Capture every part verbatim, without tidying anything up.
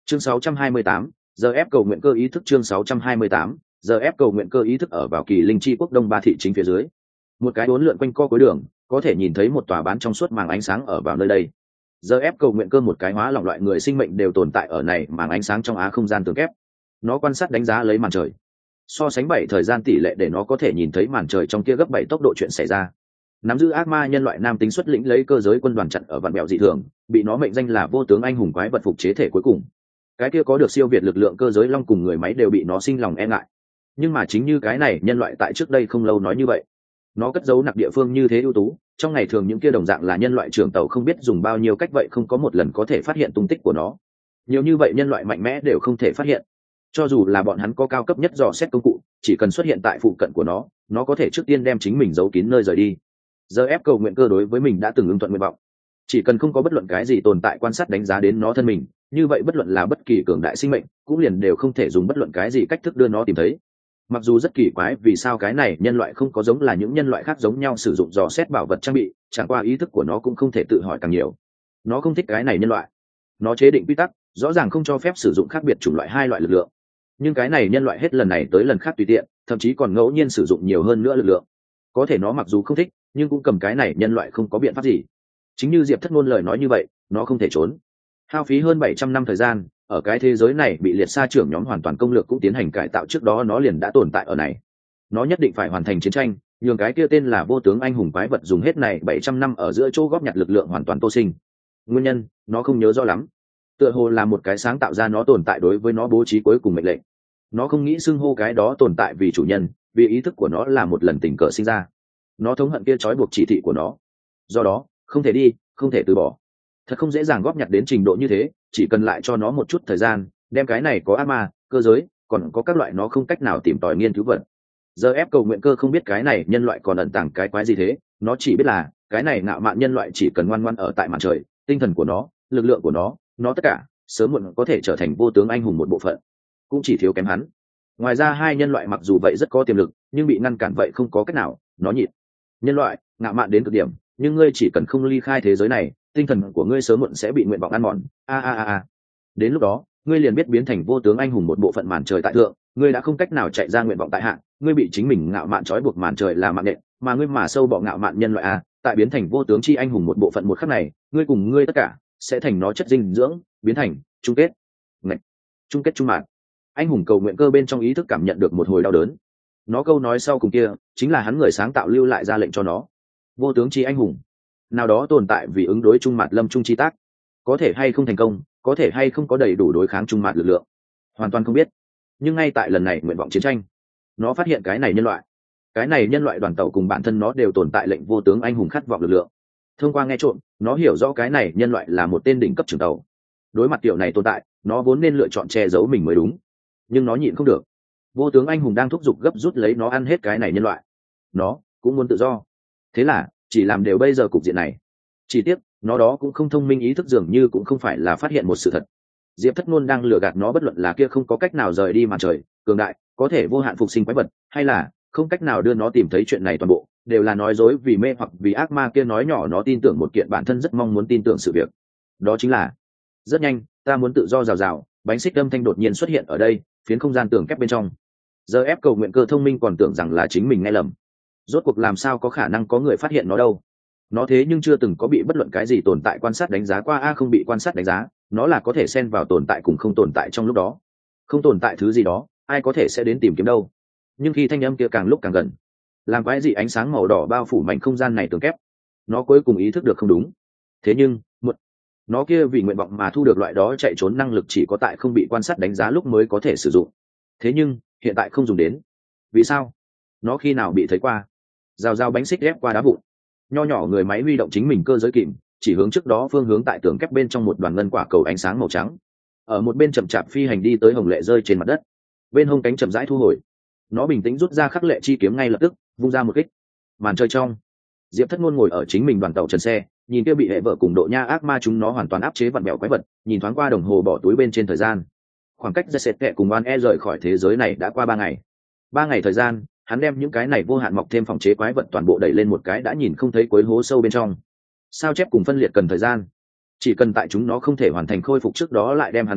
chương sáu trăm hai mươi tám, giờ ép cầu nguyện cơ ý thức. Chương sáu trăm hai mươi tám, giờ ép cầu nguyện cơ ý thức. Ở vào Kỳ Linh Chi quốc đông ba thị chính phía dưới, một cái uốn lượn quanh co cuối đường, có thể nhìn thấy một tòa bán trong suốt màng ánh sáng ở vào nơi đây. Giờ ép cầu nguyện cơ một cái hóa lỏng loại người sinh mệnh đều tồn tại ở này màng ánh sáng trong á không gian tường kép. Nó quan sát đánh giá lấy màn trời, so sánh bảy thời gian tỷ lệ để nó có thể nhìn thấy màn trời trong kia gấp bảy tốc độ chuyện xảy ra. Nắm giữ ác ma nhân loại nam tính xuất lĩnh lấy cơ giới quân đoàn chặn ở vạn bèo dị thường, bị nó mệnh danh là vô tướng anh hùng quái vật phục chế thể cuối cùng. Cái kia có được siêu việt lực lượng cơ giới long cùng người máy đều bị nó sinh lòng e ngại. Nhưng mà chính như cái này nhân loại tại trước đây không lâu nói như vậy, nó cất giấu nặc địa phương như thế ưu tú, trong ngày thường những kia đồng dạng là nhân loại trưởng tàu không biết dùng bao nhiêu cách vậy không có một lần có thể phát hiện tung tích của nó. Nhiều như vậy nhân loại mạnh mẽ đều không thể phát hiện. Cho dù là bọn hắn có cao cấp nhất dò xét công cụ, chỉ cần xuất hiện tại phụ cận của nó, nó có thể trước tiên đem chính mình giấu kín nơi rời đi. Giờ ép cầu nguyện cơ đối với mình đã từng ưng thuận nguyện vọng, chỉ cần không có bất luận cái gì tồn tại quan sát đánh giá đến nó thân mình, như vậy bất luận là bất kỳ cường đại sinh mệnh cũng liền đều không thể dùng bất luận cái gì cách thức đưa nó tìm thấy. Mặc dù rất kỳ quái vì sao cái này nhân loại không có giống là những nhân loại khác giống nhau sử dụng dò xét bảo vật trang bị, chẳng qua ý thức của nó cũng không thể tự hỏi càng nhiều. Nó không thích cái này nhân loại, nó chế định quy tắc rõ ràng không cho phép sử dụng khác biệt chủng loại hai loại lực lượng, nhưng cái này nhân loại hết lần này tới lần khác tùy tiện, thậm chí còn ngẫu nhiên sử dụng nhiều hơn nữa lực lượng. Có thể nó mặc dù không thích, nhưng cũng cầm cái này nhân loại không có biện pháp gì. Chính như Diệp Thất Ngôn lời nói như vậy, nó không thể trốn. Hao phí hơn bảy trăm năm thời gian, ở cái thế giới này bị liệt sa trưởng nhóm hoàn toàn công lược cũng tiến hành cải tạo trước đó nó liền đã tồn tại ở này. Nó nhất định phải hoàn thành chiến tranh, nhường cái kia tên là vô tướng anh hùng quái vật dùng hết này bảy trăm năm ở giữa chỗ góp nhặt lực lượng hoàn toàn tô sinh. Nguyên nhân, nó không nhớ rõ lắm. Tựa hồ là một cái sáng tạo ra nó tồn tại đối với nó bố trí cuối cùng mệnh lệnh. Nó không nghĩ xưng hô cái đó tồn tại vì chủ nhân, vì ý thức của nó là một lần tình cờ sinh ra. Nó thống hận kia trói buộc chỉ thị của nó. Do đó, không thể đi, không thể từ bỏ. Thật không dễ dàng góp nhặt đến trình độ như thế, chỉ cần lại cho nó một chút thời gian, đem cái này có ác ma, cơ giới, còn có các loại nó không cách nào tìm tòi nghiên cứu vật. Giờ ép cầu nguyện cơ không biết cái này nhân loại còn ẩn tàng cái quái gì thế, nó chỉ biết là cái này ngạo mạn nhân loại chỉ cần ngoan ngoãn ở tại màn trời, tinh thần của nó, lực lượng của nó, nó tất cả sớm muộn có thể trở thành vô tướng anh hùng một bộ phận, cũng chỉ thiếu kém hắn. Ngoài ra hai nhân loại mặc dù vậy rất có tiềm lực, nhưng bị ngăn cản vậy không có cách nào, nó nhịn. Nhân loại ngạo mạn đến cực điểm, nhưng ngươi chỉ cần không ly khai thế giới này, tinh thần của ngươi sớm muộn sẽ bị nguyện vọng ăn mòn. A a a a. Đến lúc đó, ngươi liền biết biến thành vô tướng anh hùng một bộ phận màn trời tại thượng, ngươi đã không cách nào chạy ra nguyện vọng tại hạ, ngươi bị chính mình ngạo mạn trói buộc màn trời là mạng nện, mà ngươi mà sâu bọ ngạo mạn nhân loại a, tại biến thành vô tướng chi anh hùng một bộ phận một khắc này, ngươi cùng ngươi tất cả sẽ thành nó chất dinh dưỡng, biến thành chung kết. Ngậy. Chung kết chung mạng. Anh hùng cầu nguyện cơ bên trong ý thức cảm nhận được một hồi đau đớn. Nó câu nói sau cùng kia chính là hắn người sáng tạo lưu lại ra lệnh cho nó. Vô tướng chi anh hùng nào đó tồn tại vì ứng đối trung mạt lâm trung chi tác, có thể hay không thành công, có thể hay không có đầy đủ đối kháng trung mạt lực lượng, hoàn toàn không biết. Nhưng ngay tại lần này nguyện vọng chiến tranh, nó phát hiện cái này nhân loại cái này nhân loại đoàn tàu cùng bản thân nó đều tồn tại lệnh vô tướng anh hùng khát vọng lực lượng. Thông qua nghe trộm, nó hiểu rõ cái này nhân loại là một tên đỉnh cấp trưởng tàu. Đối mặt kiểu này tồn tại, nó vốn nên lựa chọn che giấu mình mới đúng, nhưng nó nhịn không được. Vô tướng anh hùng đang thúc giục gấp rút lấy nó ăn hết cái này nhân loại. Nó cũng muốn tự do, thế là chỉ làm đều bây giờ cục diện này. Chỉ tiếc nó đó cũng không thông minh, ý thức dường như cũng không phải là phát hiện một sự thật. Diệp Thất Ngôn đang lừa gạt nó, bất luận là kia không có cách nào rời đi màn trời, cường đại, có thể vô hạn phục sinh quái vật, hay là không cách nào đưa nó tìm thấy, chuyện này toàn bộ đều là nói dối vì mê hoặc vì ác ma kia nói nhỏ nó tin tưởng một kiện bản thân rất mong muốn tin tưởng sự việc. Đó chính là rất nhanh, ta muốn tự do rào rào, bánh xích âm thanh đột nhiên xuất hiện ở đây, phiến không gian tường kép bên trong. Giờ ép cầu nguyện cơ thông minh còn tưởng rằng là chính mình nghe lầm. Rốt cuộc làm sao có khả năng có người phát hiện nó đâu? Nó thế nhưng chưa từng có bị bất luận cái gì tồn tại quan sát đánh giá qua. A không bị quan sát đánh giá, nó là có thể xen vào tồn tại cùng không tồn tại trong lúc đó. Không tồn tại thứ gì đó, ai có thể sẽ đến tìm kiếm đâu? Nhưng khi thanh âm kia càng lúc càng gần, làm quái gì ánh sáng màu đỏ bao phủ mảnh không gian này tường kép, nó cuối cùng ý thức được không đúng. Thế nhưng một nó kia vì nguyện vọng mà thu được loại đó chạy trốn năng lực chỉ có tại không bị quan sát đánh giá lúc mới có thể sử dụng. Thế nhưng hiện tại không dùng đến. Vì sao? Nó khi nào bị thấy qua? Rào rào bánh xích ghép qua đá vụn, nho nhỏ người máy huy động chính mình cơ giới kìm, chỉ hướng trước đó phương hướng tại tường kép bên trong một đoàn ngân quả cầu ánh sáng màu trắng. Ở một bên chậm chạp phi hành đi tới Hồng Lệ rơi trên mặt đất, bên hông cánh chậm rãi thu hồi. Nó bình tĩnh rút ra khắc lệ chi kiếm, ngay lập tức vung ra một kích. Màn chơi trong, Diệp Thất Ngôn ngồi ở chính mình đoàn tàu trần xe, nhìn kia bị hệ vợ cùng độ nha ác ma chúng nó hoàn toàn áp chế vặn bẹo quái vật, nhìn thoáng qua đồng hồ bỏ túi bên trên thời gian. Khoảng cách ra sệt kẹ cùng Oan E rời khỏi thế giới này đã qua ba ngày. Ba ngày thời gian, hắn đem những cái này vô hạn mọc thêm phòng chế quái vật toàn bộ đẩy lên một cái đã nhìn không thấy cuối hố sâu bên trong. Sao chép cùng phân liệt cần thời gian, chỉ cần tại chúng nó không thể hoàn thành khôi phục trước đó lại đem hắn đánh nát,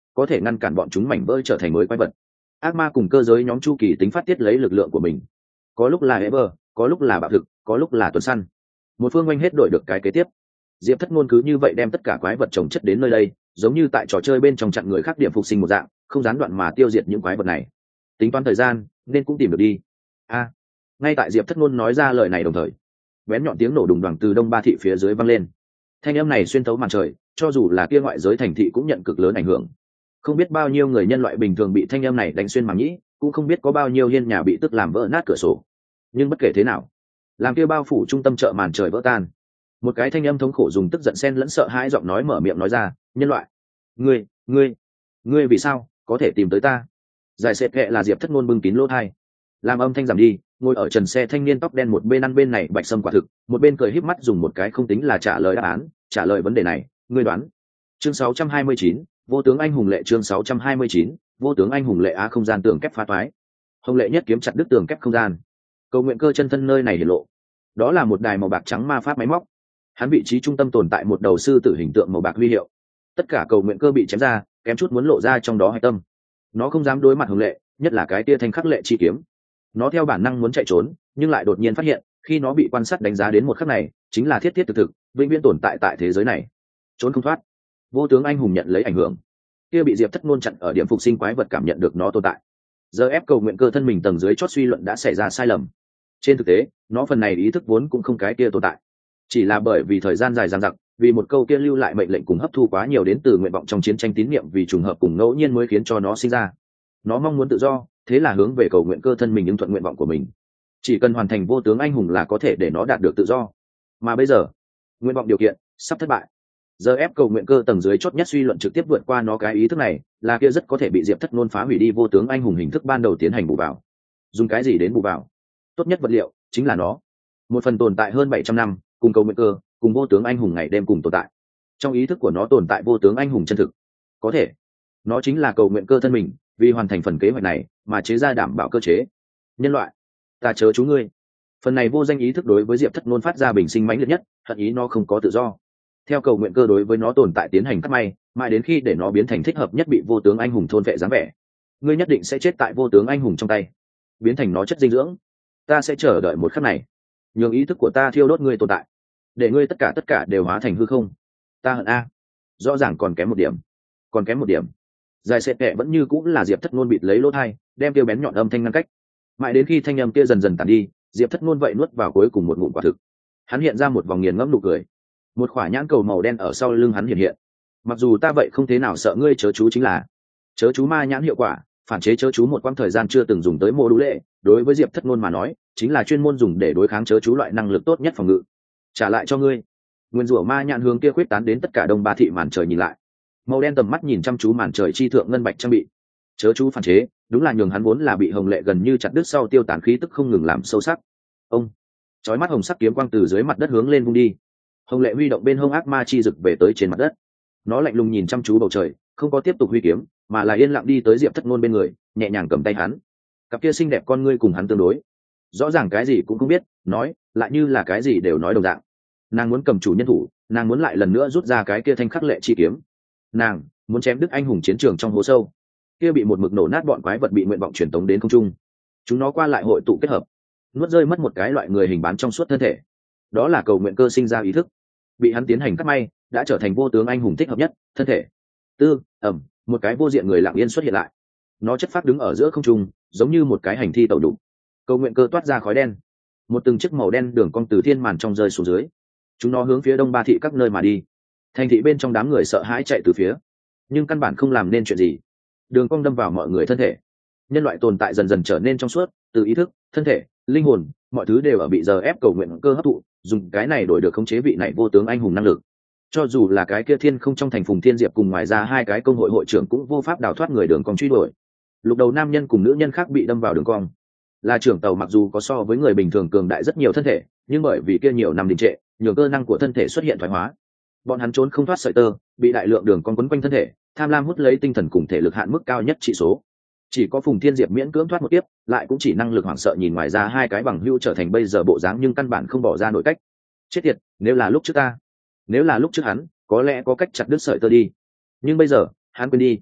có thể ngăn cản bọn chúng mảnh vỡ trở thành mới quái vật. Ác ma cùng cơ giới nhóm chu kỳ tính phát tiết lấy lực lượng của mình, có lúc là Eber, có lúc là bạo thực, có lúc là tuần săn. Một phương oanh hết đổi được cái kế tiếp. Diệp Thất Ngôn cứ như vậy đem tất cả quái vật chồng chất đến nơi đây, giống như tại trò chơi bên trong chặn người khác điểm phục sinh một dạng, không gián đoạn mà tiêu diệt những quái vật này. Tính toán thời gian, nên cũng tìm được đi. A. Ngay tại Diệp Thất Ngôn nói ra lời này đồng thời, bén nhọn tiếng nổ đùng đoàng từ Đông Ba thị phía dưới vang lên. Thanh âm này xuyên thấu màn trời, cho dù là kia ngoại giới thành thị cũng nhận cực lớn ảnh hưởng. Không biết bao nhiêu người nhân loại bình thường bị thanh âm này đánh xuyên màng nhĩ, cũng không biết có bao nhiêu hiên nhà bị tức làm vỡ nát cửa sổ. Nhưng bất kể thế nào, làm kia bao phủ trung tâm chợ màn trời vỡ tan, một cái thanh âm thống khổ dùng tức giận xen lẫn sợ hãi giọng nói mở miệng nói ra: nhân loại, ngươi ngươi ngươi vì sao có thể tìm tới ta? Giải sệt kệ là Diệp Thất Ngôn bưng kín lỗ tai, làm âm thanh giảm đi, ngồi ở trần xe thanh niên tóc đen một bên ăn bên này bạch sâm quả thực, một bên cười híp mắt dùng một cái không tính là trả lời đáp án trả lời vấn đề này. Ngươi đoán. Chương sáu trăm hai mươi chín, vô tướng anh hùng lệ. Chương sáu trăm hai mươi chín, vô tướng anh hùng lệ. Á, không gian tường kép phá toái, hồng lệ nhất kiếm chặt đứt tường kép không gian. Cầu nguyện cơ chân thân nơi này hiển lộ, đó là một đài màu bạc trắng ma pháp máy móc. Hắn vị trí trung tâm tồn tại một đầu sư tử hình tượng màu bạc huy hiệu. Tất cả cầu nguyện cơ bị chém ra, kém chút muốn lộ ra trong đó hạch tâm. Nó không dám đối mặt hồng lệ, nhất là cái tia thanh khắc lệ chi kiếm. Nó theo bản năng muốn chạy trốn, nhưng lại đột nhiên phát hiện, khi nó bị quan sát đánh giá đến một khắc này, chính là thiết thiết thực thực, vĩnh viễn tồn tại tại thế giới này, trốn không thoát. Vô tướng anh hùng nhận lấy ảnh hưởng, kia bị Diệp Thất Ngôn chặn ở điểm phục sinh quái vật cảm nhận được nó tồn tại. Giờ ép cầu nguyện cơ thân mình tầng dưới chót suy luận đã xảy ra sai lầm. Trên thực tế, nó phần này ý thức vốn cũng không cái kia tồn tại, chỉ là bởi vì thời gian dài dằng dặc, vì một câu kia lưu lại mệnh lệnh cùng hấp thu quá nhiều đến từ nguyện vọng trong chiến tranh tín niệm vì trùng hợp cùng ngẫu nhiên mới khiến cho nó sinh ra. Nó mong muốn tự do, thế là hướng về cầu nguyện cơ thân mình ứng thuận nguyện vọng của mình. Chỉ cần hoàn thành vô tướng anh hùng là có thể để nó đạt được tự do. Mà bây giờ, nguyện vọng điều kiện sắp thất bại. Giờ ép cầu nguyện cơ tầng dưới chót nhất suy luận trực tiếp vượt qua nó cái ý thức này, là kia rất có thể bị Diệp Thất Ngôn phá hủy đi vô tướng anh hùng hình thức ban đầu tiến hành bù vào. Dùng cái gì đến bù vào? Tốt nhất vật liệu chính là nó. Một phần tồn tại hơn bảy trăm năm, cùng cầu nguyện cơ, cùng vô tướng anh hùng ngày đêm cùng tồn tại. Trong ý thức của nó tồn tại vô tướng anh hùng chân thực. Có thể, nó chính là cầu nguyện cơ thân mình, vì hoàn thành phần kế hoạch này mà chế ra đảm bảo cơ chế. Nhân loại, ta chớ chú ngươi. Phần này vô danh ý thức đối với Diệp Thất Ngôn phát ra bình sinh mãnh liệt nhất, hận ý nó không có tự do. Theo cầu nguyện cơ đối với nó tồn tại tiến hành cắt may, mãi đến khi để nó biến thành thích hợp nhất bị vô tướng anh hùng thôn vệ dáng vẻ. Ngươi nhất định sẽ chết tại vô tướng anh hùng trong tay, biến thành nó chất dinh dưỡng. Ta sẽ chờ đợi một khắc này, nhường ý thức của ta thiêu đốt ngươi tồn tại, để ngươi tất cả tất cả đều hóa thành hư không. Ta hận a, rõ ràng còn kém một điểm, còn kém một điểm. Dài sệt kệ vẫn như cũng là Diệp Thất Ngôn bịt lấy lỗ tai, đem tiêu bén nhọn âm thanh ngăn cách. Mãi đến khi thanh âm kia dần dần tàn đi, Diệp Thất Ngôn vậy nuốt vào cuối cùng một ngụm quả thực. Hắn hiện ra một vòng nghiền ngẫm nụ cười, một khỏa nhãn cầu màu đen ở sau lưng hắn hiện hiện. Mặc dù ta vậy không thế nào sợ ngươi chớ chú chính là chớ chú ma nhãn hiệu quả, phản chế chớ chú một quãng thời gian chưa từng dùng tới mô đũ lệ, đối với Diệp Thất Ngôn mà nói, chính là chuyên môn dùng để đối kháng chớ chú loại năng lực tốt nhất phòng ngự. Trả lại cho ngươi. Nguyên rủa ma nhãn hướng kia khuyết tán đến tất cả Đông Ba thị màn trời nhìn lại. Màu đen tầm mắt nhìn chăm chú màn trời chi thượng ngân bạch trang bị. Chớ chú phản chế, đúng là nhường hắn vốn là bị hồng lệ gần như chặt đứt sau tiêu tán khí tức không ngừng làm sâu sắc. Ông, chói mắt hồng sắc kiếm quang từ dưới mặt đất hướng lên vung đi. Hồng lệ huy động bên hông ác ma chi rực về tới trên mặt đất. Nó lạnh lùng nhìn chăm chú bầu trời, không có tiếp tục huy kiếm, mà là yên lặng đi tới Diệp Thất Ngôn bên người, nhẹ nhàng cầm tay hắn. Cặp kia xinh đẹp con ngươi cùng hắn tương đối, rõ ràng cái gì cũng không biết, nói lại như là cái gì đều nói đồng dạng. Nàng muốn cầm chủ nhân thủ, nàng muốn lại lần nữa rút ra cái kia thanh khắc lệ chi kiếm. Nàng muốn chém đứt anh hùng chiến trường trong hố sâu. Kia bị một mực nổ nát bọn quái vật bị nguyện vọng truyền tống đến không trung. Chúng nó qua lại hội tụ kết hợp, nuốt rơi mất một cái loại người hình bán trong suốt thân thể. Đó là cầu nguyện cơ sinh ra ý thức, bị hắn tiến hành cắt may, đã trở thành vô tướng anh hùng thích hợp nhất thân thể. Tư, ẩm, một cái vô diện người lặng yên xuất hiện lại. Nó chất phát đứng ở giữa không trung, giống như một cái hành thi tẩu đụng. Cầu nguyện cơ toát ra khói đen, một từng chiếc màu đen đường cong từ thiên màn trong rơi xuống dưới. Chúng nó hướng phía Đông Ba thị các nơi mà đi. Thành thị bên trong đám người sợ hãi chạy từ phía, nhưng căn bản không làm nên chuyện gì. Đường cong đâm vào mọi người thân thể. Nhân loại tồn tại dần dần trở nên trong suốt, từ ý thức, thân thể, linh hồn, mọi thứ đều ở bị giờ ép cầu nguyện cơ hấp thụ, dùng cái này đổi được khống chế vị này vô tướng anh hùng năng lực. Cho dù là cái kia thiên không trong thành Phùng Thiên Diệp cùng ngoài ra hai cái công hội hội trưởng cũng vô pháp đào thoát người đường cong truy đuổi. Lục đầu nam nhân cùng nữ nhân khác bị đâm vào đường cong. Là trưởng tàu mặc dù có so với người bình thường cường đại rất nhiều thân thể, nhưng bởi vì kia nhiều năm đình trệ, nhiều cơ năng của thân thể xuất hiện thoái hóa. Bọn hắn trốn không thoát sợi tơ, bị đại lượng đường cong quấn quanh thân thể, tham lam hút lấy tinh thần cùng thể lực hạn mức cao nhất trị số. Chỉ có Phùng Thiên Diệp miễn cưỡng thoát một tiếp, lại cũng chỉ năng lực hoảng sợ nhìn ngoài ra hai cái bằng hưu trở thành bây giờ bộ dáng nhưng căn bản không bỏ ra nổi cách. Chết tiệt, nếu là lúc trước ta, nếu là lúc trước hắn, có lẽ có cách chặt đứt sợi tơ đi. Nhưng bây giờ, hắn quên đi.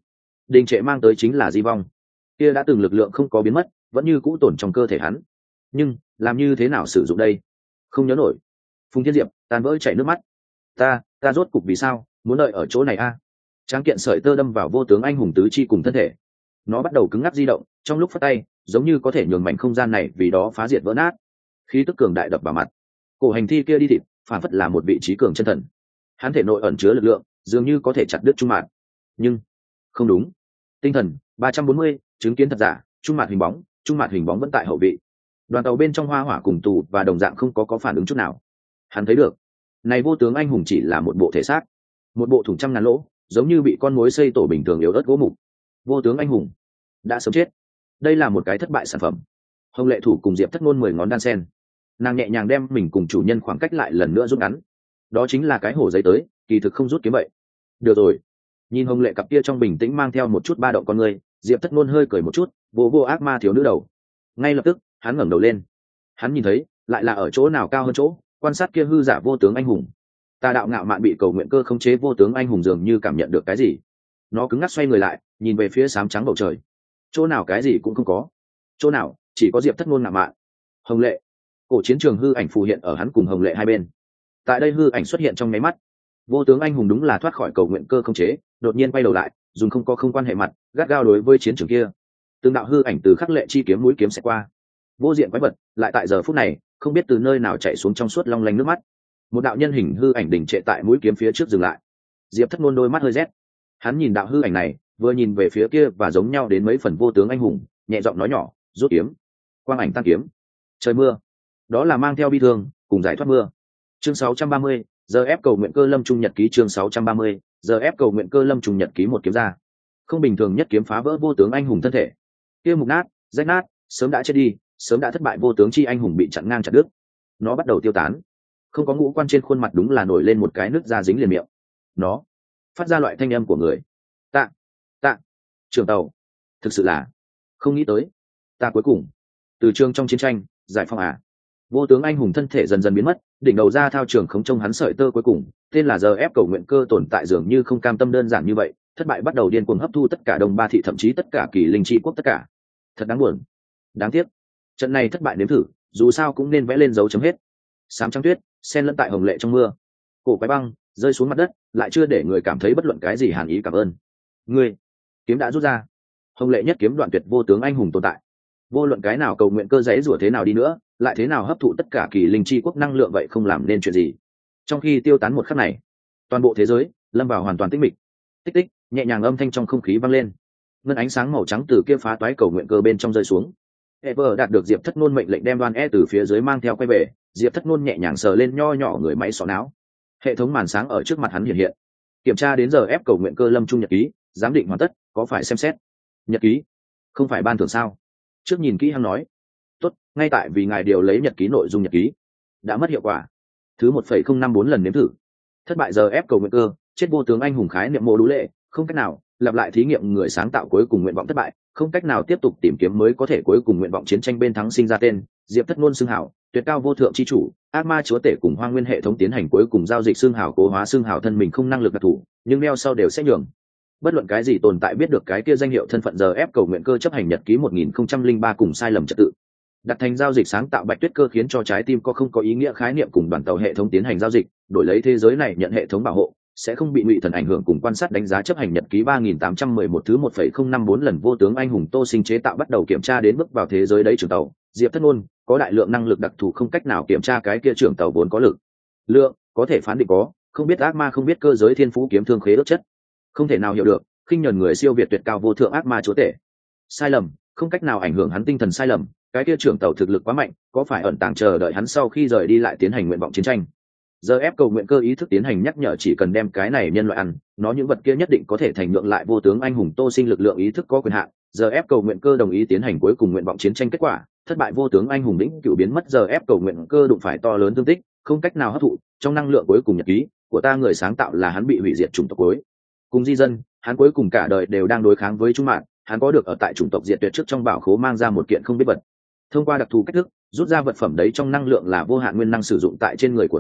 đình trệ mang tới chính là di vong. Kia đã từng lực lượng không có biến mất, vẫn như cũ tồn trong cơ thể hắn. Nhưng làm như thế nào sử dụng đây? Không nhớ nổi. Phùng Thiên Diệp tan vỡ chảy nước mắt. Ta, ta rốt cục vì sao muốn đợi ở chỗ này a? Tráng kiện sợi tơ đâm vào vô tướng anh hùng tứ chi cùng thân thể. Nó bắt đầu cứng ngắc di động, trong lúc phất tay, giống như có thể nhường mảnh không gian này vì đó phá diệt vỡ nát. Khí tức cường đại đập vào mặt. Cổ hành thi kia đi thịt, phản phất là một vị trí cường chân thần. Hắn thể nội ẩn chứa lực lượng, dường như có thể chặt đứt trung mạn. Nhưng không đúng. Tinh thần ba trăm bốn mươi, chứng kiến thật giả, trung mạn hình bóng, trung mạn hình bóng vẫn tại hậu vị. Đoàn tàu bên trong hoa hỏa cùng tù và đồng dạng không có có phản ứng chút nào. Hắn thấy được, này vô tướng anh hùng chỉ là một bộ thể xác, một bộ thủng trăm ngàn lỗ, giống như bị con mối xây tổ bình thường yếu ớt gỗ mục. Vô tướng anh hùng đã sớm chết. Đây là một cái thất bại sản phẩm. Hồng Lệ Thủ cùng Diệp Thất Ngôn mười ngón đan sen, nàng nhẹ nhàng đem mình cùng chủ nhân khoảng cách lại lần nữa rút ngắn. Đó chính là cái hổ giấy tới, kỳ thực không rút kiếm vậy. Được rồi. Nhìn Hồng Lệ cặp kia trong bình tĩnh mang theo một chút ba động con người, Diệp Thất Ngôn hơi cười một chút, vô vô ác ma thiếu nữ đầu. Ngay lập tức, hắn ngẩng đầu lên. Hắn nhìn thấy, lại là ở chỗ nào cao hơn chỗ, quan sát kia hư giả vô tướng anh hùng. Tà đạo ngạo mạn bị cầu nguyện cơ khống chế vô tướng anh hùng dường như cảm nhận được cái gì. Nó cứng ngắc xoay người lại, nhìn về phía xám trắng bầu trời. Chỗ nào cái gì cũng không có. Chỗ nào, chỉ có Diệp Thất Ngôn ngạo mạn. Hồng Lệ. Cổ chiến trường hư ảnh phù hiện ở hắn cùng Hồng Lệ hai bên. Tại đây hư ảnh xuất hiện trong nháy mắt, vô tướng anh hùng đúng là thoát khỏi cầu nguyện cơ khống chế, đột nhiên quay đầu lại, dùng không có không quan hệ mặt, gắt gao đối với chiến trường kia. Từng đạo hư ảnh từ khắc lệ chi kiếm mũi kiếm sẽ qua. Vô diện quái vật, lại tại giờ phút này, không biết từ nơi nào chạy xuống trong suốt long lanh nước mắt. Một đạo nhân hình hư ảnh đỉnh trệ tại mũi kiếm phía trước dừng lại. Diệp Thất Ngôn đôi mắt hơi rét. Hắn nhìn đạo hư ảnh này, vừa nhìn về phía kia và giống nhau đến mấy phần vô tướng anh hùng, nhẹ giọng nói nhỏ, rút kiếm. Quang ảnh tan kiếm. Trời mưa. Đó là mang theo bi thương, cùng giải thoát mưa. Chương sáu trăm ba mươi, giờ ép cầu nguyện cơ lâm trung nhật ký chương sáu trăm ba mươi, giờ ép cầu nguyện cơ lâm trung nhật ký một kiếm ra. Không bình thường nhất kiếm phá vỡ vô tướng anh hùng thân thể. Kia mục nát, rách nát, sớm đã chết đi, sớm đã thất bại vô tướng chi anh hùng bị chặn ngang chặt đứt. Nó bắt đầu tiêu tán. Không có ngũ quan trên khuôn mặt đúng là nổi lên một cái nước da dính liền miệng. Nó phát ra loại thanh âm của người. Tạ, tạ, trường tàu. Thực sự là không nghĩ tới. Ta cuối cùng từ trường trong chiến tranh giải phóng à. Vô tướng anh hùng thân thể dần dần biến mất, đỉnh đầu ra thao trường khống trông hắn sợi tơ cuối cùng, tên là giờ ép cầu nguyện cơ tồn tại dường như không cam tâm đơn giản như vậy, thất bại bắt đầu điên cuồng hấp thu tất cả đồng ba thị thậm chí tất cả kỳ linh chi quốc tất cả. Thật đáng buồn. Đáng tiếc. Trận này thất bại nếm thử, dù sao cũng nên vẽ lên dấu chấm hết. Sám trắng tuyết, sen lẫn tại hồng lệ trong mưa. Cổ quái băng rơi xuống mặt đất, lại chưa để người cảm thấy bất luận cái gì hàn ý cảm ơn. Ngươi, kiếm đã rút ra. Hồng lệ nhất kiếm đoạn tuyệt vô tướng anh hùng tồn tại. Vô luận cái nào cầu nguyện cơ giấy rủa thế nào đi nữa, lại thế nào hấp thụ tất cả kỳ linh chi quốc năng lượng vậy không làm nên chuyện gì. Trong khi tiêu tán một khắc này, toàn bộ thế giới lâm vào hoàn toàn tĩnh mịch. Tích tích, nhẹ nhàng âm thanh trong không khí vang lên. Ngân ánh sáng màu trắng từ kia phá toái cầu nguyện cơ bên trong rơi xuống. Ever đạt được Diệp Thất Nôn mệnh lệnh đem Đoan E từ phía dưới mang theo quay về, Diệp Thất Nôn nhẹ nhàng sờ lên nho nhỏ người máy sọ não. Hệ thống màn sáng ở trước mặt hắn hiện hiện. Kiểm tra đến giờ ép cầu nguyện cơ lâm trung nhật ký, giám định hoàn tất, có phải xem xét. Nhật ký? Không phải ban thưởng sao? Trước nhìn kỹ hắn nói. Tốt, ngay tại vì ngài điều lấy nhật ký nội dung nhật ký đã mất hiệu quả. Thứ một phẩy không năm bốn lần nếm thử. Thất bại giờ ép cầu nguyện cơ, chết vô tướng anh hùng khái niệm mô đũ lệ, không cách nào lặp lại thí nghiệm người sáng tạo cuối cùng nguyện vọng thất bại, không cách nào tiếp tục tìm kiếm mới có thể cuối cùng nguyện vọng chiến tranh bên thắng sinh ra tên Diệp Thất Nôn xưng hảo tuyệt cao vô thượng chi chủ, ác ma chúa tể cùng hoang nguyên hệ thống tiến hành cuối cùng giao dịch xưng hảo cố hóa xưng hảo thân mình không năng lực đặc thủ, nhưng neo sau đều sẽ nhường bất luận cái gì tồn tại biết được cái kia danh hiệu thân phận giờ ép cầu nguyện cơ chấp hành nhật ký một nghìn không trăm lẻ ba cùng sai lầm trật tự đặt thành giao dịch sáng tạo bạch tuyết cơ khiến cho trái tim có không có ý nghĩa khái niệm cùng đoàn tàu hệ thống tiến hành giao dịch, đổi lấy thế giới này nhận hệ thống bảo hộ, sẽ không bị ngụy thần ảnh hưởng cùng quan sát đánh giá chấp hành nhật ký ba nghìn tám trăm mười một thứ một phẩy không năm bốn lần vô tướng anh hùng Tô Sinh chế tạo bắt đầu kiểm tra đến bước vào thế giới đấy trưởng tàu Diệp Thất Nôn có đại lượng năng lực đặc thù không cách nào kiểm tra cái kia trưởng tàu vốn có lực lượng có thể phán định có không biết ác ma không biết cơ giới thiên phú kiếm thương khế ước chất không thể nào hiểu được khinh nhẫn người siêu việt tuyệt cao vô thượng ác ma chúa tể sai lầm không cách nào ảnh hưởng hắn tinh thần sai lầm cái kia trưởng tàu thực lực quá mạnh có phải ẩn tàng chờ đợi hắn sau khi rời đi lại tiến hành nguyện vọng chiến tranh giờ ép cầu nguyện cơ ý thức tiến hành nhắc nhở chỉ cần đem cái này nhân loại ăn nó những vật kia nhất định có thể thành nhượng lại vô tướng anh hùng Tô Sinh lực lượng ý thức có quyền hạn giờ ép cầu nguyện cơ đồng ý tiến hành cuối cùng nguyện vọng chiến tranh kết quả thất bại vô tướng anh hùng lĩnh cựu biến mất giờ ép cầu nguyện cơ đụng phải to lớn thương tích không cách nào hấp thụ trong năng lượng cuối cùng nhật ký của ta người sáng tạo là hắn bị hủy diệt chủng tộc cuối cùng di dân hắn cuối cùng cả đời đều đang đối kháng với trung mạng hắn có được ở tại chủng tộc diệt tuyệt trước trong bảo khố mang ra một kiện không biết vật thông qua đặc thù cách thức rút ra vật phẩm đấy trong năng lượng là vô hạn nguyên năng sử dụng tại trên người của ta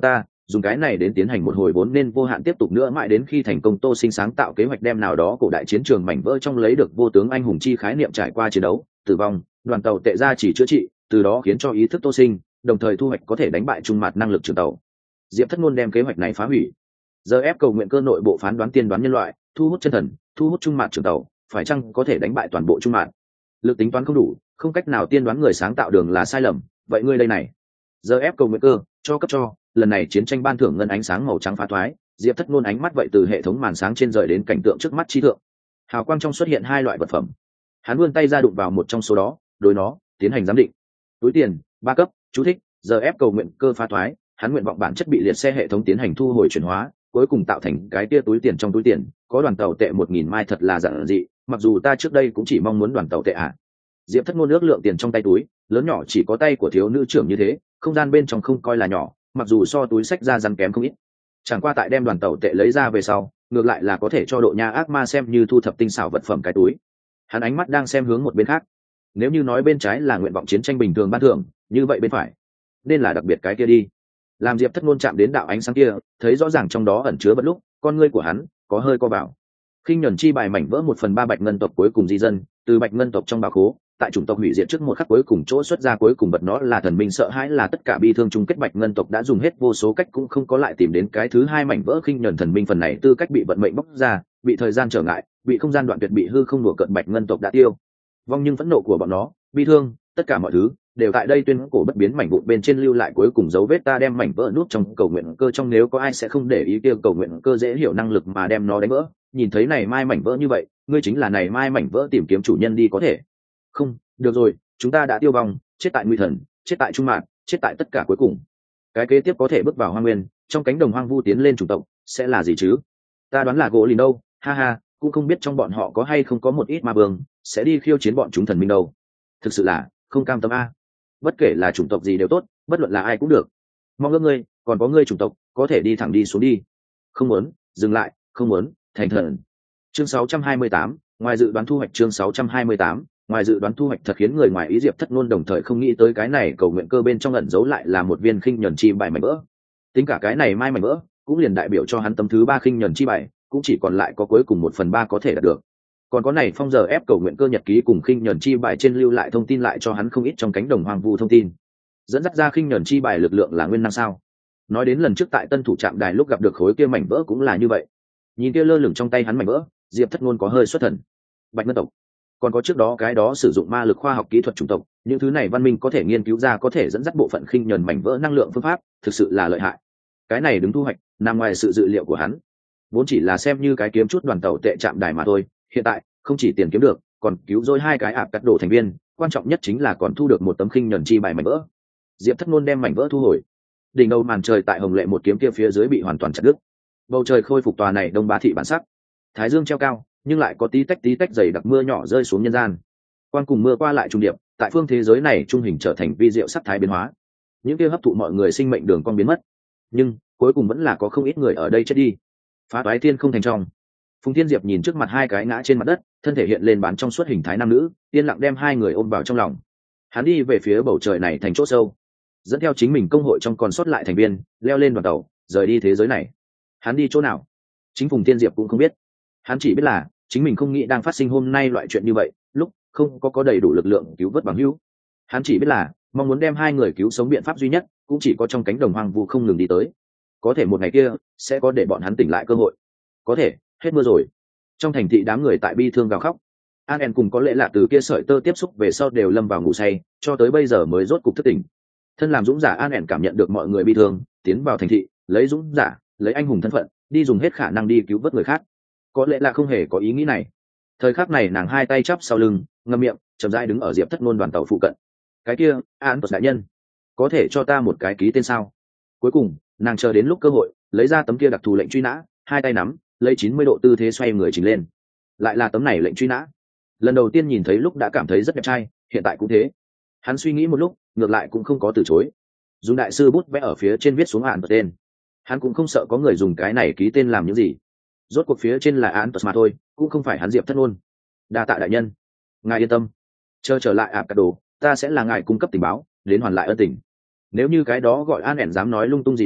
dùng cái này đến tiến hành một hồi vốn nên vô hạn tiếp tục nữa mãi đến khi thành công Tô Sinh sáng tạo kế hoạch đem nào đó cổ đại chiến trường mảnh vỡ trong lấy được vô tướng anh hùng chi khái niệm trải qua chiến đấu tử vong, đoàn tàu tệ ra chỉ chữa trị, từ đó khiến cho ý thức Tô Sinh đồng thời thu hoạch có thể đánh bại trung mặt năng lực trường tàu. Diệp Thất Ngôn đem kế hoạch này phá hủy. Giờ ép cầu nguyện cơ nội bộ phán đoán tiên đoán nhân loại, thu hút chân thần, thu hút trung mặt trường tàu, phải chăng có thể đánh bại toàn bộ trung mặt? Lực tính toán không đủ, không cách nào tiên đoán người sáng tạo đường là sai lầm, vậy ngươi đây này. Giờ ép cầu nguyện cơ, cho cấp cho, lần này chiến tranh ban thưởng ngân ánh sáng màu trắng phá thoái, Diệp Thất Ngôn ánh mắt vậy từ hệ thống màn sáng trên rời đến cảnh tượng trước mắt trí thượng. Hào quang trong xuất hiện hai loại vật phẩm. Hắn vươn tay ra đụng vào một trong số đó, đối nó tiến hành giám định. Túi tiền, ba cấp, chú thích, giờ ép cầu nguyện cơ phá thoái, hắn nguyện vọng bản chất bị liệt xe hệ thống tiến hành thu hồi chuyển hóa, cuối cùng tạo thành cái tia túi tiền trong túi tiền, có đoàn tàu tệ một nghìn mai thật là giản dị, mặc dù ta trước đây cũng chỉ mong muốn đoàn tàu tệ à. Diệp Thất Ngôn ước lượng tiền trong tay túi, lớn nhỏ chỉ có tay của thiếu nữ trưởng như thế, không gian bên trong không coi là nhỏ, mặc dù so túi sách ra rắn kém không ít. Chẳng qua tại đem đoàn tàu tệ lấy ra về sau, ngược lại là có thể cho độ nha ác ma xem như thu thập tinh xảo vật phẩm cái túi. Hắn ánh mắt đang xem hướng một bên khác. Nếu như nói bên trái là nguyện vọng chiến tranh bình thường ban thưởng, như vậy bên phải nên là đặc biệt cái kia đi. Làm Diệp Thất Ngôn chạm đến đạo ánh sáng kia, thấy rõ ràng trong đó ẩn chứa vật lúc, con ngươi của hắn có hơi co vào. Khinh nhẫn chi bài mảnh vỡ một phần ba bạch ngân tộc cuối cùng di dân, từ bạch ngân tộc trong bảo khố, tại chủng tộc hủy diệt trước một khắc cuối cùng chỗ xuất ra cuối cùng vật nó là thần minh sợ hãi là tất cả bi thương chung kết bạch ngân tộc đã dùng hết vô số cách cũng không có lại tìm đến cái thứ hai mảnh vỡ khinh nhẫn thần minh phần này tư cách bị vận mệnh bóc ra, bị thời gian trở ngại, bị không gian đoạn tuyệt bị hư không đùa cận bạch ngân tộc đã tiêu vong, nhưng phẫn nộ của bọn nó, bi thương, tất cả mọi thứ đều tại đây tuyên cổ bất biến mảnh vụn bên trên lưu lại cuối cùng dấu vết. Ta đem mảnh vỡ nút trong cầu nguyện cơ trong, nếu có ai sẽ không để ý kia cầu nguyện cơ dễ hiểu năng lực mà đem nó đánh vỡ. Nhìn thấy này mai mảnh vỡ như vậy, ngươi chính là này mai mảnh vỡ tìm kiếm chủ nhân đi có thể không? Được rồi, chúng ta đã tiêu vong, chết tại nguy thần, chết tại trung mạn, chết tại tất cả cuối cùng. Cái kế tiếp có thể bước vào hoang nguyên, trong cánh đồng hoang vu tiến lên chủng tộc sẽ là gì chứ? Ta đoán là gỗ lìn đâu, ha ha, cũng không biết trong bọn họ có hay không có một ít ma vương sẽ đi khiêu chiến bọn chúng thần minh đâu. Thực sự là không cam tâm a. Bất kể là chủng tộc gì đều tốt, bất luận là ai cũng được. Mong ước ngươi, còn có ngươi chủng tộc có thể đi thẳng đi xuống đi. Không muốn dừng lại, không muốn thành thần. Chương sáu trăm hai mươi tám, ngoài dự đoán thu hoạch. Chương sáu trăm hai mươi tám, ngoài dự đoán thu hoạch. Thật khiến người ngoài ý Diệp Thất Ngôn đồng thời không nghĩ tới cái này cầu nguyện cơ bên trong ẩn giấu lại là một viên khinh nhẫn chi bài mảnh vỡ. Tính cả cái này mai mảnh vỡ, cũng liền đại biểu cho hắn tấm thứ ba khinh nhẫn chi bài, cũng chỉ còn lại có cuối cùng một phần ba có thể đạt được. Còn có này phong giờ ép cầu nguyện cơ nhật ký cùng khinh nhẫn chi bài trên lưu lại thông tin lại cho hắn không ít trong cánh đồng hoang vu thông tin. Dẫn dắt ra khinh nhẫn chi bài lực lượng là nguyên năng sao? Nói đến lần trước tại Tân Thủ Trạm Đài lúc gặp được khối kia mảnh vỡ cũng là như vậy. Nhìn kia lơ lửng trong tay hắn mảnh vỡ, Diệp Thất Ngôn có hơi xuất thần. Bạch ngân tộc, còn có trước đó cái đó sử dụng ma lực khoa học kỹ thuật chủng tộc, những thứ này văn minh có thể nghiên cứu ra có thể dẫn dắt bộ phận khinh nhẫn mảnh vỡ năng lượng phương pháp, thực sự là lợi hại. Cái này đứng thu hoạch nằm ngoài sự dự liệu của hắn, vốn chỉ là xem như cái kiếm chút đoàn tàu tệ Trạm Đài mà thôi, hiện tại không chỉ tiền kiếm được, còn cứu rỗi hai cái ạp cắt đổ thành viên, quan trọng nhất chính là còn thu được một tấm khinh nhẫn chi bài mảnh vỡ. Diệp Thất Ngôn đem mảnh vỡ thu hồi. Đỉnh đầu màn trời tại hồng lệ một kiếm kia phía dưới bị hoàn toàn chặt đứt. Bầu trời khôi phục tòa này đông bá thị bản sắc. Thái dương treo cao, nhưng lại có tí tách tí tách dày đặc mưa nhỏ rơi xuống nhân gian. Quang cùng mưa qua lại trung điệp, tại phương thế giới này trung hình trở thành vi diệu sắc thái biến hóa. Những kia hấp thụ mọi người sinh mệnh đường cong biến mất, nhưng cuối cùng vẫn là có không ít người ở đây chết đi. Phá toái thiên không thành trong. Phùng Thiên Diệp nhìn trước mặt hai cái ngã trên mặt đất, thân thể hiện lên bán trong suốt hình thái nam nữ, yên lặng đem hai người ôm vào trong lòng. Hắn đi về phía bầu trời này thành chỗ sâu, dẫn theo chính mình công hội trong còn sót lại thành viên, leo lên đoàn tàu, rời đi thế giới này. Hắn đi chỗ nào? Chính Phùng Thiên Diệp cũng không biết. Hắn chỉ biết là chính mình không nghĩ đang phát sinh hôm nay loại chuyện như vậy, lúc không có có đầy đủ lực lượng cứu vớt bằng hữu. Hắn chỉ biết là mong muốn đem hai người cứu sống biện pháp duy nhất cũng chỉ có trong cánh đồng hoang vu không ngừng đi tới. Có thể một ngày kia sẽ có để bọn hắn tỉnh lại cơ hội. Có thể hết mưa rồi. Trong thành thị đám người tại bi thương gào khóc. An En cùng có lẽ là từ kia sợi tơ tiếp xúc về sau đều lâm vào ngủ say, cho tới bây giờ mới rốt cục thức tỉnh. Thân làm dũng giả An En cảm nhận được mọi người bi thương, tiến vào thành thị, lấy dũng giả, lấy anh hùng thân phận, đi dùng hết khả năng đi cứu vớt người khác. Có lẽ là không hề có ý nghĩ này. Thời khắc này nàng hai tay chắp sau lưng, ngậm miệng, chậm rãi đứng ở Diệp Thất Ngôn đoàn tàu phụ cận. Cái kia, An Tuật đại nhân, có thể cho ta một cái ký tên sao? Cuối cùng, nàng chờ đến lúc cơ hội, lấy ra tấm kia đặc thù lệnh truy nã, hai tay nắm, lấy chín mươi độ tư thế xoay người chỉnh lên. Lại là tấm này lệnh truy nã. Lần đầu tiên nhìn thấy lúc đã cảm thấy rất đẹp trai, hiện tại cũng thế. Hắn suy nghĩ một lúc, ngược lại cũng không có từ chối. Dùng đại sư bút vẽ ở phía trên viết xuống án tên. Hắn cũng không sợ có người dùng cái này ký tên làm những gì. Rốt cuộc phía trên là án mà thôi, cũng không phải hắn Diệp Thất Ngôn. Đa tạ đại nhân, ngài yên tâm, chờ trở lại ạp cả đồ, ta sẽ là ngài cung cấp tình báo, đến hoàn lại ân tình. Nếu như cái đó gọi An ẻn dám nói lung tung gì đó,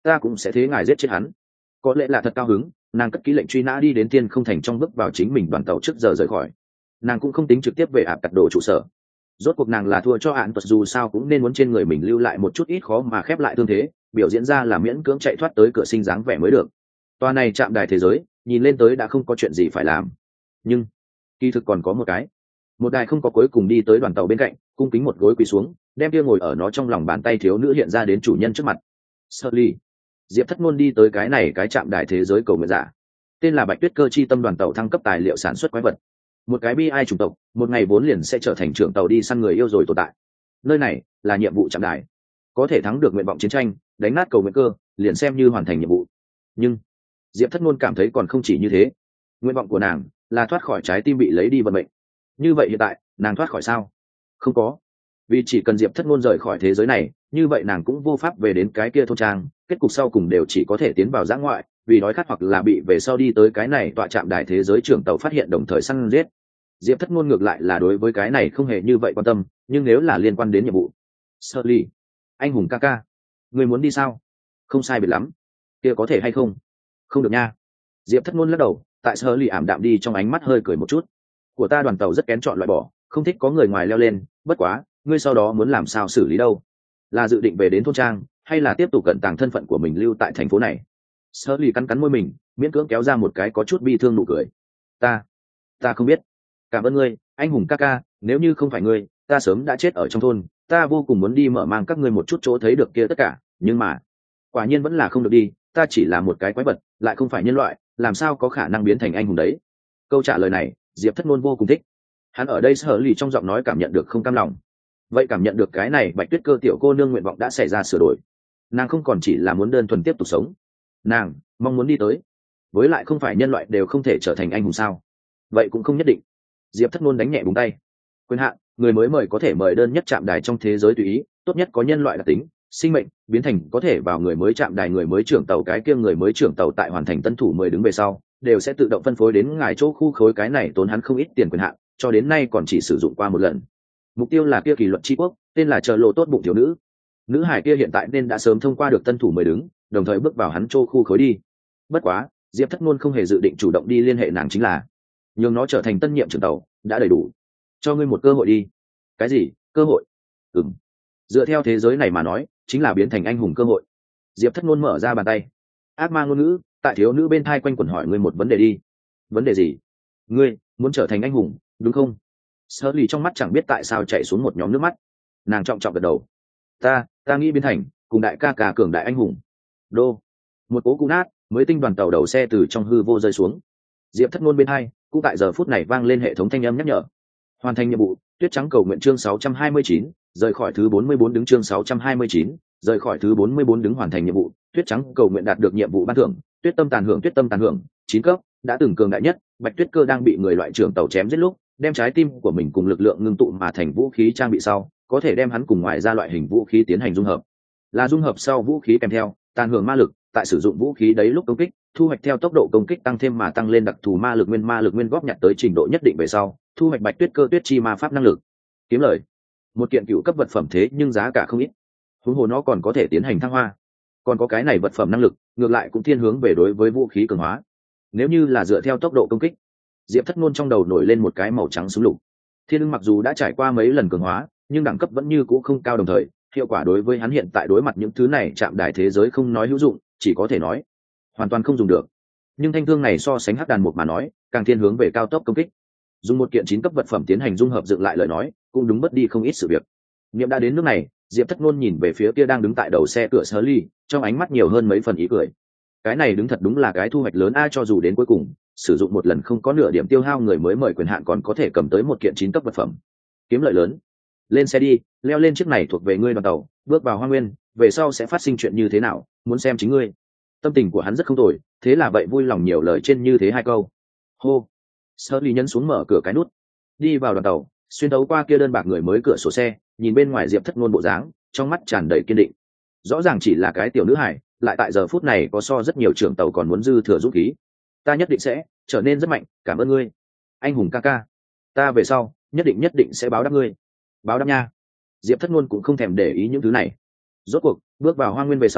ta cũng sẽ thế ngài giết chết hắn. Có lẽ là thật cao hứng, nàng cất ký lệnh truy nã đi đến Thiên Không Thành trong, bước vào chính mình đoàn tàu trước giờ rời khỏi. Nàng cũng không tính trực tiếp về ạp cặt đồ trụ sở. Rốt cuộc nàng là thua cho án tuật, dù sao cũng nên muốn trên người mình lưu lại một chút ít khó mà khép lại thương thế, biểu diễn ra là miễn cưỡng chạy thoát tới cửa sinh dáng vẻ mới được. Toa này chạm đài thế giới, nhìn lên tới đã không có chuyện gì phải làm, nhưng kỳ thực còn có một cái. Một đài không có cuối cùng đi tới đoàn tàu bên cạnh, cung kính một gối quỳ xuống, đem kia ngồi ở nó trong lòng bàn tay thiếu nữ hiện ra đến chủ nhân trước mặt. Sully. Diệp Thất Nôn đi tới cái này cái chạm đài thế giới cầu nguyện giả, tên là Bạch Tuyết Cơ chi tâm đoàn tàu thăng cấp tài liệu sản xuất quái vật. Một cái bi ai chủng tộc, một ngày vốn liền sẽ trở thành trưởng tàu đi săn người yêu rồi tồn tại. Nơi này là nhiệm vụ chạm đài, có thể thắng được nguyện vọng chiến tranh, đánh nát cầu nguyện cơ, liền xem như hoàn thành nhiệm vụ. Nhưng Diệp Thất Nôn cảm thấy còn không chỉ như thế. Nguyện vọng của nàng là thoát khỏi trái tim bị lấy đi vận mệnh. Như vậy hiện tại nàng thoát khỏi sao? Không có, vì chỉ cần Diệp Thất Nôn rời khỏi thế giới này, như vậy nàng cũng vô pháp về đến cái kia thôn trang, kết cục sau cùng đều chỉ có thể tiến vào dã ngoại, vì đói khát hoặc là bị về sau đi tới cái này tọa trạm đài thế giới trưởng tàu phát hiện đồng thời săn giết. Diệp Thất Nôn ngược lại là đối với cái này không hề như vậy quan tâm, nhưng nếu là liên quan đến nhiệm vụ, Sully, anh hùng ca ca, người muốn đi sao? Không sai biệt lắm, kia có thể hay không? Không được nha. Diệp Thất Nôn lắc đầu, tại Sully ảm đạm đi trong ánh mắt hơi cười một chút. Của ta đoàn tàu rất kén chọn loại bỏ, không thích có người ngoài leo lên, bất quá ngươi sau đó muốn làm sao xử lý đâu? Là dự định về đến thôn trang, hay là tiếp tục cẩn tàng thân phận của mình lưu tại thành phố này? Sully cắn cắn môi mình, miễn cưỡng kéo ra một cái có chút bi thương nụ cười. Ta, ta không biết. Cảm ơn ngươi, anh hùng ca ca, nếu như không phải ngươi, ta sớm đã chết ở trong thôn. Ta vô cùng muốn đi mở mang các ngươi một chút chỗ thấy được kia tất cả, nhưng mà quả nhiên vẫn là không được đi. Ta chỉ là một cái quái vật, lại không phải nhân loại, làm sao có khả năng biến thành anh hùng đấy? Câu trả lời này, Diệp Thất Nôn vô cùng thích. Hắn ở đây sở lì trong giọng nói cảm nhận được không cam lòng. Vậy cảm nhận được cái này Bạch Tuyết Cơ tiểu cô nương nguyện vọng đã xảy ra sửa đổi. Nàng không còn chỉ là muốn đơn thuần tiếp tục sống, nàng mong muốn đi tới. Với lại không phải nhân loại đều không thể trở thành anh hùng sao? Vậy cũng không nhất định. Diệp Thất Nôn đánh nhẹ búng tay. Quyền hạn, người mới mời có thể mời đơn nhất chạm đài trong thế giới tùy ý, tốt nhất có nhân loại đặc tính, sinh mệnh, biến thành có thể vào người mới chạm đài người mới trưởng tàu, cái kia người mới trưởng tàu tại hoàn thành tân thủ mười đứng về sau, đều sẽ tự động phân phối đến ngài chỗ khu khối, cái này tốn hắn không ít tiền quyền hạn, cho đến nay còn chỉ sử dụng qua một lần. Mục tiêu là kia kỷ luật tri quốc, tên là chờ lộ tốt bụng thiếu nữ. Nữ hải kia hiện tại nên đã sớm thông qua được tân thủ mười đứng, đồng thời bước vào hắn chỗ khu khối đi. Bất quá, Diệp Thất Nôn không hề dự định chủ động đi liên hệ nàng, chính là nhường nó trở thành tân nhiệm trưởng tàu đã đầy đủ. Cho ngươi một cơ hội đi. Cái gì cơ hội? Ừm, dựa theo thế giới này mà nói, chính là biến thành anh hùng cơ hội. Diệp Thất Nôn mở ra bàn tay, ác ma ngôn ngữ tại thiếu nữ bên thai quanh quẩn, hỏi ngươi một vấn đề đi. Vấn đề gì? Ngươi muốn trở thành anh hùng đúng không? Sơ lì trong mắt chẳng biết tại sao chạy xuống một nhóm nước mắt. Nàng trọng trọng gật đầu. ta ta nghĩ biến thành cùng đại ca cả cường đại anh hùng. Đô, một cố cú nát mới tinh đoàn tàu đầu xe từ trong hư vô rơi xuống. Diệp Thất Nôn bên hai cũng tại giờ phút này vang lên hệ thống thanh âm nhắc nhở. Hoàn thành nhiệm vụ, Tuyết Trắng cầu nguyện chương sáu trăm hai mươi chín, rời khỏi thứ bốn mươi bốn đứng chương sáu trăm hai mươi chín, rời khỏi thứ bốn mươi bốn đứng hoàn thành nhiệm vụ, Tuyết Trắng cầu nguyện đạt được nhiệm vụ ban thưởng, Tuyết Tâm tàn hưởng, Tuyết Tâm tàn hưởng, chín cấp, đã từng cường đại nhất, Bạch Tuyết Cơ đang bị người loại trưởng tàu chém giết lúc, đem trái tim của mình cùng lực lượng ngưng tụ mà thành vũ khí trang bị sau, có thể đem hắn cùng ngoài ra loại hình vũ khí tiến hành dung hợp. Là dung hợp sau vũ khí kèm theo tàn hưởng ma lực, tại sử dụng vũ khí đấy lúc công kích, thu hoạch theo tốc độ công kích tăng thêm mà tăng lên đặc thù ma lực nguyên, ma lực nguyên góp nhặt tới trình độ nhất định về sau, thu hoạch Bạch Tuyết Cơ Tuyết chi ma pháp năng lực. Kiếm lời. Một kiện cựu cấp vật phẩm thế nhưng giá cả không ít. Huống hồ nó còn có thể tiến hành thăng hoa. Còn có cái này vật phẩm năng lực, ngược lại cũng thiên hướng về đối với vũ khí cường hóa. Nếu như là dựa theo tốc độ công kích, Diệp Thất Nôn trong đầu nổi lên một cái màu trắng súng lục. Thiên ưng mặc dù đã trải qua mấy lần cường hóa, nhưng đẳng cấp vẫn như cũ không cao, đồng thời hiệu quả đối với hắn hiện tại đối mặt những thứ này chạm đài thế giới không nói hữu dụng, chỉ có thể nói hoàn toàn không dùng được. Nhưng thanh thương này so sánh hắc đàn một mà nói, càng thiên hướng về cao tốc công kích. Dùng một kiện chín cấp vật phẩm tiến hành dung hợp dựng lại lời nói, cũng đúng mất đi không ít sự việc. Niệm đã đến nước này, Diệp Thất Nôn nhìn về phía kia đang đứng tại đầu xe cửa Sully, trong ánh mắt nhiều hơn mấy phần ý cười. Cái này đứng thật đúng là cái thu hoạch lớn a, cho dù đến cuối cùng sử dụng một lần không có nửa điểm tiêu hao, người mới mời quyền hạn còn có thể cầm tới một kiện chín cấp vật phẩm, kiếm lợi lớn. Lên xe đi, leo lên chiếc này thuộc về ngươi đoàn tàu, bước vào Hoang Nguyên, về sau sẽ phát sinh chuyện như thế nào, muốn xem chính ngươi. Tâm tình của hắn rất không tồi, thế là vậy vui lòng nhiều lời trên như thế hai câu. Hô. Sully nhấn xuống mở cửa cái nút, đi vào đoàn tàu, xuyên thấu qua kia đơn bạc người mới cửa sổ xe, nhìn bên ngoài Diệp Thất Nôn bộ dáng, trong mắt tràn đầy kiên định. Rõ ràng chỉ là cái tiểu nữ hải, lại tại giờ phút này có so rất nhiều trưởng tàu còn muốn dư thừa dũng khí. Ta nhất định sẽ trở nên rất mạnh, cảm ơn ngươi, anh hùng ca ca. Ta về sau nhất định nhất định sẽ báo đáp ngươi. Báo đáp nha. Diệp Thất Nôn cũng không thèm để ý những thứ này. Rốt cuộc bước vào Hoang Nguyên về sau,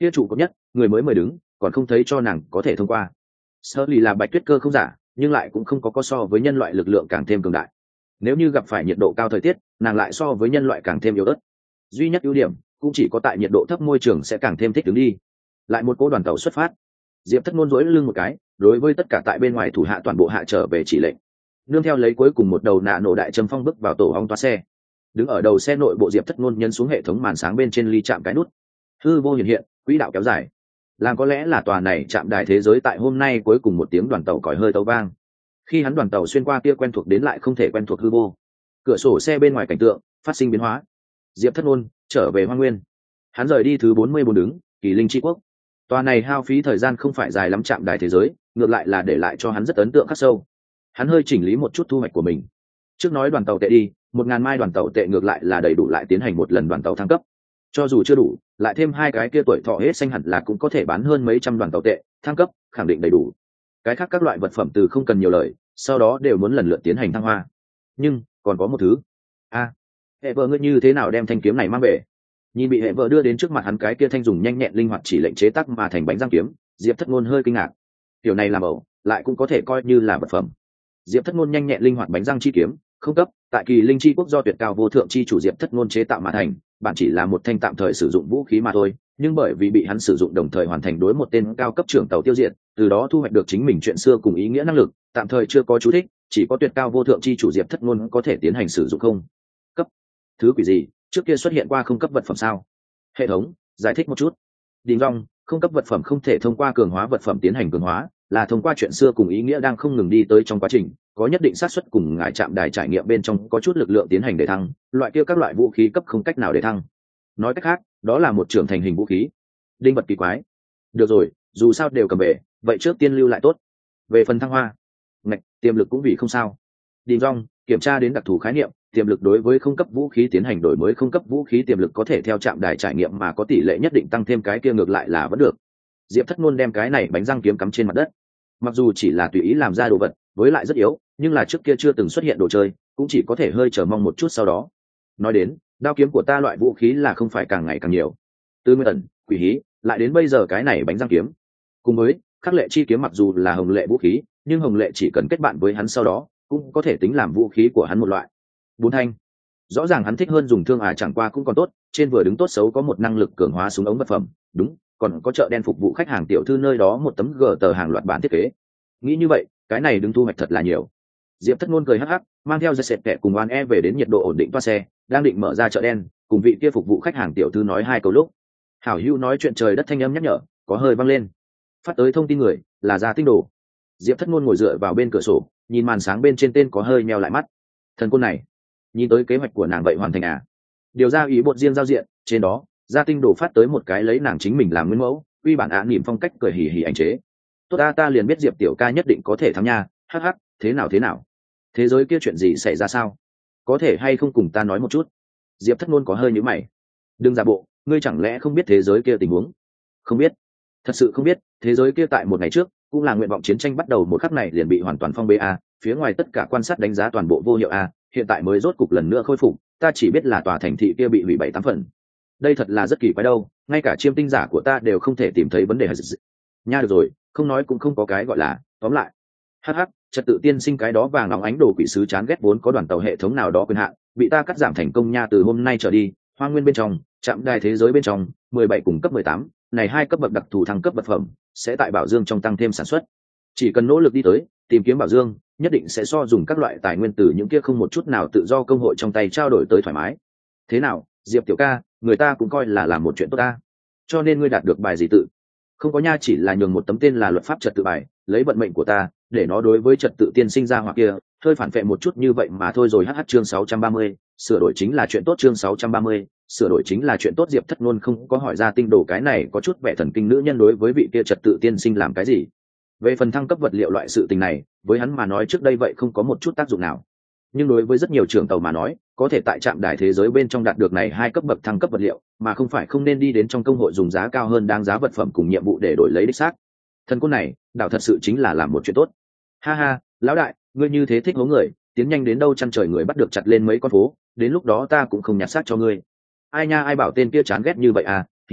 kia trụ cấp nhất người mới mời đứng còn không thấy cho nàng có thể thông qua. Sơ lì là bạch tuyết cơ không giả, nhưng lại cũng không có có so với nhân loại lực lượng càng thêm cường đại. Nếu như gặp phải nhiệt độ cao thời tiết, nàng lại so với nhân loại càng thêm yếu ớt. Duy nhất ưu điểm cũng chỉ có tại nhiệt độ thấp môi trường sẽ càng thêm thích ứng đi. Lại một cỗ đoàn tàu xuất phát. Diệp Thất Nôn duỗi lưng một cái, đối với tất cả tại bên ngoài thủ hạ toàn bộ hạ trở về chỉ lệnh. Nương theo lấy cuối cùng một đầu nạ nổ đại châm phong bước vào tổ ong toa xe. Đứng ở đầu xe nội bộ Diệp Thất Nôn nhấn xuống hệ thống màn sáng bên trên ly chạm cái nút. Hư vô hiện hiện, quỹ đạo kéo dài. Làm có lẽ là tòa này chạm đài thế giới tại hôm nay cuối cùng một tiếng đoàn tàu còi hơi tấu vang. Khi hắn đoàn tàu xuyên qua kia quen thuộc đến lại không thể quen thuộc hư vô. Cửa sổ xe bên ngoài cảnh tượng phát sinh biến hóa. Diệp Thất Nôn trở về Hoang Nguyên. Hắn rời đi thứ bốn mươi bốn đứng, Kỳ Linh Chi Quốc. Tòa này hao phí thời gian không phải dài lắm chạm đài thế giới, ngược lại là để lại cho hắn rất ấn tượng khắc sâu. Hắn hơi chỉnh lý một chút thu hoạch của mình. Trước nói đoàn tàu tệ đi, một ngàn mai đoàn tàu tệ ngược lại là đầy đủ lại tiến hành một lần đoàn tàu thăng cấp. Cho dù chưa đủ, lại thêm hai cái kia tuổi thọ hết xanh hẳn là cũng có thể bán hơn mấy trăm đoàn tàu tệ, thăng cấp khẳng định đầy đủ. Cái khác các loại vật phẩm từ không cần nhiều lời, sau đó đều muốn lần lượt tiến hành thăng hoa. Nhưng còn có một thứ. A, à, hệ vợ ngươi như thế nào đem thanh kiếm này mang về? Nhìn bị hệ vợ đưa đến trước mặt hắn cái kia thanh dùng nhanh nhẹn linh hoạt chỉ lệnh chế tác mà thành bánh răng kiếm, Diệp Thất Nôn hơi kinh ngạc. Kiểu này làm ẩu, lại cũng có thể coi như là vật phẩm. Diệp Thất Nôn nhanh nhẹn linh hoạt bánh răng chi kiếm, không cấp, tại Kỳ Linh Chi Quốc do tuyệt cao vô thượng chi chủ Diệp Thất Nôn chế tạo mà thành, bản chỉ là một thanh tạm thời sử dụng vũ khí mà thôi, nhưng bởi vì bị hắn sử dụng đồng thời hoàn thành đối một tên cao cấp trưởng tàu tiêu diệt, từ đó thu hoạch được chính mình chuyện xưa cùng ý nghĩa năng lực, tạm thời chưa có chú thích, chỉ có tuyệt cao vô thượng chi chủ Diệp Thất Nôn có thể tiến hành sử dụng không cấp. Thứ quỷ gì, trước kia xuất hiện qua không cấp vật phẩm sao? Hệ thống giải thích một chút. Đình Long, không cấp vật phẩm không thể thông qua cường hóa vật phẩm tiến hành cường hóa, là thông qua chuyện xưa cùng ý nghĩa đang không ngừng đi tới trong quá trình, có nhất định xác suất cùng ngài chạm đài trải nghiệm bên trong có chút lực lượng tiến hành để thăng, loại kia các loại vũ khí cấp không cách nào để thăng. Nói cách khác, đó là một trưởng thành hình vũ khí. Đinh vật kỳ quái. Được rồi, dù sao đều cầm về, vậy trước tiên lưu lại tốt. Về phần thăng hoa, ngạch, tiềm lực cũng vì không sao. Đình Long, kiểm tra đến đặc thù khái niệm, tiềm lực đối với không cấp vũ khí tiến hành đổi mới không cấp vũ khí tiềm lực có thể theo chạm đài trải nghiệm mà có tỷ lệ nhất định tăng thêm, cái kia ngược lại là vẫn được. Diệp Thất Nôn đem cái này bánh răng kiếm cắm trên mặt đất. Mặc dù chỉ là tùy ý làm ra đồ vật, với lại rất yếu, nhưng là trước kia chưa từng xuất hiện đồ chơi, cũng chỉ có thể hơi chờ mong một chút sau đó. Nói đến, đao kiếm của ta loại vũ khí là không phải càng ngày càng nhiều. Từ Nguyên Tần, Quỷ Hí, lại đến bây giờ cái này bánh răng kiếm. Cùng với Khắc Lệ chi kiếm, mặc dù là hồng lệ vũ khí, nhưng hồng lệ chỉ cần kết bạn với hắn sau đó, cũng có thể tính làm vũ khí của hắn một loại. Bốn thanh. Rõ ràng hắn thích hơn dùng thương à, chẳng qua cũng còn tốt, trên vừa đứng tốt xấu có một năng lực cường hóa súng ống vật phẩm, đúng, còn có chợ đen phục vụ khách hàng tiểu thư nơi đó một tấm gờ tờ hàng loạt bản thiết kế. Nghĩ như vậy, cái này đứng thu hoạch thật là nhiều. Diệp Thất Nôn cười hắc hắc, mang theo dây sệt kẹ cùng oan e về đến nhiệt độ ổn định toa xe, đang định mở ra chợ đen, cùng vị kia phục vụ khách hàng tiểu thư nói hai câu lúc, hảo hữu nói chuyện trời đất thanh âm nhắc nhở có hơi vang lên. Phát tới thông tin người là Gia Tinh Đồ. Diệp Thất Nôn ngồi dựa vào bên cửa sổ, nhìn màn sáng bên trên tên có hơi meo lại mắt. Thần côn này, nhìn tới kế hoạch của nàng vậy hoàn thành à? Điều ra ý bột riêng giao diện, trên đó Gia Tinh Đồ phát tới một cái lấy nàng chính mình làm nguyên mẫu, quy bản ạ niệm phong cách cười hì hì ảnh chế. Tốt ta ta liền biết Diệp tiểu ca nhất định có thể thắng nha, hắc hắc, thế nào thế nào? Thế giới kia chuyện gì xảy ra sao? Có thể hay không cùng ta nói một chút? Diệp Thất Nôn có hơi nhíu mày. Đừng giả bộ, ngươi chẳng lẽ không biết thế giới kia tình huống? Không biết, thật sự không biết. Thế giới kia tại một ngày trước, cũng là nguyện vọng chiến tranh bắt đầu một khắc này liền bị hoàn toàn phong bê a, phía ngoài tất cả quan sát đánh giá toàn bộ vô hiệu a, hiện tại mới rốt cục lần nữa khôi phục, ta chỉ biết là tòa thành thị kia bị hủy bảy tám phần. Đây thật là rất kỳ quái đâu, ngay cả chiêm tinh giả của ta đều không thể tìm thấy vấn đề. Nha, được rồi, không nói cũng không có cái gọi là, tóm lại. Hắc hắc, trật tự tiên sinh cái đó vàng nóng ánh đồ quỷ sứ chán ghét vốn có đoàn tàu hệ thống nào đó quyền hạn, bị ta cắt giảm thành công nha, từ hôm nay trở đi, Hoang Nguyên bên trong, trạm đài thế giới bên trong, mười bảy cùng cấp mười tám, này hai cấp bậc đặc thù thăng cấp vật phẩm, sẽ tại Bảo Dương trong tăng thêm sản xuất. Chỉ cần nỗ lực đi tới, tìm kiếm Bảo Dương, nhất định sẽ so dùng các loại tài nguyên từ những kia không một chút nào tự do công hội trong tay trao đổi tới thoải mái. Thế nào, Diệp tiểu ca, người ta cũng coi là làm một chuyện tốt ta. Cho nên ngươi đạt được bài gì tự? Không có nha, chỉ là nhường một tấm tên là luật pháp trật tự bài, lấy vận mệnh của ta, để nó đối với trật tự tiên sinh ra hoặc kia, hơi phản vệ một chút như vậy mà thôi rồi. H H chương sáu trăm ba mươi, sửa đổi chính là chuyện tốt. Chương sáu trăm ba mươi, sửa đổi chính là chuyện tốt. Diệp Thất Nôn không có hỏi Ra Tinh Đồ cái này có chút vẻ thần kinh nữ nhân đối với vị kia trật tự tiên sinh làm cái gì. Về phần thăng cấp vật liệu loại sự tình này, với hắn mà nói trước đây vậy không có một chút tác dụng nào. Nhưng đối với rất nhiều trưởng tàu mà nói, có thể tại trạm đài thế giới bên trong đạt được này hai cấp bậc thăng cấp vật liệu, mà không phải không nên đi đến trong công hội dùng giá cao hơn đáng giá vật phẩm cùng nhiệm vụ để đổi lấy đích xác. Thần côn này, đảo thật sự chính là làm một chuyện tốt. Ha ha, lão đại, ngươi như thế thích hố người, tiến nhanh đến đâu chăn trời người bắt được chặt lên mấy con phố, đến lúc đó ta cũng không nhặt xác cho ngươi. Ai nha, ai bảo tên kia chán ghét như vậy à, hì hì,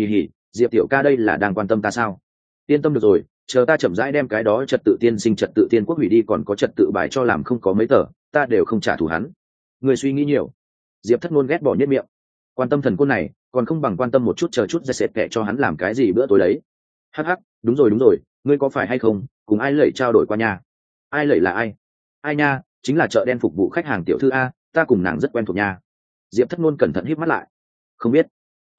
Diệp tiểu ca đây là đang quan tâm ta sao? Yên tâm được rồi, chờ ta chậm rãi đem cái đó trật tự tiên sinh trật tự tiên quốc hủy đi, còn có trật tự bài cho làm không có mấy tờ, ta đều không trả thù hắn. Người suy nghĩ nhiều. Diệp Thất Nôn ghét bỏ nhất miệng. Quan tâm thần côn này còn không bằng quan tâm một chút chờ chút ra sệt kệ cho hắn làm cái gì bữa tối đấy. Hắc hắc, đúng rồi đúng rồi, ngươi có phải hay không cùng ai lẩy trao đổi qua nhà? Ai lẩy là ai? Ai nha, chính là chợ đen phục vụ khách hàng tiểu thư a, ta cùng nàng rất quen thuộc nha. Diệp Thất Nôn cẩn thận híp mắt lại. Không biết.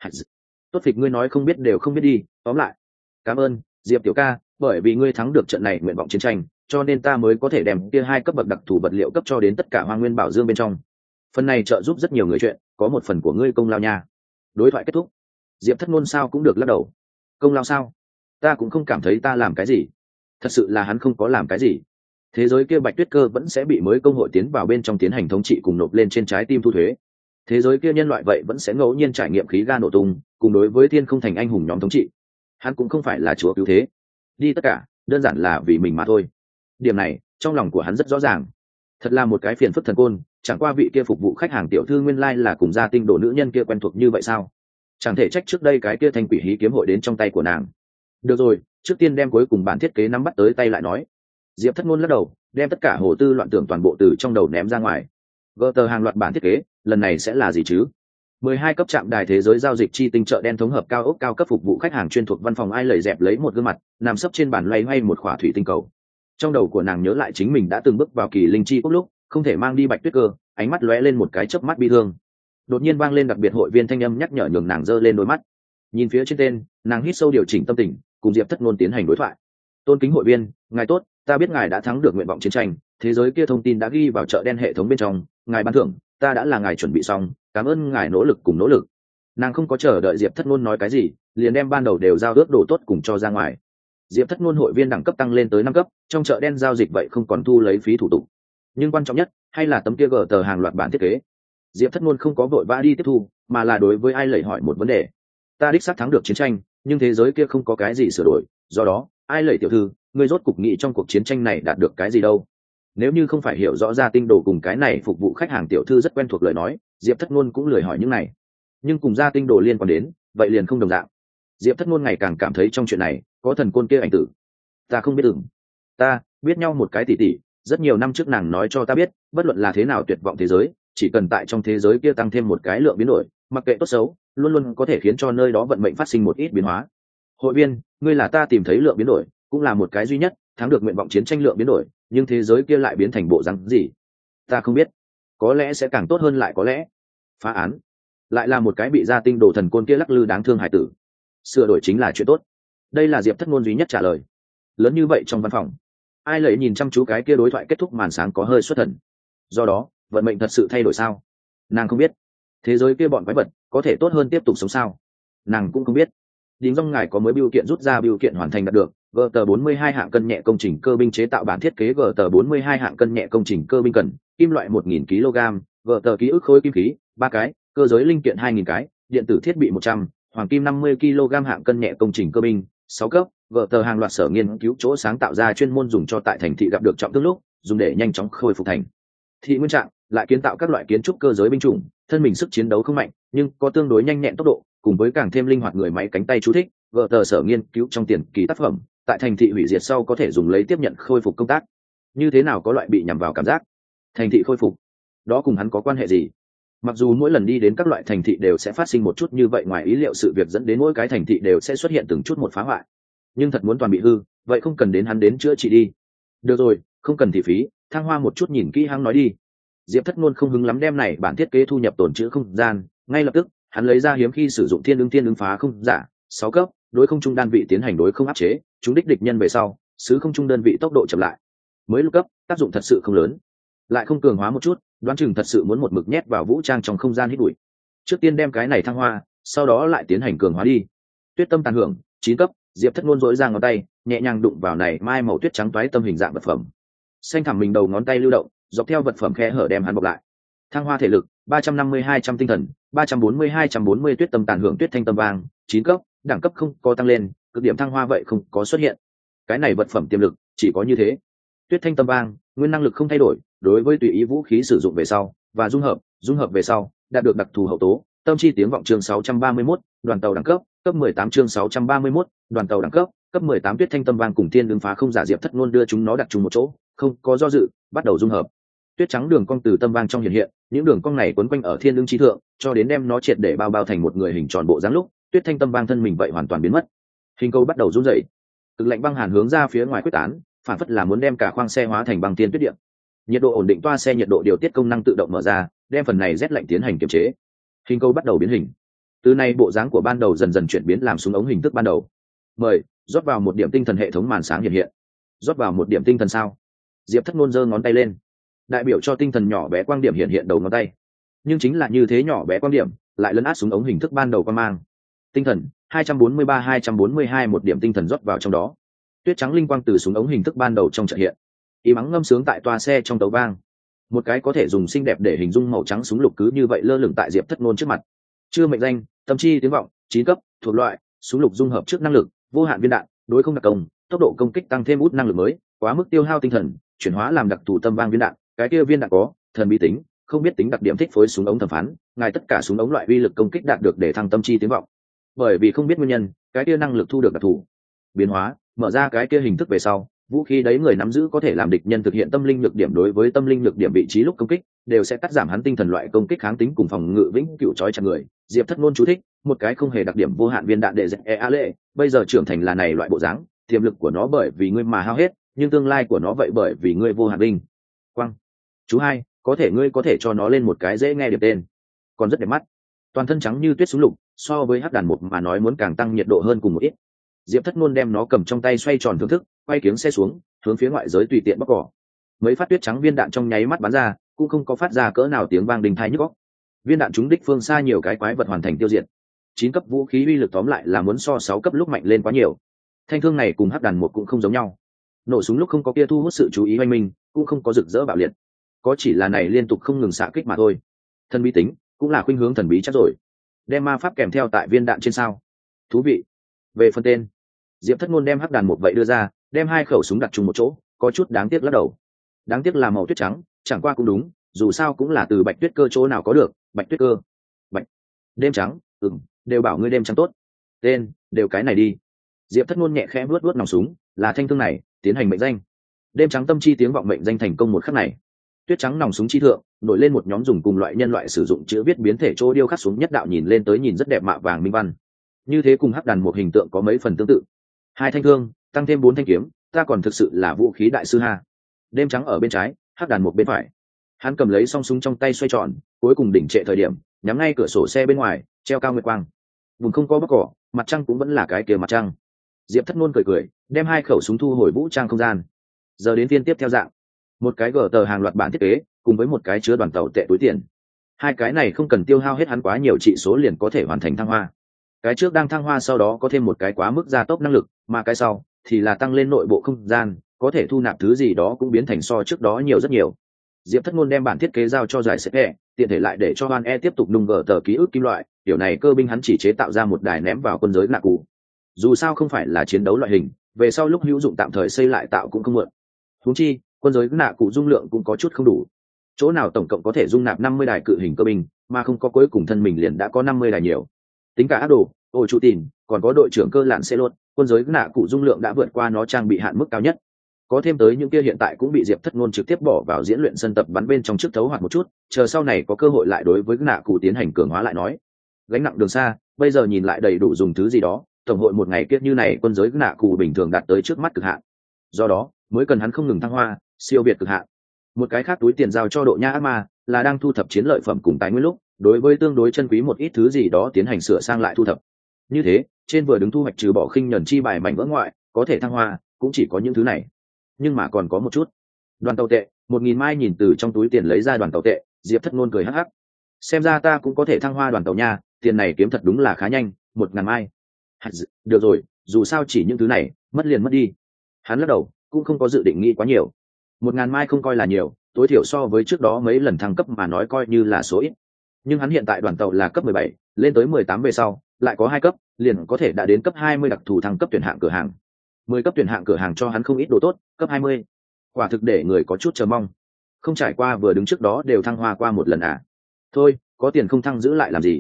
Tốt phịch ngươi nói không biết đều không biết đi, tóm lại. Cảm ơn, Diệp tiểu ca, bởi vì ngươi thắng được trận này nguyện vọng chiến tranh, cho nên ta mới có thể đem kia hai cấp bậc đặc thù vật liệu cấp cho đến tất cả Hoa Nguyên Bảo Dương bên trong. Phần này trợ giúp rất nhiều người chuyện, có một phần của ngươi công lao nha. Đối thoại kết thúc. Diệp Thất Nôn sao cũng được lắc đầu. Công lao sao? Ta cũng không cảm thấy ta làm cái gì. Thật sự là hắn không có làm cái gì. Thế giới kia Bạch Tuyết Cơ vẫn sẽ bị mới công hội tiến vào bên trong tiến hành thống trị cùng nộp lên trên trái tim thu thuế. Thế giới kia nhân loại vậy vẫn sẽ ngẫu nhiên trải nghiệm khí ga nổ tung, cùng đối với thiên không thành anh hùng nhóm thống trị. Hắn cũng không phải là chúa cứu thế. Đi tất cả, đơn giản là vì mình mà thôi. Điểm này, trong lòng của hắn rất rõ ràng. Thật là một cái phiền phức thần côn, chẳng qua vị kia phục vụ khách hàng tiểu thư nguyên lai là cùng gia tinh đồ nữ nhân kia quen thuộc như vậy sao? Chẳng thể trách trước đây cái kia thanh quỷ hí kiếm hội đến trong tay của nàng. Được rồi, trước tiên đem cuối cùng bản thiết kế nắm bắt tới tay lại nói. Diệp Thất Ngôn lắc đầu, đem tất cả hồ tư loạn tưởng toàn bộ từ trong đầu ném ra ngoài. Gỡ tờ hàng loạt bản thiết kế, lần này sẽ là gì chứ? mười hai cấp trạm đài thế giới giao dịch chi tinh chợ đen thống hợp cao ốc cao cấp phục vụ khách hàng chuyên thuộc văn phòng ai lầy dẹp lấy một gương mặt, nằm sấp trên bàn loay hoay một khỏa thủy tinh cầu. Trong đầu của nàng nhớ lại chính mình đã từng bước vào kỳ linh chi quốc lúc, không thể mang đi Bạch Tuyết Cơ, ánh mắt lóe lên một cái chớp mắt bi thương. Đột nhiên vang lên đặc biệt hội viên thanh âm nhắc nhở nhường nàng giơ lên đôi mắt. Nhìn phía trên tên, nàng hít sâu điều chỉnh tâm tình, cùng Diệp Thất Ngôn tiến hành đối thoại. Tôn kính hội viên, ngài tốt, ta biết ngài đã thắng được nguyện vọng chiến tranh, thế giới kia thông tin đã ghi vào chợ đen hệ thống bên trong, ngài ban thưởng, ta đã là ngài chuẩn bị xong, cảm ơn ngài nỗ lực cùng nỗ lực. Nàng không có chờ đợi Diệp Thất Ngôn nói cái gì, liền đem ban đầu đều giao ước đồ tốt cùng cho ra ngoài. Diệp Thất Ngôn hội viên đẳng cấp tăng lên tới năm cấp, trong chợ đen giao dịch vậy không còn thu lấy phí thủ tục. Nhưng quan trọng nhất, hay là tấm kia gờ tờ hàng loạt bản thiết kế. Diệp Thất Ngôn không có vội vã đi tiếp thu, mà là đối với ai lầy hỏi một vấn đề. Ta đích xác thắng được chiến tranh, nhưng thế giới kia không có cái gì sửa đổi, do đó, ai lầy tiểu thư, ngươi rốt cục nghĩ trong cuộc chiến tranh này đạt được cái gì đâu? Nếu như không phải hiểu rõ ra tinh đồ cùng cái này phục vụ khách hàng tiểu thư rất quen thuộc lời nói, Diệp Thất Ngôn cũng lười hỏi những này. Nhưng cùng gia tinh đồ liên quan đến, vậy liền không đồng dạng. Diệp Thất Ngôn ngày càng cảm thấy trong chuyện này có thần côn kia ảnh tử. Ta không biết ửng. Ta biết nhau một cái tỷ tỷ, rất nhiều năm trước nàng nói cho ta biết, bất luận là thế nào tuyệt vọng thế giới, chỉ cần tại trong thế giới kia tăng thêm một cái lượng biến đổi, mặc kệ tốt xấu, luôn luôn có thể khiến cho nơi đó vận mệnh phát sinh một ít biến hóa. Hội viên, ngươi là ta tìm thấy lượng biến đổi, cũng là một cái duy nhất, thắng được nguyện vọng chiến tranh lượng biến đổi, nhưng thế giới kia lại biến thành bộ rắn gì? Ta không biết. Có lẽ sẽ càng tốt hơn lại có lẽ. Phá án. Lại là một cái bị gia tinh đồ thần côn kia lắc lư đáng thương hải tử. Sửa đổi chính là chuyện tốt. Đây là Diệp Thất Ngôn duy nhất trả lời. Lớn như vậy trong văn phòng, ai lấy nhìn chăm chú cái kia đối thoại kết thúc màn sáng có hơi xuất thần. Do đó, vận mệnh thật sự thay đổi sao? Nàng không biết. Thế giới kia bọn quái vật có thể tốt hơn tiếp tục sống sao? Nàng cũng không biết. Đính dòng ngài có mới biểu kiện rút ra biểu kiện hoàn thành đạt được. G T bốn mươi hai hạng cân nhẹ công trình cơ binh chế tạo bản thiết kế G T bốn mươi hai hạng cân nhẹ công trình cơ binh cần kim loại một nghìn ki lô gam, G T ký ức khối kim khí ba cái, cơ giới linh kiện hai nghìn cái, điện tử thiết bị một trăm, hoàng kim năm mươi ki lô gam hạng cân nhẹ công trình cơ binh sáu cấp, G T hàng loạt sở nghiên cứu chỗ sáng tạo ra chuyên môn dùng cho tại thành thị gặp được trọng thương lúc, dùng để nhanh chóng khôi phục thành thị nguyên trạng, lại kiến tạo các loại kiến trúc cơ giới binh chủng, thân mình sức chiến đấu không mạnh, nhưng có tương đối nhanh nhẹn tốc độ, cùng với càng thêm linh hoạt người máy cánh tay chú thích, G T sở nghiên cứu trong tiền kỳ tác phẩm, tại thành thị hủy diệt sau có thể dùng lấy tiếp nhận khôi phục công tác. Như thế nào có loại bị nhằm vào cảm giác? Thành thị khôi phục, đó cùng hắn có quan hệ gì? Mặc dù mỗi lần đi đến các loại thành thị đều sẽ phát sinh một chút như vậy ngoài ý liệu sự việc dẫn đến mỗi cái thành thị đều sẽ xuất hiện từng chút một phá hoại, nhưng thật muốn toàn bị hư, vậy không cần đến hắn đến chữa trị đi. Được rồi, không cần thị phí, thăng hoa một chút nhìn kỹ hắn nói đi. Diệp Thất Ngôn không hứng lắm đem này bản thiết kế thu nhập tồn trữ không gian, ngay lập tức, hắn lấy ra hiếm khi sử dụng thiên ứng thiên ứng phá không giả, sáu cấp, đối không trung đan vị tiến hành đối không áp chế, chúng đích địch nhân về sau, sứ không trung đơn vị tốc độ chậm lại. Mới lục cấp, tác dụng thật sự không lớn, lại không cường hóa một chút, đoán chừng thật sự muốn một mực nhét vào vũ trang trong không gian hít bụi. Trước tiên đem cái này thăng hoa, sau đó lại tiến hành cường hóa đi. Tuyết tâm tàn hưởng, chín cấp, Diệp Thất Ngôn rỗi ra ngón tay, nhẹ nhàng đụng vào này mai màu tuyết trắng toái tâm hình dạng vật phẩm. Xanh thẳm mình đầu ngón tay lưu động, dọc theo vật phẩm khe hở đem hắn bọc lại. Thăng hoa thể lực, ba trăm năm mươi hai trăm tinh thần, ba trăm bốn mươi hai trăm bốn mươi tuyết tâm tàn hưởng tuyết thanh tâm vàng, chín cấp, đẳng cấp không có tăng lên, cực điểm thăng hoa vậy không có xuất hiện. Cái này vật phẩm tiềm lực chỉ có như thế. Tuyết thanh tâm vàng, nguyên năng lực không thay đổi, đối với tùy ý vũ khí sử dụng về sau và dung hợp, dung hợp về sau, đạt được đặc thù hậu tố, Tâm chi tiếng vọng chương sáu trăm ba mươi mốt, đoàn tàu đẳng cấp, cấp mười tám chương sáu trăm ba mươi mốt, đoàn tàu đẳng cấp, cấp mười tám. Tuyết Thanh Tâm Vang cùng Thiên Đường Phá Không giả Diệp Thất Nôn đưa chúng nó đặt chung một chỗ, không có do dự, bắt đầu dung hợp. Tuyết trắng đường cong từ tâm vang trong hiện hiện, những đường cong này quấn quanh ở Thiên Đường chi thượng, cho đến đem nó triệt để bao bao thành một người hình tròn bộ dáng lúc, Tuyết Thanh Tâm Vang thân mình vậy hoàn toàn biến mất. Hình cầu bắt đầu run rẩy, cực lạnh băng hàn hướng ra phía ngoài quyết tán, phản phất là muốn đem cả khoang xe hóa thành băng tiên tuyết điện. Nhiệt độ ổn định toa xe nhiệt độ điều tiết công năng tự động mở ra, đem phần này rét lạnh tiến hành kiềm chế. Hình cầu bắt đầu biến hình, từ nay bộ dáng của ban đầu dần dần chuyển biến làm súng ống hình thức ban đầu. Mời rót vào một điểm tinh thần, hệ thống màn sáng hiện hiện. Rót vào một điểm tinh thần sao? Diệp Thất Nôn giơ ngón tay lên, đại biểu cho tinh thần nhỏ bé quang điểm hiện hiện đầu ngón tay. Nhưng chính là như thế nhỏ bé quang điểm lại lấn át súng ống hình thức ban đầu quang mang. Tinh thần hai trăm bốn mươi ba hai trăm bốn mươi hai, một điểm tinh thần rót vào trong đó. Tuyết trắng linh quang từ súng ống hình thức ban đầu trong chợt hiện, y mắng ngâm sướng tại toa xe trong tấu vang. Một cái có thể dùng xinh đẹp để hình dung màu trắng súng lục cứ như vậy lơ lửng tại Diệp Thất Nôn trước mặt. Chưa mệnh danh, tâm chi tiếng vọng, chín cấp, thuộc loại súng lục dung hợp trước năng lực, vô hạn viên đạn, đối không đặc công, tốc độ công kích tăng thêm út năng lực mới, quá mức tiêu hao tinh thần, chuyển hóa làm đặc thù tâm vang viên đạn. Cái kia viên đạn có thần bí tính, không biết tính đặc điểm thích phối súng ống thẩm phán, ngài tất cả súng ống loại uy lực công kích đạt được để thăng tâm chi tiếng vọng. Bởi vì không biết nguyên nhân, cái kia năng lực thu được đặc thù biến hóa, mở ra cái kia hình thức về sau, vũ khí đấy người nắm giữ có thể làm địch nhân thực hiện tâm linh nhược điểm, đối với tâm linh nhược điểm vị trí lúc công kích đều sẽ cắt giảm hắn tinh thần loại công kích kháng tính cùng phòng ngự vĩnh cửu trói chặt người. Diệp Thất Nôn chú thích, một cái không hề đặc điểm vô hạn viên đạn để dẹp e a lệ, bây giờ trưởng thành là này loại bộ dáng, tiềm lực của nó bởi vì ngươi mà hao hết, nhưng tương lai của nó vậy bởi vì ngươi vô hạn linh quang. Chú hai, có thể ngươi có thể cho nó lên một cái dễ nghe điểm tên, còn rất đẹp mắt. Toàn thân trắng như tuyết súng lục, so với hắc đàn một mà nói muốn càng tăng nhiệt độ hơn cùng một ít. Diệp Thất Nôn đem nó cầm trong tay xoay tròn thưởng thức, quay kiếng xe xuống, hướng phía ngoại giới tùy tiện bóc cỏ. Mấy phát tuyết trắng viên đạn trong nháy mắt bắn ra, cũng không có phát ra cỡ nào tiếng vang đình thai nhức óc. Viên đạn trúng đích phương xa nhiều cái quái vật hoàn thành tiêu diệt. Chín cấp vũ khí uy lực tóm lại là muốn so sáu cấp lúc mạnh lên quá nhiều. Thanh thương này cùng hắc đàn một cũng không giống nhau. Nổ súng lúc không có kia thu hút sự chú ý hoành minh, cũng không có rực rỡ bạo liệt, có chỉ là này liên tục không ngừng xạ kích mà thôi. Thần bí tính cũng là khuynh hướng thần bí chắc rồi. Đem ma pháp kèm theo tại viên đạn trên sao, thú vị. Về phần tên, Diệp Thất Nôn đem hắc đàn một vậy đưa ra, đem hai khẩu súng đặt chung một chỗ, có chút đáng tiếc lắc đầu. Đáng tiếc là màu tuyết trắng, chẳng qua cũng đúng, dù sao cũng là từ bạch tuyết cơ chỗ nào có được, bạch tuyết cơ, bạch đêm trắng, ừm, đều bảo ngươi đêm trắng tốt. Tên đều cái này đi. Diệp Thất Nôn nhẹ khẽ vuốt vuốt nòng súng, là thanh thương này, tiến hành mệnh danh. Đêm trắng tâm chi tiếng vọng mệnh danh thành công một khắc này. Tuyết trắng nòng súng chi thượng nổi lên một nhóm dùng cùng loại nhân loại sử dụng chữ viết biến thể chỗ điêu khắc xuống nhất đạo, nhìn lên tới nhìn rất đẹp mạ vàng minh văn, như thế cùng hắc đàn một hình tượng có mấy phần tương tự. Hai thanh thương tăng thêm bốn thanh kiếm, ta còn thực sự là vũ khí đại sư ha. Đêm trắng ở bên trái, hắc đàn một bên phải. Hắn cầm lấy song súng trong tay xoay tròn, cuối cùng đỉnh trệ thời điểm nhắm ngay cửa sổ xe bên ngoài treo cao nguyệt quang. Vùng không có bắc cỏ, mặt trăng cũng vẫn là cái kia mặt trăng. Diệp Thất Nôn cười cười, đem hai khẩu súng thu hồi vũ trang không gian. Giờ đến phiên tiếp theo dạng, một cái gờ tờ hàng loạt bản thiết kế cùng với một cái chứa đoàn tàu tệ túi tiền. Hai cái này không cần tiêu hao hết hắn quá nhiều trị số liền có thể hoàn thành thăng hoa. Cái trước đang thăng hoa sau đó có thêm một cái quá mức gia tốc năng lực, mà cái sau thì là tăng lên nội bộ không gian, có thể thu nạp thứ gì đó cũng biến thành so trước đó nhiều rất nhiều. Diệp Thất Nôn đem bản thiết kế giao cho giải sẽ e, tiện thể lại để cho Hoan E tiếp tục nung gờ tờ ký ức kim loại, điều này cơ binh hắn chỉ chế tạo ra một đài ném vào quân giới nạ cụ. Dù sao không phải là chiến đấu loại hình, về sau lúc hữu dụng tạm thời xây lại tạo cũng không muộn. Huống chi, quân giới nạ cụ dung lượng cũng có chút không đủ. Chỗ nào tổng cộng có thể dung nạp năm mươi đài cự hình cơ binh, mà không có cuối cùng thân mình liền đã có năm mươi đài nhiều. Tính cả ác đồ, ổ trụ tìm, còn có đội trưởng cơ lạn xe lốt, quân giới nạ cụ dung lượng đã vượt qua nó trang bị hạn mức cao nhất. Có thêm tới những kia hiện tại cũng bị Diệp Thất Nôn trực tiếp bỏ vào diễn luyện sân tập bắn bên trong trước thấu hoạt một chút, chờ sau này có cơ hội lại đối với nạ cụ tiến hành cường hóa lại nói. Gánh nặng đường xa, bây giờ nhìn lại đầy đủ dùng thứ gì đó, tổng hội một ngày kiết như này quân giới nạ cụ bình thường đạt tới trước mắt cực hạn. Do đó, mới cần hắn không ngừng thăng hoa, siêu việt cực hạn. Một cái khác túi tiền giao cho Độ Nhã Ác Ma, là đang thu thập chiến lợi phẩm cùng tài nguyên lúc, đối với tương đối chân quý một ít thứ gì đó tiến hành sửa sang lại thu thập. Như thế, trên vừa đứng thu hoạch trừ bỏ khinh nhẫn chi bài mảnh vỡ ngoại, có thể thăng hoa, cũng chỉ có những thứ này. Nhưng mà còn có một chút. Đoàn tàu tệ, một nghìn mai nhìn từ trong túi tiền lấy ra đoàn tàu tệ, Diệp Thất Nôn cười hắc hắc. Xem ra ta cũng có thể thăng hoa đoàn tàu nha, tiền này kiếm thật đúng là khá nhanh, một ngàn mai. Được rồi, dù sao chỉ những thứ này, mất liền mất đi. Hắn lắc đầu, cũng không có dự định nghĩ quá nhiều. Một ngàn mai không coi là nhiều, tối thiểu so với trước đó mấy lần thăng cấp mà nói coi như là số ít. Nhưng hắn hiện tại đoàn tàu là cấp mười bảy, lên tới mười tám về sau, lại có hai cấp, liền có thể đã đến cấp hai mươi đặc thù thăng cấp tuyển hạng cửa hàng. mười cấp tuyển hạng cửa hàng cho hắn không ít đồ tốt, cấp hai mươi. Quả thực để người có chút chờ mong. Không trải qua vừa đứng trước đó đều thăng hoa qua một lần à? Thôi, có tiền không thăng giữ lại làm gì?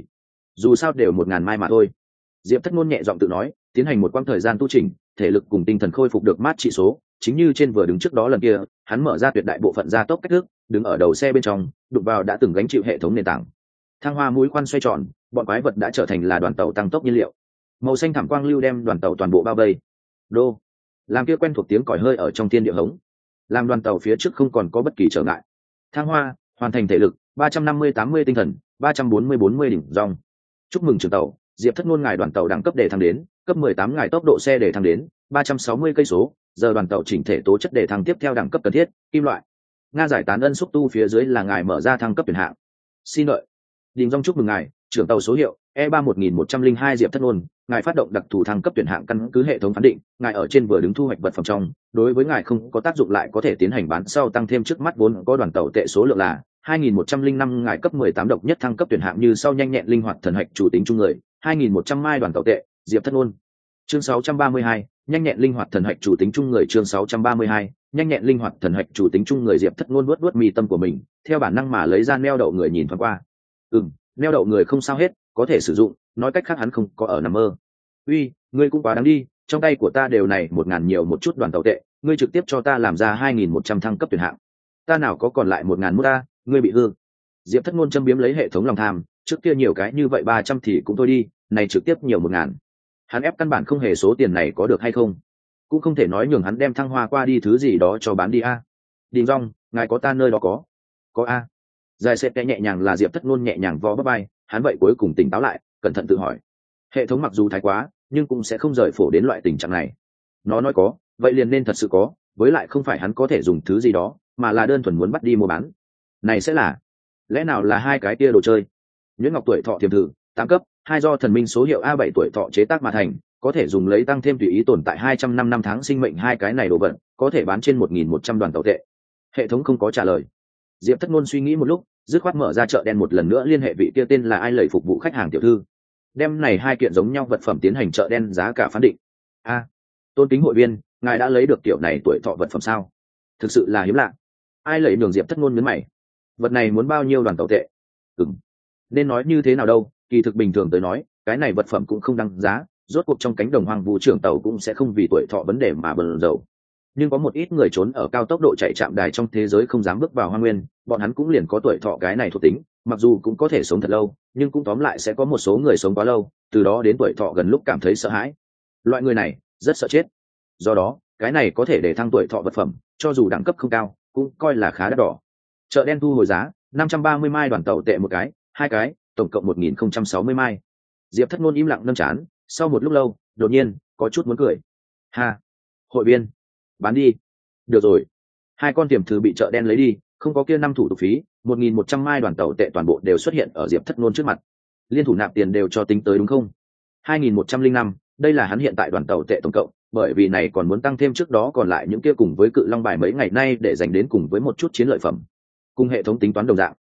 dù sao đều một ngàn mai mà thôi. Diệp Thất Nôn nhẹ giọng tự nói, tiến hành một quãng thời gian tu chỉnh, thể lực cùng tinh thần khôi phục được mát trị số, chính như trên vừa đứng trước đó lần kia, hắn mở ra tuyệt đại bộ phận gia tốc cách thức, đứng ở đầu xe bên trong, đụng vào đã từng gánh chịu hệ thống nền tảng. Thang hoa mũi khoan xoay tròn, bọn quái vật đã trở thành là đoàn tàu tăng tốc nhiên liệu. Màu xanh thảm quang lưu đem đoàn tàu toàn bộ bao vây. Đô, làm kia quen thuộc tiếng còi hơi ở trong thiên địa hống, làm đoàn tàu phía trước không còn có bất kỳ trở ngại. Thang hoa hoàn thành thể lực ba trăm năm mươi tám mươi tinh thần ba trăm bốn mươi bốn mươi đỉnh rong. Chúc mừng trường tàu, Diệp Thất Nôn ngài đoàn tàu đẳng cấp để thăng đến cấp mười tám, ngài tốc độ xe để thăng đến ba trăm sáu mươi cây số, giờ đoàn tàu chỉnh thể tố chất để thăng tiếp theo đẳng cấp cần thiết, kim loại. Nga giải tán ân xúc tu phía dưới là ngài mở ra thăng cấp tuyển hạng. Xin đợi. Đình rong chúc mừng ngài, trưởng tàu số hiệu E ba một nghìn một trăm linh hai Diệp Thất Nôn, ngài phát động đặc thù thăng cấp tuyển hạng căn cứ hệ thống phán định, ngài ở trên vừa đứng thu hoạch vật phẩm trong, đối với ngài không có tác dụng lại có thể tiến hành bán sau tăng thêm trước mắt vốn có đoàn tàu tệ số lượng là hai nghìn một trăm linh năm, ngài cấp mười tám độc nhất thăng cấp tuyển hạng như sau: nhanh nhẹn linh hoạt thần hạch chủ tính chung người, hai nghìn một trăm mai đoàn tàu tệ, Diệp Thất Nôn. Chương sáu trăm ba mươi hai, nhanh nhẹn linh hoạt thần hạch chủ tính chung người, chương sáu trăm ba mươi hai, nhanh nhẹn linh hoạt thần hạch chủ tính chung người. Diệp Thất Nôn vuốt vuốt mi tâm của mình, theo bản năng mà lấy ra neo đậu người nhìn thoáng qua. Ừm, neo đậu người không sao hết, có thể sử dụng, nói cách khác hắn không có ở nằm mơ. Uy, ngươi cũng quá đáng đi, trong tay của ta đều này một ngàn nhiều một chút đoàn tàu tệ, ngươi trực tiếp cho ta làm ra hai nghìn một trăm thăng cấp tuyển hạng, ta nào có còn lại một ngàn mút ta, ngươi bị hư. Diệp Thất Nôn châm biếm lấy hệ thống lòng tham, trước kia nhiều cái như vậy ba trăm thì cũng thôi đi, này trực tiếp nhiều một ngàn, hắn ép căn bản không hề số tiền này có được hay không, cũng không thể nói nhường hắn đem thăng hoa qua đi thứ gì đó cho bán đi a. À. Đình rong, ngài có ta nơi đó có, có a. À. Dài xếp nhẹ nhàng là Diệp Thất Nôn nhẹ nhàng vo bắp vai, hắn vậy cuối cùng tỉnh táo lại, cẩn thận tự hỏi. Hệ thống mặc dù thái quá, nhưng cũng sẽ không rời phổ đến loại tình trạng này. Nó nói có, vậy liền nên thật sự có, với lại không phải hắn có thể dùng thứ gì đó, mà là đơn thuần muốn bắt đi mua bán. Này sẽ là, lẽ nào là hai cái kia đồ chơi? Nhuyễn ngọc tuổi thọ tiềm thử, tám cấp, hai do thần minh số hiệu A bảy tuổi thọ chế tác mà thành, có thể dùng lấy tăng thêm tùy ý tồn tại hai trăm năm năm tháng sinh mệnh, hai cái này đồ vật, có thể bán trên một nghìn một trăm đoàn tàu tệ. Hệ thống không có trả lời. Diệp Thất Nôn suy nghĩ một lúc, dứt khoát mở ra chợ đen một lần nữa liên hệ vị kia tên là ai lầy phục vụ khách hàng tiểu thư. Đem này hai kiện giống nhau vật phẩm tiến hành chợ đen giá cả phán định. A, à, tôn kính hội viên, ngài đã lấy được kiểu này tuổi thọ vật phẩm sao? Thực sự là hiếm lạ. Ai lầy nhường Diệp Thất Nôn nhấn mày. Vật này muốn bao nhiêu đoàn tàu tệ? Ừm, nên nói như thế nào đâu, kỳ thực bình thường tới nói, cái này vật phẩm cũng không đăng giá, rốt cuộc trong cánh đồng hoang vu trưởng tàu cũng sẽ không vì tuổi thọ vấn đề mà bần dầu. Nhưng có một ít người trốn ở cao tốc độ chạy chạm đài trong thế giới không dám bước vào hoang nguyên, bọn hắn cũng liền có tuổi thọ cái này thuộc tính, mặc dù cũng có thể sống thật lâu, nhưng cũng tóm lại sẽ có một số người sống quá lâu, từ đó đến tuổi thọ gần lúc cảm thấy sợ hãi. Loại người này rất sợ chết, do đó cái này có thể để thăng tuổi thọ vật phẩm, cho dù đẳng cấp không cao cũng coi là khá đắt đỏ. Chợ đen thu hồi giá năm trăm ba mươi mai đoàn tàu tệ một cái, hai cái, tổng cộng một nghìn không trăm sáu mươi mai. Diệp Thất Nôn im lặng nâng chán, sau một lúc lâu đột nhiên có chút muốn cười. Ha, hội viên, bán đi. Được rồi. Hai con tiềm thư bị chợ đen lấy đi, không có kia năm thủ tục phí, một nghìn một trăm mai đoàn tàu tệ toàn bộ đều xuất hiện ở Diệp Thất Nôn trước mặt. Liên thủ nạp tiền đều cho tính tới đúng không? hai nghìn một trăm linh năm, đây là hắn hiện tại đoàn tàu tệ tổng cộng, bởi vì này còn muốn tăng thêm trước đó còn lại những kia cùng với cự long bài mấy ngày nay để dành đến cùng với một chút chiến lợi phẩm. Cùng hệ thống tính toán đồng dạng.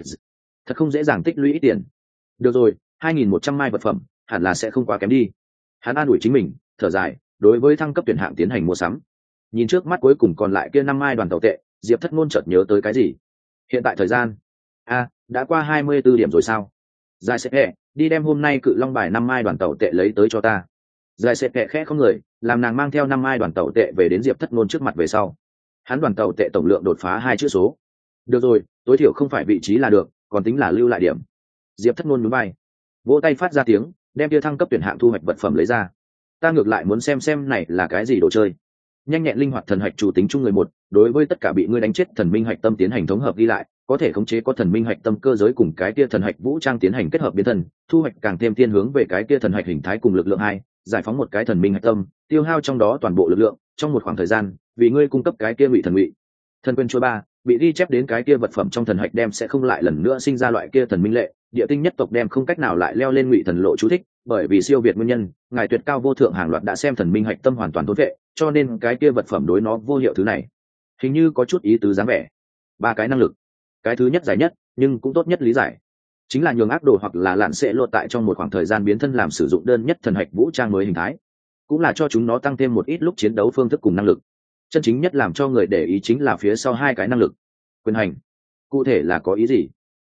Thật không dễ dàng tích lũy ít tiền. Được rồi, hai nghìn một trăm mai vật phẩm, hẳn là sẽ không quá kém đi. Hắn an ủi chính mình, thở dài, đối với thăng cấp tuyển hạng tiến hành mua sắm. Nhìn trước mắt cuối cùng còn lại kia năm mai đoàn tàu tệ, Diệp Thất Nôn chợt nhớ tới cái gì. Hiện tại thời gian, a, à, đã qua hai mươi tư điểm rồi sao? Giải sẽ hẹ, đi đem hôm nay cự long bài năm mai đoàn tàu tệ lấy tới cho ta. Giải sẽ hẹ khẽ không người, làm nàng mang theo năm mai đoàn tàu tệ về đến Diệp Thất Nôn trước mặt về sau. Hắn đoàn tàu tệ tổng lượng đột phá hai chữ số. Được rồi, tối thiểu không phải vị trí là được, còn tính là lưu lại điểm. Diệp Thất Nôn nhún vai, vỗ tay phát ra tiếng, đem kia thăng cấp tuyển hạng thu hoạch vật phẩm lấy ra. Ta ngược lại muốn xem xem này là cái gì đồ chơi. Nhanh nhẹn linh hoạt thần hạch chủ tính chung người một, đối với tất cả bị ngươi đánh chết thần minh hạch tâm tiến hành thống hợp ghi lại, có thể khống chế có thần minh hạch tâm cơ giới cùng cái kia thần hạch vũ trang tiến hành kết hợp biến thân, thu hoạch càng thêm thiên hướng về cái kia thần hạch hình thái cùng lực lượng hai, giải phóng một cái thần minh hạch tâm, tiêu hao trong đó toàn bộ lực lượng, trong một khoảng thời gian, vì ngươi cung cấp cái kia ngụy thần ngụy thần quyền chuôi ba, bị ghi chép đến cái kia vật phẩm trong thần hạch đem sẽ không lại lần nữa sinh ra loại kia thần minh lệ, địa tinh nhất tộc đem không cách nào lại leo lên ngụy thần lộ chú thích, bởi vì siêu việt nguyên nhân, ngài tuyệt cao vô thượng hàng loạt đã xem thần minh hạch tâm hoàn toàn thốn vệ, cho nên cái kia vật phẩm đối nó vô hiệu thứ này. Hình như có chút ý tứ dáng vẻ. Ba cái năng lực, cái thứ nhất giải nhất, nhưng cũng tốt nhất lý giải, chính là nhường ác đồ hoặc là lạn sẽ lột tại trong một khoảng thời gian biến thân làm sử dụng đơn nhất thần hạch vũ trang mới hình thái, cũng là cho chúng nó tăng thêm một ít lúc chiến đấu phương thức cùng năng lực. Chân chính nhất làm cho người để ý chính là phía sau hai cái năng lực. Quyền hành, cụ thể là có ý gì? Lệ,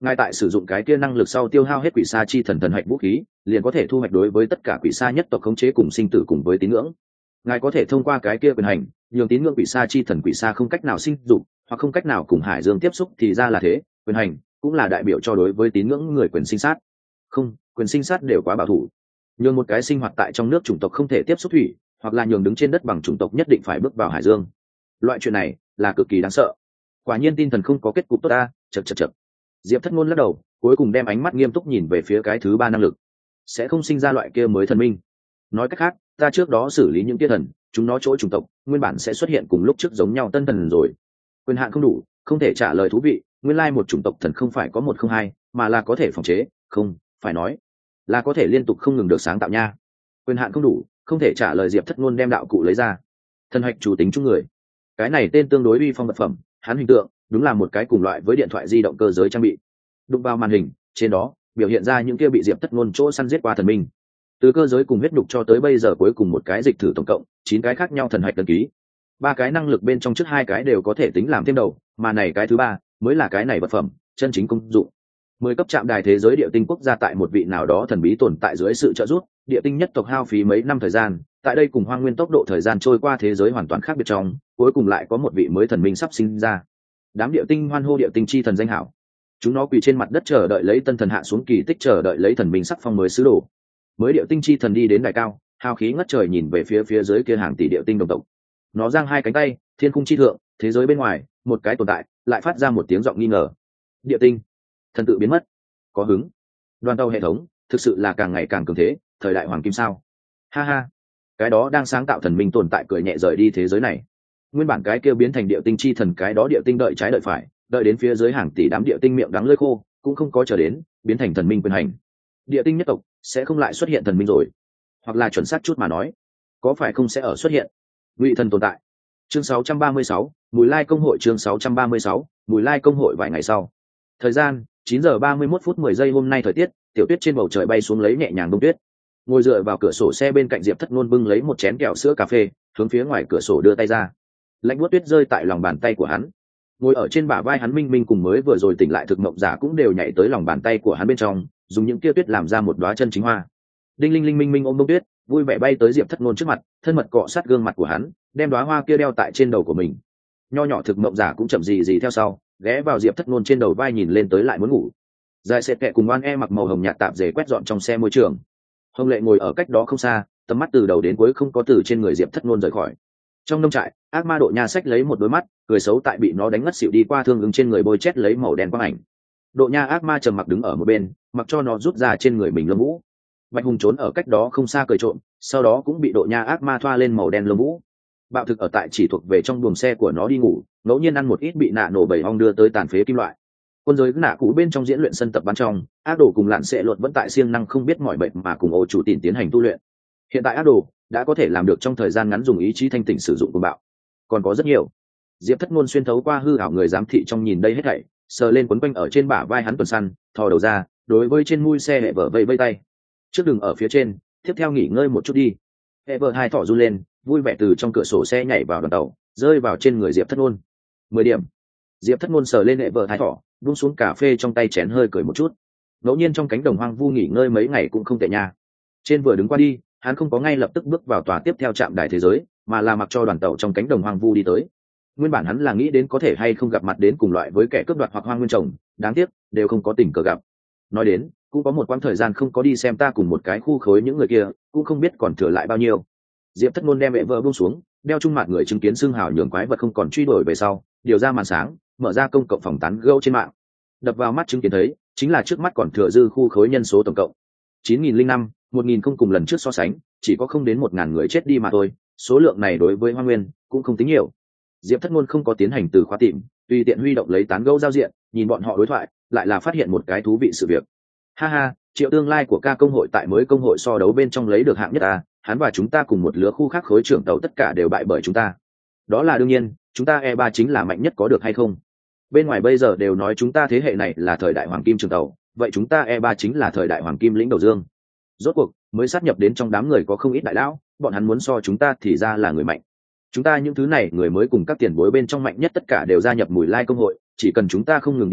ngài tại sử dụng cái kia năng lực sau tiêu hao hết quỷ sa chi thần thần hạch vũ khí liền có thể thu hoạch đối với tất cả quỷ sa nhất tộc khống chế cùng sinh tử cùng với tín ngưỡng. Ngài có thể thông qua cái kia quyền hành nhường tín ngưỡng quỷ sa chi thần quỷ sa không cách nào sinh dục hoặc không cách nào cùng hải dương tiếp xúc, thì ra là thế. Quyền hành cũng là đại biểu cho đối với tín ngưỡng người quyền sinh sát. Không, quyền sinh sát đều quá bảo thủ. Nhường một cái sinh hoạt tại trong nước chủng tộc không thể tiếp xúc thủy, hoặc là nhường đứng trên đất bằng chủng tộc nhất định phải bước vào hải dương. Loại chuyện này là cực kỳ đáng sợ. Quả nhiên tin thần không có kết cục tốt ta. Chật chật chật. Diệp Thất Ngôn lắc đầu, cuối cùng đem ánh mắt nghiêm túc nhìn về phía cái thứ ba năng lực. Sẽ không sinh ra loại kia mới thần minh. Nói cách khác, ta trước đó xử lý những kia thần, chúng nó chỗ chủng tộc nguyên bản sẽ xuất hiện cùng lúc trước giống nhau tân thần rồi. Quyền hạn không đủ, không thể trả lời thú vị. Nguyên lai một chủng tộc thần không phải có một không hai, mà là có thể phòng chế, không phải nói là có thể liên tục không ngừng được sáng tạo nha. Quyền hạn không đủ, không thể trả lời. Diệp Thất Ngôn đem đạo cụ lấy ra. Thần hạch chủ tính chung người, cái này tên tương đối uy phong vật phẩm, hắn hình tượng đúng là một cái cùng loại với điện thoại di động cơ giới trang bị. Đụng vào màn hình, trên đó biểu hiện ra những kia bị Diệp Thất Ngôn chỗ săn giết qua thần minh. Từ cơ giới cùng huyết đục cho tới bây giờ cuối cùng một cái dịch thử tổng cộng chín cái khác nhau thần hạch đăng ký. Ba cái năng lực bên trong trước hai cái đều có thể tính làm thêm đầu, mà này cái thứ ba mới là cái này vật phẩm chân chính công dụng. Mười cấp trạm đài thế giới địa tinh quốc gia tại một vị nào đó thần bí tồn tại dưới sự trợ giúp, địa tinh nhất tộc hao phí mấy năm thời gian, tại đây cùng hoang nguyên tốc độ thời gian trôi qua thế giới hoàn toàn khác biệt trong, cuối cùng lại có một vị mới thần minh sắp sinh ra. Đám địa tinh hoan hô địa tinh chi thần danh hảo. Chúng nó quỳ trên mặt đất chờ đợi lấy tân thần hạ xuống kỳ tích, chờ đợi lấy thần minh sắc phong mới sứ đồ. Mới địa tinh chi thần đi đến đài cao, hào khí ngất trời nhìn về phía phía dưới kia hàng tỷ địa tinh đồng tộc. Nó giang hai cánh tay, thiên khung chi thượng, thế giới bên ngoài, một cái tồn tại lại phát ra một tiếng giọng nghi ngờ. Địa tinh, thần tự biến mất. Có hứng. Đoàn tàu hệ thống thực sự là càng ngày càng cường thế, thời đại hoàng kim sao? Ha ha. Cái đó đang sáng tạo thần minh tồn tại cười nhẹ rời đi thế giới này. Nguyên bản cái kia biến thành địa tinh chi thần, cái đó địa tinh đợi trái đợi phải, đợi đến phía dưới hàng tỷ đám địa tinh miệng đắng lưỡi khô, cũng không có chờ đến biến thành thần minh quyền hành. Địa tinh nhất tộc sẽ không lại xuất hiện thần minh rồi, hoặc là chuẩn xác chút mà nói, có phải không sẽ ở xuất hiện ngụy thần tồn tại. Chương sáu trăm ba mươi sáu, Mùi Lai công hội. Chương sáu trăm ba mươi sáu, Mùi Lai công hội. Vài ngày sau, thời gian chín giờ ba mươi mốt phút mười giây. Hôm nay thời tiết, tiểu tuyết trên bầu trời bay xuống lấy nhẹ nhàng đông tuyết. Ngồi dựa vào cửa sổ xe bên cạnh Diệp Thất Ngôn bưng lấy một chén kẹo sữa cà phê, hướng phía ngoài cửa sổ đưa tay ra. Lạnh buốt tuyết rơi tại lòng bàn tay của hắn. Ngồi ở trên bả vai hắn Minh Minh cùng mới vừa rồi tỉnh lại thực mộng giả cũng đều nhảy tới lòng bàn tay của hắn bên trong, dùng những kia tuyết làm ra một đóa chân chính hoa. Đinh linh linh Minh Minh ôm bông tuyết, vui vẻ bay tới Diệp Thất Ngôn trước mặt, thân mật cọ sát gương mặt của hắn, đem đóa hoa kia đeo tại trên đầu của mình. Nho nhỏ thực mộng giả cũng chậm gì gì theo sau, ghé vào Diệp Thất Ngôn trên đầu vai nhìn lên tới lại muốn ngủ. Dài sệt kệ cùng Oan E mặc màu hồng nhạt tạp dề quét dọn trong xe môi trường. Hồng Lệ ngồi ở cách đó không xa, tầm mắt từ đầu đến cuối không có từ trên người Diệp Thất Ngôn rời khỏi. Trong nông trại, ác ma Độ Nha xách lấy một đôi mắt, cười xấu tại bị nó đánh ngất xỉu đi qua thương ứng trên người bôi chét lấy màu đen quang ảnh. Độ Nha ác ma trầm mặc đứng ở một bên, mặc cho nó rút ra trên người mình lông vũ. Bạch Hùng trốn ở cách đó không xa cười trộm, sau đó cũng bị Độ Nha ác ma thoa lên màu đen lông vũ. Bạo Thực ở tại chỉ thuộc về trong buồng xe của nó đi ngủ, ngẫu nhiên ăn một ít bị nạ nổ bầy ong đưa tới tàn phế kim loại. Quân giới nạ cũ bên trong diễn luyện sân tập bắn trong, ác đồ cùng lạn sệ luật vẫn tại siêng năng không biết mỏi bệnh mà cùng ổ chủ tìm tiến hành tu luyện. Hiện tại ác đồ đã có thể làm được trong thời gian ngắn dùng ý chí thanh tỉnh sử dụng cuồng bạo. Còn có rất nhiều. Diệp Thất Ngôn xuyên thấu qua hư ảo người giám thị trong nhìn đây hết thảy, sờ lên quấn quanh ở trên bả vai hắn tuần săn, thò đầu ra, đối với trên mui xe hệ vợ vây vây tay. Trước đừng ở phía trên, tiếp theo nghỉ ngơi một chút đi. Hệ vợ hai thỏ run lên, vui vẻ từ trong cửa sổ xe nhảy vào đoàn tàu, rơi vào trên người Diệp Thất Ngôn. Mười điểm. Diệp Thất Ngôn sờ lên hệ vợ hai thỏ, buông xuống cà phê trong tay chén hơi cười một chút. Ngẫu nhiên trong cánh đồng hoang vu nghỉ ngơi mấy ngày cũng không tệ nha. Trên vừa đứng qua đi, hắn không có ngay lập tức bước vào tòa tiếp theo trạm đài thế giới, mà là mặc cho đoàn tàu trong cánh đồng hoang vu đi tới. Nguyên bản hắn là nghĩ đến có thể hay không gặp mặt đến cùng loại với kẻ cướp đoạt hoặc hoang nguyên trồng, đáng tiếc đều không có tình cờ gặp. Nói đến, cũng có một quãng thời gian không có đi xem ta cùng một cái khu khối những người kia, cũng không biết còn thừa lại bao nhiêu. Diệp Thất Ngôn đem mẹ vợ buông xuống, đeo trung mặt người chứng kiến xương hào nhường quái vật không còn truy đuổi về sau, điều ra màn sáng, mở ra công cộng phòng tán gẫu trên mạng. Đập vào mắt chứng kiến thấy, chính là trước mắt còn thừa dư khu khối nhân số tổng cộng chín nghìn lẻ năm, một nghìn không cùng lần trước so sánh, chỉ có không đến một ngàn người chết đi mà thôi, số lượng này đối với Hoa Nguyên cũng không tính nhiều. Diệp Thất Ngôn không có tiến hành từ khóa tìm, tùy tiện huy động lấy tán gẫu giao diện, nhìn bọn họ đối thoại, lại là phát hiện một cái thú vị sự việc. Ha ha, Triệu tương lai của ca công hội tại mới công hội so đấu bên trong lấy được hạng nhất à, hắn và chúng ta cùng một lứa khu khác khối trưởng tàu tất cả đều bại bởi chúng ta. Đó là đương nhiên, chúng ta e ba chính là mạnh nhất có được hay không? Bên ngoài bây giờ đều nói chúng ta thế hệ này là thời đại hoàng kim trường tàu, vậy chúng ta e ba chính là thời đại hoàng kim lĩnh đầu dương. Rốt cuộc mới sát nhập đến trong đám người có không ít đại lão, bọn hắn muốn so chúng ta thì ra là người mạnh. Chúng ta những thứ này người mới cùng các tiền bối bên trong mạnh nhất tất cả đều gia nhập Mùi Lai công hội, chỉ cần chúng ta không ngừng đi tới,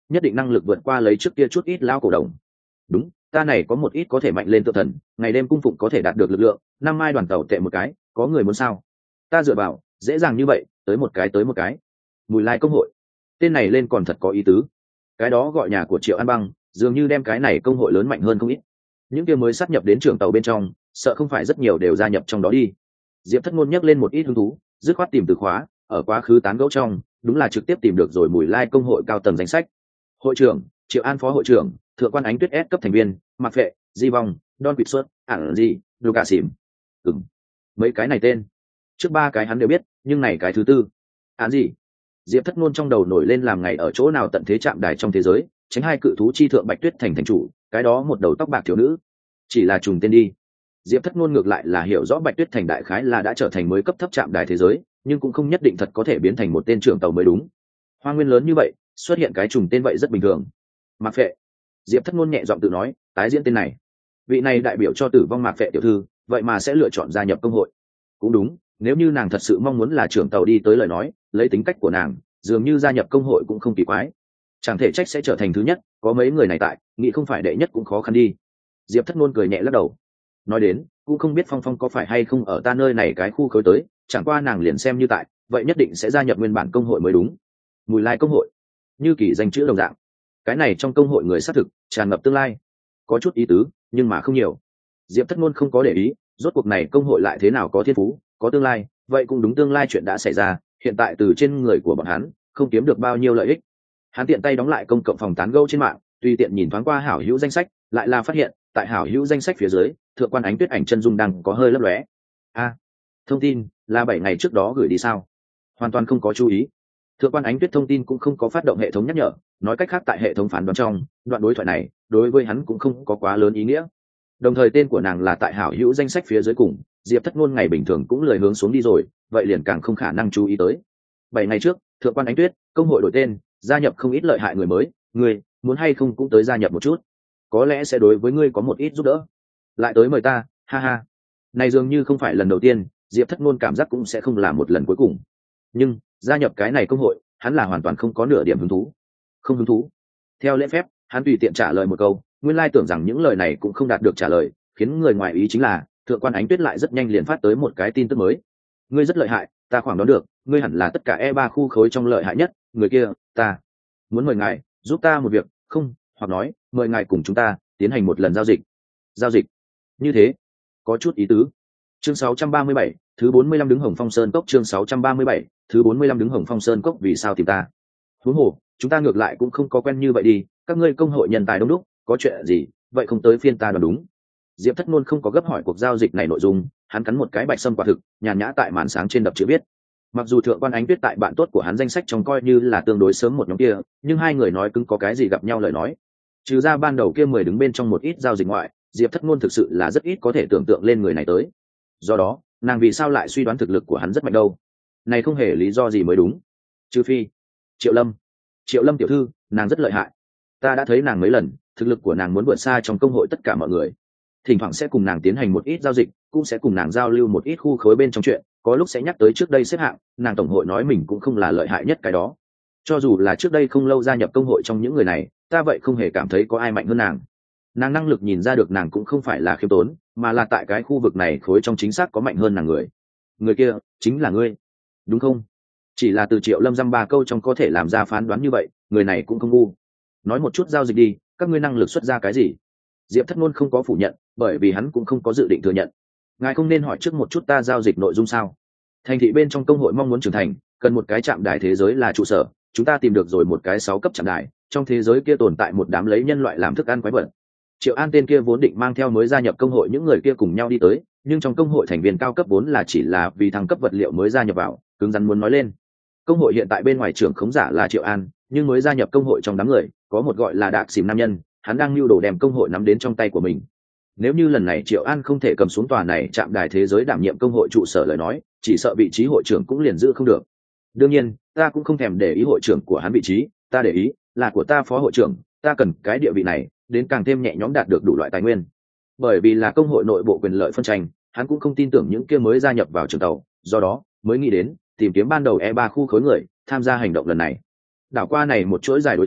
nhất định năng lực vượt qua lấy trước kia chút ít lao cổ đồng. Đúng, ta này có một ít có thể mạnh lên tự thần, ngày đêm cung phụng có thể đạt được lực lượng, năm mai đoàn tàu tệ một cái, có người muốn sao? Ta dựa vào, dễ dàng như vậy, tới một cái tới một cái. Mùi lai công hội, tên này lên còn thật có ý tứ. Cái đó gọi nhà của Triệu An Băng, dường như đem cái này công hội lớn mạnh hơn không ít. Những kia mới sát nhập đến trường tàu bên trong, sợ không phải rất nhiều đều gia nhập trong đó đi. Diệp Thất Ngôn nhắc lên một ít hứng thú, dứt khoát tìm từ khóa, ở quá khứ tán gẫu trong, đúng là trực tiếp tìm được rồi mùi lai công hội cao tầng danh sách. Hội trưởng, Triệu An phó hội trưởng, thượng quan Ánh Tuyết S cấp thành viên, Mạc Phệ, Di Vong, Don Quỵt Xuất, ảng gì, Đồ Cả Xỉm. Ừm, mấy cái này tên, trước ba cái hắn đều biết, nhưng này cái thứ tư, án gì? Diệp Thất Ngôn trong đầu nổi lên làm ngày ở chỗ nào tận thế chạm đài trong thế giới, tránh hai cự thú chi thượng Bạch Tuyết thành thành chủ, cái đó một đầu tóc bạc thiếu nữ, chỉ là trùng tên đi. Diệp Thất Ngôn ngược lại là hiểu rõ Bạch Tuyết thành đại khái là đã trở thành mới cấp thấp chạm đài thế giới, nhưng cũng không nhất định thật có thể biến thành một tên trưởng tàu mới đúng. Hoa nguyên lớn như vậy, xuất hiện cái trùng tên vậy rất bình thường. Mạc Phệ. Diệp Thất Ngôn nhẹ giọng tự nói, tái diễn tên này. Vị này đại biểu cho tử vong Mạc Phệ tiểu thư, vậy mà sẽ lựa chọn gia nhập công hội. Cũng đúng, nếu như nàng thật sự mong muốn là trưởng tàu đi tới lời nói, lấy tính cách của nàng, dường như gia nhập công hội cũng không kỳ quái. Chẳng thể trách sẽ trở thành thứ nhất, có mấy người này tại, nghĩ không phải đệ nhất cũng khó khăn đi. Diệp Thất Ngôn cười nhẹ lắc đầu. Nói đến, cũng không biết Phong Phong có phải hay không ở ta nơi này cái khu khối tới, chẳng qua nàng liền xem như tại, vậy nhất định sẽ gia nhập nguyên bản công hội mới đúng. Mùi lai công hội, như kỳ danh chữ đồng dạng. Cái này trong công hội người xác thực tràn ngập tương lai, có chút ý tứ, nhưng mà không nhiều. Diệp Thất Ngôn không có để ý, rốt cuộc này công hội lại thế nào có thiên phú, có tương lai, vậy cũng đúng tương lai chuyện đã xảy ra, hiện tại từ trên người của bọn hắn không kiếm được bao nhiêu lợi ích. Hắn tiện tay đóng lại công cộng phòng tán gẫu trên mạng, tùy tiện nhìn thoáng qua hảo hữu danh sách, lại là phát hiện, tại hảo hữu danh sách phía dưới, thượng quan Ánh Tuyết ảnh chân dung đang có hơi lấp lóe. A, à, thông tin là bảy ngày trước đó gửi đi sao? Hoàn toàn không có chú ý. Thượng quan Ánh Tuyết thông tin cũng không có phát động hệ thống nhắc nhở, nói cách khác tại hệ thống phán đoán trong, đoạn đối thoại này, đối với hắn cũng không có quá lớn ý nghĩa. Đồng thời tên của nàng là tại hảo hữu danh sách phía dưới cùng, Diệp Thất Ngôn ngày bình thường cũng lười hướng xuống đi rồi, vậy liền càng không khả năng chú ý tới. Bảy ngày trước, thượng quan Ánh Tuyết, công hội đổi tên, gia nhập không ít lợi hại người mới, ngươi muốn hay không cũng tới gia nhập một chút, có lẽ sẽ đối với ngươi có một ít giúp đỡ. Lại tới mời ta, ha ha. Này dường như không phải lần đầu tiên, Diệp Thất Ngôn cảm giác cũng sẽ không là một lần cuối cùng. Nhưng gia nhập cái này công hội, hắn là hoàn toàn không có nửa điểm hứng thú. Không hứng thú. Theo lễ phép, hắn tùy tiện trả lời một câu, nguyên lai tưởng rằng những lời này cũng không đạt được trả lời, khiến người ngoài ý chính là, thượng quan Ánh Tuyết lại rất nhanh liền phát tới một cái tin tức mới. Ngươi rất lợi hại, ta khoảng đoán được, ngươi hẳn là tất cả e ba khu khối trong lợi hại nhất, người kia, ta muốn mời ngài giúp ta một việc, không, hoặc nói, mời ngài cùng chúng ta tiến hành một lần giao dịch. Giao dịch? Như thế, có chút ý tứ. Chương sáu trăm ba mươi bảy, thứ bốn mươi lăm đứng Hồng Phong Sơn cốc, chương sáu trăm ba mươi bảy, thứ bốn mươi lăm đứng Hồng Phong Sơn cốc, vì sao tìm ta? Huống hồ, chúng ta ngược lại cũng không có quen như vậy đi, các ngươi công hội nhân tài đông đúc, có chuyện gì, vậy không tới phiên ta đoán đúng. Diệp Thất Ngôn không có gấp hỏi cuộc giao dịch này nội dung, hắn cắn một cái bạch sâm quả thực, nhàn nhã tại màn sáng trên đập chữ viết. Mặc dù thượng quan Ánh Tuyết tại bạn tốt của hắn danh sách trong coi như là tương đối sớm một nhóm kia, nhưng hai người nói cứng có cái gì gặp nhau lời nói. Trừ ra ban đầu kia mười đứng bên trong một ít giao dịch ngoại, Diệp Thất Ngôn thực sự là rất ít có thể tưởng tượng lên người này tới. Do đó, nàng vì sao lại suy đoán thực lực của hắn rất mạnh đâu? Này không hề lý do gì mới đúng. Trừ phi, Triệu Lâm. Triệu Lâm tiểu thư, nàng rất lợi hại. Ta đã thấy nàng mấy lần, thực lực của nàng muốn vượt xa trong công hội tất cả mọi người. Thỉnh thoảng sẽ cùng nàng tiến hành một ít giao dịch, cũng sẽ cùng nàng giao lưu một ít khu khối bên trong chuyện, có lúc sẽ nhắc tới trước đây xếp hạng, nàng tổng hội nói mình cũng không là lợi hại nhất cái đó. Cho dù là trước đây không lâu gia nhập công hội trong những người này, ta vậy không hề cảm thấy có ai mạnh hơn nàng. Nàng năng lực nhìn ra được nàng cũng không phải là khiêm tốn, mà là tại cái khu vực này khối trong chính xác có mạnh hơn nàng người. Người kia chính là ngươi, đúng không? Chỉ là từ Triệu Lâm dăm ba câu trong có thể làm ra phán đoán như vậy, người này cũng không ngu. Nói một chút giao dịch đi, các ngươi năng lực xuất ra cái gì? Diệp Thất Ngôn không có phủ nhận, bởi vì hắn cũng không có dự định thừa nhận. Ngài không nên hỏi trước một chút ta giao dịch nội dung sao? Thành thị bên trong công hội mong muốn trưởng thành, cần một cái trạm đài thế giới là trụ sở, chúng ta tìm được rồi một cái sáu cấp trạm đài, trong thế giới kia tồn tại một đám lấy nhân loại làm thức ăn quái vật. Triệu An tên kia vốn định mang theo mới gia nhập công hội những người kia cùng nhau đi tới, nhưng trong công hội thành viên cao cấp vốn là chỉ là vì thăng cấp vật liệu mới gia nhập vào, cứng rắn muốn nói lên. Công hội hiện tại bên ngoài trưởng khống giả là Triệu An, nhưng mới gia nhập công hội trong đám người, có một gọi là Đạc Xìm nam nhân, hắn đang lưu đồ đem công hội nắm đến trong tay của mình. Nếu như lần này Triệu An không thể cầm xuống tòa này trạm đài thế giới đảm nhiệm công hội trụ sở lời nói, chỉ sợ vị trí hội trưởng cũng liền giữ không được. Đương nhiên, ta cũng không thèm để ý hội trưởng của hắn vị trí, ta để ý là của ta phó hội trưởng, ta cần cái địa vị này đến càng thêm nhẹ nhõm đạt được đủ loại tài nguyên. Bởi vì là công hội nội bộ quyền lợi phân tranh, hắn cũng không tin tưởng những kia mới gia nhập vào trường tàu, do đó mới nghĩ đến tìm kiếm ban đầu e ba khu khối người tham gia hành động lần này. Đảo qua này một chuỗi dài đối thoại,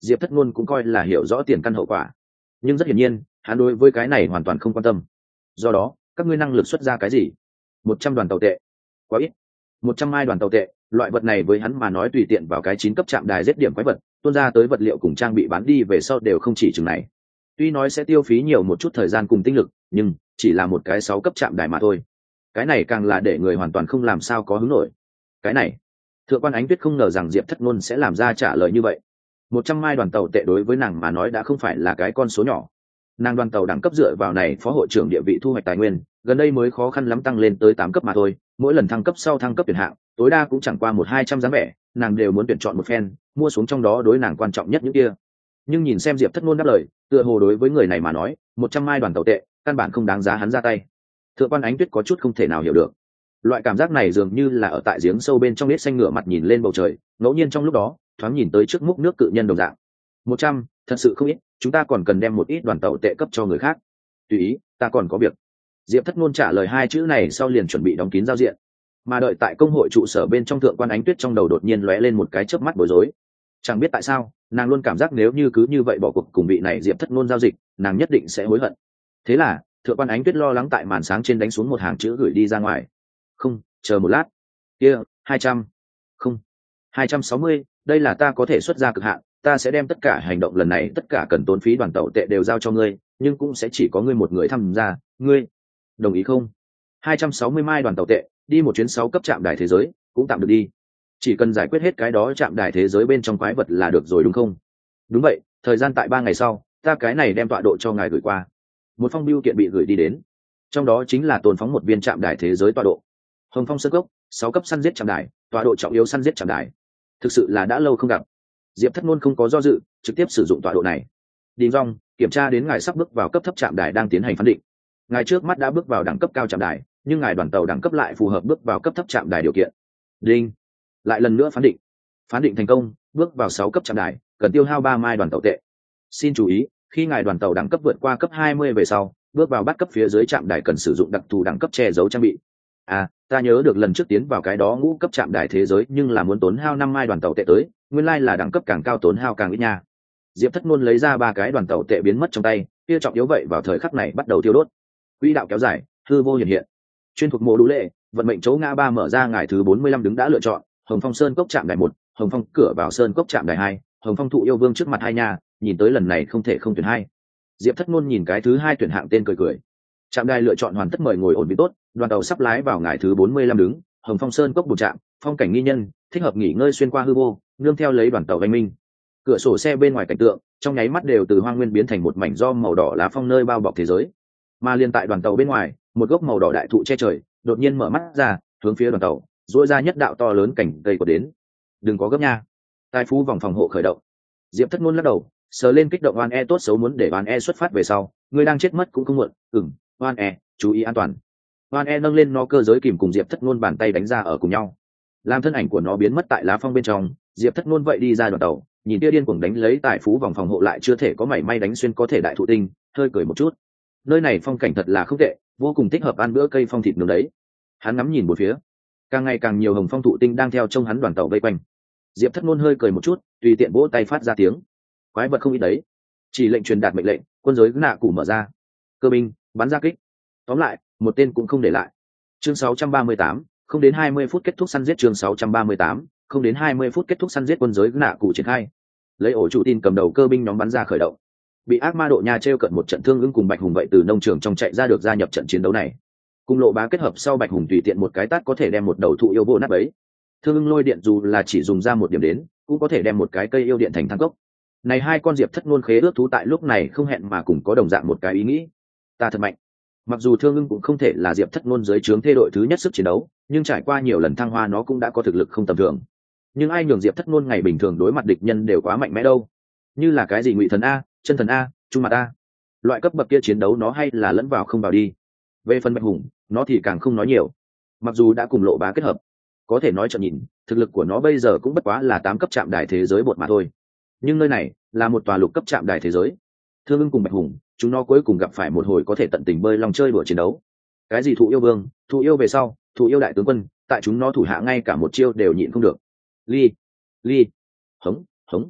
diệp thất ngôn cũng coi là hiểu rõ tiền căn hậu quả, nhưng rất hiển nhiên hắn đối với cái này hoàn toàn không quan tâm. Do đó các ngươi năng lực xuất ra cái gì? Một trăm đoàn tàu tệ? Quá ít. Một trăm mai đoàn tàu tệ, loại vật này với hắn mà nói tùy tiện vào cái chín cấp trạm đài giết điểm quái vật, tuôn ra tới vật liệu cùng trang bị bán đi về sau đều không chỉ chừng này. Tuy nói sẽ tiêu phí nhiều một chút thời gian cùng tinh lực, nhưng chỉ là một cái sáu cấp trạm đài mà thôi. Cái này càng là để người hoàn toàn không làm sao có hứng nổi. Cái này, Thượng quan Ánh Tuyết không ngờ rằng Diệp Thất Nôn sẽ làm ra trả lời như vậy. Một trăm mai đoàn tàu tệ đối với nàng mà nói đã không phải là cái con số nhỏ. Nàng đoàn tàu đẳng cấp dựa vào này phó hội trưởng địa vị thu hoạch tài nguyên, gần đây mới khó khăn lắm tăng lên tới tám cấp mà thôi, mỗi lần thăng cấp sau thăng cấp tuyển hạng, tối đa cũng chẳng qua một hai trăm dáng vẻ, nàng đều muốn tuyển chọn một phen, mua xuống trong đó đối nàng quan trọng nhất những kia. Nhưng nhìn xem Diệp Thất Nôn đáp lời, tựa hồ đối với người này mà nói, một trăm mai đoàn tàu tệ, căn bản không đáng giá hắn ra tay. Thượng quan Ánh Tuyết có chút không thể nào hiểu được. Loại cảm giác này dường như là ở tại giếng sâu bên trong nết xanh ngửa mặt nhìn lên bầu trời, ngẫu nhiên trong lúc đó, thoáng nhìn tới trước múc nước cự nhân đồng dạng. Một trăm, thật sự không ít, chúng ta còn cần đem một ít đoàn tàu tệ cấp cho người khác. Tùy ý, ta còn có việc. Diệp Thất Nôn trả lời hai chữ này sau liền chuẩn bị đóng kín giao diện. Mà đợi tại công hội trụ sở bên trong Thượng quan Ánh Tuyết trong đầu đột nhiên lóe lên một cái chớp mắt bối rối. Chẳng biết tại sao, nàng luôn cảm giác nếu như cứ như vậy bỏ cuộc cùng vị này Diệp Thất Nôn giao dịch, nàng nhất định sẽ hối hận. Thế là, Thượng quan Ánh Tuyết lo lắng tại màn sáng trên đánh xuống một hàng chữ gửi đi ra ngoài. Không, chờ một lát. Kia, hai trăm. Không, hai trăm sáu mươi, đây là ta có thể xuất ra cực hạn, ta sẽ đem tất cả hành động lần này tất cả cần tốn phí đoàn tàu tệ đều giao cho ngươi, nhưng cũng sẽ chỉ có ngươi một người tham gia, ngươi đồng ý không? Hai trăm sáu mươi mai đoàn tàu tệ, đi một chuyến sáu cấp trạm đài thế giới, cũng tạm được đi. Chỉ cần giải quyết hết cái đó trạm đài thế giới bên trong quái vật là được rồi đúng không? Đúng vậy, thời gian tại ba ngày sau, ta cái này đem tọa độ cho ngài gửi qua. Một phong bưu kiện bị gửi đi đến, trong đó chính là tồn phóng một viên trạm đài thế giới tọa độ. Hồng Phong Sơn Cốc, sáu cấp săn giết trạm đài, tọa độ trọng yếu săn giết trạm đài. Thực sự là đã lâu không gặp. Diệp Thất Nôn không có do dự, trực tiếp sử dụng tọa độ này. Đình Dung, kiểm tra đến ngài sắp bước vào cấp thấp trạm đài đang tiến hành phán định. Ngài trước mắt đã bước vào đẳng cấp cao trạm đài, nhưng ngài đoàn tàu đẳng cấp lại phù hợp bước vào cấp thấp trạm đài điều kiện. Đinh. Lại lần nữa phán định. Phán định thành công, bước vào sáu cấp trạm đài, cần tiêu hao ba mai đoàn tàu tệ. Xin chú ý, khi ngài đoàn tàu đẳng cấp vượt qua cấp hai mươi về sau, bước vào bắt cấp phía dưới trạm đài cần sử dụng đặc thù đẳng cấp che giấu trang bị. À, ta nhớ được lần trước tiến vào cái đó ngũ cấp trạm đài thế giới nhưng là muốn tốn hao năm mai đoàn tàu tệ tới, nguyên lai là đẳng cấp càng cao tốn hao càng ít nha. Diệp Thất Nôn lấy ra ba cái đoàn tàu tệ biến mất trong tay, kia trọng yếu vậy vào thời khắc này bắt đầu tiêu đốt. Quỹ đạo kéo dài, hư vô hiện hiện. Chuyên thuộc mộ đủ lệ, vận mệnh chỗ ngã ba mở ra ngài thứ bốn mươi lăm đứng đã lựa chọn, Hồng Phong Sơn Cốc trạm đài một, Hồng Phong cửa vào Sơn Cốc trạm đài hai, Hồng Phong thụ yêu vương trước mặt hai nhà, nhìn tới lần này không thể không tuyển hai. Diệp Thất Nôn nhìn cái thứ hai tuyển hạng tên cười cười. Trạm đài lựa chọn hoàn tất mời ngồi ổn vị tốt, đoàn tàu sắp lái vào ngài thứ bốn mươi lăm đứng, Hồng Phong Sơn Cốc bù trạm, phong cảnh nghi nhân, thích hợp nghỉ ngơi xuyên qua hư vô, nương theo lấy đoàn tàu văn minh. Cửa sổ xe bên ngoài cảnh tượng, trong nháy mắt đều từ hoang nguyên biến thành một mảnh do màu đỏ lá phong nơi bao bọc thế giới. Mà liên tại đoàn tàu bên ngoài, một gốc màu đỏ đại thụ che trời, đột nhiên mở mắt ra, hướng phía đoàn tàu, duỗi ra nhất đạo to lớn cảnh cây của đến. Đừng có gấp nha. Tài phú vòng phòng hộ khởi động. Diệp Thất Nôn lắc đầu, sờ lên kích động oan e tốt xấu muốn để oan e xuất phát về sau, người đang chết mất cũng không muộn. Ừm, oan e, chú ý an toàn. Oan e nâng lên nó cơ giới kìm cùng Diệp Thất Nôn bàn tay đánh ra ở cùng nhau. Làm thân ảnh của nó biến mất tại lá phong bên trong, Diệp Thất Nôn vậy đi ra đoàn tàu, nhìn kia điên cuồng đánh lấy tài phú vòng phòng hộ lại chưa thể có mảy may đánh xuyên có thể đại thụ tinh, hơi cười một chút. Nơi này phong cảnh thật là không tệ, vô cùng thích hợp ăn bữa cây phong thịt nướng đấy. Hắn ngắm nhìn một phía, càng ngày càng nhiều hồng phong thụ tinh đang theo trông hắn đoàn tàu vây quanh. Diệp Thất Nôn hơi cười một chút, tùy tiện vỗ tay phát ra tiếng. Quái vật không ít đấy. Chỉ lệnh truyền đạt mệnh lệnh, quân giới nạ cụ mở ra. Cơ binh, bắn ra kích. Tóm lại, một tên cũng không để lại. Chương sáu trăm ba mươi tám, không đến hai mươi phút kết thúc săn giết. Chương sáu trăm ba mươi tám, không đến hai mươi phút kết thúc săn giết. Quân giới nạ cụ triển khai. Lấy ổ trụ tin cầm đầu cơ binh nhóm bắn ra khởi động. Bị ác ma độ nha treo cận một trận thương ứng cùng Bạch Hùng vậy từ nông trường trong chạy ra được gia nhập trận chiến đấu này. Cùng lộ bá kết hợp sau Bạch Hùng tùy tiện một cái tát có thể đem một đầu thụ yêu vô nát bấy. Thương ứng lôi điện dù là chỉ dùng ra một điểm đến, cũng có thể đem một cái cây yêu điện thành thang cốc. Này hai con Diệp Thất Nôn khế ước thú tại lúc này không hẹn mà cùng có đồng dạng một cái ý nghĩ. Ta thật mạnh. Mặc dù Thương Ưng cũng không thể là Diệp Thất Nôn dưới trướng thê đội thứ nhất sức chiến đấu, nhưng trải qua nhiều lần thăng hoa nó cũng đã có thực lực không tầm thường. Nhưng ai nhường Diệp Thất Nôn ngày bình thường đối mặt địch nhân đều quá mạnh mẽ đâu? Như là cái gì Ngụy Thần a, Chân Thần a, Trung Mặt a. Loại cấp bậc kia chiến đấu nó hay là lẫn vào không vào đi. Về phần Bạch Hùng, nó thì càng không nói nhiều. Mặc dù đã cùng lộ bá kết hợp, có thể nói cho nhìn, thực lực của nó bây giờ cũng bất quá là tám cấp trạm đài thế giới bột mà thôi. Nhưng nơi này là một tòa lục cấp trạm đài thế giới. Thương Ưng cùng Bạch Hùng, chúng nó cuối cùng gặp phải một hồi có thể tận tình bơi lòng chơi đùa chiến đấu. Cái gì thụ yêu vương, thụ yêu về sau, thụ yêu đại tướng quân, tại chúng nó thủ hạ ngay cả một chiêu đều nhịn không được. Ly, ly, hống, hống.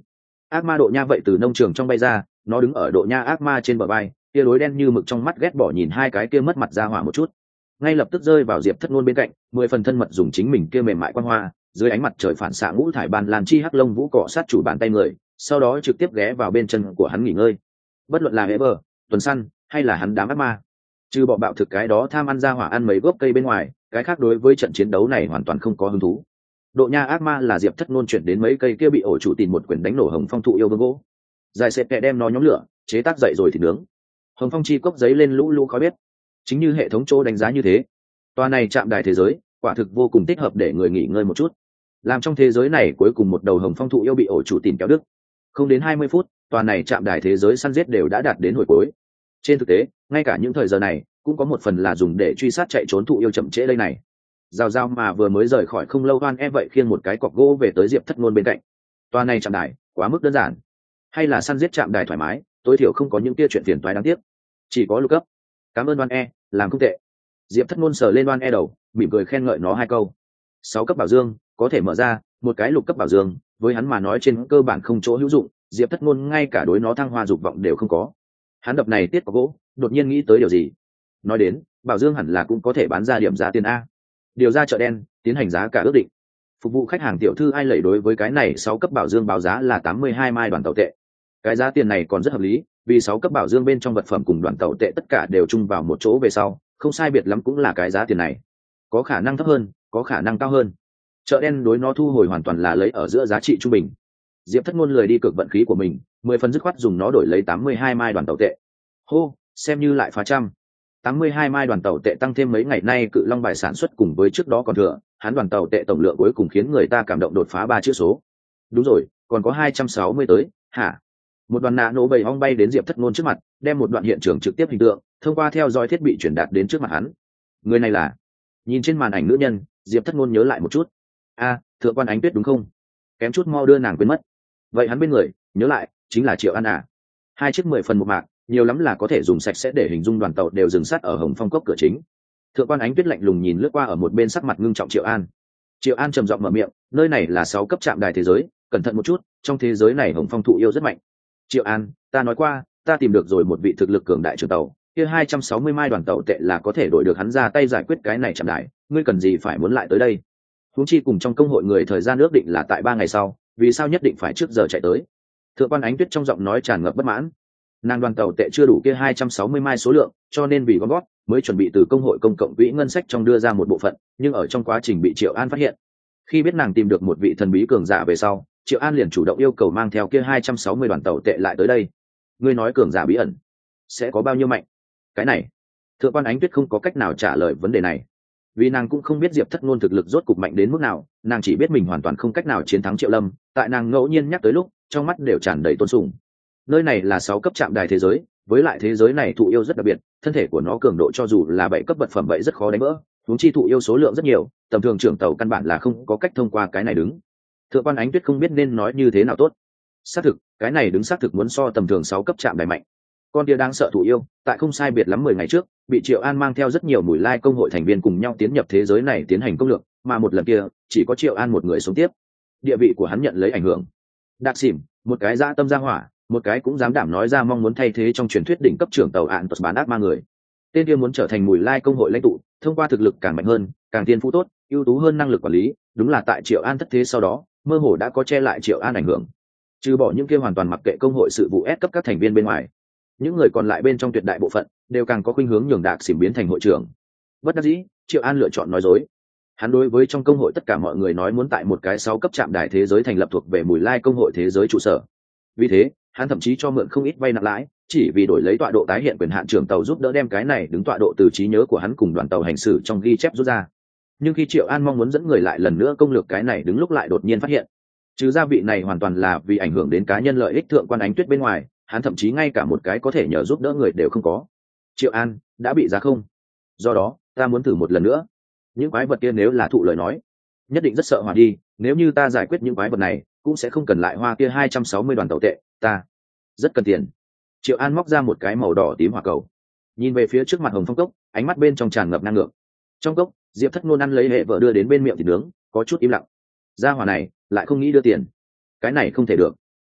ác ma độ nha vậy từ nông trường trong bay ra, nó đứng ở độ nha ác ma trên bờ bay, kia lối đen như mực trong mắt ghét bỏ nhìn hai cái kia mất mặt ra hỏa một chút, ngay lập tức rơi vào Diệp Thất Nôn bên cạnh, mười phần thân mật dùng chính mình kia mềm mại quan hoa, dưới ánh mặt trời phản xạ ngũ thải ban lan chi hắc lông vũ cọ sát chủ bàn tay người, sau đó trực tiếp ghé vào bên chân của hắn nghỉ ngơi. Bất luận là Ever, tuần săn, hay là hắn đám ác ma, trừ bọ bạo thực cái đó tham ăn ra hỏa ăn mấy gốc cây bên ngoài, cái khác đối với trận chiến đấu này hoàn toàn không có hứng thú. Độ nha ác ma là Diệp Thất Nôn chuyển đến mấy cây kia bị ổ chủ tìm một quyền đánh nổ hồng phong thụ yêu vương gỗ, dài xẹp kẹ đem nó nhóm lửa, chế tác dậy rồi thì nướng. Hồng phong chi cốc giấy lên lũ lũ khói bếp. Chính như hệ thống chỗ đánh giá như thế, tòa này chạm đài thế giới quả thực vô cùng thích hợp để người nghỉ ngơi một chút, làm trong thế giới này cuối cùng một đầu hồng phong thụ yêu bị ổ chủ tìm kéo đứt. Không đến hai mươi phút, tòa này chạm đài thế giới săn giết đều đã đạt đến hồi cuối. Trên thực tế, ngay cả những thời giờ này cũng có một phần là dùng để truy sát chạy trốn thụ yêu chậm trễ đây này. Giao giao mà vừa mới rời khỏi không lâu Toan e vậy khiêng một cái cọc gỗ về tới Diệp Thất Nôn bên cạnh. Tòa này chạm đài quá mức đơn giản, hay là săn giết chạm đài thoải mái, tối thiểu không có những tia chuyện phiền toái đáng tiếc. Chỉ có lục cấp. Cảm ơn Toan e, làm không tệ. Diệp Thất Nôn sờ lên Toan e đầu, mỉm cười khen ngợi nó hai câu. Sáu cấp bảo dương có thể mở ra, một cái lục cấp bảo dương với hắn mà nói trên cơ bản không chỗ hữu dụng, Diệp Thất Nôn ngay cả đối nó thăng hoa dục vọng đều không có. Hắn đập này tiết có gỗ, đột nhiên nghĩ tới điều gì. Nói đến, bảo dương hẳn là cũng có thể bán ra điểm giá tiền a. Điều ra chợ đen, tiến hành giá cả ước định. Phục vụ khách hàng tiểu thư ai lẩy đối với cái này sáu cấp bảo dương báo giá là tám mươi hai mai đoàn tàu tệ. Cái giá tiền này còn rất hợp lý, vì sáu cấp bảo dương bên trong vật phẩm cùng đoàn tàu tệ tất cả đều chung vào một chỗ về sau, không sai biệt lắm cũng là cái giá tiền này. Có khả năng thấp hơn, có khả năng cao hơn. Chợ đen đối nó thu hồi hoàn toàn là lấy ở giữa giá trị trung bình. Diệp Thất Nôn lười đi cược vận khí của mình, mười phần dứt khoát dùng nó đổi lấy tám mươi hai mai đoàn tàu tệ. Hô, xem như lại phá trăm. tám mươi hai mai đoàn tàu tệ tăng thêm mấy ngày nay cự long bài sản xuất cùng với trước đó còn thừa, hắn đoàn tàu tệ tổng lượng cuối cùng khiến người ta cảm động đột phá ba chữ số. Đúng rồi, còn có hai trăm sáu mươi tới, hả? Một đoàn nạ nổ bầy ong bay đến Diệp Thất Nôn trước mặt, đem một đoạn hiện trường trực tiếp hình tượng thông qua theo dõi thiết bị truyền đạt đến trước mặt hắn. Người này là? Nhìn trên màn ảnh nữ nhân, Diệp Thất Nôn nhớ lại một chút. A, thượng quan Ánh Tuyết đúng không? Kém chút mau đưa nàng quên mất. Vậy hắn bên người, nhớ lại, chính là Triệu An à? Hai chiếc mười phần một mạc, nhiều lắm là có thể dùng sạch sẽ để hình dung đoàn tàu đều dừng sát ở Hồng Phong cốc cửa chính. Thượng quan Ánh Tuyết lạnh lùng nhìn lướt qua ở một bên sắc mặt ngưng trọng Triệu An. Triệu An trầm giọng mở miệng, nơi này là sáu cấp trạm đài thế giới, cẩn thận một chút, trong thế giới này Hồng Phong thụ yêu rất mạnh. Triệu An, ta nói qua, ta tìm được rồi một vị thực lực cường đại trưởng tàu, kia hai trăm sáu mươi mai đoàn tàu tệ là có thể đổi được hắn ra tay giải quyết cái này chậm đại, ngươi cần gì phải muốn lại tới đây? Huống chi cùng trong công hội người thời gian ước định là tại ba ngày sau, vì sao nhất định phải trước giờ chạy tới? Thượng quan Ánh Tuyết trong giọng nói tràn ngập bất mãn. Nàng đoàn tàu tệ chưa đủ kia hai trăm sáu mươi mai số lượng, cho nên vì gom gót mới chuẩn bị từ công hội công cộng quỹ ngân sách trong đưa ra một bộ phận, nhưng ở trong quá trình bị Triệu An phát hiện. Khi biết nàng tìm được một vị thần bí cường giả về sau, Triệu An liền chủ động yêu cầu mang theo kia hai trăm sáu mươi đoàn tàu tệ lại tới đây. Ngươi nói cường giả bí ẩn sẽ có bao nhiêu mạnh? Cái này, Thượng quan Ánh Tuyết không có cách nào trả lời vấn đề này, vì nàng cũng không biết Diệp Thất Nôn thực lực rốt cục mạnh đến mức nào, nàng chỉ biết mình hoàn toàn không cách nào chiến thắng Triệu Lâm. Tại nàng ngẫu nhiên nhắc tới lúc, trong mắt đều tràn đầy tôn sùng. Nơi này là sáu cấp trạm đài thế giới, với lại thế giới này thụ yêu rất đặc biệt, thân thể của nó cường độ cho dù là bảy cấp vật phẩm vậy rất khó đánh vỡ, huống chi thụ yêu số lượng rất nhiều, tầm thường trưởng tàu căn bản là không có cách thông qua cái này đứng. Thượng quan Ánh Tuyết không biết nên nói như thế nào tốt. Xác thực, cái này đứng xác thực muốn so tầm thường sáu cấp trạm đài mạnh. Con kia đang sợ thụ yêu, tại không sai biệt lắm mười ngày trước, bị Triệu An mang theo rất nhiều mùi lai công hội thành viên cùng nhau tiến nhập thế giới này tiến hành công lược, mà một lần kia, chỉ có Triệu An một người sống tiếp. Địa vị của hắn nhận lấy ảnh hưởng. Đặc xỉm, một cái dã tâm gia hỏa, một cái cũng dám đảm nói ra mong muốn thay thế trong truyền thuyết đỉnh cấp trưởng tàu án tuật bán ác ma người. Tên kia muốn trở thành mùi lai công hội lãnh tụ, thông qua thực lực càng mạnh hơn, càng tiên phú tốt, ưu tú hơn năng lực quản lý, đúng là tại Triệu An thất thế sau đó, mơ hồ đã có che lại Triệu An ảnh hưởng. Trừ bỏ những kia hoàn toàn mặc kệ công hội sự vụ ép cấp các thành viên bên ngoài, những người còn lại bên trong tuyệt đại bộ phận đều càng có khuynh hướng nhường Đạc Xỉm biến thành hội trưởng. Bất đắc dĩ, Triệu An lựa chọn nói dối. Hắn đối với trong công hội tất cả mọi người nói muốn tại một cái sáu cấp trạm đài thế giới thành lập thuộc về mùi lai công hội thế giới trụ sở. Vì thế, hắn thậm chí cho mượn không ít vay nặng lãi, chỉ vì đổi lấy tọa độ tái hiện quyền hạn trưởng tàu giúp đỡ đem cái này đứng tọa độ từ trí nhớ của hắn cùng đoàn tàu hành xử trong ghi chép rút ra. Nhưng khi Triệu An mong muốn dẫn người lại lần nữa công lược cái này đứng lúc lại đột nhiên phát hiện, trừ gia vị này hoàn toàn là vì ảnh hưởng đến cá nhân lợi ích Thượng quan Ánh Tuyết bên ngoài, hắn thậm chí ngay cả một cái có thể nhờ giúp đỡ người đều không có. Triệu An đã bị giá không, do đó ta muốn thử một lần nữa. Những quái vật kia nếu là thụ lời nói, nhất định rất sợ hỏa đi. Nếu như ta giải quyết những quái vật này, cũng sẽ không cần lại hoa kia hai trăm sáu mươi đoàn tàu tệ. Ta rất cần tiền. Triệu An móc ra một cái màu đỏ tím hỏa cầu, nhìn về phía trước mặt Hồng Phong cốc, ánh mắt bên trong tràn ngập năng lượng. Trong cốc, Diệp Thất Nôn ăn lấy hệ vợ đưa đến bên miệng thịt nướng, có chút im lặng. Gia hỏa này lại không nghĩ đưa tiền, cái này không thể được.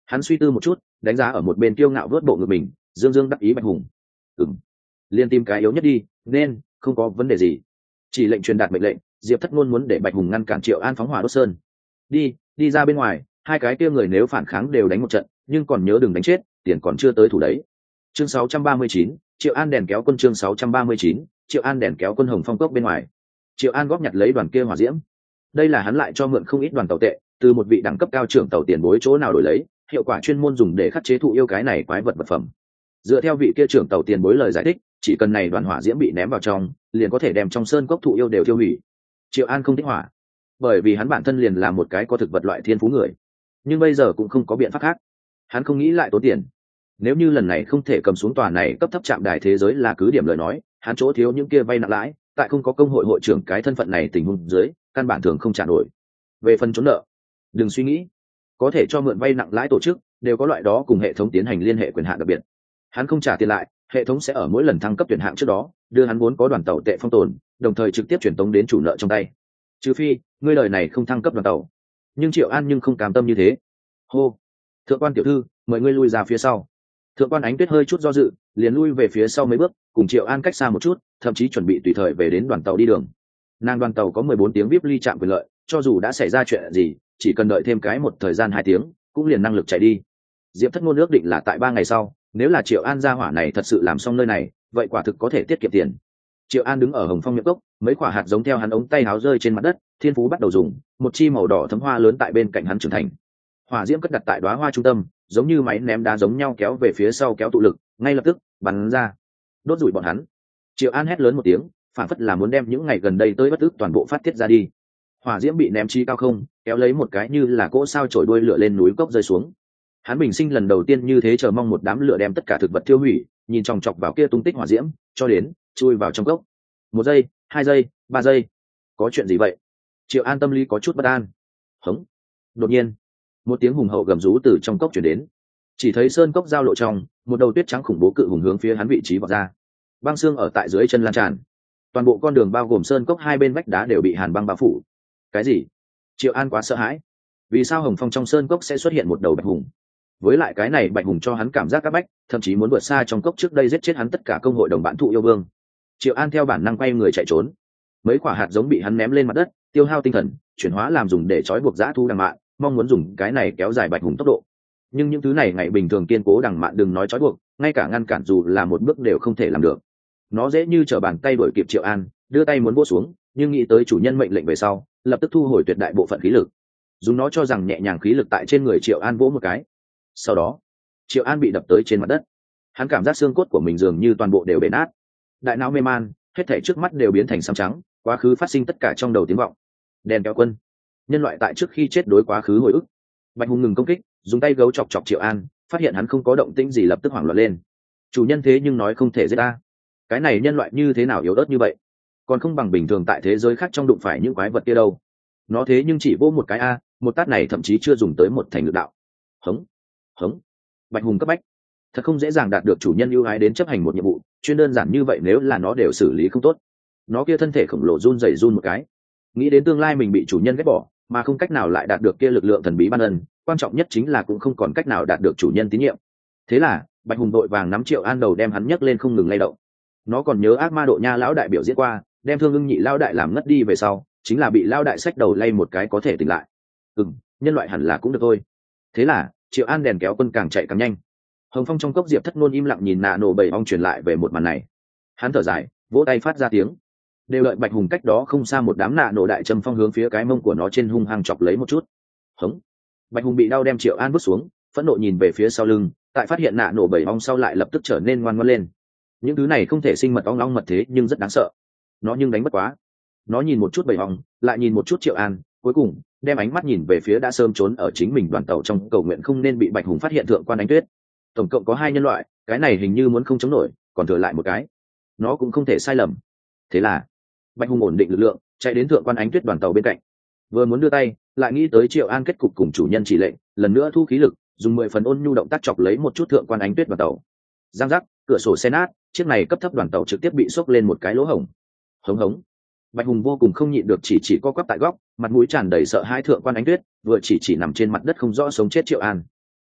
Hắn suy tư một chút, đánh giá ở một bên kiêu ngạo vớt bộ ngực mình, dương dương đắc ý bạch hùng. Ừm, liên tìm cái yếu nhất đi, nên không có vấn đề gì. Chỉ lệnh truyền đạt mệnh lệnh, Diệp Thất Ngôn muốn để bạch hùng ngăn cản Triệu An phóng hỏa đốt sơn. Đi, đi ra bên ngoài, hai cái kia người nếu phản kháng đều đánh một trận, nhưng còn nhớ đừng đánh chết, tiền còn chưa tới thủ đấy. Chương sáu trăm ba mươi chín, Triệu An đèn kéo quân. Chương sáu trăm ba mươi chín, Triệu An đèn kéo quân. Hồng Phong cốc bên ngoài, Triệu An góp nhặt lấy đoàn kia hỏa diễm. Đây là hắn lại cho mượn không ít đoàn tàu tệ, từ một vị đẳng cấp cao trưởng tàu tiền bối chỗ nào đổi lấy, hiệu quả chuyên môn dùng để khắc chế thụ yêu cái này quái vật vật phẩm. Dựa theo vị kia trưởng tàu tiền bối lời giải thích, chỉ cần này đoàn hỏa diễm bị ném vào trong, liền có thể đem trong sơn cốc thụ yêu đều tiêu hủy. Triệu An không thích hỏa, bởi vì hắn bản thân liền là một cái có thực vật loại thiên phú người, nhưng bây giờ cũng không có biện pháp khác. Hắn không nghĩ lại tốn tiền. Nếu như lần này không thể cầm xuống tòa này cấp thấp trạm đài thế giới là cứ điểm lời nói, hắn chỗ thiếu những kia vay nặng lãi, tại không có công hội hội trưởng cái thân phận này tình huống dưới, căn bản thường không trả nổi. Về phần trốn nợ, đừng suy nghĩ, có thể cho mượn vay nặng lãi tổ chức đều có loại đó cùng hệ thống tiến hành liên hệ quyền hạn đặc biệt. Hắn không trả tiền lại, hệ thống sẽ ở mỗi lần thăng cấp tuyển hạng trước đó đưa hắn vốn có đoàn tàu tệ phong tồn, đồng thời trực tiếp chuyển tống đến chủ nợ trong tay. Trừ phi ngươi lời này không thăng cấp đoàn tàu. Nhưng Triệu An nhưng không cam tâm như thế. Hô, thượng quan tiểu thư, mời ngươi lui ra phía sau. Thượng quan Ánh Tuyết hơi chút do dự, liền lui về phía sau mấy bước, cùng Triệu An cách xa một chút, thậm chí chuẩn bị tùy thời về đến đoàn tàu đi đường. Nàng đoàn tàu có mười bốn tiếng vê i pê ly chạm quyền lợi, cho dù đã xảy ra chuyện gì, chỉ cần đợi thêm cái một thời gian hai tiếng, cũng liền năng lực chạy đi. Diệp Thất Ngôn ước định là tại ba ngày sau, nếu là Triệu An gia hỏa này thật sự làm xong nơi này, vậy quả thực có thể tiết kiệm tiền. Triệu An đứng ở Hồng Phong miệng cốc, mấy quả hạt giống theo hắn ống tay áo rơi trên mặt đất, thiên phú bắt đầu dùng, một chi màu đỏ thấm hoa lớn tại bên cạnh hắn trưởng thành. Hỏa diễm cất đặt tại đóa hoa trung tâm, giống như máy ném đá giống nhau kéo về phía sau kéo tụ lực, ngay lập tức bắn ra, đốt rủi bọn hắn. Triệu An hét lớn một tiếng, phản phất là muốn đem những ngày gần đây tới bất tức toàn bộ phát tiết ra đi. Hỏa diễm bị ném chi cao không, kéo lấy một cái như là cỗ sao trổi đuôi lửa lên núi cốc rơi xuống. Hắn bình sinh lần đầu tiên như thế chờ mong một đám lửa đem tất cả thực vật tiêu hủy, nhìn chòng chọc vào kia tung tích hỏa diễm, cho đến chui vào trong cốc. Một giây, hai giây, ba giây, có chuyện gì vậy? Triệu An tâm lý có chút bất an. Hống. Đột nhiên, một tiếng hùng hậu gầm rú từ trong cốc truyền đến. Chỉ thấy sơn cốc giao lộ trong, một đầu tuyết trắng khủng bố cự hùng hướng phía hắn vị trí vọt ra. Băng xương ở tại dưới chân lan tràn. Toàn bộ con đường bao gồm sơn cốc hai bên vách đá đều bị hàn băng bao phủ. Cái gì? Triệu An quá sợ hãi. Vì sao Hồng Phong trong sơn cốc sẽ xuất hiện một đầu bạch hùng? Với lại cái này bạch hùng cho hắn cảm giác các bách, thậm chí muốn vượt xa trong cốc trước đây giết chết hắn tất cả công hội đồng bạn thụ yêu vương. Triệu An theo bản năng quay người chạy trốn. Mấy quả hạt giống bị hắn ném lên mặt đất, tiêu hao tinh thần, chuyển hóa làm dùng để trói buộc dã thu đằng mạn, mong muốn dùng cái này kéo dài bạch hùng tốc độ. Nhưng những thứ này ngày bình thường kiên cố đằng mạn đừng nói trói buộc, ngay cả ngăn cản dù là một bước đều không thể làm được. Nó dễ như trở bàn tay đuổi kịp Triệu An, đưa tay muốn vỗ xuống, nhưng nghĩ tới chủ nhân mệnh lệnh về sau, lập tức thu hồi tuyệt đại bộ phận khí lực, dùng nó cho rằng nhẹ nhàng khí lực tại trên người Triệu An vỗ một cái. Sau đó, Triệu An bị đập tới trên mặt đất. Hắn cảm giác xương cốt của mình dường như toàn bộ đều bể nát, đại não mê man, hết thảy trước mắt đều biến thành xám trắng, quá khứ phát sinh tất cả trong đầu tiếng vọng. Đèn kéo quân, nhân loại tại trước khi chết đối quá khứ hồi ức. Bạch hùng ngừng công kích, dùng tay gấu chọc chọc Triệu An, phát hiện hắn không có động tĩnh gì lập tức hoảng loạn lên. Chủ nhân thế nhưng nói không thể giết ta, cái này nhân loại như thế nào yếu ớt như vậy, còn không bằng bình thường tại thế giới khác trong đụng phải những quái vật kia đâu. Nó thế nhưng chỉ vỗ một cái a, một tát này thậm chí chưa dùng tới một thành lực đạo. Hống, hống. Bạch hùng cấp bách, thật không dễ dàng đạt được chủ nhân ưu ái đến chấp hành một nhiệm vụ chuyên đơn giản như vậy, nếu là nó đều xử lý không tốt. Nó kia thân thể khổng lồ run rẩy run một cái, nghĩ đến tương lai mình bị chủ nhân ghét bỏ mà không cách nào lại đạt được kia lực lượng thần bí ban ân, quan trọng nhất chính là cũng không còn cách nào đạt được chủ nhân tín nhiệm. Thế là Bạch hùng đội vàng nắm Triệu An đầu đem hắn nhấc lên không ngừng lay động. Nó còn nhớ ác ma độ nha lão đại biểu diễn qua, đem Thương Ưng nhị lão đại làm ngất đi về sau, chính là bị lão đại xách đầu lay một cái có thể tỉnh lại. Ừm, nhân loại hẳn là cũng được thôi. Thế là Triệu An đèn kéo quân càng chạy càng nhanh. Hồng Phong trong cốc Diệp Thất Ngôn im lặng nhìn nạ nổ bảy ong truyền lại về một màn này. Hắn thở dài, vỗ tay phát ra tiếng. Đều đợi Bạch hùng cách đó không xa một đám nạ nổ đại châm phong hướng phía cái mông của nó trên hung hăng chọc lấy một chút. Hống. Bạch hùng bị đau đem Triệu An vứt xuống, phẫn nộ nhìn về phía sau lưng, tại phát hiện nạ nổ bảy ong sau lại lập tức trở nên ngoan ngoãn lên. Những thứ này không thể sinh mật ong ong mật thế nhưng rất đáng sợ. Nó nhưng đánh bất quá. Nó nhìn một chút bảy ong, lại nhìn một chút Triệu An, cuối cùng đem ánh mắt nhìn về phía đã sớm trốn ở chính mình đoàn tàu trong, cầu nguyện không nên bị Bạch hùng phát hiện thượng quan Ánh Tuyết. Tổng cộng có hai nhân loại, cái này hình như muốn không chống nổi, còn thừa lại một cái. Nó cũng không thể sai lầm. Thế là Bạch hùng ổn định lực lượng, chạy đến thượng quan Ánh Tuyết đoàn tàu bên cạnh. Vừa muốn đưa tay, lại nghĩ tới Triệu An kết cục cùng chủ nhân chỉ lệnh, lần nữa thu khí lực, dùng mười phần ôn nhu động tác chọc lấy một chút thượng quan Ánh Tuyết đoàn tàu. Giang giác, cửa sổ xe nát, chiếc này cấp thấp đoàn tàu trực tiếp bị xốc lên một cái lỗ hổng. Hống hống. Bạch hùng vô cùng không nhịn được, chỉ chỉ co quắp tại góc, mặt mũi tràn đầy sợ hãi thượng quan Ánh Tuyết, vừa chỉ chỉ nằm trên mặt đất không rõ sống chết Triệu An.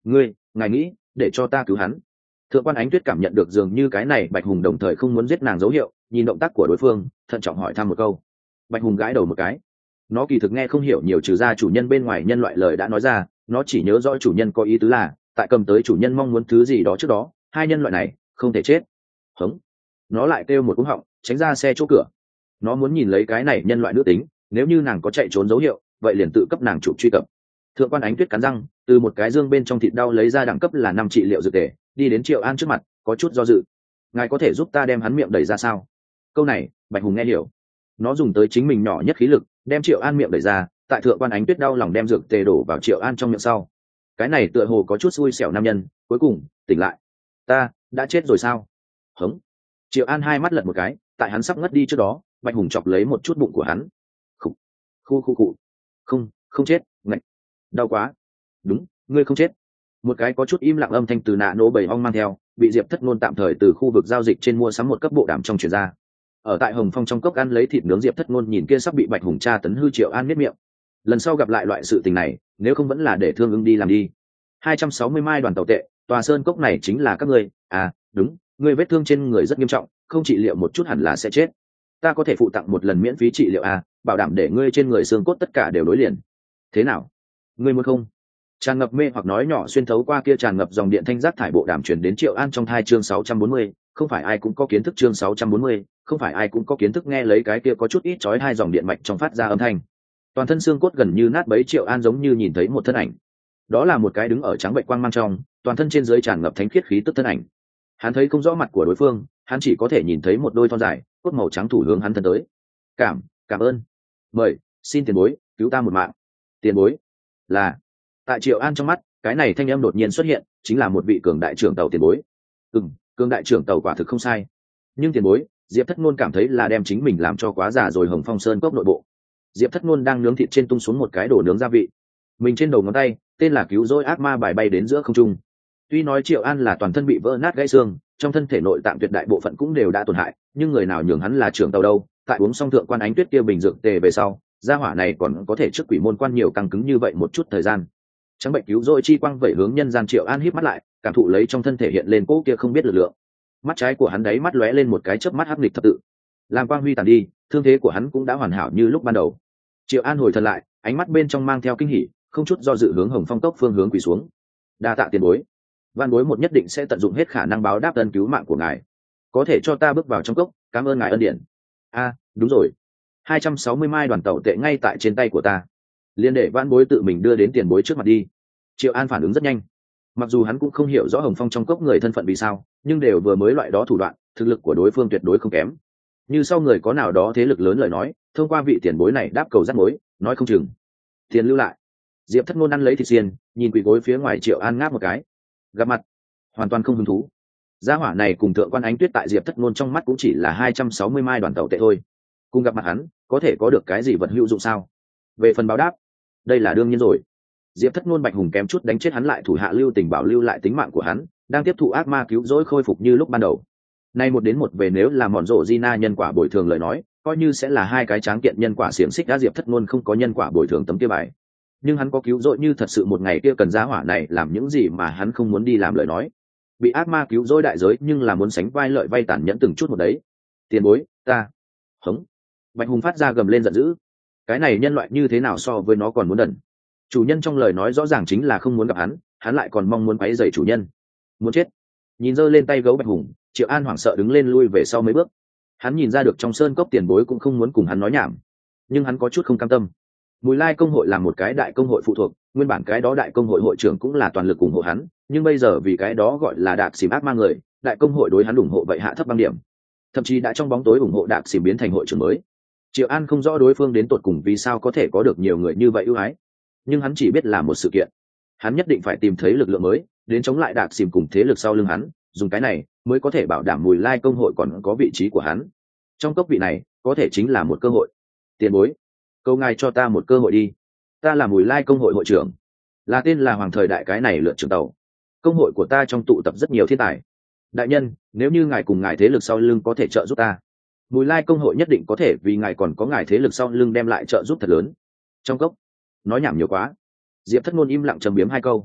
ngươi ngài nghĩ để cho ta cứu hắn? Thượng quan Ánh Tuyết cảm nhận được dường như cái này Bạch Hùng đồng thời không muốn giết nàng dấu hiệu, nhìn động tác của đối phương thận trọng hỏi thăm một câu. Bạch Hùng gãi đầu một cái, nó kỳ thực nghe không hiểu nhiều trừ ra chủ nhân bên ngoài nhân loại lời đã nói ra, nó chỉ nhớ rõ chủ nhân có ý tứ là tại cầm tới chủ nhân mong muốn thứ gì đó trước đó, hai nhân loại này không thể chết. Hống. Nó lại kêu một cú họng, tránh ra xe chỗ cửa. Nó muốn nhìn lấy cái này nhân loại nữ tính, nếu như nàng có chạy trốn dấu hiệu, vậy liền tự cấp nàng chụp truy cập. Thượng quan Ánh Tuyết cắn răng, từ một cái dương bên trong thịt đau lấy ra đẳng cấp là năm trị liệu dược tề, đi đến Triệu An trước mặt, có chút do dự. Ngài có thể giúp ta đem hắn miệng đẩy ra sao? Câu này Bạch Hùng nghe hiểu. Nó dùng tới chính mình nhỏ nhất khí lực đem Triệu An miệng đẩy ra, tại Thượng quan Ánh Tuyết đau lòng đem dược tề đổ vào Triệu An trong miệng sau. Cái này tựa hồ có chút xui xẻo nam nhân cuối cùng tỉnh lại. Ta đã chết rồi sao? Hống. Triệu An hai mắt lật một cái, tại hắn sắp ngất đi trước đó, Bạch Hùng chọc lấy một chút bụng của hắn. Khủ. Khu khu cụ. Không, không chết, ngạch. Đau quá. Đúng, ngươi không chết. Một cái có chút im lặng âm thanh từ nạ nổ bầy ong mang theo, bị Diệp Thất Nôn tạm thời từ khu vực giao dịch trên mua sắm một cấp bộ đàm trong truyền ra. Ở tại Hồng Phong trong cốc ăn lấy thịt nướng Diệp Thất Nôn nhìn kia sắp bị Bạch Hùng tra tấn hư Triệu An miết miệng. Lần sau gặp lại loại sự tình này, nếu không vẫn là để Thương Ưng đi làm đi. hai trăm sáu mươi mai đoàn tàu tệ, tòa sơn cốc này chính là các ngươi. À, đúng, ngươi vết thương trên người rất nghiêm trọng, không trị liệu một chút hẳn là sẽ chết. Ta có thể phụ tặng một lần miễn phí trị liệu à, bảo đảm để ngươi trên người xương cốt tất cả đều nối liền. Thế nào? Ngươi muốn không? Tràn ngập mê hoặc nói nhỏ xuyên thấu qua kia tràn ngập dòng điện thanh giác thải bộ đàm truyền đến Triệu An trong thai chương sáu trăm bốn mươi, không phải ai cũng có kiến thức chương sáu trăm bốn mươi, không phải ai cũng có kiến thức nghe lấy cái kia có chút ít chói hai dòng điện mạch trong phát ra âm thanh. Toàn thân xương cốt gần như nát bấy, Triệu An giống như nhìn thấy một thân ảnh. Đó là một cái đứng ở trắng bệnh quang mang trong, toàn thân trên dưới tràn ngập thánh khiết khí tức thân ảnh. Hắn thấy không rõ mặt của đối phương, hắn chỉ có thể nhìn thấy một đôi thon dài, cốt màu trắng thủ hướng hắn thân tới. Cảm, cảm ơn. Mời, xin tiền bối, cứu ta một mạng. Tiền bối? Là. Tại Triệu An trong mắt, cái này thanh âm đột nhiên xuất hiện, chính là một vị cường đại trưởng tàu tiền bối. Ừm, cường đại trưởng tàu quả thực không sai. Nhưng tiền bối, Diệp Thất Nôn cảm thấy là đem chính mình làm cho quá già rồi. Hồng Phong Sơn cốc nội bộ. Diệp Thất Nôn đang nướng thịt trên tung xuống một cái đồ nướng gia vị. Mình trên đầu ngón tay, tên là cứu rỗi ác ma bài bay đến giữa không trung. Tuy nói Triệu An là toàn thân bị vỡ nát gãy xương, trong thân thể nội tạng tuyệt đại bộ phận cũng đều đã tổn hại, nhưng người nào nhường hắn là trưởng tàu đâu? Tại uống xong Thượng quan Ánh Tuyết kia bình dược tề về sau, gia hỏa này còn có thể trước quỷ môn quan nhiều căng cứng như vậy một chút thời gian. Trắng bệnh cứu rỗi chi quang vẩy hướng nhân gian. Triệu An híp mắt lại, cảm thụ lấy trong thân thể hiện lên cỗ kia không biết lực lượng. Mắt trái của hắn đáy mắt lóe lên một cái chớp mắt hắc lịch thập tự. Làm quang huy tàn đi, thương thế của hắn cũng đã hoàn hảo như lúc ban đầu. Triệu An hồi thần lại, ánh mắt bên trong mang theo kinh hỉ, không chút do dự hướng Hồng Phong cốc phương hướng quỳ xuống. Đa tạ tiền bối, van bối một nhất định sẽ tận dụng hết khả năng báo đáp ân cứu mạng của ngài. Có thể cho ta bước vào trong cốc, cảm ơn ngài ân điển. A, à, đúng rồi, hai trăm sáu mươi mai đoàn tàu tệ ngay tại trên tay của ta, liên để van bối tự mình đưa đến tiền bối trước mặt đi. Triệu An phản ứng rất nhanh, mặc dù hắn cũng không hiểu rõ Hồng Phong trong cốc người thân phận vì sao, nhưng đều vừa mới loại đó thủ đoạn, thực lực của đối phương tuyệt đối không kém. Như sau người có nào đó thế lực lớn lời nói, thông qua vị tiền bối này đáp cầu rắc mối, nói không chừng tiền lưu lại. Diệp Thất Nôn ăn lấy thịt xiên, nhìn quỳ gối phía ngoài Triệu An ngáp một cái. Gặp mặt hoàn toàn không hứng thú. Gia hỏa này cùng Thượng quan Ánh Tuyết tại Diệp Thất Nôn trong mắt cũng chỉ là hai trăm sáu mươi mai đoàn tàu tệ thôi. Cùng gặp mặt hắn, có thể có được cái gì vật hữu dụng sao? Về phần báo đáp, đây là đương nhiên rồi. Diệp Thất Nôn Bạch Hùng kém chút đánh chết hắn, lại thủ hạ lưu tình bảo lưu lại tính mạng của hắn, đang tiếp thụ ác ma cứu rỗi khôi phục như lúc ban đầu. Nay một đến một về, nếu là mòn rộ Gina nhân quả bồi thường lời nói, coi như sẽ là hai cái tráng kiện nhân quả xiềng xích. Đã Diệp Thất Nôn không có nhân quả bồi thường tấm kia bài, nhưng hắn có cứu rỗi, như thật sự một ngày kia cần giá hỏa này làm những gì mà hắn không muốn đi làm lời nói, bị ác ma cứu rỗi đại giới nhưng là muốn sánh vai lợi vay tàn nhẫn từng chút một đấy. Tiền bối, ta hống. Bạch Hùng phát ra gầm lên giận dữ. Cái này nhân loại như thế nào so với nó còn muốn đần. Chủ nhân trong lời nói rõ ràng chính là không muốn gặp hắn, hắn lại còn mong muốn quấy rầy chủ nhân, muốn chết. Nhìn giơ lên tay gấu Bạch Hùng, Triệu An hoảng sợ đứng lên lui về sau mấy bước. Hắn nhìn ra được trong sơn cốc tiền bối cũng không muốn cùng hắn nói nhảm, nhưng hắn có chút không cam tâm. Mùi Lai công hội là một cái đại công hội phụ thuộc, nguyên bản cái đó đại công hội hội trưởng cũng là toàn lực ủng hộ hắn, nhưng bây giờ vì cái đó gọi là đạc xìm ác ma người, đại công hội đối hắn ủng hộ vậy hạ thấp băng điểm, thậm chí đã trong bóng tối ủng hộ đạc xìm biến thành hội trưởng mới. Triệu An không rõ đối phương đến tột cùng vì sao có thể có được nhiều người như vậy ưu ái, nhưng hắn chỉ biết là một sự kiện, hắn nhất định phải tìm thấy lực lượng mới đến chống lại đạc xìm cùng thế lực sau lưng hắn, dùng cái này mới có thể bảo đảm Mùi Lai công hội còn có vị trí của hắn. Trong cốc vị này có thể chính là một cơ hội. Tiền bối, câu ngài cho ta một cơ hội đi. Ta là Mùi Lai công hội hội trưởng, là tên là Hoàng Thời Đại cái này lượn trưởng tàu. Công hội của ta trong tụ tập rất nhiều thiên tài. Đại nhân, nếu như ngài cùng ngài thế lực sau lưng có thể trợ giúp ta, Mùi Lai công hội nhất định có thể vì ngài còn có ngài thế lực sau lưng đem lại trợ giúp thật lớn. Trong cốc nói nhảm nhiều quá. Diệp Thất Nôn im lặng trầm biếm hai câu.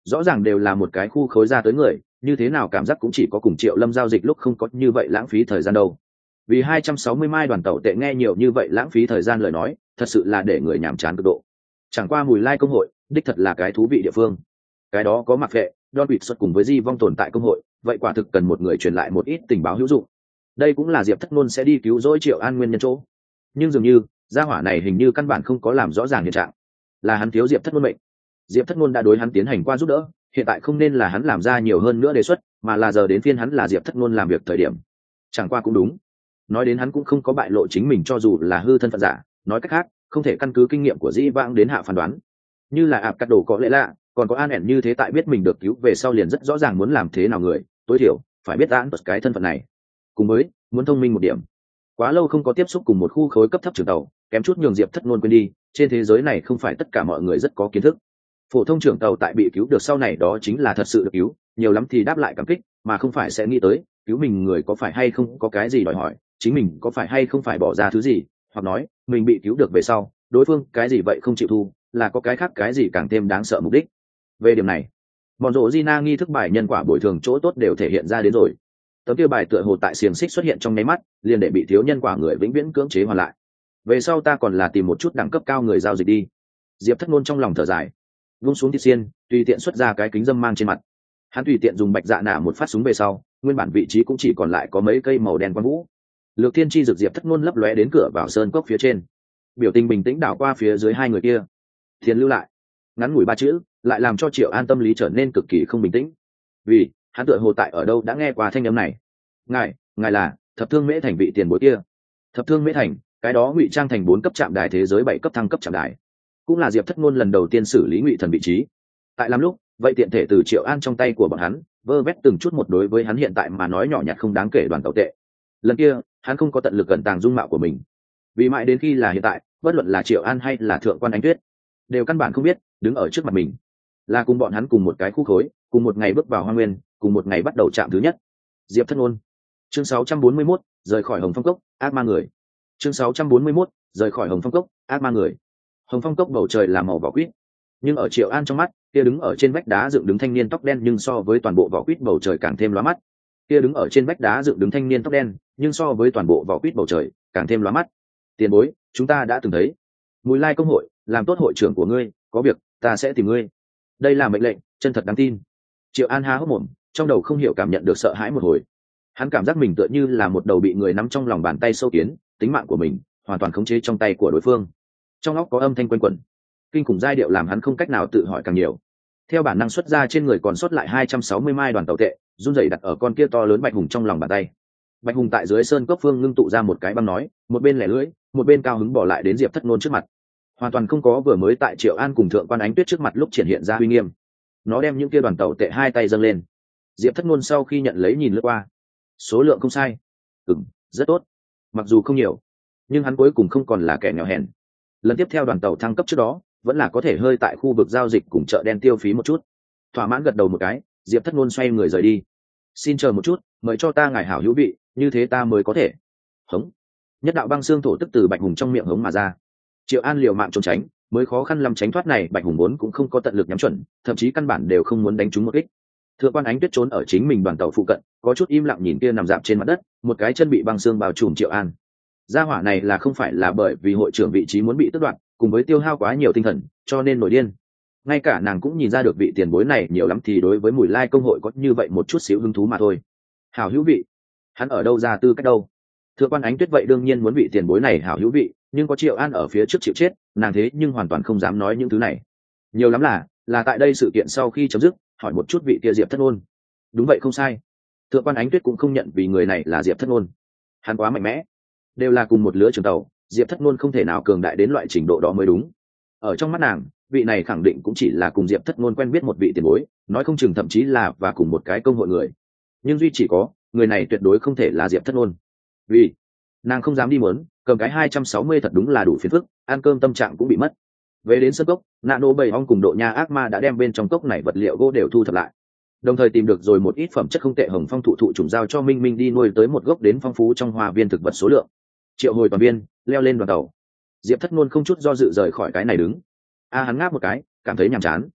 rõ ràng đều là một cái khu khối ra tới người, như thế nào cảm giác cũng chỉ có cùng Triệu Lâm giao dịch lúc không có như vậy lãng phí thời gian đâu. Vì hai trăm sáu mươi mai đoàn tàu tệ nghe nhiều như vậy lãng phí thời gian lời nói, thật sự là để người nhàm chán cực độ. Chẳng qua Mùi Lai công hội, đích thật là cái thú vị địa phương. Cái đó có Mặc Vệ, Don Quỵt xuất cùng với Di Vong tồn tại công hội, vậy quả thực cần một người truyền lại một ít tình báo hữu dụng. Đây cũng là Diệp Thất Nôn sẽ đi cứu rỗi Triệu An nguyên nhân chỗ. Nhưng dường như, gia hỏa này hình như căn bản không có làm rõ ràng hiện trạng. Là hắn thiếu Diệp Thất Nôn mệnh. Diệp Thất Nôn đã đối hắn tiến hành qua giúp đỡ, hiện tại không nên là hắn làm ra nhiều hơn nữa đề xuất, mà là giờ đến phiên hắn là Diệp Thất Nôn làm việc thời điểm. Chẳng qua cũng đúng. Nói đến hắn cũng không có bại lộ chính mình cho dù là hư thân phận giả, nói cách khác, không thể căn cứ kinh nghiệm của Dĩ Vãng đến hạ phán đoán. Như là ạp cắt đồ có lẽ lạ, còn có an ẻn như thế tại biết mình được cứu về sau liền rất rõ ràng muốn làm thế nào người, tối thiểu phải biết án cái thân phận này. Cùng với muốn thông minh một điểm. Quá lâu không có tiếp xúc cùng một khu khối cấp thấp trưởng tàu, kém chút nhường Diệp Thất Nôn quên đi, trên thế giới này không phải tất cả mọi người rất có kiến thức. Phổ thông trưởng tàu tại bị cứu được sau này đó chính là thật sự được cứu, nhiều lắm thì đáp lại cảm kích, mà không phải sẽ nghĩ tới cứu mình người có phải hay không có cái gì đòi hỏi, chính mình có phải hay không phải bỏ ra thứ gì, hoặc nói mình bị cứu được về sau, đối phương cái gì vậy không chịu thu, là có cái khác cái gì càng thêm đáng sợ mục đích. Về điểm này, bọn rộ Gina nghi thức bài nhân quả bồi thường chỗ tốt đều thể hiện ra đến rồi. Tấm kia bài tựa hồ tại xiềng xích xuất hiện trong nháy mắt, liền để bị thiếu nhân quả người vĩnh viễn cưỡng chế hoàn lại. Về sau ta còn là tìm một chút đẳng cấp cao người giao dịch đi. Diệp Thất Nôn trong lòng thở dài, vung xuống thịt xiên, tùy tiện xuất ra cái kính dâm mang trên mặt. Hắn tùy tiện dùng bạch dạ nã một phát súng về sau, nguyên bản vị trí cũng chỉ còn lại có mấy cây màu đen quang vũ. Lược Thiên Chi rực Diệp Thất Nôn lấp lóe đến cửa vào sơn cốc phía trên, biểu tình bình tĩnh đảo qua phía dưới hai người kia. Thiền lưu lại, ngắn ngủi ba chữ, lại làm cho Triệu An tâm lý trở nên cực kỳ không bình tĩnh. Vì hắn tựa hồ tại ở đâu đã nghe qua thanh âm này. Ngài, ngài là Thập Thương Mễ Thành vị tiền bối kia. Thập Thương Mễ Thành, cái đó ngụy trang thành bốn cấp trạm đài thế giới bảy cấp thăng cấp trạm đài, cũng là Diệp Thất Nôn lần đầu tiên xử lý ngụy thần vị trí. Tại làm lúc, vậy tiện thể từ Triệu An trong tay của bọn hắn, vơ vét từng chút một đối với hắn hiện tại mà nói nhỏ nhặt không đáng kể đoàn tàu tệ. Lần kia, hắn không có tận lực gần tàng dung mạo của mình, vì mãi đến khi là hiện tại, bất luận là Triệu An hay là Thượng quan Ánh Tuyết, đều căn bản không biết, đứng ở trước mặt mình, là cùng bọn hắn cùng một cái khu khối, cùng một ngày bước vào Hoang Nguyên, cùng một ngày bắt đầu chạm thứ nhất. Diệp Thất Nôn. Chương sáu trăm bốn mươi mốt, rời khỏi Hồng Phong Cốc, ác ma người. Chương sáu trăm bốn mươi mốt, rời khỏi Hồng Phong Cốc, ác ma người. Hồng Phong Cốc bầu trời là màu vỏ quýt, nhưng ở Triệu An trong mắt, kia đứng ở trên vách đá dựng đứng thanh niên tóc đen nhưng so với toàn bộ vỏ quýt bầu trời càng thêm lóa mắt. Kia đứng ở trên vách đá dựng đứng thanh niên tóc đen, nhưng so với toàn bộ vỏ quýt bầu trời càng thêm lóa mắt. Tiền bối, chúng ta đã từng thấy. Mùi Lai công hội, làm tốt hội trưởng của ngươi, có việc ta sẽ tìm ngươi. Đây là mệnh lệnh, chân thật đáng tin. Triệu An há hốc mồm, trong đầu không hiểu cảm nhận được sợ hãi một hồi. Hắn cảm giác mình tựa như là một đầu bị người nắm trong lòng bàn tay sâu kiến, tính mạng của mình hoàn toàn khống chế trong tay của đối phương. Trong óc có âm thanh quanh quẩn, kinh khủng giai điệu làm hắn không cách nào tự hỏi càng nhiều. Theo bản năng xuất ra trên người còn sót lại hai trăm sáu mươi mai đoàn tàu tệ, run rẩy đặt ở con kia to lớn bạch hùng trong lòng bàn tay. Bạch hùng tại dưới sơn cốc phương ngưng tụ ra một cái băng nói, một bên lẻ lưỡi, một bên cao hứng bỏ lại đến Diệp Thất Nôn trước mặt. Hoàn toàn không có vừa mới tại Triệu An cùng Thượng quan Ánh Tuyết trước mặt lúc triển hiện ra uy nghiêm. Nó đem những kia đoàn tàu tệ hai tay dâng lên. Diệp Thất Nôn sau khi nhận lấy nhìn lướt qua, số lượng không sai, ừm, rất tốt. Mặc dù không nhiều, nhưng hắn cuối cùng không còn là kẻ nghèo hèn. Lần tiếp theo đoàn tàu thăng cấp trước đó, vẫn là có thể hơi tại khu vực giao dịch cùng chợ đen tiêu phí một chút. Thỏa mãn gật đầu một cái, Diệp Thất Nôn xoay người rời đi. Xin chờ một chút, mời cho ta ngài hảo hữu vị, như thế ta mới có thể. Hống. Nhất đạo băng xương thổ tức từ bạch hùng trong miệng hống mà ra. Triệu An liều mạng trốn tránh, mới khó khăn lắm tránh thoát này, bạch hùng vốn cũng không có tận lực nhắm chuẩn, thậm chí căn bản đều không muốn đánh trúng một kích. Thượng quan Ánh Tuyết trốn ở chính mình đoàn tàu phụ cận, có chút im lặng nhìn kia nằm dạp trên mặt đất, một cái chân bị băng xương bao trùm Triệu An. Gia hỏa này là không phải là bởi vì hội trưởng vị trí muốn bị tước đoạt, cùng với tiêu hao quá nhiều tinh thần, cho nên nổi điên. Ngay cả nàng cũng nhìn ra được vị tiền bối này nhiều lắm thì đối với Mùi Lai công hội có như vậy một chút xíu hứng thú mà thôi. Hảo hữu vị, hắn ở đâu ra tư cách đâu? Thượng quan Ánh Tuyết vậy đương nhiên muốn vị tiền bối này hảo hữu vị, nhưng có Triệu An ở phía trước chịu chết, nàng thế nhưng hoàn toàn không dám nói những thứ này. Nhiều lắm là là tại đây sự kiện sau khi chấm dứt, hỏi một chút vị kia Diệp Thất Nôn. Đúng vậy, không sai. Thượng quan Ánh Tuyết cũng không nhận vì người này là Diệp Thất Nôn. Hắn quá mạnh mẽ, đều là cùng một lứa trường tàu, Diệp Thất Nôn không thể nào cường đại đến loại trình độ đó mới đúng. Ở trong mắt nàng, vị này khẳng định cũng chỉ là cùng Diệp Thất Nôn quen biết một vị tiền bối, nói không chừng thậm chí là và cùng một cái công hội người. Nhưng duy chỉ có, người này tuyệt đối không thể là Diệp Thất Nôn. Vì nàng không dám đi mớn, cầm cái hai trăm sáu mươi thật đúng là đủ phiền phức, ăn cơm tâm trạng cũng bị mất. Về đến sân cốc, Nano bầy ong cùng Độ Nha ác ma đã đem bên trong cốc này vật liệu gỗ đều thu thập lại, đồng thời tìm được rồi một ít phẩm chất không tệ hồng phong thụ thụ trùng giao cho Minh Minh đi nuôi tới một gốc đến phong phú trong hoa viên thực vật số lượng. Triệu hồi toàn viên leo lên đoàn tàu. Diệp Thất Nôn không chút do dự rời khỏi cái này đứng. A hắn ngáp một cái, cảm thấy nhàm chán.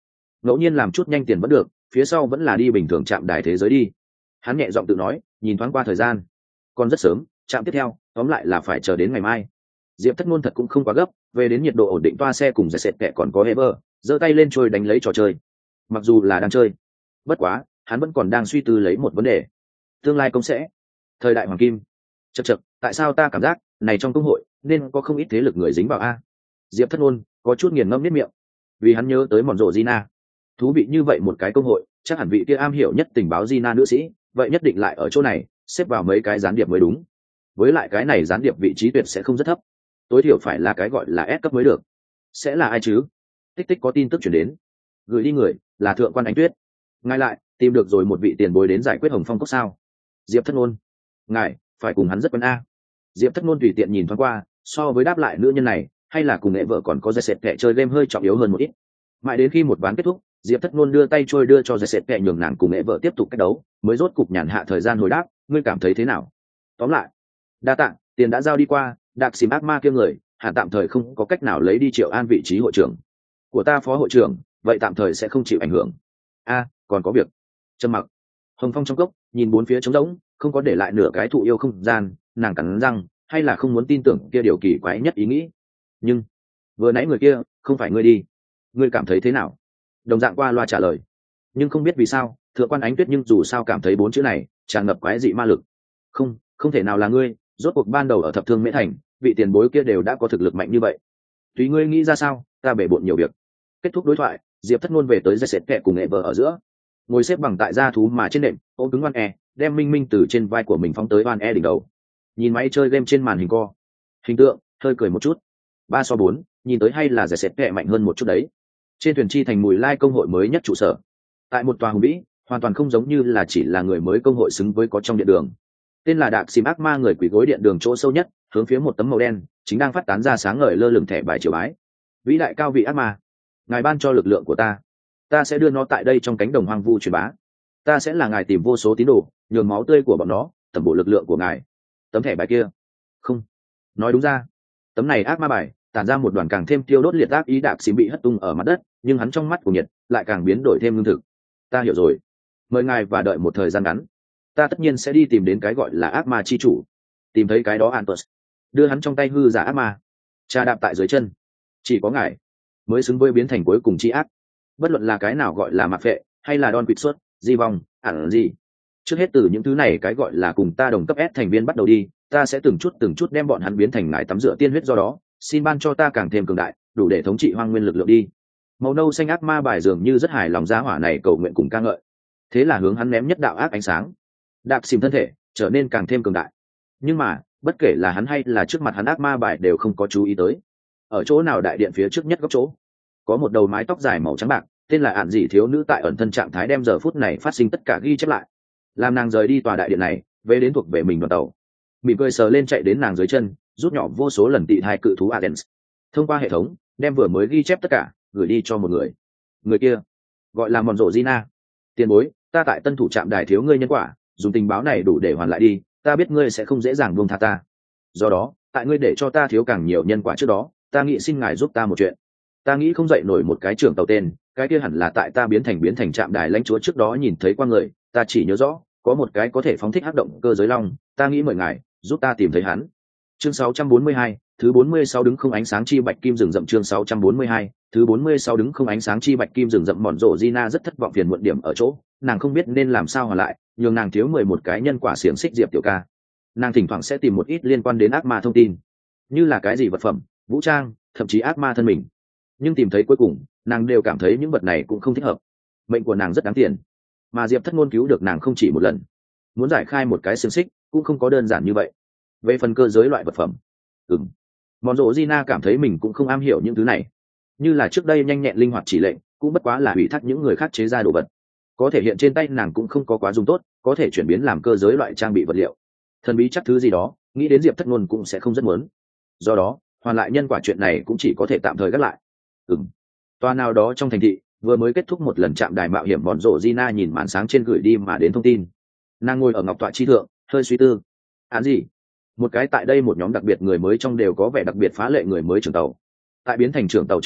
ngẫu nhiên làm chút nhanh tiền vẫn được, phía sau vẫn là đi bình thường chạm đài thế giới đi. Hắn nhẹ giọng tự nói, nhìn thoáng qua thời gian, còn rất sớm, chạm tiếp theo tóm lại là phải chờ đến ngày mai. Diệp Thất Nôn thật cũng không quá gấp, về đến nhiệt độ ổn định toa xe cùng giải sệt kẹ còn có Heber, giơ tay lên trôi đánh lấy trò chơi. Mặc dù là đang chơi, bất quá hắn vẫn còn đang suy tư lấy một vấn đề: tương lai công sẽ thời đại hoàng kim. Chậc chậc, tại sao ta cảm giác này trong công hội nên có không ít thế lực người dính vào a? Diệp Thất Nôn có chút nghiền ngẫm niết miệng, vì hắn nhớ tới mòn rộ Gina. Thú vị như vậy một cái công hội, chắc hẳn vị kia am hiểu nhất tình báo Gina nữ sĩ, vậy nhất định lại ở chỗ này xếp vào mấy cái gián điệp mới đúng. Với lại cái này gián điệp vị trí tuyệt sẽ không rất thấp, tối thiểu phải là cái gọi là S cấp mới được. Sẽ là ai chứ? Tích tích có tin tức chuyển đến, gửi đi người là thượng quan Ánh Tuyết. Ngài lại tìm được rồi một vị tiền bối đến giải quyết Hồng Phong cốc sao? Diệp Thất Nôn, ngài phải cùng hắn rất quen a. Diệp Thất Nôn tùy tiện nhìn thoáng qua, so với đáp lại nữ nhân này, hay là cùng nghệ vợ còn có dây sệt kẹ chơi game hơi trọng yếu hơn một ít. Mãi đến khi một ván kết thúc, Diệp Thất Nôn đưa tay trôi đưa cho dây sệt kẹ nhường nàng cùng nghệ vợ tiếp tục cách đấu, mới rốt cục nhàn hạ thời gian hồi đáp, ngươi cảm thấy thế nào? Tóm lại, đa tạ, tiền đã giao đi qua, đạc xìm ác ma kia người, hẳn tạm thời không có cách nào lấy đi Triệu An vị trí hội trưởng của ta phó hội trưởng, vậy tạm thời sẽ không chịu ảnh hưởng. A, còn có việc. Trầm mặc. Hồng Phong trong cốc, nhìn bốn phía trống rỗng, không có để lại nửa cái thụ yêu không gian, nàng cắn răng, hay là không muốn tin tưởng kia điều kỳ quái nhất ý nghĩ. Nhưng vừa nãy người kia không phải ngươi đi, ngươi cảm thấy thế nào? Đồng dạng qua loa trả lời. Nhưng không biết vì sao, thượng quan Ánh Tuyết nhưng dù sao cảm thấy bốn chữ này tràn ngập quái dị ma lực. Không, không thể nào là ngươi, rốt cuộc ban đầu ở thập thương mễ thành, vị tiền bối kia đều đã có thực lực mạnh như vậy. Tùy ngươi nghĩ ra sao, ta bể bộn nhiều việc. Kết thúc đối thoại, Diệp Thất Nôn về tới dây sệt kẹ cùng nghệ vợ ở giữa, ngồi xếp bằng tại gia thú mà trên nệm, ôm cứng oan e, đem minh minh từ trên vai của mình phóng tới oan e đỉnh đầu. Nhìn máy chơi game trên màn hình co, hình tượng hơi cười một chút. Ba so bốn, nhìn tới hay là dây sệt kẹ mạnh hơn một chút đấy. Trên thuyền chi thành Mùi Lai công hội mới nhất trụ sở, tại một tòa hùng vĩ, hoàn toàn không giống như là chỉ là người mới công hội xứng với có trong điện đường. Tên là Đạc Xìm ác ma người quỷ gối điện đường chỗ sâu nhất, hướng phía một tấm màu đen chính đang phát tán ra sáng ngời lơ lửng thẻ bài triều bái. Vĩ đại cao vị ác ma, ngài ban cho lực lượng của ta, ta sẽ đưa nó tại đây trong cánh đồng hoang vu truyền bá. Ta sẽ là ngài tìm vô số tín đồ, nhường máu tươi của bọn nó tẩm bổ lực lượng của ngài. Tấm thẻ bài kia, không, nói đúng ra, tấm này ác ma bài tản ra một đoàn càng thêm tiêu đốt liệt ác ý. Đạc Xìm bị hất tung ở mặt đất, nhưng hắn trong mắt của nhiệt lại càng biến đổi thêm lương thực. Ta hiểu rồi, mời ngài và đợi một thời gian ngắn, ta tất nhiên sẽ đi tìm đến cái gọi là ác ma chi chủ, tìm thấy cái đó Antus, đưa hắn trong tay hư giả ác ma trà đạp tại dưới chân. Chỉ có ngài mới xứng với biến thành cuối cùng chi ác, bất luận là cái nào gọi là mặc phệ hay là đòn quỵt xuất di vong ẩn gì. Trước hết từ những thứ này cái gọi là cùng ta đồng cấp S thành viên bắt đầu đi, ta sẽ từng chút từng chút đem bọn hắn biến thành ngài tắm rửa tiên huyết, do đó xin ban cho ta càng thêm cường đại, đủ để thống trị hoang nguyên lực lượng đi. Màu nâu xanh ác ma bài dường như rất hài lòng giá hỏa này cầu nguyện cùng ca ngợi, thế là hướng hắn ném nhất đạo ác ánh sáng. Đạc Xìm thân thể trở nên càng thêm cường đại, nhưng mà bất kể là hắn hay là trước mặt hắn ác ma bài đều không có chú ý tới. Ở chỗ nào đại điện phía trước nhất góc chỗ, có một đầu mái tóc dài màu trắng bạc, tên là Ản Dị thiếu nữ tại ẩn thân trạng thái đem giờ phút này phát sinh tất cả ghi chép lại, làm nàng rời đi tòa đại điện này, về đến thuộc về mình đoàn tàu. Mỉm cười sờ lên chạy đến nàng dưới chân, rút nhỏ vô số lần tị hai cự thú Adens, thông qua hệ thống đem vừa mới ghi chép tất cả gửi đi cho một người. Người kia gọi là Mòn Rộ Gina. Tiền bối, ta tại tân thủ trạm đài thiếu ngươi nhân quả, dùng tình báo này đủ để hoàn lại đi, ta biết ngươi sẽ không dễ dàng buông tha ta, do đó tại ngươi để cho ta thiếu càng nhiều nhân quả trước đó, ta nghĩ xin ngài giúp ta một chuyện. Ta nghĩ không dậy nổi một cái trưởng tàu tên, cái kia hẳn là tại ta biến thành biến thành trạm đài lãnh chúa trước đó nhìn thấy qua người, ta chỉ nhớ rõ có một cái có thể phóng thích hắc động cơ giới long, ta nghĩ mời ngài giúp ta tìm thấy hắn. Chương sáu trăm bốn mươi hai, thứ bốn mươi sáu đứng không ánh sáng chi bạch kim rừng rậm. Chương sáu trăm bốn mươi hai, thứ bốn mươi sáu đứng không ánh sáng chi bạch kim rừng rậm. Mòn Rộ Gina rất thất vọng, phiền muộn điểm ở chỗ nàng không biết nên làm sao hoàn lại, nhường nàng thiếu mười một cái nhân quả xiềng xích Diệp tiểu ca. Nàng thỉnh thoảng sẽ tìm một ít liên quan đến ác ma thông tin, như là cái gì vật phẩm, vũ trang, thậm chí ác ma thân mình, nhưng tìm thấy cuối cùng nàng đều cảm thấy những vật này cũng không thích hợp. Mệnh của nàng rất đáng tiền, mà Diệp Thất Ngôn cứu được nàng không chỉ một lần, muốn giải khai một cái xiềng xích cũng không có đơn giản như vậy. Về phần cơ giới loại vật phẩm, ừm, Mòn Rộ Gina cảm thấy mình cũng không am hiểu những thứ này, như là trước đây nhanh nhẹn linh hoạt chỉ lệnh cũng bất quá là ủy thác những người khác chế ra đồ vật, có thể hiện trên tay nàng cũng không có quá dùng tốt, có thể chuyển biến làm cơ giới loại trang bị vật liệu thần bí chắc thứ gì đó, nghĩ đến Diệp Thất Ngôn cũng sẽ không rất muốn. Do đó hoàn lại nhân quả chuyện này cũng chỉ có thể tạm thời gác lại. Ừm, toa nào đó trong thành thị vừa mới kết thúc một lần chạm đài mạo hiểm. Mòn Rộ Gina nhìn màn sáng trên gửi đi mà đến thông tin, nàng ngồi ở ngọc tọa chi thượng hơi suy tư. Án gì? Một cái tại đây một nhóm đặc biệt người mới trong đều có vẻ đặc biệt phá lệ người mới trưởng tàu, tại biến thành trưởng tàu trước đó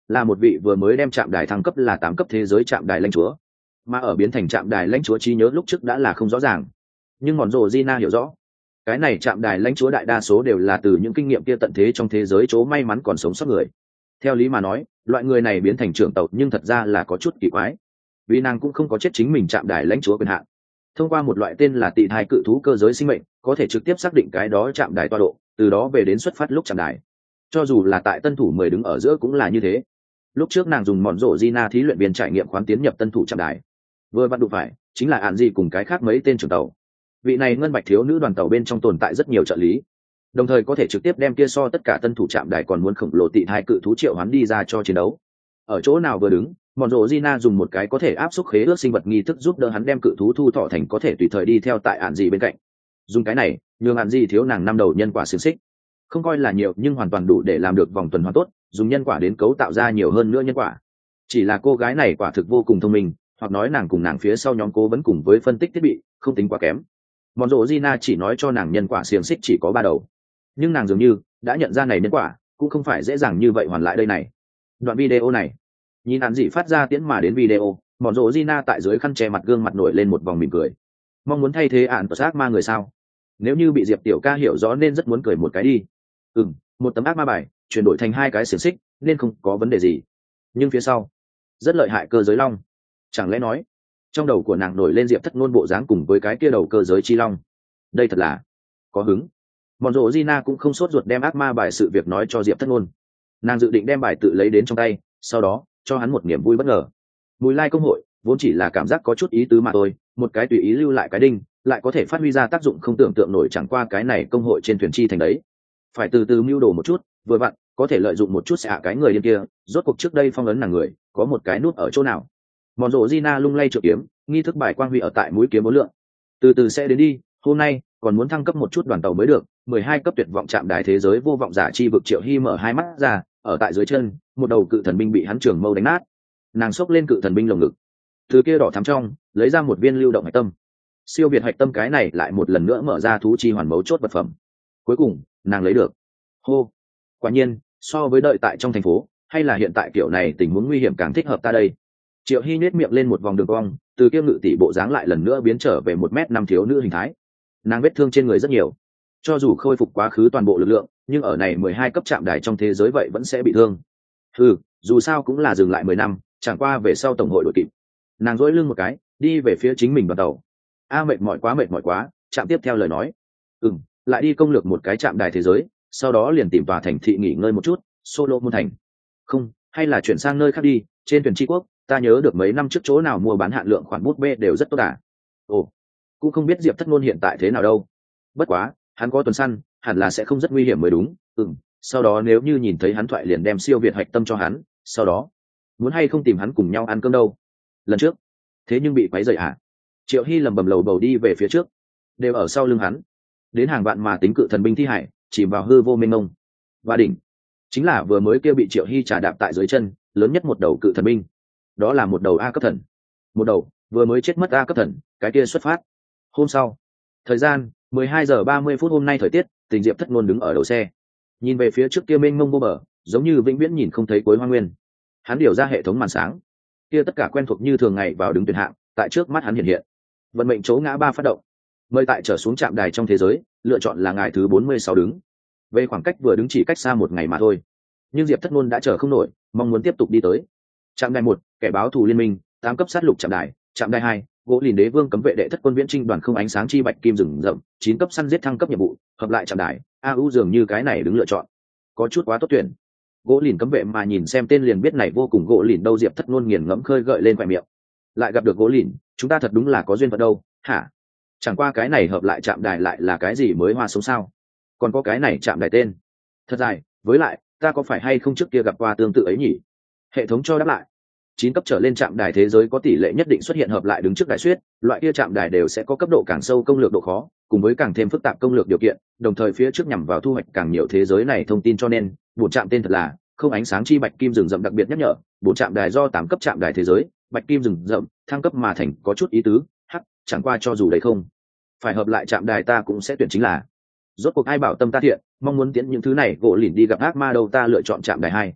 là một vị vừa mới đem trạm đài thăng cấp là tám cấp thế giới trạm đài lãnh chúa, mà ở biến thành trạm đài lãnh chúa trí nhớ lúc trước đã là không rõ ràng, nhưng mòn rộ Gina hiểu rõ cái này trạm đài lãnh chúa đại đa số đều là từ những kinh nghiệm kia tận thế trong thế giới chỗ may mắn còn sống sót người. Theo lý mà nói loại người này biến thành trưởng tộc nhưng thật ra là có chút kỳ quái, vì nàng cũng không có chết chính mình trạm đài lãnh chúa quyền hạn. Thông qua một loại tên là tị thai cự thú cơ giới sinh mệnh có thể trực tiếp xác định cái đó trạm đài tọa độ, từ đó về đến xuất phát lúc trạm đài. Cho dù là tại tân thủ mười đứng ở giữa cũng là như thế. Lúc trước nàng dùng mòn rộ Gina thí luyện viên trải nghiệm khoán tiến nhập tân thủ trạm đài, vừa vặn đụng phải chính là ạn gì cùng cái khác mấy tên trưởng tàu. Vị này ngân bạch thiếu nữ đoàn tàu bên trong tồn tại rất nhiều trợ lý, đồng thời có thể trực tiếp đem kia so tất cả tân thủ trạm đài còn muốn khổng lồ tị thai cự thú triệu hoán đi ra cho chiến đấu. Ở chỗ nào vừa đứng, mòn rộ Gina dùng một cái có thể áp suất khế ước sinh vật nghi thức giúp đỡ hắn đem cự thú thu thọ thành có thể tùy thời đi theo tại ạn gì bên cạnh. Dùng cái này nhường ạn gì thiếu nàng năm đầu nhân quả xiềng xích, không coi là nhiều nhưng hoàn toàn đủ để làm được vòng tuần hoàn tốt, dùng nhân quả đến cấu tạo ra nhiều hơn nữa nhân quả. Chỉ là cô gái này quả thực vô cùng thông minh, hoặc nói nàng cùng nàng phía sau nhóm cố vấn cùng với phân tích thiết bị không tính quá kém. Mòn rộ Gina chỉ nói cho nàng nhân quả xiềng xích chỉ có ba đầu, nhưng nàng dường như đã nhận ra này nhân quả cũng không phải dễ dàng như vậy hoàn lại đây này. Đoạn video này nhìn hắn dị phát ra tiễn mà đến video, mòn rộ Gina tại dưới khăn che mặt gương mặt nổi lên một vòng mỉm cười, mong muốn thay thế ạn tật ác ma người sao. Nếu như bị Diệp tiểu ca hiểu rõ nên rất muốn cười một cái đi. Ừm, một tấm ác ma bài chuyển đổi thành hai cái xiềng xích nên không có vấn đề gì, nhưng phía sau rất lợi hại cơ giới long. Chẳng lẽ nói trong đầu của nàng nổi lên Diệp thất ngôn bộ dáng cùng với cái kia đầu cơ giới chi long. Đây thật là có hứng. Mòn rộ Gina cũng không sốt ruột đem ác ma bài sự việc nói cho Diệp thất ngôn, nàng dự định đem bài tự lấy đến trong tay, sau đó cho hắn một niềm vui bất ngờ. Mùi lai công hội vốn chỉ là cảm giác có chút ý tứ mà thôi, một cái tùy ý lưu lại cái đinh lại có thể phát huy ra tác dụng không tưởng tượng nổi, chẳng qua cái này công hội trên thuyền chi thành đấy phải từ từ mưu đồ một chút, vừa vặn có thể lợi dụng một chút sẽ hạ cái người điên kia. Rốt cuộc trước đây phong ấn nàng người có một cái nút ở chỗ nào. Mòn rộ Gina lung lay trượng kiếm, nghi thức bài quang huy ở tại mũi kiếm bốn lượng, từ từ sẽ đến đi. Hôm nay còn muốn thăng cấp một chút đoàn tàu mới được. Mười hai cấp tuyệt vọng chạm đài thế giới vô vọng giả chi vực. Triệu Hy mở hai mắt ra, ở tại dưới chân một đầu cự thần binh bị hắn trường mâu đánh nát. Nàng xốc lên cự thần binh lồng ngực, từ kia đỏ thắm trong lấy ra một viên lưu động hạch tâm. Siêu việt hạch tâm cái này lại một lần nữa mở ra thú chi hoàn mấu chốt vật phẩm. Cuối cùng nàng lấy được. Hô, quả nhiên so với đợi tại trong thành phố hay là hiện tại kiểu này tình huống nguy hiểm càng thích hợp ta đây. Triệu Hy nhếch miệng lên một vòng đường cong, từ kia ngự tỷ bộ dáng lại lần nữa biến trở về một mét năm thiếu nữ hình thái. Nàng vết thương trên người rất nhiều, cho dù khôi phục quá khứ toàn bộ lực lượng nhưng ở này mười hai cấp chạm đài trong thế giới vậy vẫn sẽ bị thương. Ừ, dù sao cũng là dừng lại mười năm, chẳng qua về sau tổng hội đội kịp. Nàng dỗi lưng một cái đi về phía chính mình đoàn tàu. A mệt mỏi quá mệt mỏi quá, chạm tiếp theo lời nói. Ừm, lại đi công lược một cái chạm đài thế giới, sau đó liền tìm tòa thành thị nghỉ ngơi một chút. Solo môn thành không, hay là chuyển sang nơi khác đi. Trên thuyền tri quốc ta nhớ được mấy năm trước chỗ nào mua bán hạn lượng khoản bút bê đều rất tốt à. Ồ, cũng không biết Diệp thất ngôn hiện tại thế nào đâu. Bất quá hắn có tuần săn, hẳn là sẽ không rất nguy hiểm mới đúng. Ừm, sau đó nếu như nhìn thấy hắn thoại liền đem siêu việt hạch tâm cho hắn, sau đó muốn hay không tìm hắn cùng nhau ăn cơm đâu. Lần trước thế nhưng bị quấy rầy à. Triệu Hy lầm bầm lầu bầu đi về phía trước, đều ở sau lưng hắn đến hàng vạn mà tính cự thần binh thi hải chìm vào hư vô mênh mông. Và đỉnh chính là vừa mới kia bị Triệu Hy trả đạp tại dưới chân lớn nhất một đầu cự thần binh, đó là một đầu A cấp thần, một đầu vừa mới chết mất A cấp thần. Cái kia xuất phát hôm sau, thời gian mười hai giờ ba mươi phút. Hôm nay thời tiết, Tình Diệp thất ngôn đứng ở đầu xe, nhìn về phía trước kia mênh mông vô bờ, giống như vĩnh viễn nhìn không thấy cuối hoa nguyên. Hắn điều ra hệ thống màn sáng, kia tất cả quen thuộc như thường ngày vào đứng tuyển hạng tại trước mắt hắn hiện hiện. Vận mệnh chỗ ngã ba phát động, mời tại trở xuống trạm đài trong thế giới, lựa chọn là ngài thứ bốn mươi sáu đứng. Về khoảng cách vừa đứng chỉ cách xa một ngày mà thôi, nhưng Diệp thất ngôn đã chờ không nổi, mong muốn tiếp tục đi tới. Trạm đài một, kẻ báo thù liên minh, tám cấp sát lục trạm đài. Trạm đài hai, gỗ lìn đế vương cấm vệ đệ thất quân viễn trinh đoàn không ánh sáng chi bạch kim rừng rậm, chín cấp săn giết thăng cấp nhiệm vụ, hợp lại trạm đài. A U dường như cái này đứng lựa chọn có chút quá tốt tuyển. Gỗ lìn cấm vệ mà nhìn xem tên liền biết này vô cùng gỗ lìn đâu. Diệp thất ngôn nghiền ngẫm khơi gợi lên khoe miệng, lại gặp được gỗ lìn, chúng ta thật đúng là có duyên phận đâu hả. Chẳng qua cái này hợp lại trạm đài lại là cái gì mới hoa sống sao, còn có cái này trạm đài tên thật dài, với lại ta có phải hay không trước kia gặp qua tương tự ấy nhỉ. Hệ thống cho đáp lại, chín cấp trở lên trạm đài thế giới có tỷ lệ nhất định xuất hiện hợp lại đứng trước đại suyết, loại kia trạm đài đều sẽ có cấp độ càng sâu công lược độ khó cùng với càng thêm phức tạp công lược điều kiện, đồng thời phía trước nhằm vào thu hoạch càng nhiều thế giới này thông tin, cho nên bổn trạm tên thật là không ánh sáng chi bạch kim rừng rậm. Đặc biệt nhắc nhở, bổn trạm đài do tám cấp trạm đài thế giới bạch kim rừng rậm thăng cấp mà thành, có chút ý tứ. Hắc, chẳng qua cho dù đấy không phải hợp lại trạm đài ta cũng sẽ tuyển, chính là rốt cuộc ai bảo tâm ta thiện, mong muốn tiến những thứ này gỗ lìn đi gặp ác ma đâu. Ta lựa chọn trạm đài hai.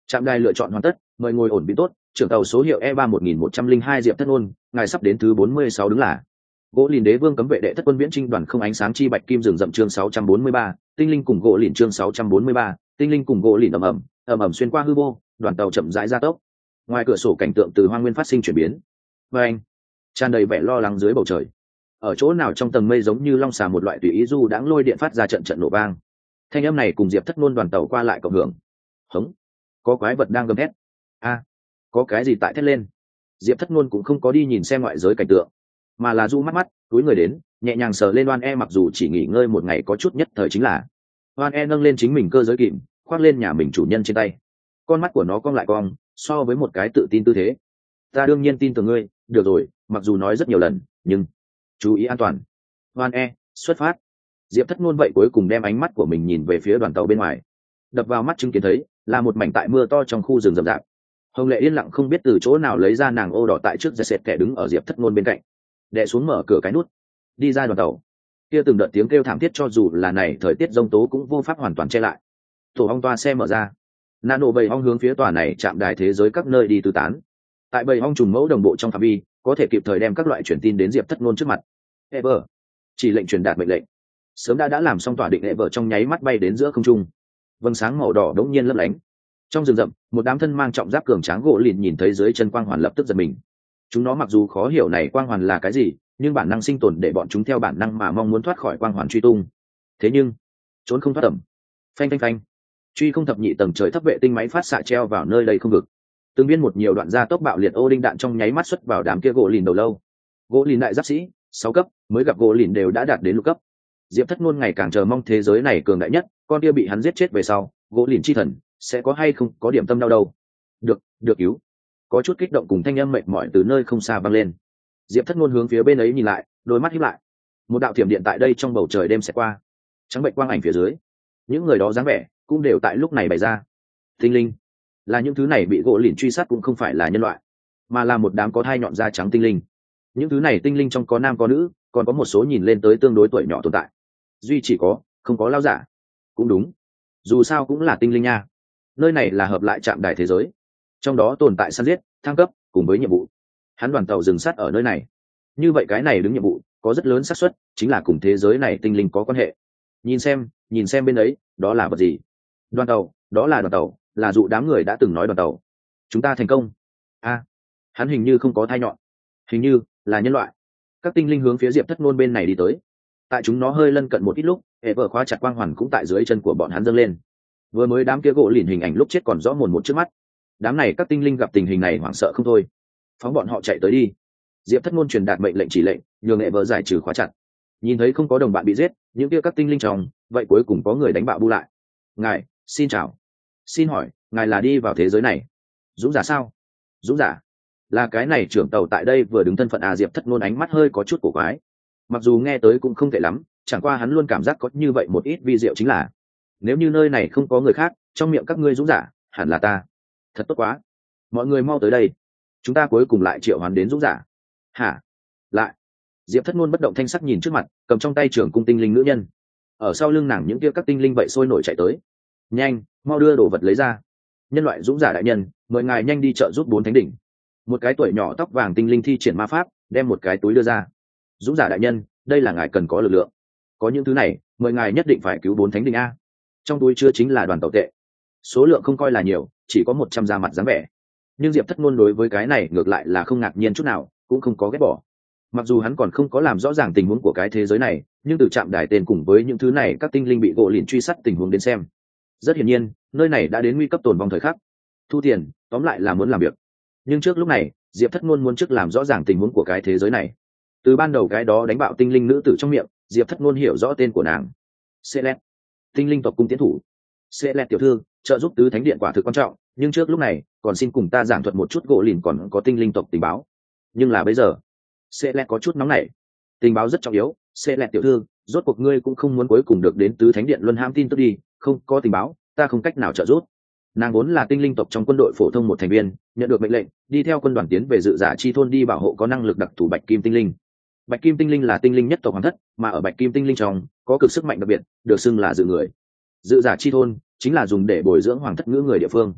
Trạm đài lựa chọn hoàn tất, mời ngồi ổn bị tốt, trưởng tàu số hiệu e ba một nghìn một trăm linh hai Diệp Thất Nôn, ngài sắp đến thứ bốn mươi sáu đứng là. Gỗ Lìn Đế Vương cấm vệ đệ thất quân viễn trinh đoàn không ánh sáng chi bạch kim rừng rậm chương sáu trăm bốn mươi ba, tinh linh cùng gỗ lìn chương sáu trăm bốn mươi ba, tinh linh cùng gỗ lìn ầm ầm, ầm ầm xuyên qua hư vô, đoàn tàu chậm rãi gia tốc. Ngoài cửa sổ cảnh tượng từ hoang nguyên phát sinh chuyển biến. Và anh, tràn đầy vẻ lo lắng dưới bầu trời. Ở chỗ nào trong tầng mây giống như long xà một loại tùy ý du đãng lôi điện phát ra trận trận nổ vang. Thanh âm này cùng Diệp Thất Nôn đoàn tàu qua lại cộng hưởng. Hống, có quái vật đang gầm thét. A, có cái gì tại thét lên? Diệp Thất Nôn cũng không có đi nhìn xem ngoại giới cảnh tượng, mà là du mắt mắt túi người đến nhẹ nhàng sờ lên oan e, mặc dù chỉ nghỉ ngơi một ngày có chút nhất thời chính là oan e nâng lên chính mình cơ giới kìm khoác lên nhà mình chủ nhân trên tay, con mắt của nó cong lại cong so với một cái tự tin tư thế. Ta đương nhiên tin tưởng ngươi, được rồi, mặc dù nói rất nhiều lần nhưng chú ý an toàn. Oan e, xuất phát. Diệp Thất Nôn vậy cuối cùng đem ánh mắt của mình nhìn về phía đoàn tàu bên ngoài, đập vào mắt chứng kiến thấy là một mảnh tại mưa to trong khu rừng rậm rạp. Hồng Lệ yên lặng không biết từ chỗ nào lấy ra nàng ô đỏ tại trước giày sệt kẻ đứng ở Diệp Thất Nôn bên cạnh, đè xuống mở cửa cái nút đi ra đoàn tàu. Kia từng đợt tiếng kêu thảm thiết cho dù là này thời tiết giông tố cũng vô pháp hoàn toàn che lại. Tổ ong toa xe mở ra, nano bầy ong hướng phía tòa này chạm đài thế giới các nơi đi tứ tán. Tại bầy ong trùng mẫu đồng bộ trong phạm vi có thể kịp thời đem các loại truyền tin đến Diệp Thất Nôn trước mặt. Ever chỉ lệnh truyền đạt mệnh lệnh, sớm đã đã làm xong tỏa định. Ever trong nháy mắt bay đến giữa không trung, vầng sáng màu đỏ đống nhiên lấp lánh. Trong rừng rậm, một đám thân mang trọng giáp cường tráng gỗ lìn nhìn thấy dưới chân quang hoàn lập tức giật mình. Chúng nó mặc dù khó hiểu này quang hoàn là cái gì, nhưng bản năng sinh tồn để bọn chúng theo bản năng mà mong muốn thoát khỏi quang hoàn truy tung. Thế nhưng trốn không thoát tầm. Phanh phanh phanh, truy không thập nhị tầng trời thấp vệ tinh máy phát xạ treo vào nơi đây không vực. Từng viên một nhiều đoạn gia tốc bạo liệt ô đinh đạn trong nháy mắt xuất vào đám kia gỗ lìn đầu lâu. Gỗ lìn đại giáp sĩ sáu cấp mới gặp gỗ lìn đều đã đạt đến lục cấp. Diệp Thất Nôn ngày càng chờ mong thế giới này cường đại nhất, con kia bị hắn giết chết về sau, gỗ lìn chi thần sẽ có hay không có điểm tâm đau đâu. Được, được cứu. Có chút kích động cùng thanh âm mệt mỏi từ nơi không xa vang lên. Diệp Thất Nôn hướng phía bên ấy nhìn lại, đôi mắt híp lại. Một đạo thiểm điện tại đây trong bầu trời đêm sẽ qua, trắng bệnh quang ảnh phía dưới, những người đó dáng vẻ cũng đều tại lúc này bày ra. Tinh linh là những thứ này bị gỗ lìn truy sát cũng không phải là nhân loại, mà là một đám có thai nhọn da trắng tinh linh. Những thứ này tinh linh trong có nam có nữ, còn có một số nhìn lên tới tương đối tuổi nhỏ tồn tại. Duy chỉ có không có lão giả. Cũng đúng, dù sao cũng là tinh linh nha. Nơi này là hợp lại trạm đài thế giới, trong đó tồn tại săn giết, thăng cấp cùng với nhiệm vụ. Hắn đoàn tàu dừng sát ở nơi này, như vậy cái này đứng nhiệm vụ có rất lớn xác suất chính là cùng thế giới này tinh linh có quan hệ. Nhìn xem, nhìn xem bên ấy, đó là vật gì? Đoàn tàu, đó là đoàn tàu, là dụ đám người đã từng nói đoàn tàu. Chúng ta thành công. A, à, hắn hình như không có thai nhọn, hình như là nhân loại. Các tinh linh hướng phía Diệp Thất Nôn bên này đi tới. Tại chúng nó hơi lân cận một ít lúc, hệ vợ khóa chặt quang hoàn cũng tại dưới chân của bọn hắn dâng lên. Vừa mới đám kia gỗ lìn hình ảnh lúc chết còn rõ mồn một trước mắt. Đám này các tinh linh gặp tình hình này hoảng sợ không thôi, phóng bọn họ chạy tới đi. Diệp Thất Nôn truyền đạt mệnh lệnh chỉ lệnh, nhường hệ vợ giải trừ khóa chặt. Nhìn thấy không có đồng bạn bị giết, những kia các tinh linh trong vậy cuối cùng có người đánh bạo bu lại. Ngài xin chào, xin hỏi ngài là đi vào thế giới này dũng giả sao? Dũng giả là cái này trưởng tàu tại đây vừa đứng thân phận à? Diệp Thất Nôn ánh mắt hơi có chút cổ quái, mặc dù nghe tới cũng không tệ lắm, chẳng qua hắn luôn cảm giác có như vậy một ít vi diệu, chính là nếu như nơi này không có người khác, trong miệng các ngươi dũng giả hẳn là ta. Thật tốt quá, mọi người mau tới đây, chúng ta cuối cùng lại triệu hoán đến dũng giả. Hả? Lại? Diệp Thất Nôn bất động thanh sắc nhìn trước mặt, cầm trong tay trưởng cung tinh linh nữ nhân. Ở sau lưng nàng những kia các tinh linh vậy sôi nổi chạy tới. Nhanh, mau đưa đồ vật lấy ra. Nhân loại dũng giả đại nhân, mời ngài nhanh đi trợ giúp bốn thánh đỉnh. Một cái tuổi nhỏ tóc vàng tinh linh thi triển ma pháp, đem một cái túi đưa ra. Dũng giả đại nhân, đây là ngài cần có lực lượng. Có những thứ này, mời ngài nhất định phải cứu bốn thánh đỉnh a. Trong túi chưa chính là đoàn tàu tệ. Số lượng không coi là nhiều, chỉ có một trăm da mặt dáng vẻ. Nhưng Diệp Thất Nôn đối với cái này ngược lại là không ngạc nhiên chút nào, cũng không có ghét bỏ. Mặc dù hắn còn không có làm rõ ràng tình huống của cái thế giới này, nhưng từ trạm đài tên cùng với những thứ này các tinh linh bị gỗ lìn truy sát tình huống đến xem, rất hiển nhiên nơi này đã đến nguy cấp tồn vong thời khắc. Thu tiền tóm lại là muốn làm việc, nhưng trước lúc này Diệp Thất Nôn muốn trước làm rõ ràng tình huống của cái thế giới này. Từ ban đầu cái đó đánh bạo tinh linh nữ tử trong miệng, Diệp Thất Nôn hiểu rõ tên của nàng: Celeste, tinh linh tộc cung tiến thủ. Celeste tiểu thư, trợ giúp tứ thánh điện quả thực quan trọng, nhưng trước lúc này còn xin cùng ta giảng thuật một chút gỗ lìn còn có tinh linh tộc tình báo. Nhưng là bây giờ Celeste có chút nóng nảy. Tình báo rất trọng yếu, Celeste tiểu thư, rốt cuộc ngươi cũng không muốn cuối cùng được đến tứ thánh điện luân hãm tin tức đi, không có tình báo ta không cách nào trợ giúp. Nàng vốn là tinh linh tộc trong quân đội phổ thông một thành viên, nhận được mệnh lệnh đi theo quân đoàn tiến về dự giả chi thôn đi bảo hộ có năng lực đặc thù bạch kim tinh linh. Bạch kim tinh linh là tinh linh nhất tộc hoàng thất, mà ở bạch kim tinh linh trong có cực sức mạnh đặc biệt, được xưng là dự người. Dự giả chi thôn chính là dùng để bồi dưỡng hoàng thất ngữ người địa phương.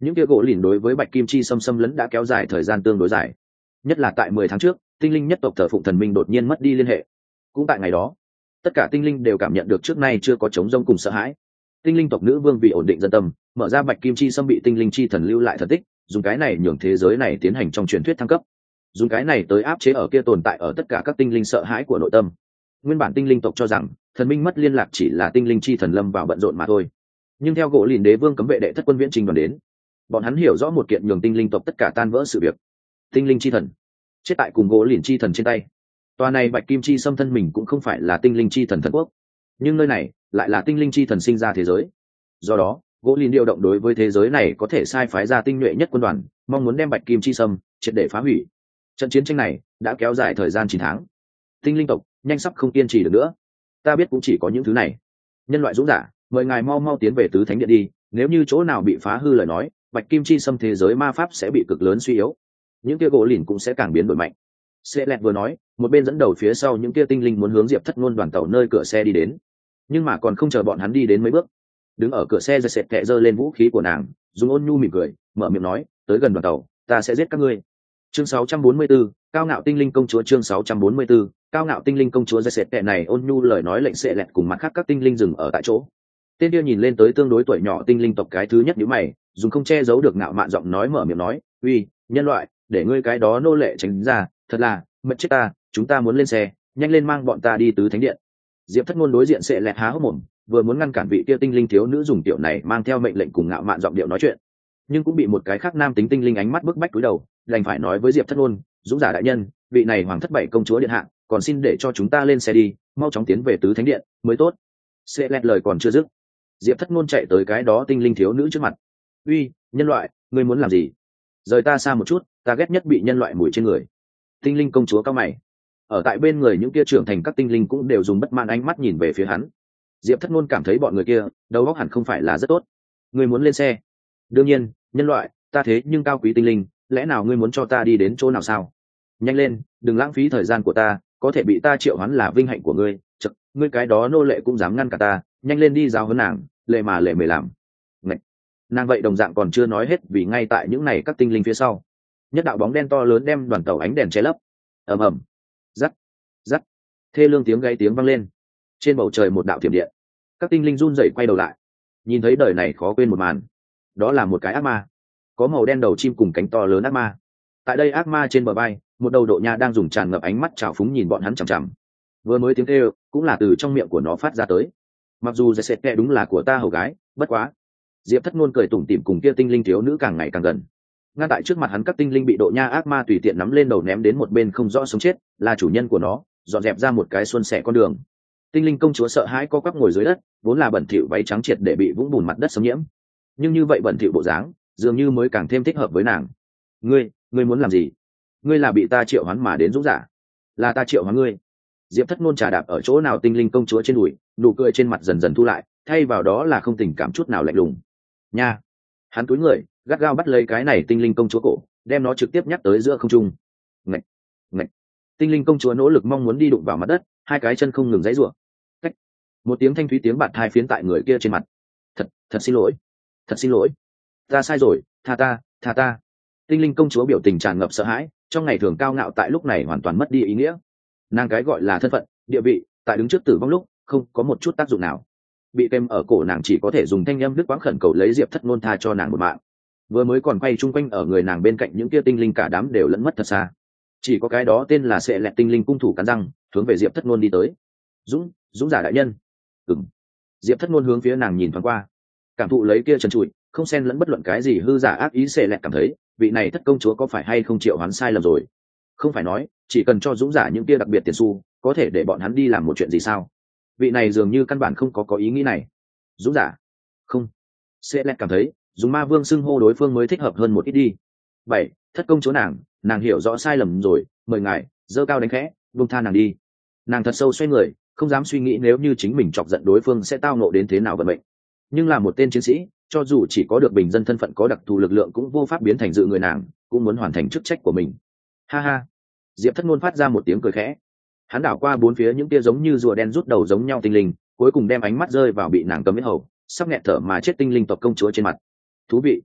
những kia gỗ lìn đối với bạch kim chi xâm xâm lấn đã kéo dài thời gian tương đối dài, nhất là tại mười tháng trước tinh linh nhất tộc thờ phụng thần minh đột nhiên mất đi liên hệ. Cũng tại ngày đó, tất cả tinh linh đều cảm nhận được trước nay chưa có trống rông cùng sợ hãi. Tinh linh tộc nữ vương vì ổn định dân tâm, mở ra bạch kim chi xâm bị tinh linh chi thần lưu lại thần tích, dùng cái này nhường thế giới này tiến hành trong truyền thuyết thăng cấp, dùng cái này tới áp chế ở kia tồn tại ở tất cả các tinh linh sợ hãi của nội tâm. Nguyên bản tinh linh tộc cho rằng thần minh mất liên lạc chỉ là tinh linh chi thần lâm vào bận rộn mà thôi, nhưng theo gỗ lìn đế vương cấm vệ đệ thất quân viễn trình đoàn đến, bọn hắn hiểu rõ một kiện nhường tinh linh tộc tất cả tan vỡ sự việc. Tinh linh chi thần chết tại cùng gỗ lìn chi thần trên tay. Tòa này bạch kim chi xâm thân mình cũng không phải là tinh linh chi thần thần quốc, nhưng nơi này lại là tinh linh chi thần sinh ra thế giới. Do đó gỗ lìn điều động đối với thế giới này có thể sai phái ra tinh nhuệ nhất quân đoàn, mong muốn đem bạch kim chi xâm triệt để phá hủy. Trận chiến tranh này đã kéo dài thời gian chín tháng. Tinh linh tộc nhanh sắp không kiên trì được nữa. Ta biết cũng chỉ có những thứ này. Nhân loại dũng giả, mời ngài mau mau tiến về tứ thánh điện đi, nếu như chỗ nào bị phá hư lời nói, bạch kim chi xâm thế giới ma pháp sẽ bị cực lớn suy yếu, những kia gỗ lìn cũng sẽ càng biến đổi mạnh. Sệ lẹt vừa nói, một bên dẫn đầu phía sau những kia tinh linh muốn hướng Diệp Thất Ngôn đoàn tàu nơi cửa xe đi đến. Nhưng mà còn không chờ bọn hắn đi đến mấy bước, đứng ở cửa xe giơ sệt kẹ giơ lên vũ khí của nàng, dùng ôn nhu mỉm cười, mở miệng nói, tới gần đoàn tàu, ta sẽ giết các ngươi. Chương sáu trăm bốn mươi tư, cao ngạo tinh linh công chúa. Chương sáu trăm bốn mươi tư, cao ngạo tinh linh công chúa. Giơ sệt kẹ này ôn nhu lời nói lệnh Sệ lẹt cùng mặt khác các tinh linh dừng ở tại chỗ. Tên kia nhìn lên tới tương đối tuổi nhỏ tinh linh tộc cái thứ nhất nhíu mày, dùng không che giấu được ngạo mạn giọng nói mở miệng nói, uy, nhân loại, để ngươi cái đó nô lệ tránh ra, thật là mệt chết ta, chúng ta muốn lên xe, nhanh lên mang bọn ta đi tứ thánh điện. Diệp Thất Ngôn đối diện Sệ lẹt há hốc mồm, vừa muốn ngăn cản vị kia tinh linh thiếu nữ dùng tiểu này mang theo mệnh lệnh cùng ngạo mạn giọng điệu nói chuyện, nhưng cũng bị một cái khác nam tính tinh linh ánh mắt bức bách cúi đầu, đành phải nói với Diệp Thất Ngôn, dũng giả đại nhân, vị này hoàng thất bảy công chúa điện hạ, còn xin để cho chúng ta lên xe đi, mau chóng tiến về tứ thánh điện mới tốt. Sệ lẹt lời còn chưa dứt, Diệp Thất Ngôn chạy tới cái đó tinh linh thiếu nữ trước mặt. Uy, nhân loại, ngươi muốn làm gì? Rời ta xa một chút, ta ghét nhất bị nhân loại mùi trên người. Tinh linh công chúa cao mày. Ở tại bên người những kia trưởng thành các tinh linh cũng đều dùng bất mãn ánh mắt nhìn về phía hắn. Diệp Thất Ngôn cảm thấy bọn người kia đầu óc hẳn không phải là rất tốt. Ngươi muốn lên xe? Đương nhiên, nhân loại, ta thế nhưng cao quý tinh linh, lẽ nào ngươi muốn cho ta đi đến chỗ nào sao? Nhanh lên, đừng lãng phí thời gian của ta, có thể bị ta triệu hoán là vinh hạnh của ngươi. Chậc, ngươi cái đó nô lệ cũng dám ngăn cả ta, nhanh lên đi giáo huấn nàng, lệ mà lệ mề làm. Ngậy. Nàng vậy đồng dạng còn chưa nói hết, vì ngay tại những này các tinh linh phía sau, nhất đạo bóng đen to lớn đem đoàn tàu ánh đèn che lấp. Ầm ầm, rắc rắc, thê lương tiếng gáy tiếng vang lên. Trên bầu trời một đạo thiểm điện, các tinh linh run rẩy quay đầu lại, nhìn thấy đời này khó quên một màn. Đó là một cái ác ma, có màu đen đầu chim cùng cánh to lớn ác ma. Tại đây ác ma trên bờ vai, một đầu độ nha đang dùng tràn ngập ánh mắt trào phúng nhìn bọn hắn chằm chằm. Vừa mới tiếng kêu cũng là từ trong miệng của nó phát ra tới. Mặc dù dệt sệt kẹ đúng là của ta hầu gái, bất quá. Diệp Thất Ngôn cười tủm tỉm cùng kia tinh linh thiếu nữ càng ngày càng gần. Ngay tại trước mặt hắn các tinh linh bị độ nha ác ma tùy tiện nắm lên đầu ném đến một bên không rõ sống chết, là chủ nhân của nó, dọn dẹp ra một cái xuân sẻ con đường. Tinh linh công chúa sợ hãi co quắp ngồi dưới đất, vốn là bẩn thỉu váy trắng triệt để bị vũng bùn mặt đất xâm nhiễm. Nhưng như vậy bẩn thỉu bộ dáng, dường như mới càng thêm thích hợp với nàng. Ngươi, ngươi muốn làm gì? Ngươi là bị ta triệu hoán mà đến dũng giả? Là ta triệu hoán ngươi? Diệp Thất Ngôn trà đạp ở chỗ nào tinh linh công chúa trên đùi, nụ cười trên mặt dần dần thu lại, thay vào đó là không tình cảm chút nào lạnh lùng. Nha! Hắn cúi người, gắt gao bắt lấy cái này tinh linh công chúa cổ, đem nó trực tiếp nhắc tới giữa không trung. Ngạch! Ngạch! Tinh linh công chúa nỗ lực mong muốn đi đụng vào mặt đất, hai cái chân không ngừng giãy giụa. Cách! Một tiếng thanh thúy tiếng bạt thai phiến tại người kia trên mặt. Thật, thật xin lỗi, thật xin lỗi, ta sai rồi, tha ta, tha ta. Tinh linh công chúa biểu tình tràn ngập sợ hãi, trong ngày thường cao ngạo tại lúc này hoàn toàn mất đi ý nghĩa. Nàng cái gọi là thân phận, địa vị, tại đứng trước tử vong lúc không có một chút tác dụng nào. Bị kèm ở cổ nàng chỉ có thể dùng thanh âm đứt quãng khẩn cầu lấy Diệp Thất Ngôn tha cho nàng một mạng. Vừa mới còn quay chung quanh ở người nàng bên cạnh những kia tinh linh cả đám đều lẫn mất thật xa. Chỉ có cái đó tên là Sệ Lẹt tinh linh cung thủ cắn răng, hướng về Diệp Thất Ngôn đi tới. Dũng, Dũng giả đại nhân. Ừm. Diệp Thất Ngôn hướng phía nàng nhìn thoáng qua, cảm thụ lấy kia trần trụi, không xen lẫn bất luận cái gì hư giả ác ý. Sệ Lẹt cảm thấy, vị này thất công chúa có phải hay không triệu hoán sai lầm rồi? Không phải nói, chỉ cần cho dũng giả những kia đặc biệt tiền xu, có thể để bọn hắn đi làm một chuyện gì sao? Vị này dường như căn bản không có có ý nghĩ này. Dũng giả? Không. Sệ Lẹt cảm thấy, dùng ma vương xưng hô đối phương mới thích hợp hơn một ít đi. Bảy, thất công chúa nàng, nàng hiểu rõ sai lầm rồi, mời ngài giơ cao đánh khẽ, buông tha nàng đi. Nàng thật sâu xoay người, không dám suy nghĩ nếu như chính mình chọc giận đối phương sẽ tao nộ đến thế nào vận mệnh. Nhưng là một tên chiến sĩ, cho dù chỉ có được bình dân thân phận có đặc thù lực lượng cũng vô pháp biến thành dự người nàng, cũng muốn hoàn thành chức trách của mình. Ha ha. Diệp Thất Ngôn phát ra một tiếng cười khẽ. Hắn đảo qua bốn phía những tia giống như rùa đen rút đầu giống nhau tinh linh, cuối cùng đem ánh mắt rơi vào bị nàng cầm huyết hầu, sắp nghẹt thở mà chết tinh linh tộc công chúa trên mặt. Thú vị.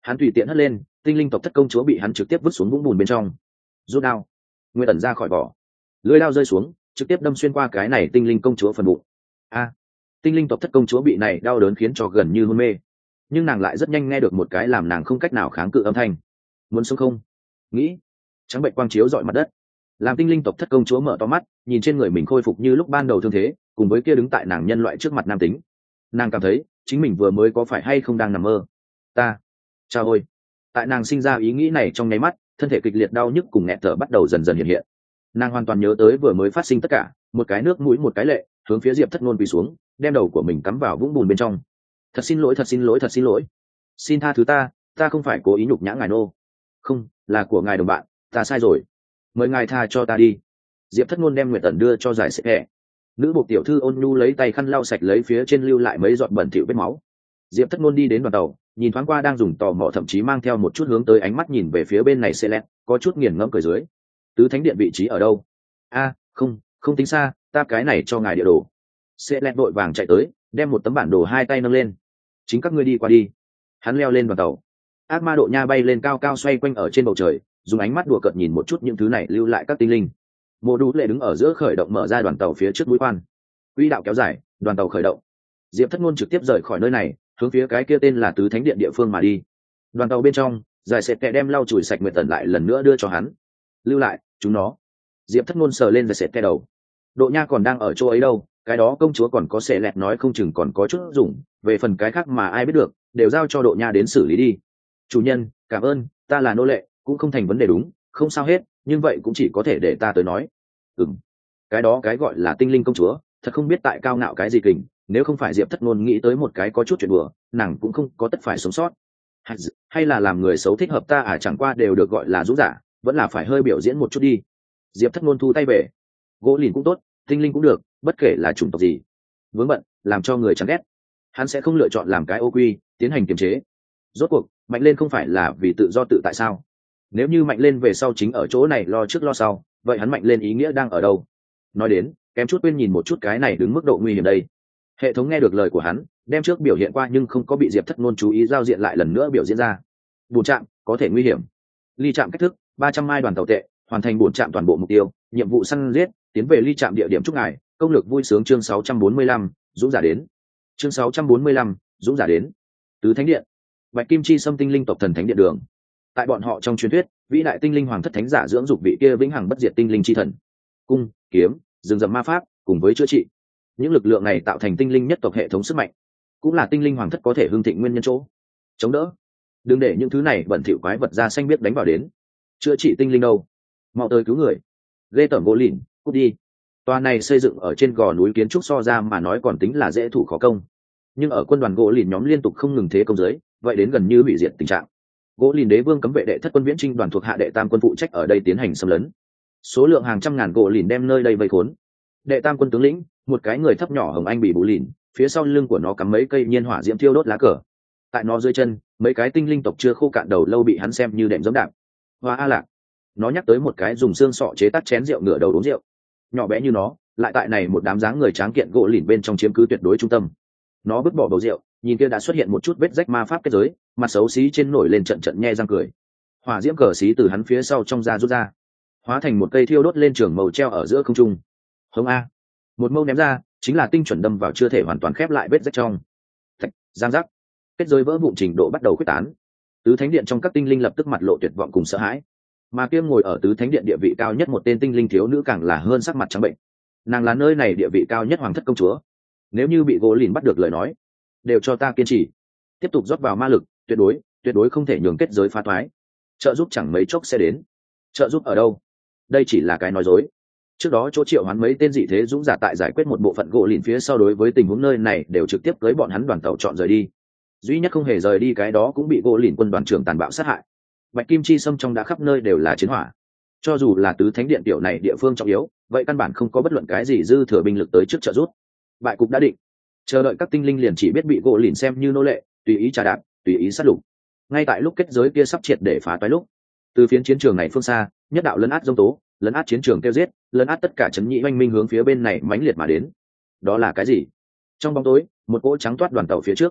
Hắn tùy tiện hất lên, tinh linh tộc thất công chúa bị hắn trực tiếp vứt xuống vũng bùn bên trong. Rút đao, Nguyệt ẩn ra khỏi vỏ, lưỡi đao rơi xuống, trực tiếp đâm xuyên qua cái này tinh linh công chúa phần bụng. A, tinh linh tộc thất công chúa bị này đau đớn khiến cho gần như hôn mê, nhưng nàng lại rất nhanh nghe được một cái làm nàng không cách nào kháng cự âm thanh. Muốn sống không? Nghĩ. Trắng bệnh quang chiếu dọi mặt đất, làm tinh linh tộc thất công chúa mở to mắt, nhìn trên người mình khôi phục như lúc ban đầu thương thế, cùng với kia đứng tại nàng nhân loại trước mặt nam tính. Nàng cảm thấy chính mình vừa mới có phải hay không đang nằm mơ. Ta, chao ôi. Tại nàng sinh ra ý nghĩ này trong nháy mắt, thân thể kịch liệt đau nhức cùng nghẹt thở bắt đầu dần dần hiện hiện. Nàng hoàn toàn nhớ tới vừa mới phát sinh tất cả, một cái nước mũi một cái lệ, hướng phía Diệp Thất Nôn quỳ xuống, đem đầu của mình cắm vào vũng bùn bên trong. Thật xin lỗi, thật xin lỗi, thật xin lỗi. Xin tha thứ ta, ta không phải cố ý nhục nhã ngài nô. Không, là của ngài đồng bạn, ta sai rồi. Mời ngài tha cho ta đi. Diệp Thất Nôn đem Nguyệt Ẩn đưa cho giải sẽ hẹ. Nữ bộ tiểu thư ôn nhu lấy tay khăn lau sạch lấy phía trên lưu lại mấy giọt bẩn thỉu vết máu. Diệp Thất Nôn đi đến đoàn tàu, nhìn thoáng qua đang dùng tò mò thậm chí mang theo một chút hướng tới ánh mắt nhìn về phía bên này Celeste, có chút nghiền ngẫm cười dưới. Tứ thánh điện vị trí ở đâu? A, không, không tính xa, ta cái này cho ngài địa đồ. Celeste vội vàng chạy tới, đem một tấm bản đồ hai tay nâng lên. Chính các ngươi đi qua đi. Hắn leo lên đoàn tàu. Ác ma độ nha bay lên cao cao xoay quanh ở trên bầu trời, dùng ánh mắt đùa cợt nhìn một chút những thứ này lưu lại các tinh linh. Mộ Đủ Lệ đứng ở giữa khởi động mở ra đoàn tàu phía trước mũi khoan. Quỹ đạo kéo dài, đoàn tàu khởi động. Diệp Thất Nôn trực tiếp rời khỏi nơi này, hướng phía cái kia tên là Tứ Thánh Điện địa phương mà đi. Đoàn tàu bên trong, giải sệt kẹ đem lau chùi sạch Nguyệt Tần lại lần nữa đưa cho hắn. Lưu lại, chúng nó. Diệp Thất Nôn sờ lên giải sệt kẹ đầu. Độ nha còn đang ở chỗ ấy đâu, cái đó công chúa còn có sẽ lẹt nói không chừng còn có chút dùng, về phần cái khác mà ai biết được, đều giao cho Độ nha đến xử lý đi. Chủ nhân, cảm ơn, ta là nô lệ, cũng không thành vấn đề đúng, không sao hết, nhưng vậy cũng chỉ có thể để ta tới nói. Ừm, cái đó cái gọi là tinh linh công chúa, thật không biết tại cao ngạo cái gì kình, nếu không phải Diệp Thất Nôn nghĩ tới một cái có chút chuyện đùa, nàng cũng không có tất phải sống sót. Hay là làm người xấu thích hợp ta à, chẳng qua đều được gọi là dũng giả, vẫn là phải hơi biểu diễn một chút đi. Diệp Thất Nôn thu tay về. Gỗ lìn cũng tốt, tinh linh cũng được, bất kể là chủng tộc gì, vướng bận làm cho người chán ghét, hắn sẽ không lựa chọn làm cái ô quy tiến hành kiềm chế. Rốt cuộc mạnh lên không phải là vì tự do tự tại sao? Nếu như mạnh lên về sau chính ở chỗ này lo trước lo sau, vậy hắn mạnh lên ý nghĩa đang ở đâu? Nói đến kém chút quên nhìn một chút cái này đứng mức độ nguy hiểm đây. Hệ thống nghe được lời của hắn, đem trước biểu hiện qua nhưng không có bị Diệp Thất Nôn chú ý giao diện lại lần nữa biểu diễn ra. Bùn trạm có thể nguy hiểm. Ly trạm cách thức ba trăm mai đoàn tàu tệ, hoàn thành bùn trạm toàn bộ mục tiêu, nhiệm vụ săn giết, tiến về ly trạm địa điểm chúc ngài, công lược vui sướng chương sáu trăm bốn mươi lăm, dũng giả đến. Chương sáu trăm bốn mươi lăm, dũng giả đến. Tứ Thánh Điện. Bạch Kim Chi Sâm tinh linh tộc thần thánh điện đường. Tại bọn họ trong truyền thuyết, vĩ đại tinh linh hoàng thất thánh giả dưỡng dục vị kia vĩnh hằng bất diệt tinh linh chi thần. Cung, kiếm, rừng rậm ma pháp, cùng với chữa trị. Những lực lượng này tạo thành tinh linh nhất tộc hệ thống sức mạnh, cũng là tinh linh hoàng thất có thể hưng thịnh nguyên nhân chỗ. Chống đỡ. Đừng để những thứ này bẩn thỉu quái vật da xanh biết đánh vào đến. Chữa trị tinh linh đâu? Mau tới cứu người. Ghê tởm gỗ lìn, cút đi. Tòa này xây dựng ở trên gò núi kiến trúc so ra mà nói còn tính là dễ thủ khó công, nhưng ở quân đoàn gỗ lìn nhóm liên tục không ngừng thế công giới, vậy đến gần như hủy diệt tình trạng. Gỗ lìn đế vương cấm vệ đệ thất quân viễn trinh đoàn thuộc hạ đệ tam quân phụ trách ở đây tiến hành xâm lấn, số lượng hàng trăm ngàn gỗ lìn đem nơi đây vây khốn. Đệ tam quân tướng lĩnh, một cái người thấp nhỏ hồng anh bị bù lìn, phía sau lưng của nó cắm mấy cây nhiên hỏa diễm thiêu đốt lá cờ. Tại nó dưới chân, mấy cái tinh linh tộc chưa khô cạn đầu lâu bị hắn xem như đệm giẫm đạp. Hoa a lạc, nó nhắc tới một cái dùng xương sọ chế tác chén rượu ngửa đầu uống rượu, nhỏ bé như nó, lại tại này một đám dáng người tráng kiện gỗ lìn bên trong chiếm cứ tuyệt đối trung tâm. Nó vứt bỏ bầu rượu, nhìn kia đã xuất hiện một chút vết rách ma pháp kết giới, mặt xấu xí trên nổi lên trận trận nhe răng cười. Hỏa diễm cờ xí từ hắn phía sau trong da rút ra, hóa thành một cây thiêu đốt lên trường màu treo ở giữa không trung. Hống a, một mâu ném ra, chính là tinh chuẩn đâm vào chưa thể hoàn toàn khép lại vết rách trong. Thạch, giang rắc, kết giới vỡ vụn trình độ bắt đầu khuếch tán. Tứ Thánh Điện trong các tinh linh lập tức mặt lộ tuyệt vọng cùng sợ hãi, mà kia ngồi ở Tứ Thánh Điện địa vị cao nhất một tên tinh linh thiếu nữ càng là hơn sắc mặt trắng bệnh. Nàng là nơi này địa vị cao nhất hoàng thất công chúa, nếu như bị gỗ lìn bắt được lời nói, đều cho ta kiên trì, tiếp tục rót vào ma lực, tuyệt đối tuyệt đối không thể nhường kết giới phá thoái. Trợ giúp chẳng mấy chốc sẽ đến. Trợ giúp ở đâu? Đây chỉ là cái nói dối. Trước đó chỗ triệu hoán mấy tên dị thế dũng giả tại giải quyết một bộ phận gỗ lìn phía sau, đối với tình huống nơi này đều trực tiếp cưới bọn hắn đoàn tàu chọn rời đi. Duy nhất không hề rời đi cái đó cũng bị gỗ lìn quân đoàn trưởng tàn bạo sát hại. Bạch Kim Chi Sâm trong đã khắp nơi đều là chiến hỏa, cho dù là Tứ Thánh Điện tiểu này địa phương trọng yếu, vậy căn bản không có bất luận cái gì dư thừa binh lực tới trước trợ giúp. Bại cục đã định, chờ đợi các tinh linh liền chỉ biết bị gỗ lìn xem như nô lệ, tùy ý trà đạp, tùy ý sát lục. Ngay tại lúc kết giới kia sắp triệt để phá toái lúc, từ phiến chiến trường này phương xa, nhất đạo lấn át dông tố, lấn át chiến trường tiêu giết, lấn át tất cả chấn nhị oanh minh hướng phía bên này mãnh liệt mà đến. Đó là cái gì? Trong bóng tối, một cỗ trắng toát đoàn tàu phía trước,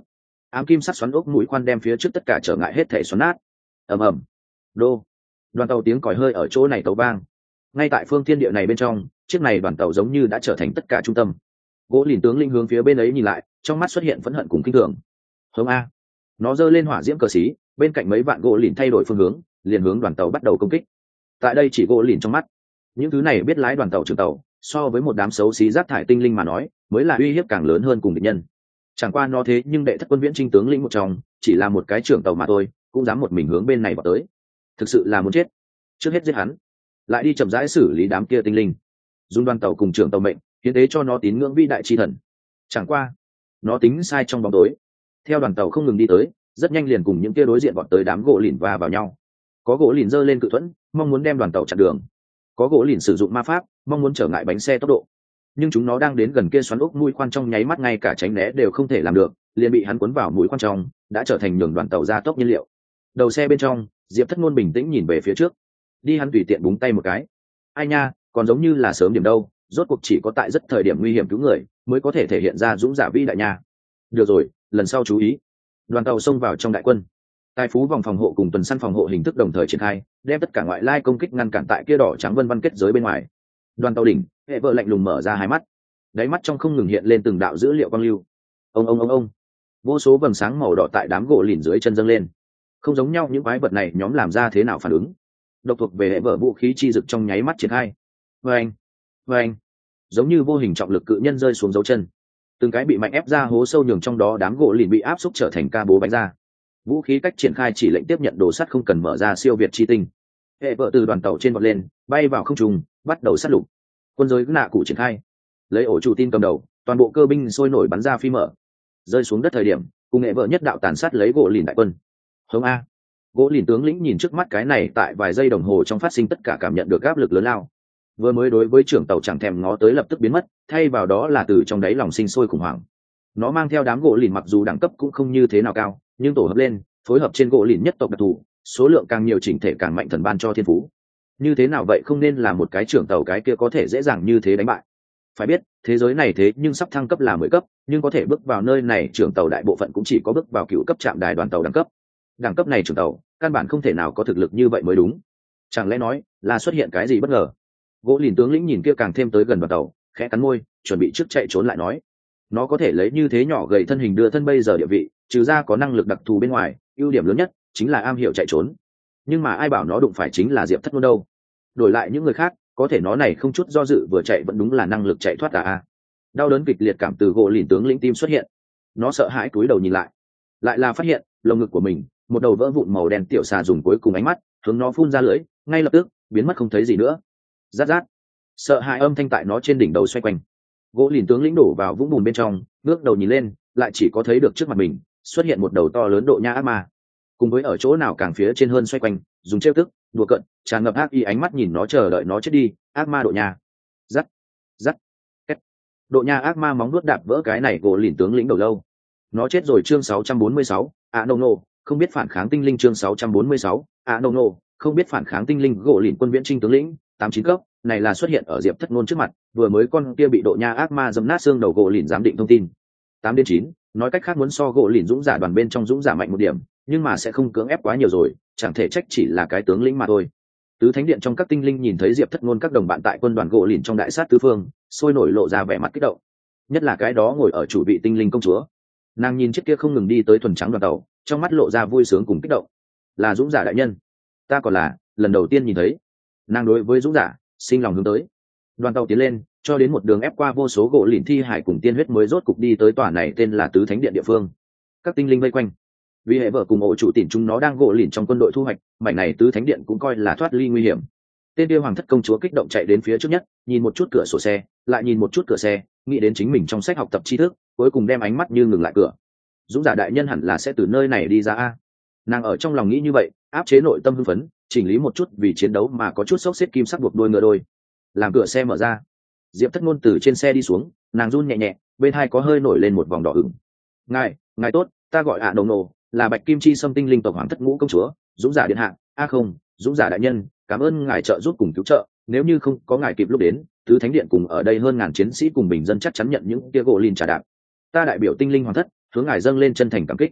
ám kim sắc xoắn ốc mũi khoan đem phía trước tất cả trở ngại hết thể xoắn nát. Ầm ầm, đô, đoàn tàu tiếng còi hơi ở chỗ này tấu vang. Ngay tại phương thiên địa này bên trong, chiếc này đoàn tàu giống như đã trở thành tất cả trung tâm. Gỗ lìn tướng linh hướng phía bên ấy nhìn lại, trong mắt xuất hiện phẫn hận cùng kinh thường. Hống a, nó giơ lên hỏa diễm cờ xí, bên cạnh mấy vạn gỗ lìn thay đổi phương hướng, liền hướng đoàn tàu bắt đầu công kích. Tại đây chỉ gỗ lìn trong mắt, những thứ này biết lái đoàn tàu trưởng tàu, so với một đám xấu xí rác thải tinh linh mà nói, mới là uy hiếp càng lớn hơn cùng địch nhân. Chẳng qua nó thế nhưng đệ thất quân viễn trinh tướng lĩnh một trong, chỉ là một cái trưởng tàu mà thôi, cũng dám một mình hướng bên này vào tới. Thực sự là muốn chết. Trước hết giết hắn, lại đi chậm rãi xử lý đám kia tinh linh. Dùng đoàn tàu cùng trưởng tàu mệnh, hiến tế cho nó tín ngưỡng vĩ đại chi thần. Chẳng qua, nó tính sai trong bóng tối. Theo đoàn tàu không ngừng đi tới, rất nhanh liền cùng những kia đối diện vọt tới đám gỗ lìn va vào nhau. Có gỗ lìn giơ lên cự thuẫn, mong muốn đem đoàn tàu chặn đường. Có gỗ lìn sử dụng ma pháp, mong muốn trở ngại bánh xe tốc độ. Nhưng chúng nó đang đến gần kia xoắn ốc mũi khoan trong nháy mắt ngay cả tránh né đều không thể làm được, liền bị hắn cuốn vào mũi khoan trong, đã trở thành nhường đoàn tàu ra tốc nhiên liệu. Đầu xe bên trong, Diệp Thất Ngôn bình tĩnh nhìn về phía trước. Đi hắn tùy tiện búng tay một cái. Ai nha, còn giống như là sớm điểm đâu, rốt cuộc chỉ có tại rất thời điểm nguy hiểm cứu người, mới có thể thể hiện ra dũng giả vĩ đại nha. Được rồi, lần sau chú ý. Đoàn tàu xông vào trong đại quân. Tài phú vòng phòng hộ cùng tuần săn phòng hộ hình thức đồng thời triển khai, đem tất cả ngoại lai công kích ngăn cản tại kia đỏ trắng vân vân kết giới bên ngoài. Đoàn tàu đỉnh, hệ vợ lạnh lùng mở ra hai mắt, đáy mắt trong không ngừng hiện lên từng đạo dữ liệu quang lưu. Ông ông ông ông, vô số vầng sáng màu đỏ tại đám gỗ lìn dưới chân dâng lên. Không giống nhau những quái vật này nhóm làm ra thế nào phản ứng. Độc thuộc về hệ vợ vũ khí chi dực trong nháy mắt triển khai. Vâng, vâng, giống như vô hình trọng lực cự nhân rơi xuống dấu chân. Từng cái bị mạnh ép ra hố sâu nhường trong đó đám gỗ lìn bị áp xúc trở thành ca bố bánh ra. Vũ khí cách triển khai chỉ lệnh tiếp nhận đồ sắt không cần mở ra siêu việt chi tinh. Hệ vợ từ đoàn tàu trên vọt lên, bay vào không trung, bắt đầu sát lục. Quân giới nạ cụ triển khai, lấy ổ chủ tin cầm đầu, toàn bộ cơ binh sôi nổi bắn ra phi mở, rơi xuống đất thời điểm, cùng hệ vợ nhất đạo tàn sát lấy gỗ lìn đại quân. Hướng a, gỗ lìn tướng lĩnh nhìn trước mắt cái này tại vài giây đồng hồ trong phát sinh tất cả cảm nhận được áp lực lớn lao. Vừa mới đối với trưởng tàu chẳng thèm ngó tới lập tức biến mất, thay vào đó là từ trong đáy lòng sinh sôi khủng hoảng. Nó mang theo đám gỗ lìn mặc dù đẳng cấp cũng không như thế nào cao, nhưng tổ hợp lên, phối hợp trên gỗ lìn nhất tộc đặc thù, số lượng càng nhiều chỉnh thể càng mạnh thần ban cho thiên phú. Như thế nào vậy không nên là một cái trưởng tàu cái kia có thể dễ dàng như thế đánh bại. Phải biết, thế giới này thế nhưng sắp thăng cấp là mười cấp, nhưng có thể bước vào nơi này trưởng tàu đại bộ phận cũng chỉ có bước vào cựu cấp trạm đài đoàn tàu đẳng cấp. Đẳng cấp này trưởng tàu, căn bản không thể nào có thực lực như vậy mới đúng. Chẳng lẽ nói là xuất hiện cái gì bất ngờ? Gỗ lìn tướng lĩnh nhìn kia càng thêm tới gần đoàn tàu, khẽ cắn môi, chuẩn bị trước chạy trốn lại nói. Nó có thể lấy như thế nhỏ gầy thân hình đưa thân bây giờ địa vị, trừ ra có năng lực đặc thù bên ngoài, ưu điểm lớn nhất chính là am hiểu chạy trốn. Nhưng mà ai bảo nó đụng phải chính là Diệp Thất Ngôn đâu? Đổi lại những người khác, có thể nó này không chút do dự vừa chạy vẫn đúng là năng lực chạy thoát à. Đau đớn kịch liệt cảm từ gỗ lìn tướng lĩnh tim xuất hiện. Nó sợ hãi cúi đầu nhìn lại, lại là phát hiện lồng ngực của mình, một đầu vỡ vụn màu đen tiểu xà dùng cuối cùng ánh mắt hướng nó phun ra lưỡi, ngay lập tức biến mất không thấy gì nữa. Rát rát, sợ hãi âm thanh tại nó trên đỉnh đầu xoay quanh. Gỗ lìn tướng lĩnh đổ vào vũng bùn bên trong, bước đầu nhìn lên, lại chỉ có thấy được trước mặt mình xuất hiện một đầu to lớn độ nha ác ma, cùng với ở chỗ nào càng phía trên hơn xoay quanh, dùng trêu tức, đùa cợt, tràn ngập ác ý ánh mắt nhìn nó chờ đợi nó chết đi. Ác ma độ nha, rắc, rắc, két. Độ nha ác ma móng nuốt đạp vỡ cái này gỗ lìn tướng lĩnh đầu lâu. Nó chết rồi. Chương sáu trăm bốn mươi sáu, à no no, không biết phản kháng tinh linh. Chương sáu trăm bốn mươi sáu, à no no, không biết phản kháng tinh linh. Gỗ lìn quân viễn trinh tướng lĩnh tám chín cấp này là xuất hiện ở Diệp Thất Ngôn trước mặt, vừa mới con kia bị độ nha ác ma dẫm nát xương đầu gỗ lìn giám định thông tin tám đến chín, nói cách khác muốn so gỗ lìn dũng giả đoàn bên trong dũng giả mạnh một điểm, nhưng mà sẽ không cưỡng ép quá nhiều rồi, chẳng thể trách chỉ là cái tướng lĩnh mà thôi. Tứ thánh điện trong các tinh linh nhìn thấy Diệp Thất Ngôn các đồng bạn tại quân đoàn gỗ lìn trong đại sát tứ phương, sôi nổi lộ ra vẻ mặt kích động, nhất là cái đó ngồi ở chủ vị tinh linh công chúa. Nàng nhìn chiếc kia không ngừng đi tới thuần trắng đoàn tàu, trong mắt lộ ra vui sướng cùng kích động. Là dũng giả đại nhân, ta còn là lần đầu tiên nhìn thấy. Nàng đối với dũng giả sinh lòng hướng tới. Đoàn tàu tiến lên, cho đến một đường ép qua vô số gỗ lìn thi hải cùng tiên huyết mới rốt cục đi tới tòa này tên là Tứ Thánh Điện địa phương. Các tinh linh vây quanh, vì hệ vợ cùng ổ chủ tìm chúng nó đang gỗ lìn trong quân đội thu hoạch, mảnh này Tứ Thánh Điện cũng coi là thoát ly nguy hiểm. Tên kia hoàng thất công chúa kích động chạy đến phía trước nhất, nhìn một chút cửa sổ xe, lại nhìn một chút cửa xe, nghĩ đến chính mình trong sách học tập tri thức, cuối cùng đem ánh mắt như ngừng lại cửa. Dũng giả đại nhân hẳn là sẽ từ nơi này đi ra a. Nàng ở trong lòng nghĩ như vậy, áp chế nội tâm hưng phấn, chỉnh lý một chút vì chiến đấu mà có chút xốc xếp kim sắc buộc đôi ngựa đôi. Làm cửa xe mở ra, Diệp Thất Ngôn từ trên xe đi xuống, nàng run nhẹ nhẹ, bên hai có hơi nổi lên một vòng đỏ ửng. ngài ngài tốt, ta gọi ạ nồng nổ, là bạch kim chi sâm tinh linh tộc hoàng thất ngũ công chúa, dũng giả điện hạ. A không, dũng giả đại nhân, cảm ơn ngài trợ giúp cùng cứu trợ, nếu như không có ngài kịp lúc đến, Tứ Thánh Điện cùng ở đây hơn ngàn chiến sĩ cùng bình dân chắc chắn nhận những kia gỗ lìn trả đạp. Ta đại biểu tinh linh hoàng thất hướng ngài dâng lên chân thành cảm kích.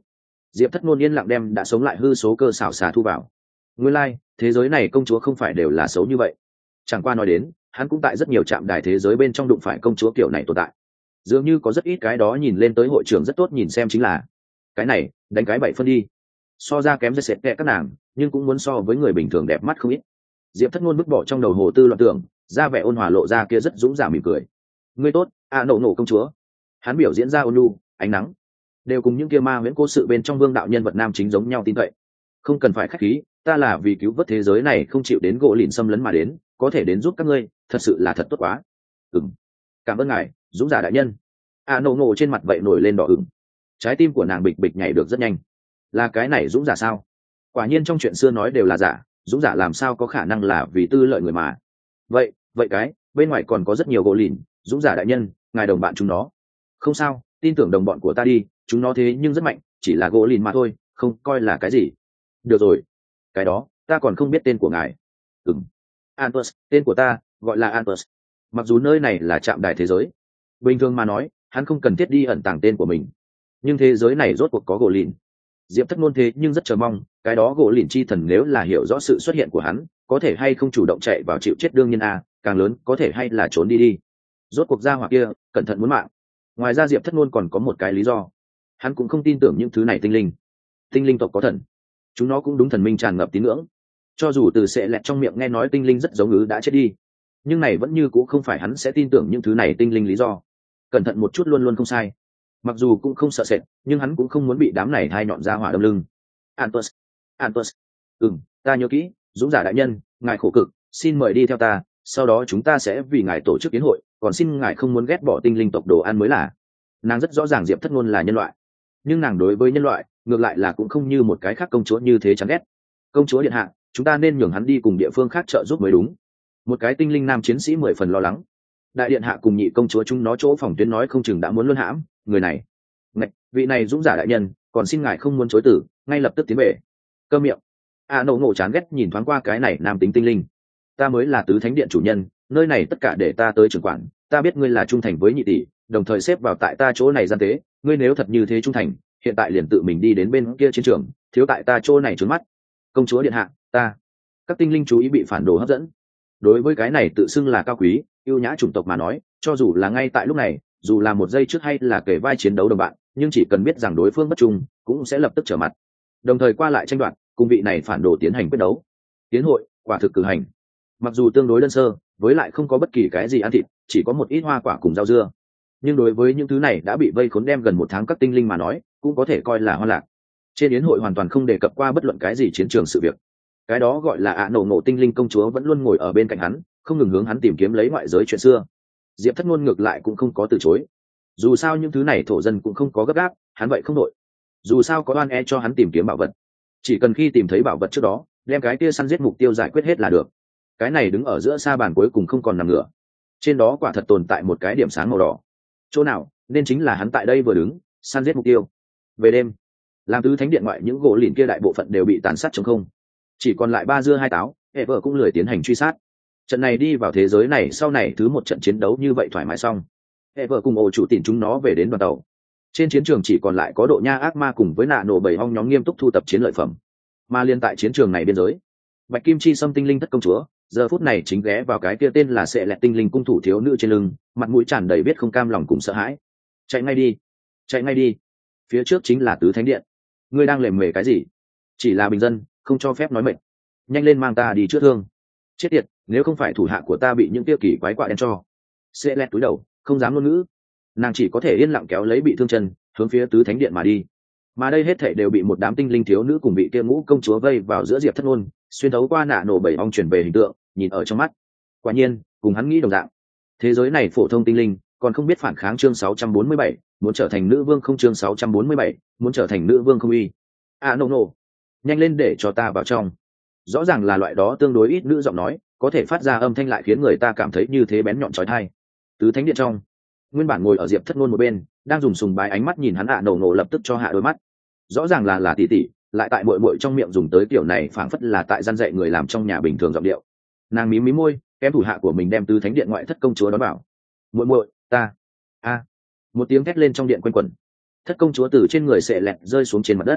Diệp Thất Nôn yên lặng đem đã sống lại hư số cơ xảo xà thu vào. Nguyên lai, thế giới này công chúa không phải đều là xấu như vậy. Chẳng qua nói đến, hắn cũng tại rất nhiều trạm đài thế giới bên trong đụng phải công chúa kiểu này tồn tại. Dường như có rất ít cái đó nhìn lên tới hội trưởng rất tốt nhìn xem chính là cái này, đánh cái bảy phân đi. So ra kém rất sệt kẹ các nàng, nhưng cũng muốn so với người bình thường đẹp mắt không ít. Diệp Thất Nôn vứt bỏ trong đầu hồ tư loạn tưởng, ra vẻ ôn hòa lộ ra kia rất dũng cảm mỉm cười. Ngươi tốt, a à, nổ nổ công chúa. Hắn biểu diễn ra ôn nhu, ánh nắng, đều cùng những kia ma huyễn cố sự bên trong vương đạo nhân vật nam chính giống nhau tin cậy. Không cần phải khách khí, ta là vì cứu vớt thế giới này không chịu đến gỗ lìn xâm lấn mà đến, có thể đến giúp các ngươi, thật sự là thật tốt quá. Ừm, cảm ơn ngài, dũng giả đại nhân. A à, nổ nổ trên mặt vậy nổi lên đỏ ửng, trái tim của nàng bịch bịch nhảy được rất nhanh. Là cái này dũng giả sao? Quả nhiên trong chuyện xưa nói đều là giả, dũng giả làm sao có khả năng là vì tư lợi người mà. Vậy, vậy cái, bên ngoài còn có rất nhiều gỗ lìn, dũng giả đại nhân, ngài đồng bạn chúng nó. Không sao, tin tưởng đồng bọn của ta đi, chúng nó thế nhưng rất mạnh, chỉ là gỗ lìn mà thôi, không coi là cái gì. Được rồi, cái đó, ta còn không biết tên của ngài. Ừm, Antus, tên của ta, gọi là Antus. Mặc dù nơi này là trạm đài thế giới, bình thường mà nói, hắn không cần thiết đi ẩn tàng tên của mình. Nhưng thế giới này rốt cuộc có gỗ lìn. Diệp Thất Nôn thế nhưng rất chờ mong, cái đó gỗ lìn chi thần nếu là hiểu rõ sự xuất hiện của hắn, có thể hay không chủ động chạy vào chịu chết đương nhiên a, càng lớn có thể hay là trốn đi đi. Rốt cuộc gia hỏa kia, cẩn thận muốn mạng. Ngoài ra Diệp Thất Nôn còn có một cái lý do, hắn cũng không tin tưởng những thứ này tinh linh. Tinh linh tộc có thần, chúng nó cũng đúng thần minh tràn ngập tín ngưỡng. Cho dù từ sệ lẹt trong miệng nghe nói tinh linh rất giống ứ đã chết đi, nhưng này vẫn như cũng không phải hắn sẽ tin tưởng những thứ này tinh linh lý do. Cẩn thận một chút luôn luôn không sai. Mặc dù cũng không sợ sệt, nhưng hắn cũng không muốn bị đám này hai nhọn ra hỏa đâm lưng. Antus, Antus, ừm, ta nhớ kỹ, dũng giả đại nhân, ngài khổ cực, xin mời đi theo ta, sau đó chúng ta sẽ vì ngài tổ chức yến hội, còn xin ngài không muốn ghét bỏ tinh linh tộc đồ ăn mới là. Nàng rất rõ ràng Diệp Thất Nôn là nhân loại, nhưng nàng đối với nhân loại, ngược lại là cũng không như một cái khác công chúa như thế chán ghét. Công chúa điện hạ, chúng ta nên nhường hắn đi cùng địa phương khác trợ giúp mới đúng. Một cái tinh linh nam chiến sĩ mười phần lo lắng. Đại điện hạ cùng nhị công chúa chúng nó chỗ phòng tuyến nói không chừng đã muốn luân hãm người này. Ngạch, vị này dũng giả đại nhân, còn xin ngài không muốn chối từ, ngay lập tức tiến về. Câm miệng. A à, nổ ngộ chán ghét nhìn thoáng qua cái này nam tính tinh linh. Ta mới là tứ thánh điện chủ nhân, nơi này tất cả để ta tới trưởng quản. Ta biết ngươi là trung thành với nhị tỷ, đồng thời xếp vào tại ta chỗ này gian tế. Ngươi nếu thật như thế trung thành, hiện tại liền tự mình đi đến bên kia chiến trường, thiếu tại ta chỗ này trốn mắt. Công chúa điện hạ, ta. Các tinh linh chú ý bị phản đồ hấp dẫn. Đối với cái này tự xưng là cao quý, yêu nhã chủng tộc mà nói, cho dù là ngay tại lúc này, dù là một giây trước hay là kể vai chiến đấu đồng bạn, nhưng chỉ cần biết rằng đối phương bất trung, cũng sẽ lập tức trở mặt, đồng thời qua lại tranh đoạt, cùng vị này phản đồ tiến hành quyết đấu. Tiến hội quả thực cử hành, mặc dù tương đối đơn sơ, với lại không có bất kỳ cái gì ăn thịt, chỉ có một ít hoa quả cùng rau dưa, nhưng đối với những thứ này đã bị vây khốn đem gần một tháng các tinh linh mà nói, cũng có thể coi là hoa lạc. Trên yến hội hoàn toàn không đề cập qua bất luận cái gì chiến trường sự việc. Cái đó gọi là ạ à nổ nổ tinh linh công chúa vẫn luôn ngồi ở bên cạnh hắn, không ngừng hướng hắn tìm kiếm lấy ngoại giới chuyện xưa. Diệp Thất Nôn ngược lại cũng không có từ chối. Dù sao những thứ này thổ dân cũng không có gấp gáp, hắn vậy không đội. Dù sao có oan e cho hắn tìm kiếm bảo vật, chỉ cần khi tìm thấy bảo vật trước đó, đem cái kia săn giết mục tiêu giải quyết hết là được. Cái này đứng ở giữa sa bàn cuối cùng không còn nằm ngửa. Trên đó quả thật tồn tại một cái điểm sáng màu đỏ. Chỗ nào, nên chính là hắn tại đây vừa đứng, săn giết mục tiêu. Về đêm, làm tứ thánh điện ngoại những gỗ lìn kia đại bộ phận đều bị tàn sát trống không. Chỉ còn lại ba dưa hai táo, hệ vợ cũng lười tiến hành truy sát. Trận này đi vào thế giới này sau này thứ một trận chiến đấu như vậy thoải mái xong, hệ vợ cùng ổ chủ tìm chúng nó về đến đoàn tàu. Trên chiến trường chỉ còn lại có độ nha ác ma cùng với nạ nổ bảy hong nhóm nghiêm túc thu tập chiến lợi phẩm. Mà liên tại chiến trường này biên giới, bạch kim chi xâm tinh linh thất công chúa giờ phút này chính ghé vào cái kia tên là sệ lẹt tinh linh cung thủ thiếu nữ trên lưng, mặt mũi tràn đầy biết không cam lòng cùng sợ hãi. Chạy ngay đi, chạy ngay đi, phía trước chính là tứ thánh điện. Ngươi đang lề mề cái gì? Chỉ là bình dân, không cho phép nói mệnh. Nhanh lên mang ta đi chữa thương. Chết tiệt, nếu không phải thủ hạ của ta bị những tiêu kỳ quái quạ đen cho. Sệ lẹt túi đầu, không dám ngôn ngữ. Nàng chỉ có thể yên lặng kéo lấy bị thương chân, hướng phía tứ thánh điện mà đi. Mà đây hết thảy đều bị một đám tinh linh thiếu nữ cùng bị kia ngũ công chúa vây vào giữa Diệp Thất Nôn, xuyên thấu qua nạ nổ bảy ong chuyển về hình tượng, nhìn ở trong mắt. Quả nhiên, cùng hắn nghĩ đồng dạng. Thế giới này phổ thông tinh linh, còn không biết phản kháng. Chương sáu trăm bốn mươi bảy, muốn trở thành nữ vương không. Chương sáu trăm bốn mươi bảy, muốn trở thành nữ vương không uy. À nổ nổ, nhanh lên để cho ta vào trong. Rõ ràng là loại đó tương đối ít nữ giọng nói, có thể phát ra âm thanh lại khiến người ta cảm thấy như thế bén nhọn chói tai. Tứ thánh điện trong, nguyên bản ngồi ở Diệp Thất Nôn một bên, đang dùng sùng bái ánh mắt nhìn hắn ạ à nổ nổ lập tức cho hạ đôi mắt. Rõ ràng là là tỷ tỷ, lại tại muội muội trong miệng dùng tới kiểu này phảng phất là tại gian dạy người làm trong nhà bình thường giọng điệu. Nàng mím mím môi, kém thủ hạ của mình đem tứ thánh điện ngoại thất công chúa đón bảo. Muội muội, ta, a, một tiếng thét lên trong điện quanh quẩn. Thất công chúa từ trên người sệ lẹt rơi xuống trên mặt đất.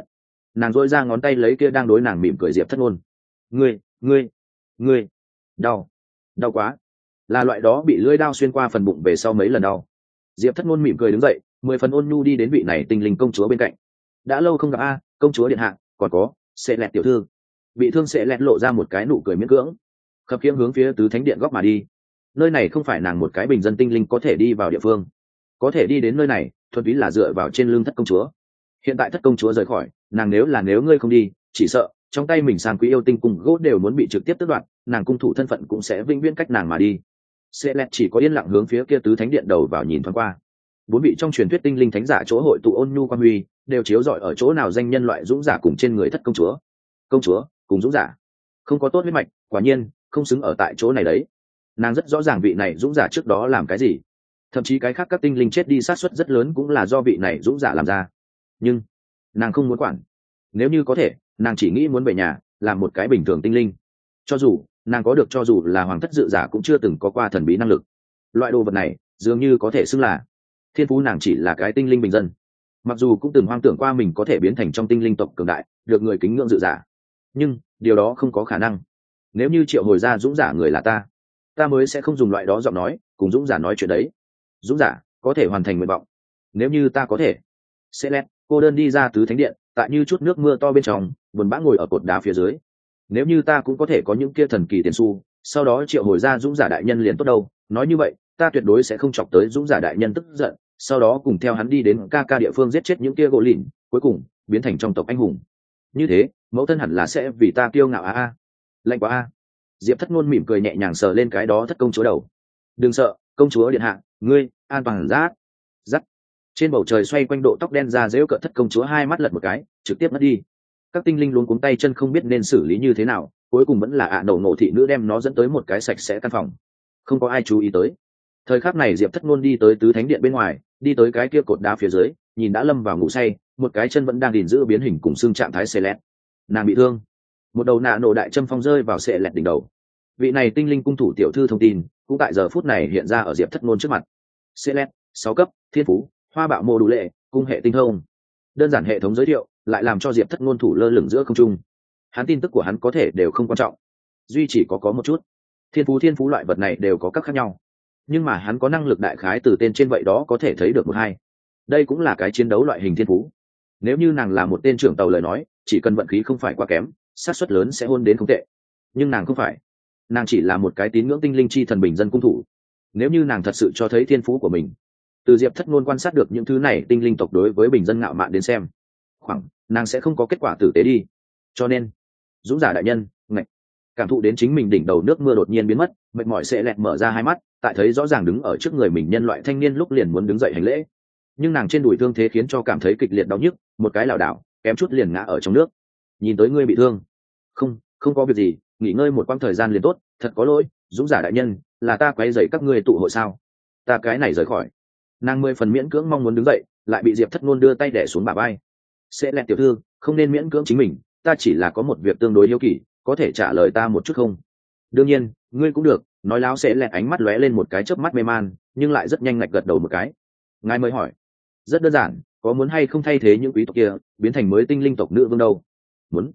nàng dỗi ra ngón tay lấy kia đang đối nàng mỉm cười diệp thất ngôn. Ngươi, ngươi, ngươi, đau, đau quá. Là loại đó bị lưỡi đao xuyên qua phần bụng về sau mấy lần đau. Diệp thất ngôn mỉm cười đứng dậy, mười phần ôn nhu đi đến vị này tinh linh công chúa bên cạnh. Đã lâu không gặp a, công chúa điện hạ, còn có sẽ lẹt tiểu thư. Bị thương sẽ lẹt lộ ra một cái nụ cười miễn cưỡng, khập khiễng hướng phía tứ thánh điện góc mà đi. Nơi này không phải nàng một cái bình dân tinh linh có thể đi vào địa phương, có thể đi đến nơi này thuần túy là dựa vào trên lưng thất công chúa. Hiện tại thất công chúa rời khỏi, nàng nếu là nếu ngươi không đi, chỉ sợ trong tay mình sang quý yêu tinh cùng gỗ đều muốn bị trực tiếp tước đoạt, nàng cung thủ thân phận cũng sẽ vĩnh viễn cách nàng mà đi. Sẽ lẹt chỉ có yên lặng hướng phía kia tứ thánh điện đầu vào nhìn thoáng qua. Bốn vị trong truyền thuyết tinh linh thánh giả chỗ hội tụ ôn nhu quan huy, đều chiếu rọi ở chỗ nào danh nhân loại dũng giả cùng trên người thất công chúa. Công chúa cùng dũng giả không có tốt huyết mạch, quả nhiên không xứng ở tại chỗ này đấy. Nàng rất rõ ràng vị này dũng giả trước đó làm cái gì, thậm chí cái khác các tinh linh chết đi sát suất rất lớn cũng là do vị này dũng giả làm ra. Nhưng nàng không muốn quản. Nếu như có thể, nàng chỉ nghĩ muốn về nhà làm một cái bình thường tinh linh. Cho dù nàng có được cho dù là hoàng thất dự giả cũng chưa từng có qua thần bí năng lực, loại đồ vật này dường như có thể xưng là thiên phú. Nàng chỉ là cái tinh linh bình dân, mặc dù cũng từng hoang tưởng qua mình có thể biến thành trong tinh linh tộc cường đại, được người kính ngưỡng dự giả, nhưng điều đó không có khả năng. Nếu như triệu hồi ra dũng giả người là ta, ta mới sẽ không dùng loại đó giọng nói cùng dũng giả nói chuyện đấy. Dũng giả có thể hoàn thành nguyện vọng. Nếu như ta có thể. Sẽ lét cô đơn đi ra tứ thánh điện, tại như chút nước mưa to bên trong buồn bã ngồi ở cột đá phía dưới. Nếu như ta cũng có thể có những kia thần kỳ tiền xu, sau đó triệu hồi ra dũng giả đại nhân liền tốt đâu. Nói như vậy ta tuyệt đối sẽ không chọc tới dũng giả đại nhân tức giận, sau đó cùng theo hắn đi đến ca ca địa phương giết chết những kia gỗ lìn, cuối cùng biến thành trong tộc anh hùng. Như thế mẫu thân hẳn là sẽ vì ta kiêu ngạo a a. Lạnh quá a. Diệp thất ngôn mỉm cười nhẹ nhàng sờ lên cái đó thất công chúa đầu. Đừng sợ, công chúa điện hạ, ngươi an toàn rát rắt. Trên bầu trời xoay quanh độ tóc đen ra dễu cợt thất công chúa hai mắt lật một cái, trực tiếp mất đi. Các tinh linh luống cuống tay chân không biết nên xử lý như thế nào, cuối cùng vẫn là ạ à nổ nổ thị nữ đem nó dẫn tới một cái sạch sẽ căn phòng. Không có ai chú ý tới. Thời khắc này Diệp thất ngôn đi tới tứ thánh điện bên ngoài, đi tới cái kia cột đá phía dưới, nhìn đã lâm vào ngủ say, một cái chân vẫn đang gìn giữ biến hình cùng xương trạng thái xê lẹt. Nàng bị thương, một đầu nạ nổ đại châm phong rơi vào xê lẹt đỉnh đầu. Vị này tinh linh cung thủ tiểu thư thông tin cũng tại giờ phút này hiện ra ở Diệp thất ngôn trước mặt. xê lẹt sáu cấp, thiên phú hoa bạo mô đủ lệ, cung hệ tinh thông. Đơn giản hệ thống giới thiệu lại làm cho Diệp thất ngôn thủ lơ lửng giữa không trung. Hắn tin tức của hắn có thể đều không quan trọng, duy chỉ có có một chút thiên phú. Thiên phú loại vật này đều có các khác nhau, nhưng mà hắn có năng lực đại khái từ tên trên vậy đó có thể thấy được một hai. Đây cũng là cái chiến đấu loại hình thiên phú. Nếu như nàng là một tên trưởng tàu lời nói, chỉ cần vận khí không phải quá kém, xác suất lớn sẽ hôn đến không tệ. Nhưng nàng không phải, nàng chỉ là một cái tín ngưỡng tinh linh chi thần bình dân cung thủ. Nếu như nàng thật sự cho thấy thiên phú của mình, từ Diệp thất ngôn quan sát được những thứ này tinh linh tộc đối với bình dân ngạo mạn đến xem, khoảng nàng sẽ không có kết quả tử tế đi. Cho nên dũng giả đại nhân, ngạch, cảm thụ đến chính mình đỉnh đầu nước mưa đột nhiên biến mất, mệt mỏi sẽ lẹt mở ra hai mắt, tại thấy rõ ràng đứng ở trước người mình nhân loại thanh niên lúc liền muốn đứng dậy hành lễ. Nhưng nàng trên đùi thương thế khiến cho cảm thấy kịch liệt đau nhức, một cái lảo đảo kém chút liền ngã ở trong nước. Nhìn tới ngươi bị thương. Không, không có việc gì, nghỉ ngơi một quãng thời gian liền tốt. Thật có lỗi dũng giả đại nhân, là ta quấy rầy các ngươi tụ hội sao? Ta cái này rời khỏi. Nàng mười phần miễn cưỡng mong muốn đứng dậy, lại bị Diệp thất ngôn đưa tay đẻ xuống bả vai. Sẽ lẹt tiểu thư, không nên miễn cưỡng chính mình, ta chỉ là có một việc tương đối hiếu kỳ, có thể trả lời ta một chút không? Đương nhiên ngươi cũng được. Nói láo sẽ lẹt ánh mắt lóe lên một cái chớp mắt mê man, nhưng lại rất nhanh ngạch gật đầu một cái. Ngài mới hỏi. Rất đơn giản, có muốn hay không thay thế những quý tộc kia biến thành mới tinh linh tộc nữ vương đâu? Muốn.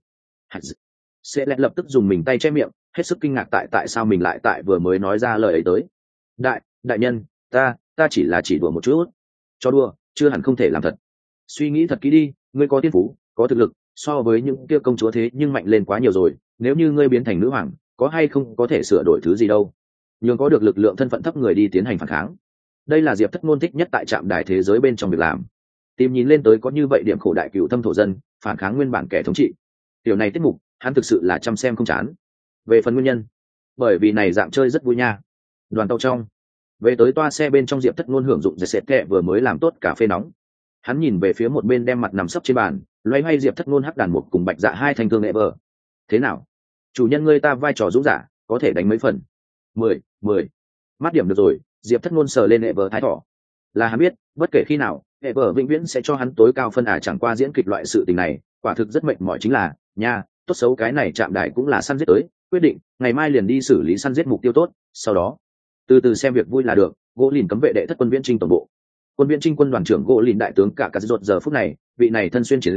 Sẽ lẹt lập tức dùng mình tay che miệng, hết sức kinh ngạc tại tại sao mình lại tại vừa mới nói ra lời ấy tới. Đại, đại nhân, ta, ta chỉ là chỉ đùa một chút. Cho đùa, chưa hẳn không thể làm thật. Suy nghĩ thật kỹ đi, ngươi có thiên phú, có thực lực, so với những kia công chúa thế nhưng mạnh lên quá nhiều rồi. Nếu như ngươi biến thành nữ hoàng, có hay không có thể sửa đổi thứ gì đâu? Nhưng có được lực lượng thân phận thấp người đi tiến hành phản kháng. Đây là Diệp thất ngôn thích nhất tại trạm đài thế giới bên trong việc làm. Tìm nhìn lên tới có như vậy điểm khổ đại cựu thâm thổ dân phản kháng nguyên bản kẻ thống trị. Điều này tiết mục hắn thực sự là chăm xem không chán. Về phần nguyên nhân, bởi vì này dạng chơi rất vui nha. Đoàn tàu trong, về tới toa xe bên trong Diệp thất ngôn hưởng dụng dệt sệt kẹ vừa mới làm tốt cà phê nóng. Hắn nhìn về phía một bên đem mặt nằm sấp trên bàn, loay hoay Diệp thất ngôn hắc đàn một cùng bạch dạ hai thanh thương nghệ vợ. Thế nào, chủ nhân ngươi ta vai trò dũng giả, có thể đánh mấy phần? Mười, mười. Mắt điểm được rồi. Diệp thất ngôn sờ lên hệ vợ thái thỏ. Là hắn biết, bất kể khi nào, hệ vợ vĩnh viễn sẽ cho hắn tối cao phân à, chẳng qua diễn kịch loại sự tình này, quả thực rất mệt mỏi chính là, nha, tốt xấu cái này chạm đài cũng là săn giết tới, quyết định, ngày mai liền đi xử lý săn giết mục tiêu tốt, sau đó, từ từ xem việc vui là được. Gỗ lìn cấm vệ đệ thất quân viễn trinh tổng bộ. Quân viễn trinh quân đoàn trưởng gỗ lìn đại tướng cả cả rột giờ phút này, vị này thân xuyên chiến giáp,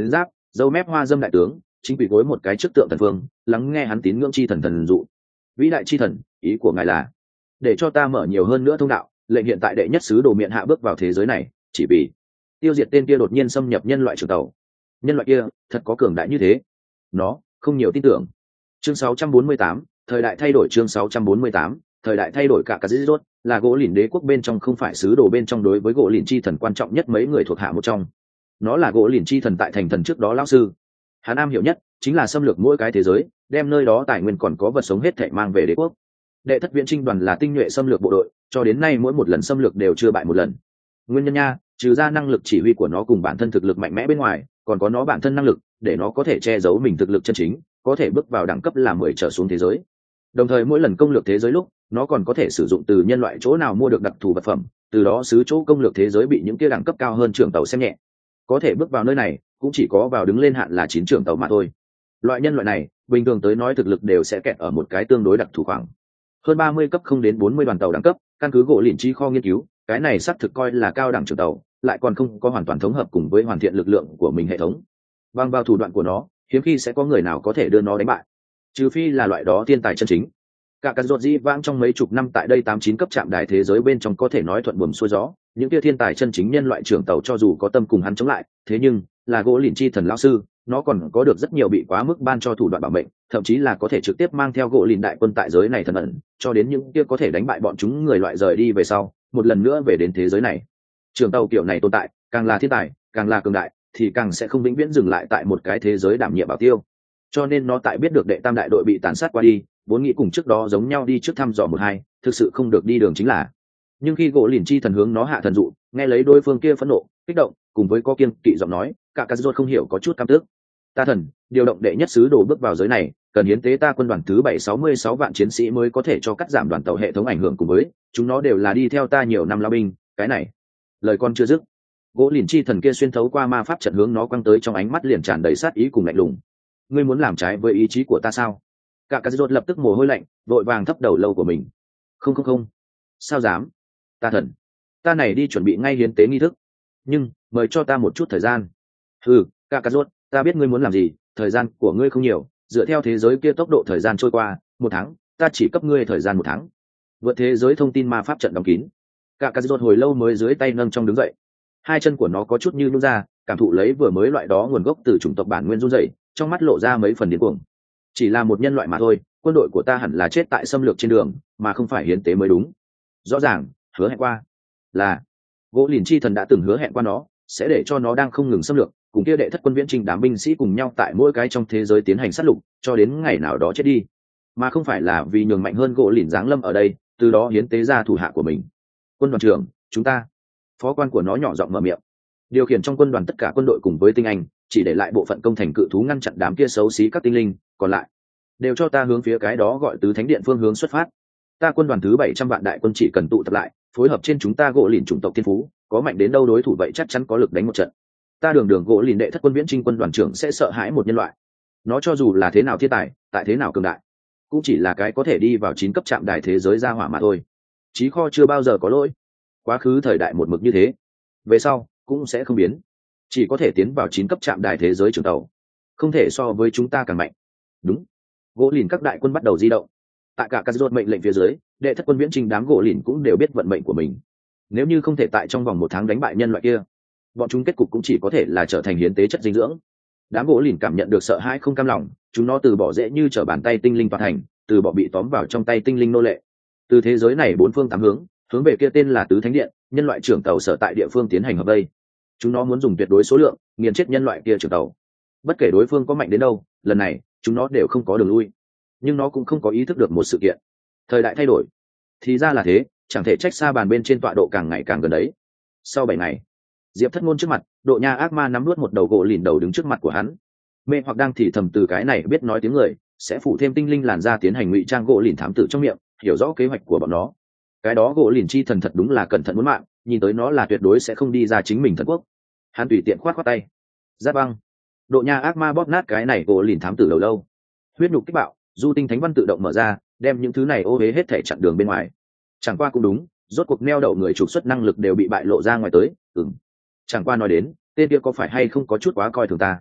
dâu mép hoa dâm đại tướng chính quỷ gối một cái trước tượng thần phương, lắng nghe hắn tín ngưỡng chi thần thần dụ. Vĩ đại chi thần, ý của ngài là để cho ta mở nhiều hơn nữa thông đạo, lệnh hiện tại đệ nhất sứ đồ miệng hạ bước vào thế giới này, chỉ vì tiêu diệt tên kia đột nhiên xâm nhập nhân loại trường tàu. Nhân loại kia thật có cường đại như thế? Nó không nhiều tin tưởng. Chương sáu trăm bốn mươi tám, thời đại thay đổi. Chương sáu trăm bốn mươi tám, thời đại thay đổi. Cả cả dĩ rốt là gỗ lìn đế quốc bên trong không phải sứ đồ bên trong đối với gỗ lìn chi thần quan trọng nhất mấy người thuộc hạ một trong. Nó là gỗ lìn chi thần tại thành thần trước đó lão sư. Hắn am hiểu nhất chính là xâm lược mỗi cái thế giới, đem nơi đó tài nguyên còn có vật sống hết thảy mang về đế quốc. Đệ thất viễn trinh đoàn là tinh nhuệ xâm lược bộ đội, cho đến nay mỗi một lần xâm lược đều chưa bại một lần. Nguyên nhân nha, trừ ra năng lực chỉ huy của nó cùng bản thân thực lực mạnh mẽ bên ngoài, còn có nó bản thân năng lực để nó có thể che giấu mình thực lực chân chính, có thể bước vào đẳng cấp là mười trở xuống thế giới. Đồng thời mỗi lần công lược thế giới lúc, nó còn có thể sử dụng từ nhân loại chỗ nào mua được đặc thù vật phẩm, từ đó xứ chỗ công lược thế giới bị những kia đẳng cấp cao hơn trưởng tàu xem nhẹ. Có thể bước vào nơi này, cũng chỉ có vào đứng lên hạn là chín trưởng tàu mà thôi. Loại nhân loại này, bình thường tới nói thực lực đều sẽ kẹt ở một cái tương đối đặc thù khoảng hơn ba mươi cấp không đến bốn mươi đoàn tàu đẳng cấp, căn cứ gỗ lìn chi kho nghiên cứu, cái này xác thực coi là cao đẳng trưởng tàu, lại còn không có hoàn toàn thống hợp cùng với hoàn thiện lực lượng của mình hệ thống. Bằng vào thủ đoạn của nó, hiếm khi sẽ có người nào có thể đưa nó đánh bại, trừ phi là loại đó thiên tài chân chính. Cả cắt ruột dĩ vãng trong mấy chục năm tại đây tám chín cấp trạm đài thế giới bên trong có thể nói thuận buồm xuôi gió, những kia thiên tài chân chính nhân loại trưởng tàu cho dù có tâm cùng hắn chống lại, thế nhưng là gỗ lìn chi thần lão sư, nó còn có được rất nhiều bị quá mức ban cho thủ đoạn bảo mệnh, thậm chí là có thể trực tiếp mang theo gỗ lìn đại quân tại giới này thần ẩn, cho đến những kia có thể đánh bại bọn chúng người loại rời đi về sau, một lần nữa về đến thế giới này. Trưởng tàu kiểu này tồn tại, càng là thiên tài, càng là cường đại, thì càng sẽ không vĩnh viễn dừng lại tại một cái thế giới đảm nhiệm bảo tiêu. Cho nên nó tại biết được đệ tam đại đội bị tàn sát qua đi, vốn nghĩ cùng trước đó giống nhau đi trước thăm dò một hai, thực sự không được đi đường chính là. Nhưng khi gỗ lìn chi thần hướng nó hạ thần dụ, nghe lấy đối phương kia phẫn nộ, kích động, cùng với có kiêng kỵ giọng nói, cả cát ruột không hiểu có chút căm tức. Ta thần, điều động đệ nhất sứ đồ bước vào giới này, cần hiến tế ta quân đoàn thứ bảy sáu mươi sáu vạn chiến sĩ mới có thể cho cắt giảm đoàn tàu hệ thống ảnh hưởng cùng với, chúng nó đều là đi theo ta nhiều năm lao binh, cái này. Lời con chưa dứt, gỗ lìn chi thần kia xuyên thấu qua ma pháp trận hướng nó quăng tới trong ánh mắt liền tràn đầy sát ý cùng lạnh lùng. Ngươi muốn làm trái với ý chí của ta sao? Cả cát ruột lập tức mồ hôi lạnh, vội vàng thấp đầu lâu của mình. Không không không, sao dám? Ta thần, ta này đi chuẩn bị ngay hiến tế nghi thức, nhưng mời cho ta một chút thời gian. Ừ, cả cát ruột, ta biết ngươi muốn làm gì, thời gian của ngươi không nhiều, dựa theo thế giới kia tốc độ thời gian trôi qua, một tháng, ta chỉ cấp ngươi thời gian một tháng. Vượt thế giới thông tin ma pháp trận đóng kín. Cả cát ruột hồi lâu mới dưới tay nâng trong đứng dậy, hai chân của nó có chút như nhún ra, cảm thụ lấy vừa mới loại đó nguồn gốc từ chủng tộc bản nguyên run rẩy, trong mắt lộ ra mấy phần điên cuồng. Chỉ là một nhân loại mà thôi, quân đội của ta hẳn là chết tại xâm lược trên đường, mà không phải hiến tế mới đúng. Rõ ràng, hứa hẹn qua là gỗ lìn chi thần đã từng hứa hẹn qua nó, sẽ để cho nó đang không ngừng xâm lược, cùng kia đệ thất quân viễn trình đám binh sĩ cùng nhau tại mỗi cái trong thế giới tiến hành sát lục, cho đến ngày nào đó chết đi, mà không phải là vì nhường mạnh hơn gỗ lìn giáng lâm ở đây, từ đó hiến tế ra thủ hạ của mình. Quân đoàn trưởng, chúng ta. Phó quan của nó nhỏ giọng mở miệng. Điều khiển trong quân đoàn tất cả quân đội cùng với tinh anh, chỉ để lại bộ phận công thành cự thú ngăn chặn đám kia xấu xí các tinh linh, còn lại đều cho ta hướng phía cái đó gọi tứ thánh điện phương hướng xuất phát. Ta quân đoàn thứ bảy trăm vạn đại quân chỉ cần tụ tập lại, phối hợp trên chúng ta gỗ lìn chủng tộc thiên phú, có mạnh đến đâu đối thủ vậy chắc chắn có lực đánh một trận. Ta đường đường gỗ lìn đệ thất quân viễn trinh quân đoàn trưởng sẽ sợ hãi một nhân loại. Nó cho dù là thế nào thiên tài, tại thế nào cường đại, cũng chỉ là cái có thể đi vào chín cấp trạm đài thế giới ra hỏa mà thôi. Chí kho chưa bao giờ có lỗi. Quá khứ thời đại một mực như thế, về sau cũng sẽ không biến, chỉ có thể tiến vào chín cấp trạm đài thế giới trường tàu, không thể so với chúng ta càng mạnh. Đúng. Gỗ lìn các đại quân bắt đầu di động. Tại cả các ruột mệnh lệnh phía dưới, đệ thất quân viễn trinh đám gỗ lìn cũng đều biết vận mệnh của mình. Nếu như không thể tại trong vòng một tháng đánh bại nhân loại kia, bọn chúng kết cục cũng chỉ có thể là trở thành hiến tế chất dinh dưỡng. Đám gỗ lìn cảm nhận được sợ hãi không cam lòng, chúng nó từ bỏ dễ như trở bàn tay tinh linh toàn thành, từ bỏ bị tóm vào trong tay tinh linh nô lệ. Từ thế giới này bốn phương tám hướng, hướng về kia tên là tứ thánh điện, nhân loại trưởng tàu sở tại địa phương tiến hành hợp vây. Chúng nó muốn dùng tuyệt đối số lượng nghiền chết nhân loại kia trưởng tàu. Bất kể đối phương có mạnh đến đâu, lần này chúng nó đều không có đường lui. Nhưng nó cũng không có ý thức được một sự kiện. Thời đại thay đổi. Thì ra là thế, chẳng thể trách xa bàn bên trên tọa độ càng ngày càng gần đấy. Sau bảy ngày, Diệp Thất Ngôn trước mặt, Độ Nha ác ma nắm nuốt một đầu gỗ lìn đầu đứng trước mặt của hắn. Mê hoặc đang thì thầm từ cái này biết nói tiếng người, sẽ phụ thêm tinh linh làn ra tiến hành ngụy trang gỗ lìn thám tử trong miệng, hiểu rõ kế hoạch của bọn nó. Cái đó gỗ lìn chi thần thật đúng là cẩn thận muốn mạng, nhìn tới nó là tuyệt đối sẽ không đi ra chính mình thần quốc. Hắn tùy tiện khoát khoát tay. Giáp băng. Độ Nha ác ma bóp nát cái này gỗ lìn thám tử đầu lâu. Huyết nhục kích bạo, du tinh thánh văn tự động mở ra, đem những thứ này ô uế hết thể chặn đường bên ngoài. Chẳng qua cũng đúng, rốt cuộc neo đậu người trục xuất năng lực đều bị bại lộ ra ngoài tới. Ừm. Chẳng qua nói đến, tên kia có phải hay không có chút quá coi thường ta.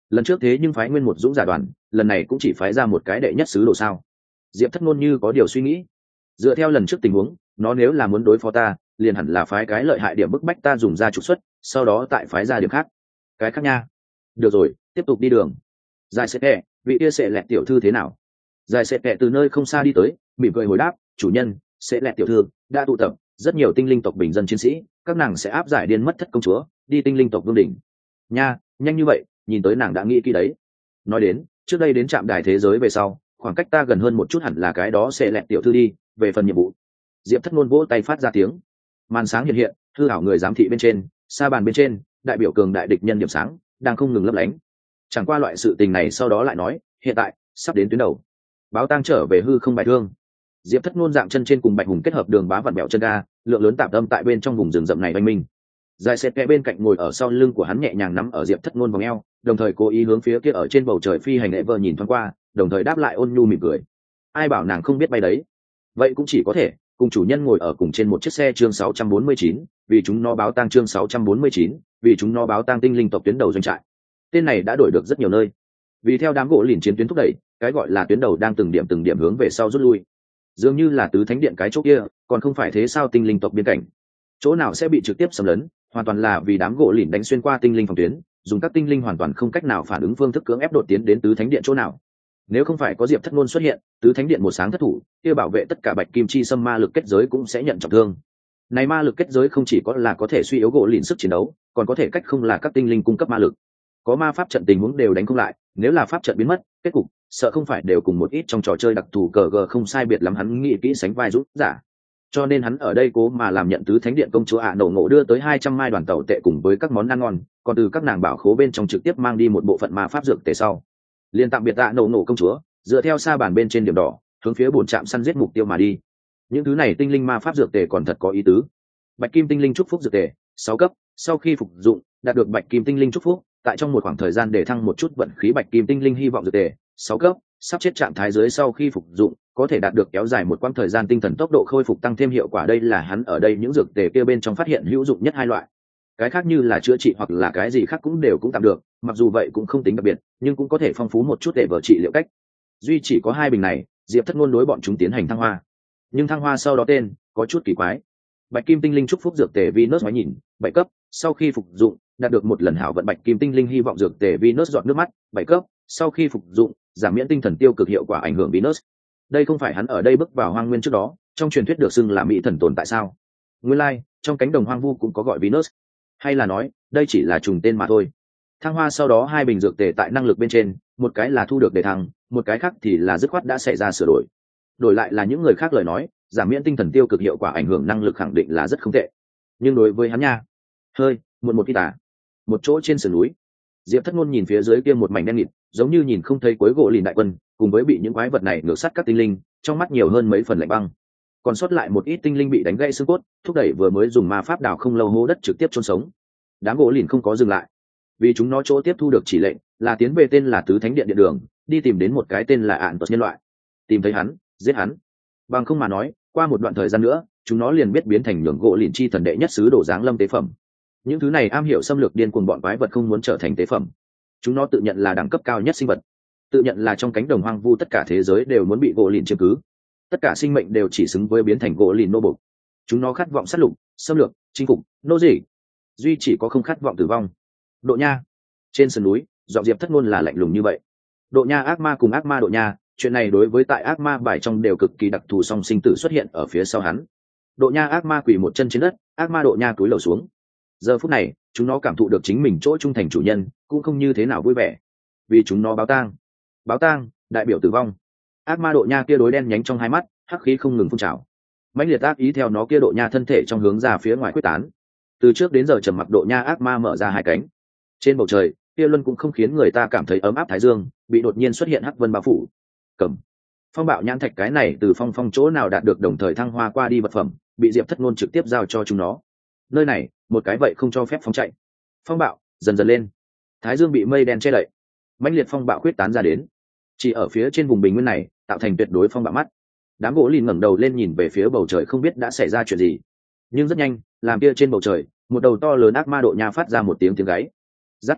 lần trước thế nhưng phái nguyên một dũng giả đoàn, lần này cũng chỉ phái ra một cái đệ nhất sứ đồ sao? Diệp Thất Nôn như có điều suy nghĩ. Dựa theo lần trước tình huống, nó nếu là muốn đối phó ta, liền hẳn là phái cái lợi hại điểm bức bách ta dùng ra trục xuất, sau đó tại phái ra điểm khác. Cái khác nha. Được rồi, tiếp tục đi đường. Giải sẽ kệ, vị kia sẽ lẹt tiểu thư thế nào? Giải sẽ kệ từ nơi không xa đi tới, mỉm cười hồi đáp, chủ nhân, sẽ lẹt tiểu thư đã tụ tập rất nhiều tinh linh tộc bình dân chiến sĩ, các nàng sẽ áp giải điên mất thất công chúa, đi tinh linh tộc vương đỉnh. Nha, nhanh như vậy, nhìn tới nàng đã nghĩ kỹ đấy. Nói đến, trước đây đến trạm đài thế giới về sau, khoảng cách ta gần hơn một chút hẳn là cái đó sẽ lẹt tiểu thư đi, về phần nhiệm vụ. Diệp Thất Nôn vỗ tay phát ra tiếng. Màn sáng hiện hiện, thư ảo người giám thị bên trên, sa bàn bên trên, đại biểu cường đại địch nhân điểm sáng đang không ngừng lấp lánh. Chẳng qua loại sự tình này sau đó lại nói, hiện tại sắp đến tuyến đầu. Báo tang trở về hư không bài thương. Diệp Thất Nôn dạng chân trên cùng Bạch Hùng kết hợp đường bá vặn bẹo chân ga, lượng lớn tạp âm tại bên trong vùng rừng rậm này oanh minh. Dài xẹt kẽ bên cạnh ngồi ở sau lưng của hắn nhẹ nhàng nắm ở Diệp Thất Nôn vòng eo, đồng thời cố ý hướng phía kia ở trên bầu trời phi hành nghệ vợ nhìn thoáng qua, đồng thời đáp lại ôn nhu mỉm cười. Ai bảo nàng không biết bay đấy? Vậy cũng chỉ có thể cùng chủ nhân ngồi ở cùng trên một chiếc xe. Chương sáu trăm bốn mươi chín, vì chúng nó báo tang. Chương sáu trăm bốn mươi chín, vì chúng nó báo tang. Tinh linh tộc tuyến đầu doanh trại. Tên này đã đổi được rất nhiều nơi. Vì theo đám gỗ lìn chiến tuyến thúc đẩy, cái gọi là tuyến đầu đang từng điểm từng điểm hướng về sau rút lui. Dường như là tứ thánh điện cái chỗ kia, còn không phải thế sao? Tinh linh tộc biên cảnh, chỗ nào sẽ bị trực tiếp xâm lấn, hoàn toàn là vì đám gỗ lìn đánh xuyên qua tinh linh phòng tuyến, dùng các tinh linh hoàn toàn không cách nào phản ứng phương thức cưỡng ép đột tiến đến tứ thánh điện chỗ nào. Nếu không phải có Diệp Thất Nôn xuất hiện, tứ thánh điện một sáng thất thủ, kia bảo vệ tất cả bạch kim chi xâm ma lực kết giới cũng sẽ nhận trọng thương. Này ma lực kết giới không chỉ có là có thể suy yếu gỗ lìn sức chiến đấu, còn có thể cách không là các tinh linh cung cấp ma lực. Có ma pháp trận tình huống đều đánh không lại, nếu là pháp trận biến mất, kết cục sợ không phải đều cùng một ít trong trò chơi đặc thù cờ gờ không sai biệt lắm. Hắn nghĩ kỹ sánh vai rút giả, cho nên hắn ở đây cố mà làm nhận tứ thánh điện công chúa ạ à nổ ngộ đưa tới hai trăm mai đoàn tàu tệ cùng với các món ăn ngon, còn từ các nàng bảo khố bên trong trực tiếp mang đi một bộ phận ma pháp dược tệ sau. Liên tạm biệt ạ à nổ ngộ công chúa, dựa theo sa bàn bên trên điểm đỏ, hướng phía bồn trạm săn giết mục tiêu mà đi. Những thứ này tinh linh ma pháp dược tệ còn thật có ý tứ. Bạch kim tinh linh chúc phúc dược tệ, sáu cấp, sau khi phục dụng, đạt được bạch kim tinh linh chúc phúc, tại trong một khoảng thời gian để thăng một chút vận khí. Bạch kim tinh linh hy vọng dược tệ, sáu cấp, sắp chết trạng thái dưới sau khi phục dụng, có thể đạt được kéo dài một quãng thời gian tinh thần tốc độ khôi phục tăng thêm hiệu quả. Đây là hắn ở đây những dược tề kia bên trong phát hiện hữu dụng nhất hai loại. Cái khác như là chữa trị hoặc là cái gì khác cũng đều cũng tạm được, mặc dù vậy cũng không tính đặc biệt, nhưng cũng có thể phong phú một chút để vở trị liệu cách. Duy chỉ có hai bình này, Diệp Thất Nôn đối bọn chúng tiến hành thăng hoa. Nhưng thăng hoa sau đó tên có chút kỳ quái. Bạch kim tinh linh chúc phúc dược tề Venus ngoái nhìn, bảy cấp, sau khi phục dụng, đạt được một lần hảo vận. Bạch kim tinh linh hy vọng dược tề Venus giọt nước mắt, bảy cấp, sau khi phục dụng, giảm miễn tinh thần tiêu cực hiệu quả ảnh hưởng Venus. Đây không phải hắn ở đây bước vào hoang nguyên trước đó trong truyền thuyết được xưng là mỹ thần tồn tại sao? Nguyên lai like, trong cánh đồng hoang vu cũng có gọi Venus, hay là nói đây chỉ là trùng tên mà thôi. Thăng hoa sau đó hai bình dược tề tại năng lực bên trên, một cái là thu được đề thăng, một cái khác thì là dứt khoát đã xảy ra sửa đổi. Đổi lại là những người khác lời nói, giảm miễn tinh thần tiêu cực hiệu quả ảnh hưởng năng lực khẳng định là rất không tệ, nhưng đối với hắn nha, hơi muộn một ít à. Một chỗ trên sườn núi, Diệp Thất Nôn nhìn phía dưới kia một mảnh đen nghịt, giống như nhìn không thấy cuối gỗ lìn đại quân, cùng với bị những quái vật này ngược sát các tinh linh, trong mắt nhiều hơn mấy phần lạnh băng. Còn sót lại một ít tinh linh bị đánh gãy xương cốt, thúc đẩy vừa mới dùng ma pháp đào không lâu hố đất trực tiếp chôn sống. Đám gỗ lìn không có dừng lại, vì chúng nó chỗ tiếp thu được chỉ lệnh là tiến về tên là tứ thánh điện điện đường, đi tìm đến một cái tên là ạn tật nhân loại, tìm thấy hắn, giết hắn. Bằng không mà nói, qua một đoạn thời gian nữa, chúng nó liền biết biến thành nhường gỗ lìn chi thần đệ nhất sứ đổ dáng lâm tế phẩm. Những thứ này am hiểu xâm lược điên cuồng bọn quái vật không muốn trở thành tế phẩm. Chúng nó tự nhận là đẳng cấp cao nhất sinh vật, tự nhận là trong cánh đồng hoang vu tất cả thế giới đều muốn bị gỗ lìn chiếm cứ, tất cả sinh mệnh đều chỉ xứng với biến thành gỗ lìn nô bộc. Chúng nó khát vọng sát lục, xâm lược, chinh phục, nô gì, duy chỉ có không khát vọng tử vong. Độ nha. Trên sườn núi, giọng Diệp Thất Nôn là lạnh lùng như vậy. Độ nha ác ma cùng ác ma độ nha, chuyện này đối với tại ác ma bài trong đều cực kỳ đặc thù, song sinh tử xuất hiện ở phía sau hắn. Độ nha ác ma quỳ một chân trên đất, ác ma độ nha cúi đầu xuống. Giờ phút này, chúng nó cảm thụ được chính mình chỗ trung thành chủ nhân, cũng không như thế nào vui vẻ, vì chúng nó báo tang. Báo tang đại biểu tử vong. Ác ma độ nha kia đối đen nhánh trong hai mắt, hắc khí không ngừng phun trào, mãnh liệt ác ý theo nó kia độ nha thân thể trong hướng ra phía ngoài quyết tán. Từ trước đến giờ trầm mặc độ nha ác ma mở ra hai cánh. Trên bầu trời, kia luân cũng không khiến người ta cảm thấy ấm áp thái dương, bị đột nhiên xuất hiện hắc vân bao phủ. Cầm. Phong bạo nhãn thạch cái này từ phong phong chỗ nào đạt được đồng thời thăng hoa qua đi vật phẩm, bị Diệp Thất Nôn trực tiếp giao cho chúng nó. Nơi này, một cái vậy không cho phép phong chạy. Phong bạo dần dần lên, thái dương bị mây đen che đậy, mãnh liệt phong bạo quyết tán ra đến, chỉ ở phía trên vùng bình nguyên này tạo thành tuyệt đối phong bạo mắt. Đám gỗ lìn ngẩng đầu lên nhìn về phía bầu trời, không biết đã xảy ra chuyện gì, nhưng rất nhanh, làm kia trên bầu trời một đầu to lớn ác ma độ nha phát ra một tiếng tiếng gáy. Rắc.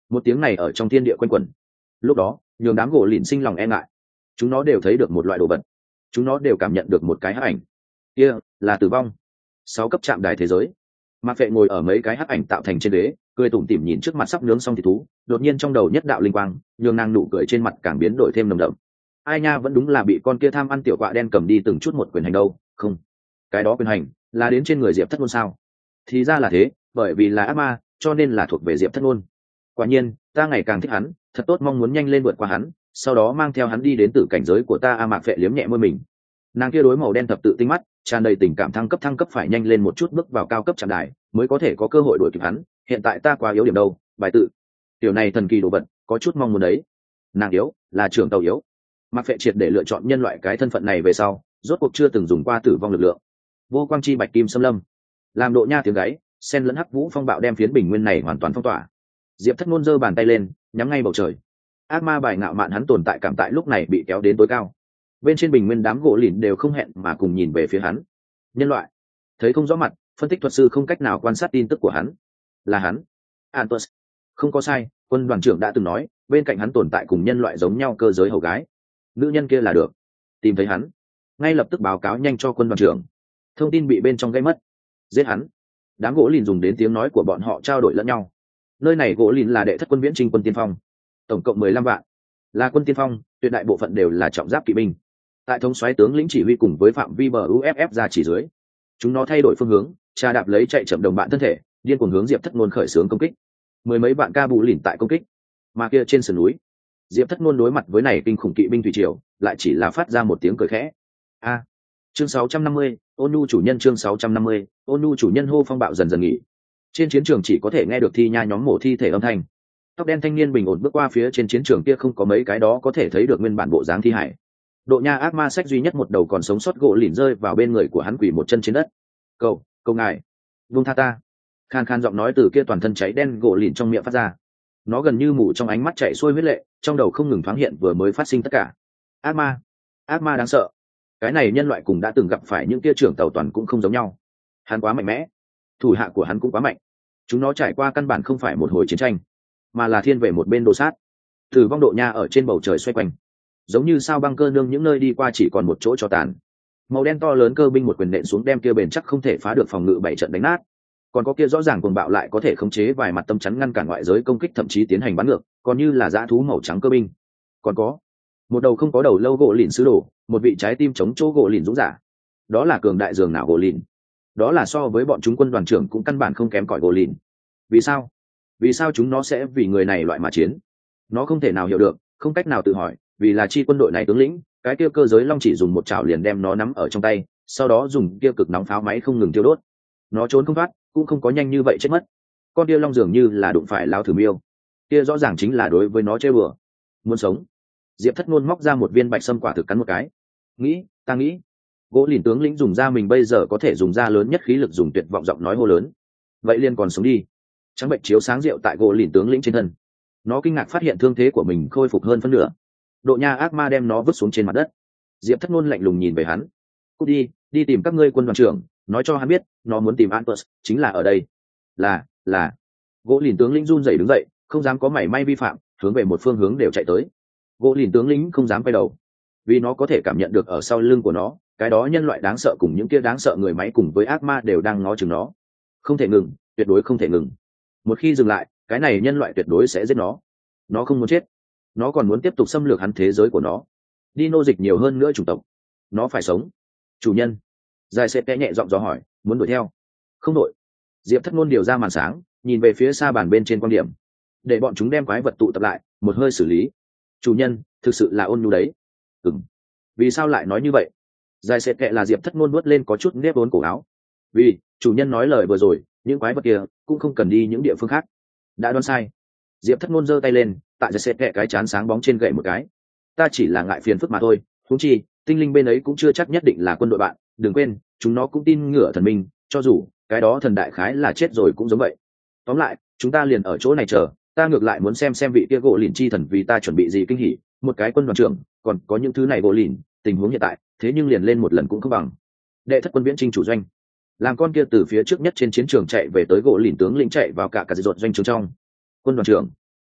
Một tiếng này ở trong thiên địa quanh quẩn, lúc đó nhường đám gỗ lìn sinh lòng e ngại. Chúng nó đều thấy được một loại đồ vật, chúng nó đều cảm nhận được một cái hắc ảnh, kia là tử vong. Sáu cấp trạm đài thế giới. Mạc Phệ ngồi ở mấy cái hắc ảnh tạo thành trên ghế, cười tủm tỉm nhìn trước mặt sắp nướng xong thịt thú, đột nhiên trong đầu nhất đạo linh quang, nhường nàng nụ cười trên mặt càng biến đổi thêm nồng đậm. Ai nha, vẫn đúng là bị con kia tham ăn tiểu quạ đen cầm đi từng chút một quyền hành đâu. Không, cái đó quyền hành là đến trên người Diệp Thất Ngôn sao? Thì ra là thế, bởi vì là ác ma, cho nên là thuộc về Diệp Thất Ngôn. Quả nhiên, ta ngày càng thích hắn, thật tốt, mong muốn nhanh lên vượt qua hắn, sau đó mang theo hắn đi đến tử cảnh giới của ta. A Mạc Phệ liếm nhẹ môi mình. Nàng kia đối màu đen thập tự tinh mắt tràn đầy tình cảm, thăng cấp thăng cấp phải nhanh lên một chút, bước vào cao cấp trạm đài mới có thể có cơ hội đuổi kịp hắn. Hiện tại ta quá yếu điểm đâu, bài tự tiểu này thần kỳ đồ vật, có chút mong muốn đấy. Nàng yếu là trưởng tàu yếu. Mạc Phệ triệt để lựa chọn nhân loại cái thân phận này về sau, rốt cuộc chưa từng dùng qua tử vong lực lượng. Vô quang chi bạch kim xâm lâm, làm độ nha tiếng gáy sen lẫn hắc vũ phong bạo đem phiến bình nguyên này hoàn toàn phong tỏa. Diệp Thất Ngôn giơ bàn tay lên, nhắm ngay bầu trời. Ác ma bài ngạo mạn hắn tồn tại cảm tại lúc này bị kéo đến tối cao. Bên trên bình nguyên đám gỗ lìn đều không hẹn mà cùng nhìn về phía hắn. Nhân loại thấy không rõ mặt, phân tích thuật sư không cách nào quan sát tin tức của hắn. Là hắn, Antus. Không có sai, quân đoàn trưởng đã từng nói, bên cạnh hắn tồn tại cùng nhân loại giống nhau cơ giới hầu gái. Nữ nhân kia là được. Tìm thấy hắn, ngay lập tức báo cáo nhanh cho quân đoàn trưởng. Thông tin bị bên trong gây mất. Giết hắn. Đám gỗ lìn dùng đến tiếng nói của bọn họ trao đổi lẫn nhau. Nơi này gỗ lìn là đệ thất quân viễn trinh quân tiên phong, tổng cộng mười lăm vạn, là quân tiên phong, tuyệt đại bộ phận đều là trọng giáp kỵ binh. Tại thống soái tướng lĩnh chỉ huy cùng với phạm vi bờ u ép ép ra chỉ dưới, chúng nó thay đổi phương hướng, trà đạp lấy chạy chậm đồng bạn thân thể, điên cuồng hướng Diệp Thất Ngôn khởi xướng công kích. Mười mấy vạn ca bù lìn tại công kích, mà kia trên sườn núi, Diệp Thất Ngôn đối mặt với này kinh khủng kỵ binh thủy triều, lại chỉ là phát ra một tiếng cười khẽ. A. Chương sáu trăm năm mươi, Ôn Nhu chủ nhân. Chương sáu trăm năm mươi, Ôn Nhu chủ nhân. Hô phong bạo dần dần nghỉ. Trên chiến trường chỉ có thể nghe được thi nha nhóm mổ thi thể âm thanh. Tóc đen thanh niên bình ổn bước qua phía trên chiến trường kia, không có mấy cái đó có thể thấy được nguyên bản bộ dáng thi hải. Độ nha ác ma sách duy nhất một đầu còn sống sót gỗ lìn rơi vào bên người của hắn, quỳ một chân trên đất. Cầu, cầu ngài, vung tha ta. Khan khan giọng nói từ kia toàn thân cháy đen gỗ lìn trong miệng phát ra. Nó gần như mù trong ánh mắt chảy xuôi huyết lệ, trong đầu không ngừng thoáng hiện vừa mới phát sinh tất cả. Ác ma, ác ma đáng sợ. Cái này nhân loại cùng đã từng gặp phải những kia trưởng tàu toàn cũng không giống nhau. Hắn quá mạnh mẽ, thủ hạ của hắn cũng quá mạnh. Chúng nó trải qua căn bản không phải một hồi chiến tranh, mà là thiên về một bên đồ sát. Tử vong độ nha ở trên bầu trời xoay quanh, giống như sao băng cơ nương, những nơi đi qua chỉ còn một chỗ cho tàn. Màu đen to lớn cơ binh một quyền nện xuống, đem kia bền chắc không thể phá được phòng ngự bảy trận đánh nát. Còn có kia rõ ràng cuồng bạo lại có thể khống chế vài mặt tâm chắn ngăn cản ngoại giới công kích, thậm chí tiến hành bắn ngược, còn như là dã thú màu trắng cơ binh. Còn có một đầu không có đầu lâu gỗ lìn sứ đồ, một vị trái tim chống chỗ gỗ lìn dũng giả. Đó là cường đại dường nào gỗ lìn, đó là so với bọn chúng quân đoàn trưởng cũng căn bản không kém cỏi gỗ lìn. Vì sao vì sao chúng nó sẽ vì người này loại mà chiến? Nó không thể nào hiểu được, không cách nào tự hỏi, vì là chi quân đội này tướng lĩnh, cái kia cơ giới long chỉ dùng một chảo liền đem nó nắm ở trong tay, sau đó dùng kia cực nóng pháo máy không ngừng tiêu đốt. Nó trốn không thoát, cũng không có nhanh như vậy chết mất. Con kia long dường như là đụng phải lao thử miêu, kia rõ ràng chính là đối với nó chơi bừa. Muốn sống. Diệp Thất Ngôn móc ra một viên bạch sâm quả thực cắn một cái. Nghĩ, ta nghĩ. Gỗ lìn tướng lĩnh dùng ra mình bây giờ có thể dùng ra lớn nhất khí lực, dùng tuyệt vọng giọng nói hô lớn. Vậy liền còn sống đi. Trắng bệnh chiếu sáng rượu tại gỗ lìn tướng lĩnh trên thân. Nó kinh ngạc phát hiện thương thế của mình khôi phục hơn phân nửa. Độ nha ác ma đem nó vứt xuống trên mặt đất. Diệp Thất Ngôn lạnh lùng nhìn về hắn. Cút đi, đi tìm các ngươi quân đoàn trưởng, nói cho hắn biết, nó muốn tìm Antus, chính là ở đây. Là, là. Gỗ lìn tướng lĩnh run rẩy đứng dậy, không dám có mảy may vi phạm, hướng về một phương hướng đều chạy tới. Gỗ lìn tướng lĩnh không dám quay đầu, vì nó có thể cảm nhận được ở sau lưng của nó, cái đó nhân loại đáng sợ cùng những kia đáng sợ người máy cùng với ác ma đều đang ngó chừng nó. Không thể ngừng, tuyệt đối không thể ngừng. Một khi dừng lại, cái này nhân loại tuyệt đối sẽ giết nó. Nó không muốn chết, nó còn muốn tiếp tục xâm lược hắn thế giới của nó, đi nô dịch nhiều hơn nữa chủng tộc. Nó phải sống. Chủ nhân. Dài sẽ kẽ nhẹ giọng dò hỏi, muốn đuổi theo? Không đuổi. Diệp Thất Ngôn điều ra màn sáng, nhìn về phía xa bàn bên trên quan điểm, để bọn chúng đem quái vật tụ tập lại, một hơi xử lý. Chủ nhân, thực sự là ôn nhu đấy. Ừm. Vì sao lại nói như vậy? Dài sẽ kẽ là Diệp Thất Ngôn nuốt lên có chút nếp vốn cổ áo. Vì chủ nhân nói lời vừa rồi, những quái vật kia cũng không cần đi những địa phương khác. Đã đoán sai. Diệp Thất Ngôn giơ tay lên, tại Dài sẽ kẽ cái chán sáng bóng trên gậy một cái. Ta chỉ là ngại phiền phức mà thôi, huống chi tinh linh bên ấy cũng chưa chắc nhất định là quân đội bạn, đừng quên, chúng nó cũng tin ngửa thần minh, cho dù cái đó thần đại khái là chết rồi cũng giống vậy. Tóm lại, chúng ta liền ở chỗ này chờ, ta ngược lại muốn xem xem vị kia gỗ lìn chi thần vì ta chuẩn bị gì kinh hỉ, một cái quân đoàn trưởng, còn có những thứ này gỗ lìn, tình huống hiện tại, thế nhưng liền lên một lần cũng không bằng. Đệ thất quân viễn trinh chủ doanh, làm con kia từ phía trước nhất trên chiến trường chạy về tới gỗ lìn tướng lĩnh chạy vào cả cả ruột doanh trường trong. Quân đoàn trưởng,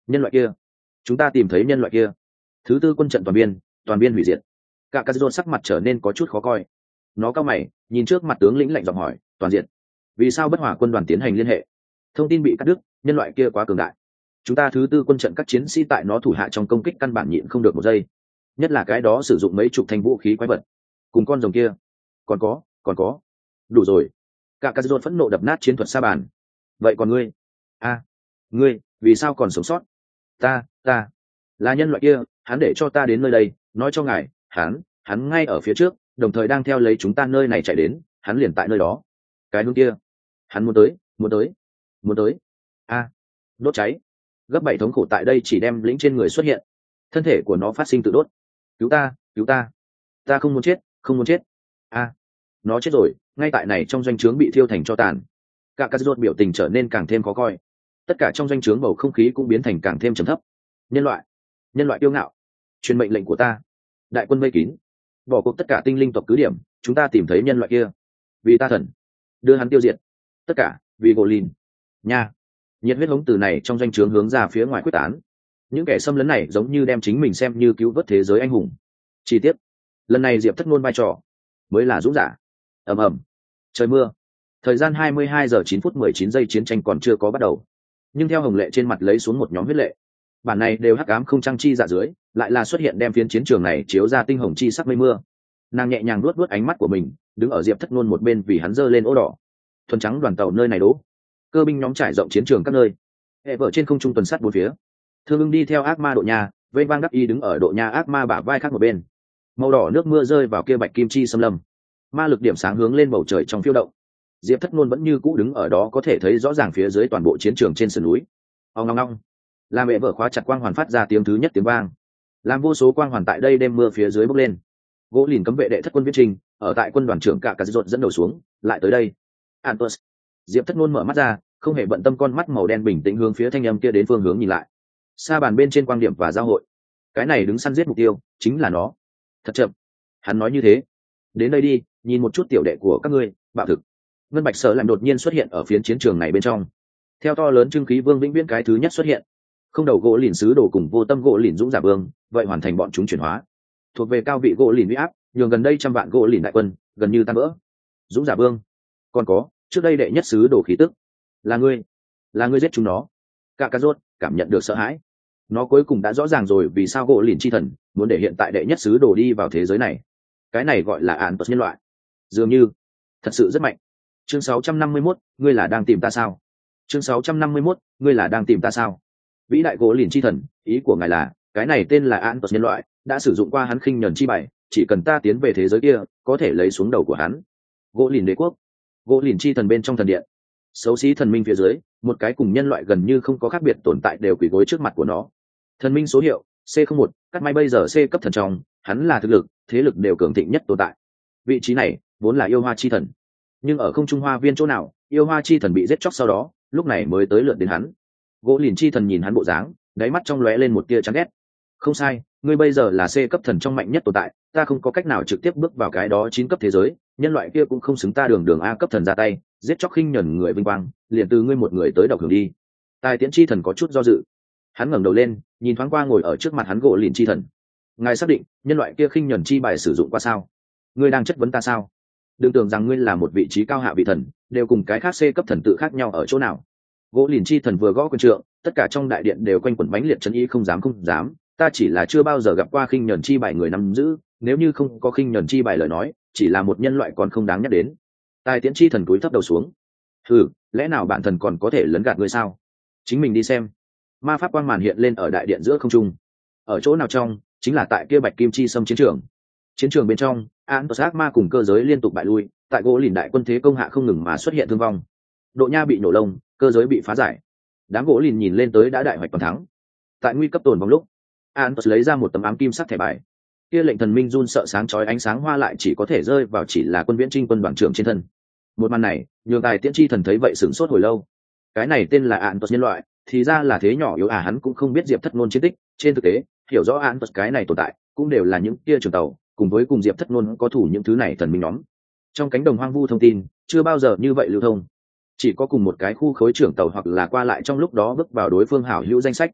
nhân loại kia, chúng ta tìm thấy nhân loại kia. Thứ tư quân trận toàn biên, toàn biên hủy diệt. Cả Cazorn sắc mặt trở nên có chút khó coi. Nó cau mày, nhìn trước mặt tướng lĩnh lạnh giọng hỏi, toàn diện. Vì sao bất hòa quân đoàn tiến hành liên hệ? Thông tin bị cắt đứt, nhân loại kia quá cường đại. Chúng ta thứ tư quân trận các chiến sĩ tại nó thủ hạ trong công kích căn bản nhịn không được một giây. Nhất là cái đó sử dụng mấy chục thanh vũ khí quái vật. Cùng con rồng kia. Còn có, còn có. Đủ rồi. Cả Cazorn phẫn nộ đập nát chiến thuật sa bàn. Vậy còn ngươi? A, ngươi, vì sao còn sống sót? Ta, ta, là nhân loại kia, hắn để cho ta đến nơi đây, nói cho ngài, hắn, hắn ngay ở phía trước, đồng thời đang theo lấy chúng ta nơi này chạy đến, hắn liền tại nơi đó. Cái hướng kia, hắn muốn tới, muốn tới, muốn tới. A, đốt cháy. Gấp bảy thống khổ tại đây chỉ đem lĩnh trên người xuất hiện, thân thể của nó phát sinh tự đốt. Cứu ta, cứu ta, ta không muốn chết, không muốn chết. A, nó chết rồi, ngay tại này trong doanh trướng bị thiêu thành cho tàn. Cả Cazorn biểu tình trở nên càng thêm khó coi. Tất cả trong doanh trướng bầu không khí cũng biến thành càng thêm trầm thấp. Nhân loại, nhân loại kiêu ngạo, truyền mệnh lệnh của ta. Đại quân vây kín, bỏ cuộc tất cả tinh linh tộc cứ điểm, chúng ta tìm thấy nhân loại kia. Vì ta thần, đưa hắn tiêu diệt. Tất cả, vì Golin. Nha. Nhiệt huyết hống từ này trong doanh trướng hướng ra phía ngoài quyết tán. Những kẻ xâm lấn này giống như đem chính mình xem như cứu vớt thế giới anh hùng. Chi tiết, lần này Diệp Thất Nôn vai trò mới là dũng giả. Ầm ầm. Trời mưa. Thời gian hai mươi hai giờ chín phút mười chín giây, chiến tranh còn chưa có bắt đầu. Nhưng theo Hồng Lệ trên mặt lấy xuống một nhóm huyết lệ. Bản này đều hắc ám không trăng chi dạ dưới, lại là xuất hiện đem phiến chiến trường này chiếu ra tinh hồng chi sắc mây mưa. Nàng nhẹ nhàng luốt luốt ánh mắt của mình, đứng ở Diệp Thất Nôn một bên vì hắn giơ lên ố đỏ. Thuần trắng đoàn tàu nơi này đố. Cơ binh nhóm trải rộng chiến trường các nơi. Hệ vợ trên không trung tuần sát bốn phía. Thương ưng đi theo ác ma độ nha, vây vang đắc y đứng ở độ nha ác ma bả vai khác một bên. Màu đỏ nước mưa rơi vào kia bạch kim chi xâm lâm. Ma lực điểm sáng hướng lên bầu trời trong phiêu động. Diệp Thất Nôn vẫn như cũ đứng ở đó, có thể thấy rõ ràng phía dưới toàn bộ chiến trường trên sườn núi. Ong ong ong. Làm mẹ vợ khóa chặt quang hoàn phát ra tiếng thứ nhất tiếng vang. Làm vô số quang hoàn tại đây đêm mưa phía dưới bốc lên. Gỗ lìn cấm vệ đệ thất quân viễn trình, ở tại quân đoàn trưởng cả cả rộn dẫn đầu xuống, lại tới đây. Antus. Diệp Thất Nôn mở mắt ra, không hề bận tâm, con mắt màu đen bình tĩnh hướng phía thanh âm kia đến phương hướng nhìn lại. Sa bàn bên trên quang điểm và giao hội. Cái này đứng săn giết mục tiêu, chính là nó. Thật chậm. Hắn nói như thế. Đến đây đi, nhìn một chút tiểu đệ của các ngươi, bạo thực. Ngân Bạch Sở làm đột nhiên xuất hiện ở phiến chiến trường này bên trong. Theo to lớn trưng khí vương vĩnh viễn cái thứ nhất xuất hiện. Không đầu gỗ lìn sứ đồ cùng vô tâm gỗ lìn dũng giả vương, vậy hoàn thành bọn chúng chuyển hóa. Thuộc về cao vị gỗ lìn uy áp, nhường gần đây trăm vạn gỗ lìn đại quân, gần như tan vỡ. Dũng giả vương, còn có, trước đây đệ nhất sứ đồ khí tức. Là ngươi, là ngươi giết chúng nó. Cả cá rốt, cảm nhận được sợ hãi. Nó cuối cùng đã rõ ràng rồi vì sao gỗ lìn chi thần muốn để hiện tại đệ nhất sứ đồ đi vào thế giới này. Cái này gọi là án nhân loại. Dường như, thật sự rất mạnh. Chương sáu trăm năm mươi mốt, ngươi là đang tìm ta sao? Chương sáu trăm năm mươi mốt, ngươi là đang tìm ta sao? Vĩ đại gỗ lìn chi thần, ý của ngài là, cái này tên là án nhân loại, đã sử dụng qua hắn khinh nhẫn chi bảy, chỉ cần ta tiến về thế giới kia, có thể lấy xuống đầu của hắn. Gỗ lìn đế quốc, gỗ lìn chi thần bên trong thần điện, xấu xí thần minh phía dưới, một cái cùng nhân loại gần như không có khác biệt tồn tại đều quỳ gối trước mặt của nó. Thần minh số hiệu C không một, cắt may bây giờ C cấp thần trong, hắn là thực lực, thế lực đều cường thịnh nhất tồn tại. Vị trí này vốn là yêu hoa chi thần, nhưng ở không trung hoa viên chỗ nào, yêu hoa chi thần bị giết chóc sau đó, lúc này mới tới lượt đến hắn. Gỗ lìn chi thần nhìn hắn bộ dáng, đáy mắt trong lóe lên một tia chán ghét. Không sai, ngươi bây giờ là C cấp thần trong mạnh nhất tồn tại, ta không có cách nào trực tiếp bước vào cái đó chín cấp thế giới, nhân loại kia cũng không xứng ta đường đường A cấp thần ra tay, giết chóc khinh nhẫn người vinh quang, liền từ ngươi một người tới độc hưởng đi. Tài Tiễn chi thần có chút do dự. Hắn ngẩng đầu lên, nhìn thoáng qua ngồi ở trước mặt hắn gỗ lìn chi thần. Ngài xác định, nhân loại kia khinh nhẫn chi bài sử dụng qua sao? Ngươi đang chất vấn ta sao? Đừng tưởng rằng ngươi là một vị trí cao hạ vị thần, đều cùng cái khác C cấp thần tự khác nhau ở chỗ nào. Gỗ lìn chi thần vừa gõ quyền trượng, tất cả trong đại điện đều quanh quẩn bánh liệt chân ý, không dám không dám, ta chỉ là chưa bao giờ gặp qua khinh nhẫn chi bài người nắm giữ, nếu như không có khinh nhẫn chi bài lời nói, chỉ là một nhân loại còn không đáng nhắc đến. Tài Tiễn chi thần cúi thấp đầu xuống. Ừ, lẽ nào bản thần còn có thể lấn gạt ngươi sao? Chính mình đi xem. Ma pháp quang màn hiện lên ở đại điện giữa không trung. Ở chỗ nào trong, chính là tại kia bạch kim chi xâm chiến trường. Chiến trường bên trong, Antos ác ma cùng cơ giới liên tục bại lui, tại gỗ lìn đại quân thế công hạ không ngừng mà xuất hiện thương vong. Độ nha bị nổ lông, cơ giới bị phá giải. Đám gỗ lìn nhìn lên tới đã đại hoạch toàn thắng. Tại nguy cấp tồn vòng lúc, Antos lấy ra một tấm ám kim sắc thẻ bài. Kia lệnh thần minh run sợ sáng chói ánh sáng hoa lại chỉ có thể rơi vào chỉ là quân viễn trinh quân đoàn trưởng trên thân. Một màn này, nhường Tài Tiễn chi thần thấy vậy sửng sốt hồi lâu. Cái này tên là Antos nhân loại, thì ra là thế nhỏ yếu à, hắn cũng không biết Diệp Thất Nôn chiến tích, trên thực tế, hiểu rõ Antos cái này tồn tại, cũng đều là những kia trường tàu, cùng với cùng Diệp Thất Nôn có thủ những thứ này thần minh nhóm. Trong cánh đồng hoang vu thông tin, chưa bao giờ như vậy lưu thông. Chỉ có cùng một cái khu khối trưởng tàu hoặc là qua lại trong lúc đó bước vào đối phương hảo hữu danh sách.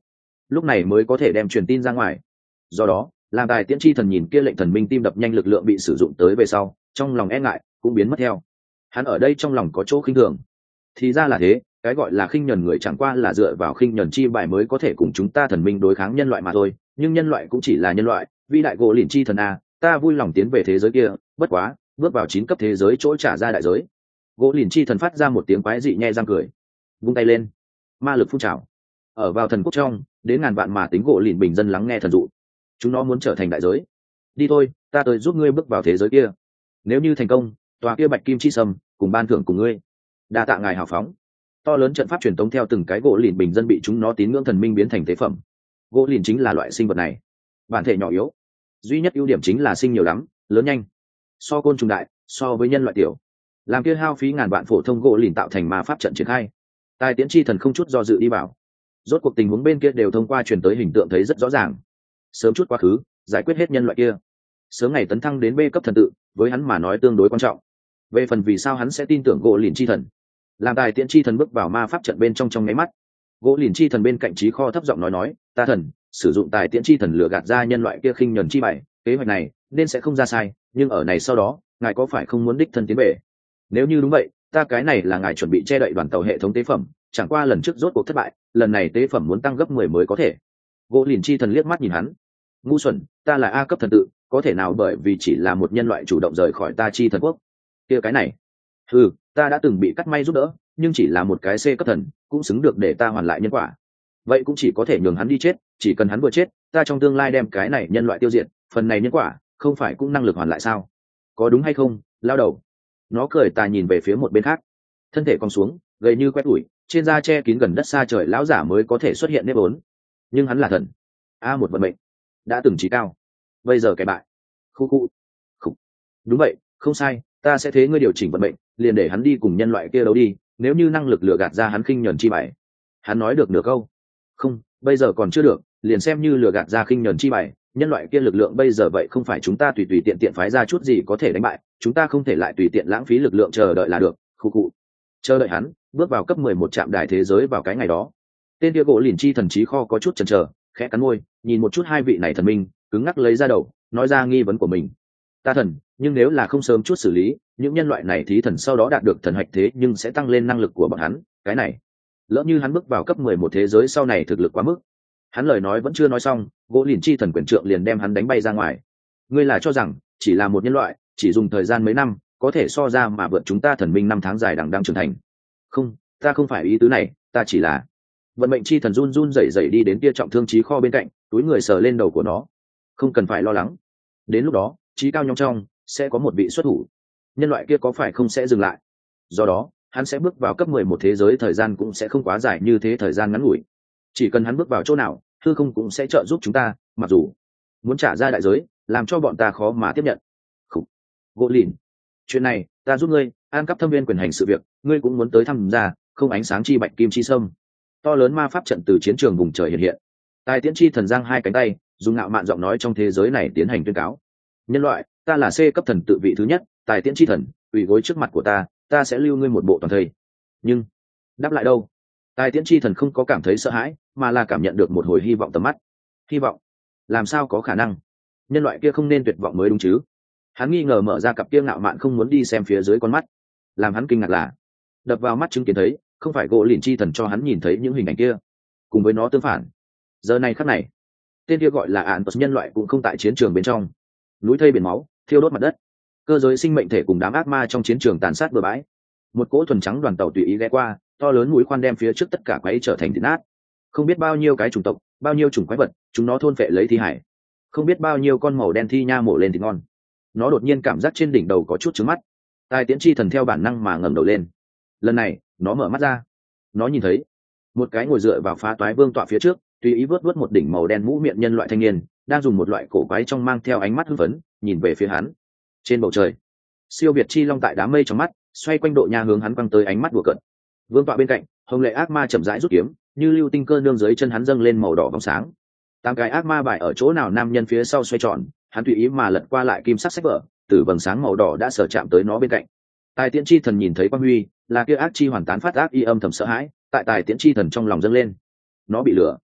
lúc này mới có thể đem truyền tin ra ngoài. Do đó làm tài tiễn chi thần nhìn kia lệnh thần minh tim đập nhanh lực lượng bị sử dụng tới về sau, trong lòng e ngại cũng biến mất theo. Hắn ở đây trong lòng có chỗ khinh thường. Thì ra là thế, cái gọi là khinh nhẫn người chẳng qua là dựa vào khinh nhẫn chi bài mới có thể cùng chúng ta thần minh đối kháng nhân loại mà thôi, nhưng nhân loại cũng chỉ là nhân loại, vĩ đại gỗ lìn chi thần a, ta vui lòng tiến về thế giới kia, bất quá bước vào chín cấp thế giới chỗ trả ra đại giới. Gỗ lìn chi thần phát ra một tiếng quái dị nhe răng cười, vung tay lên, ma lực phun trào ở vào thần quốc trong, đến ngàn vạn mà tính gỗ lìn bình dân lắng nghe thần dụ. Chúng nó muốn trở thành đại giới. Đi thôi, ta tới giúp ngươi bước vào thế giới kia. Nếu như thành công, tòa kia bạch kim chi sâm cùng ban thưởng cùng ngươi. Đa tạ ngài hào phóng. To lớn trận pháp truyền tống theo từng cái gỗ lìn bình dân bị chúng nó tín ngưỡng thần minh biến thành tế phẩm. Gỗ lìn chính là loại sinh vật này, bản thể nhỏ yếu, duy nhất ưu điểm chính là sinh nhiều lắm, lớn nhanh, so côn trùng đại, so với nhân loại tiểu. Làm kia hao phí ngàn vạn phổ thông gỗ lìn tạo thành ma pháp trận triển khai. Tài tiễn chi thần không chút do dự đi vào. Rốt cuộc tình huống bên kia đều thông qua truyền tới hình tượng thấy rất rõ ràng. Sớm chút quá khứ, giải quyết hết nhân loại kia, sớm ngày tấn thăng đến B cấp thần tự, với hắn mà nói tương đối quan trọng. Về phần vì sao hắn sẽ tin tưởng gỗ lìn chi thần, làm tài tiễn chi thần bước vào ma pháp trận bên trong trong nháy mắt, gỗ lìn chi thần bên cạnh trí kho thấp giọng nói nói, ta thần sử dụng tài tiễn chi thần lừa gạt ra nhân loại kia khinh nhẫn chi bảy, kế hoạch này nên sẽ không ra sai, nhưng ở này sau đó ngài có phải không muốn đích thân tiến về? Nếu như đúng vậy, ta cái này là ngài chuẩn bị che đậy đoàn tàu hệ thống tế phẩm, chẳng qua lần trước rốt cuộc thất bại, lần này tế phẩm muốn tăng gấp mười mới có thể. Gỗ lìn chi thần liếc mắt nhìn hắn, ngu xuẩn, ta là A cấp thần tự, có thể nào bởi vì chỉ là một nhân loại chủ động rời khỏi ta chi thần quốc? Kia cái này, ừ, ta đã từng bị cắt may giúp đỡ, nhưng chỉ là một cái C cấp thần, cũng xứng được để ta hoàn lại nhân quả. Vậy cũng chỉ có thể nhường hắn đi chết, chỉ cần hắn vừa chết, ta trong tương lai đem cái này nhân loại tiêu diệt, phần này nhân quả không phải cũng năng lực hoàn lại sao? Có đúng hay không, lao đầu? Nó cười tà nhìn về phía một bên khác, thân thể cong xuống, gầy như quét ủi, trên da che kín gần đất xa trời lão giả mới có thể xuất hiện nếp ốn. Nhưng hắn là thần, a một vận mệnh, đã từng trí cao, bây giờ cái bại. Khu khu, khu. Đúng vậy, không sai, ta sẽ thế ngươi điều chỉnh vận mệnh, liền để hắn đi cùng nhân loại kia đấu đi, nếu như năng lực lừa gạt ra hắn khinh nhẫn chi bài. Hắn nói được nửa câu. Không, bây giờ còn chưa được, liền xem như lừa gạt ra khinh nhẫn chi bài, nhân loại kia lực lượng bây giờ vậy không phải chúng ta tùy tùy tiện tiện phái ra chút gì có thể đánh bại, chúng ta không thể lại tùy tiện lãng phí lực lượng chờ đợi là được. Khu cụ, chờ đợi hắn bước vào cấp mười một trạm đài thế giới vào cái ngày đó. Tên kia gỗ lìn chi thần trí kho có chút chần chờ, khẽ cắn môi, nhìn một chút hai vị này thần minh, cứng ngắc lấy ra đầu, nói ra nghi vấn của mình. Ta thần, nhưng nếu là không sớm chút xử lý, những nhân loại này thí thần sau đó đạt được thần hạch thế nhưng sẽ tăng lên năng lực của bọn hắn, cái này, lỡ như hắn bước vào cấp mười một thế giới sau này thực lực quá mức. Hắn lời nói vẫn chưa nói xong, gỗ lìn chi thần quyền trượng liền đem hắn đánh bay ra ngoài. Ngươi là cho rằng chỉ là một nhân loại, chỉ dùng thời gian mấy năm có thể so ra mà vượt chúng ta thần minh năm tháng dài đằng đang trưởng thành? Không, ta không phải ý tứ này, ta chỉ là... Vận mệnh chi thần run run rẩy rẩy đi đến kia trọng thương trí kho bên cạnh, túi người sờ lên đầu của nó. Không cần phải lo lắng, đến lúc đó trí cao nhong trong sẽ có một vị xuất thủ, nhân loại kia có phải không sẽ dừng lại, do đó hắn sẽ bước vào cấp mười một thế giới, thời gian cũng sẽ không quá dài như thế, thời gian ngắn ngủi. Chỉ cần hắn bước vào chỗ nào, hư không cũng sẽ trợ giúp chúng ta, mặc dù muốn trả ra đại giới làm cho bọn ta khó mà tiếp nhận. Khủ. Gỗ lìn, chuyện này ta giúp ngươi an cắp thâm viên quyền hành sự việc, ngươi cũng muốn tới tham gia, không ánh sáng chi bạch kim chi sâm. To lớn ma pháp trận từ chiến trường vùng trời hiện hiện, tài tiễn chi thần giang hai cánh tay, dùng ngạo mạn giọng nói trong thế giới này tiến hành tuyên cáo. Nhân loại, ta là C cấp thần tự vị thứ nhất, tài tiễn chi thần, ủy gối trước mặt của ta, ta sẽ lưu ngươi một bộ toàn thây. Nhưng đáp lại đâu? Tài tiễn chi thần không có cảm thấy sợ hãi, mà là cảm nhận được một hồi hy vọng tầm mắt. Hy vọng? Làm sao có khả năng? Nhân loại kia không nên tuyệt vọng mới đúng chứ? Hắn nghi ngờ mở ra cặp kia ngạo mạn không muốn đi xem phía dưới con mắt. Làm hắn kinh ngạc là, đập vào mắt chứng kiến thấy không phải gỗ lìn chi thần cho hắn nhìn thấy những hình ảnh kia, cùng với nó tương phản. Giờ này khắc này, tên kia gọi là ạn nhân loại cũng không tại chiến trường bên trong, núi thây biển máu, thiêu đốt mặt đất, cơ giới sinh mệnh thể cùng đám ác ma trong chiến trường tàn sát bừa bãi. Một cỗ thuần trắng đoàn tàu tùy ý ghé qua, to lớn mũi khoan đem phía trước tất cả quấy trở thành thịt nát. Không biết bao nhiêu cái chủng tộc, bao nhiêu chủng quái vật, chúng nó thôn phệ lấy thi hải. Không biết bao nhiêu con màu đen thi nha mổ lên thì ngon. Nó đột nhiên cảm giác trên đỉnh đầu có chút trứng mắt. Tài tiễn chi thần theo bản năng mà ngẩng đầu lên. Lần này nó mở mắt ra, nó nhìn thấy một cái ngồi dựa vào phá toái vương tọa phía trước, tùy ý vớt vớt một đỉnh màu đen mũ miệng nhân loại thanh niên, đang dùng một loại cổ quái trong mang theo ánh mắt hưng phấn nhìn về phía hắn. Trên bầu trời, siêu việt chi long tại đám mây trong mắt xoay quanh độ nha hướng hắn quăng tới ánh mắt đùa cợt. Vương tọa bên cạnh, hồng lệ ác ma chậm rãi rút kiếm, như lưu tinh cơ nương dưới chân hắn dâng lên màu đỏ vòng sáng. Tám cái ác ma bài ở chỗ nào nam nhân phía sau xoay tròn, hắn tùy ý mà lật qua lại kim sắc sách vở, từ vầng sáng màu đỏ đã sở chạm tới nó bên cạnh. Tài tiễn chi thần nhìn thấy quang huy, là kia ác chi hoàn tán phát ác y âm thầm sợ hãi, tại tài tiễn chi thần trong lòng dâng lên. Nó bị lừa.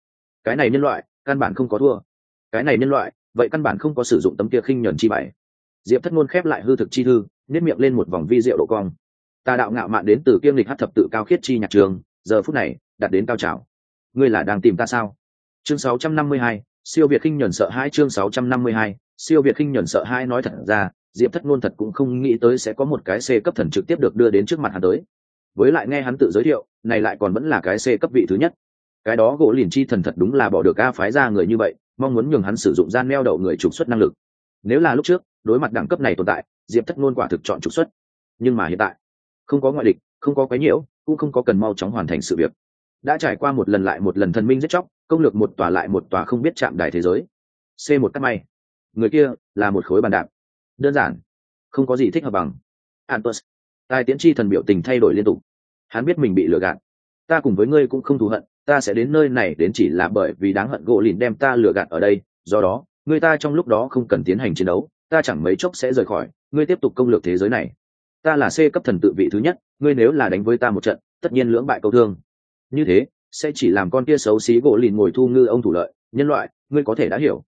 cái này nhân loại căn bản không có thua, cái này nhân loại vậy căn bản không có sử dụng tấm kia khinh nhẫn chi bài. Diệp Thất Ngôn khép lại hư thực chi thư, nếp miệng lên một vòng vi diệu độ cong. Tà đạo ngạo mạn đến từ kiêm lịch hát thập tự cao khiết chi nhạc trường, giờ phút này đạt đến cao trào. Ngươi là đang tìm ta sao? Chương sáu trăm năm mươi hai, siêu việt khinh nhẫn sợ hãi. Chương sáu trăm năm mươi hai, siêu việt khinh nhẫn sợ hãi. Nói thật ra, Diệp Thất Ngôn thật cũng không nghĩ tới sẽ có một cái C cấp thần trực tiếp được đưa đến trước mặt hắn tới. Với lại nghe hắn tự giới thiệu, này lại còn vẫn là cái C cấp vị thứ nhất. Cái đó gỗ lìn chi thần thật đúng là bỏ được a phái ra người như vậy, mong muốn nhường hắn sử dụng gian neo đậu người trục xuất năng lực. Nếu là lúc trước, đối mặt đẳng cấp này tồn tại, Diệp Thất Ngôn quả thực chọn trục xuất. Nhưng mà hiện tại, không có ngoại địch, không có quấy nhiễu, cũng không có cần mau chóng hoàn thành sự việc. Đã trải qua một lần lại một lần thần minh giết chóc, công lược một tòa lại một tòa không biết chạm đài thế giới. C một cắt may. Người kia là một khối bàn đạp. Đơn giản, không có gì thích hợp bằng. Antus. Tai Tiễn chi thần biểu tình thay đổi liên tục. Hắn biết mình bị lừa gạt. Ta cùng với ngươi cũng không thù hận, ta sẽ đến nơi này đến chỉ là bởi vì đáng hận gỗ lìn đem ta lừa gạt ở đây, do đó, người ta trong lúc đó không cần tiến hành chiến đấu, ta chẳng mấy chốc sẽ rời khỏi, ngươi tiếp tục công lược thế giới này. Ta là C cấp thần tự vị thứ nhất, ngươi nếu là đánh với ta một trận, tất nhiên lưỡng bại câu thương. Như thế, sẽ chỉ làm con kia xấu xí gỗ lìn ngồi thu ngư ông thủ lợi, nhân loại, ngươi có thể đã hiểu.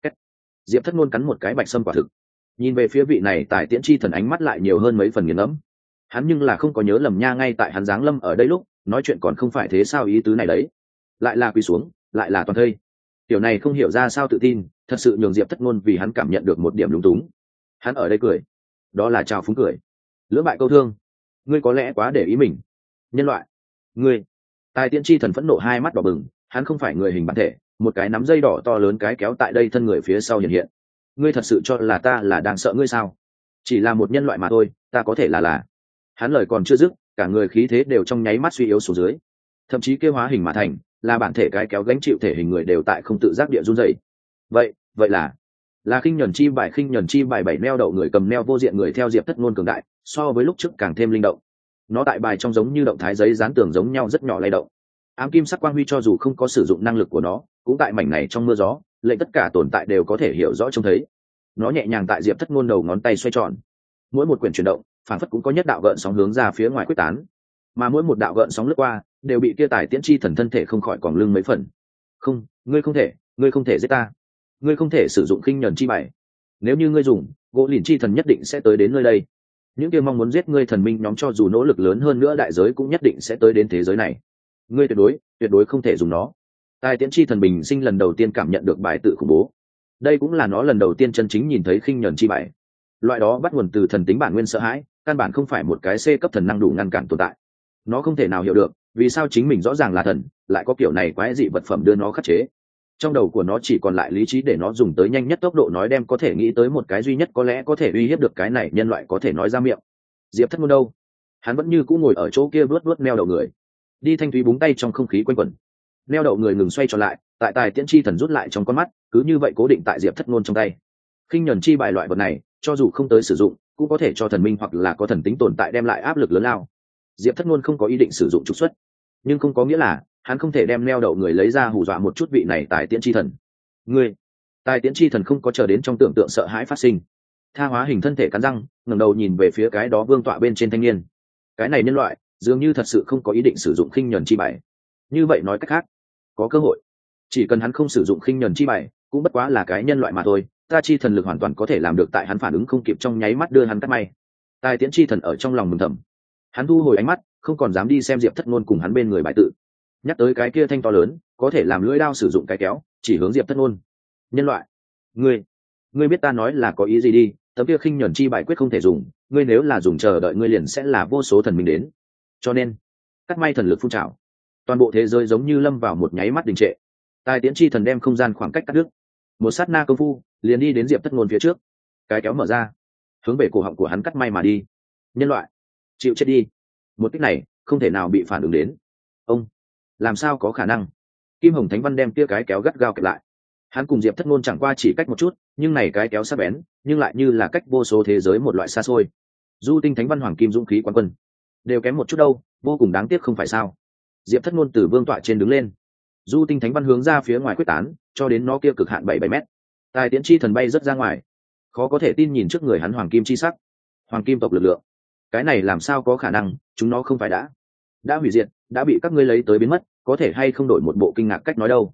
Diệp Thất Ngôn cắn một cái bạch sâm quả thực. Nhìn về phía vị này Tài Tiễn chi thần ánh mắt lại nhiều hơn mấy phần nghiền ngẫm. Hắn nhưng là không có nhớ lầm nha, ngay tại hắn giáng lâm ở đây lúc, nói chuyện còn không phải thế sao ý tứ này đấy. Lại là quỳ xuống, lại là toàn thây. Tiểu này không hiểu ra sao tự tin, thật sự nhường Diệp Thất Ngôn vì hắn cảm nhận được một điểm lúng túng. Hắn ở đây cười, đó là chào phúng cười. Lưỡng bại câu thương, ngươi có lẽ quá để ý mình. Nhân loại, ngươi. Tài Tiễn chi thần phẫn nộ hai mắt đỏ bừng, hắn không phải người hình bản thể, một cái nắm dây đỏ to lớn cái kéo tại đây thân người phía sau hiện hiện. Ngươi thật sự cho là ta là đang sợ ngươi sao? Chỉ là một nhân loại mà thôi, ta có thể là là. Hắn lời còn chưa dứt, cả người khí thế đều trong nháy mắt suy yếu xuống dưới. Thậm chí kêu hóa hình mà thành, là bản thể cái kéo gánh chịu thể hình người đều tại không tự giác địa run rẩy. Vậy, vậy là là khinh nhẫn chi bài. Khinh nhẫn chi bài bảy neo đậu người cầm neo vô diện người theo Diệp Thất Ngôn cường đại, so với lúc trước càng thêm linh động. Nó tại bài trong giống như động thái giấy dán tường giống nhau rất nhỏ lay động. Ám kim sắc quang huy cho dù không có sử dụng năng lực của nó, cũng tại mảnh này trong mưa gió, lệnh tất cả tồn tại đều có thể hiểu rõ trông thấy. Nó nhẹ nhàng tại Diệp Thất Ngôn đầu ngón tay xoay tròn, mỗi một quyển chuyển động, phản phất cũng có nhất đạo gợn sóng hướng ra phía ngoài quyết tán, mà mỗi một đạo gợn sóng lướt qua, đều bị kia Tài Tiễn chi thần thân thể không khỏi còn lưng mấy phần. Không, ngươi không thể, ngươi không thể giết ta, ngươi không thể sử dụng khinh nhẫn chi bài. Nếu như ngươi dùng, gỗ lìn chi thần nhất định sẽ tới đến nơi đây. Những kia mong muốn giết ngươi thần minh nhóm cho dù nỗ lực lớn hơn nữa đại giới cũng nhất định sẽ tới đến thế giới này. Ngươi tuyệt đối, tuyệt đối không thể dùng nó. Tài Tiễn chi thần bình sinh lần đầu tiên cảm nhận được bài tự khủng bố. Đây cũng là nó lần đầu tiên chân chính nhìn thấy khinh nhẫn chi bài. Loại đó bắt nguồn từ thần tính bản nguyên sợ hãi, căn bản không phải một cái C cấp thần năng đủ ngăn cản tồn tại. Nó không thể nào hiểu được, vì sao chính mình rõ ràng là thần, lại có kiểu này quái dị vật phẩm đưa nó khắc chế. Trong đầu của nó chỉ còn lại lý trí để nó dùng tới nhanh nhất tốc độ nói đem có thể nghĩ tới một cái duy nhất có lẽ có thể uy hiếp được cái này nhân loại có thể nói ra miệng. Diệp Thất Ngôn đâu? Hắn vẫn như cũ ngồi ở chỗ kia vuốt vuốt neo đậu người. Đi thanh thúy búng tay trong không khí quanh quẩn. Neo đậu người ngừng xoay tròn lại, tại Tài Tiễn chi thần rút lại trong con mắt, cứ như vậy cố định tại Diệp Thất Ngôn trong tay. Khinh nhẫn chi bài loại vật này, cho dù không tới sử dụng, cũng có thể cho thần minh hoặc là có thần tính tồn tại đem lại áp lực lớn lao. Diệp Thất Ngôn không có ý định sử dụng trục xuất, nhưng không có nghĩa là hắn không thể đem neo đậu người lấy ra hù dọa một chút vị này Tài Tiễn chi thần. Ngươi, Tài Tiễn chi thần không có chờ đến trong tưởng tượng sợ hãi phát sinh, tha hóa hình thân thể cắn răng, ngẩng đầu nhìn về phía cái đó vương tọa bên trên thanh niên. Cái này nhân loại, dường như thật sự không có ý định sử dụng khinh nhẫn chi bài. Như vậy nói cách khác, có cơ hội. Chỉ cần hắn không sử dụng khinh nhẫn chi bài, cũng bất quá là cái nhân loại mà thôi, ta chi thần lực hoàn toàn có thể làm được tại hắn phản ứng không kịp trong nháy mắt đưa hắn cắt may. Tài Tiễn chi thần ở trong lòng mừng thầm. Hắn thu hồi ánh mắt, không còn dám đi xem Diệp Thất Ngôn cùng hắn bên người bài tự. Nhắc tới cái kia thanh to lớn, có thể làm lưỡi đao sử dụng cái kéo, chỉ hướng Diệp Thất Ngôn. Nhân loại, ngươi, ngươi biết ta nói là có ý gì đi? Tấm kia khinh nhẫn chi bài quyết không thể dùng, ngươi nếu là dùng chờ đợi ngươi liền sẽ là vô số thần minh đến. Cho nên, cắt may thần lực phun trào, toàn bộ thế giới giống như lâm vào một nháy mắt đình trệ. Tài Tiễn chi thần đem không gian khoảng cách cắt đứt, một sát na công phu, liền đi đến Diệp Thất Ngôn phía trước, cái kéo mở ra, hướng về cổ họng của hắn cắt may mà đi. Nhân loại, chịu chết đi. Một kích này không thể nào bị phản ứng đến. Ông, làm sao có khả năng? Kim Hồng Thánh Văn đem kia cái kéo gắt gao kẹp lại. Hắn cùng Diệp Thất Ngôn chẳng qua chỉ cách một chút, nhưng này cái kéo sắc bén, nhưng lại như là cách vô số thế giới một loại xa xôi. Du Tinh Thánh Văn Hoàng Kim Dũng Khí Quán Quân, đều kém một chút đâu, vô cùng đáng tiếc không phải sao? Diệp Thất Ngôn từ vương tọa trên đứng lên. Du Tinh Thánh Văn hướng ra phía ngoài quyết tán, cho đến nó kia cực hạn bảy bảy mét. Tài Tiễn chi thần bay rất ra ngoài, khó có thể tin nhìn trước người hắn hoàng kim chi sắc, hoàng kim tộc lực lượng. Cái này làm sao có khả năng? Chúng nó không phải đã đã hủy diệt, đã bị các ngươi lấy tới biến mất, có thể hay không đổi một bộ kinh ngạc cách nói đâu?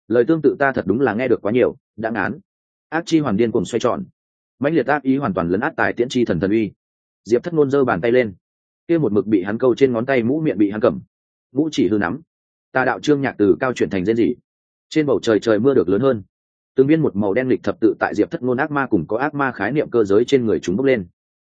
lời tương tự ta thật đúng là nghe được quá nhiều. Đã ngán. Ác chi hoàn điên cuồng xoay tròn, mãnh liệt ác ý hoàn toàn lấn át tài tiễn chi thần thần uy. Diệp Thất Nôn giơ bàn tay lên, kia một mực bị hắn câu trên ngón tay mũ miệng bị hắn cầm, mũ chỉ hư nắm. Tà đạo trương nhạc từ cao chuyển thành rên rỉ. Trên bầu trời trời mưa được lớn hơn, từng viên một màu đen lịch thập tự tại Diệp Thất Nôn ác ma cùng có ác ma khái niệm cơ giới trên người chúng bốc lên.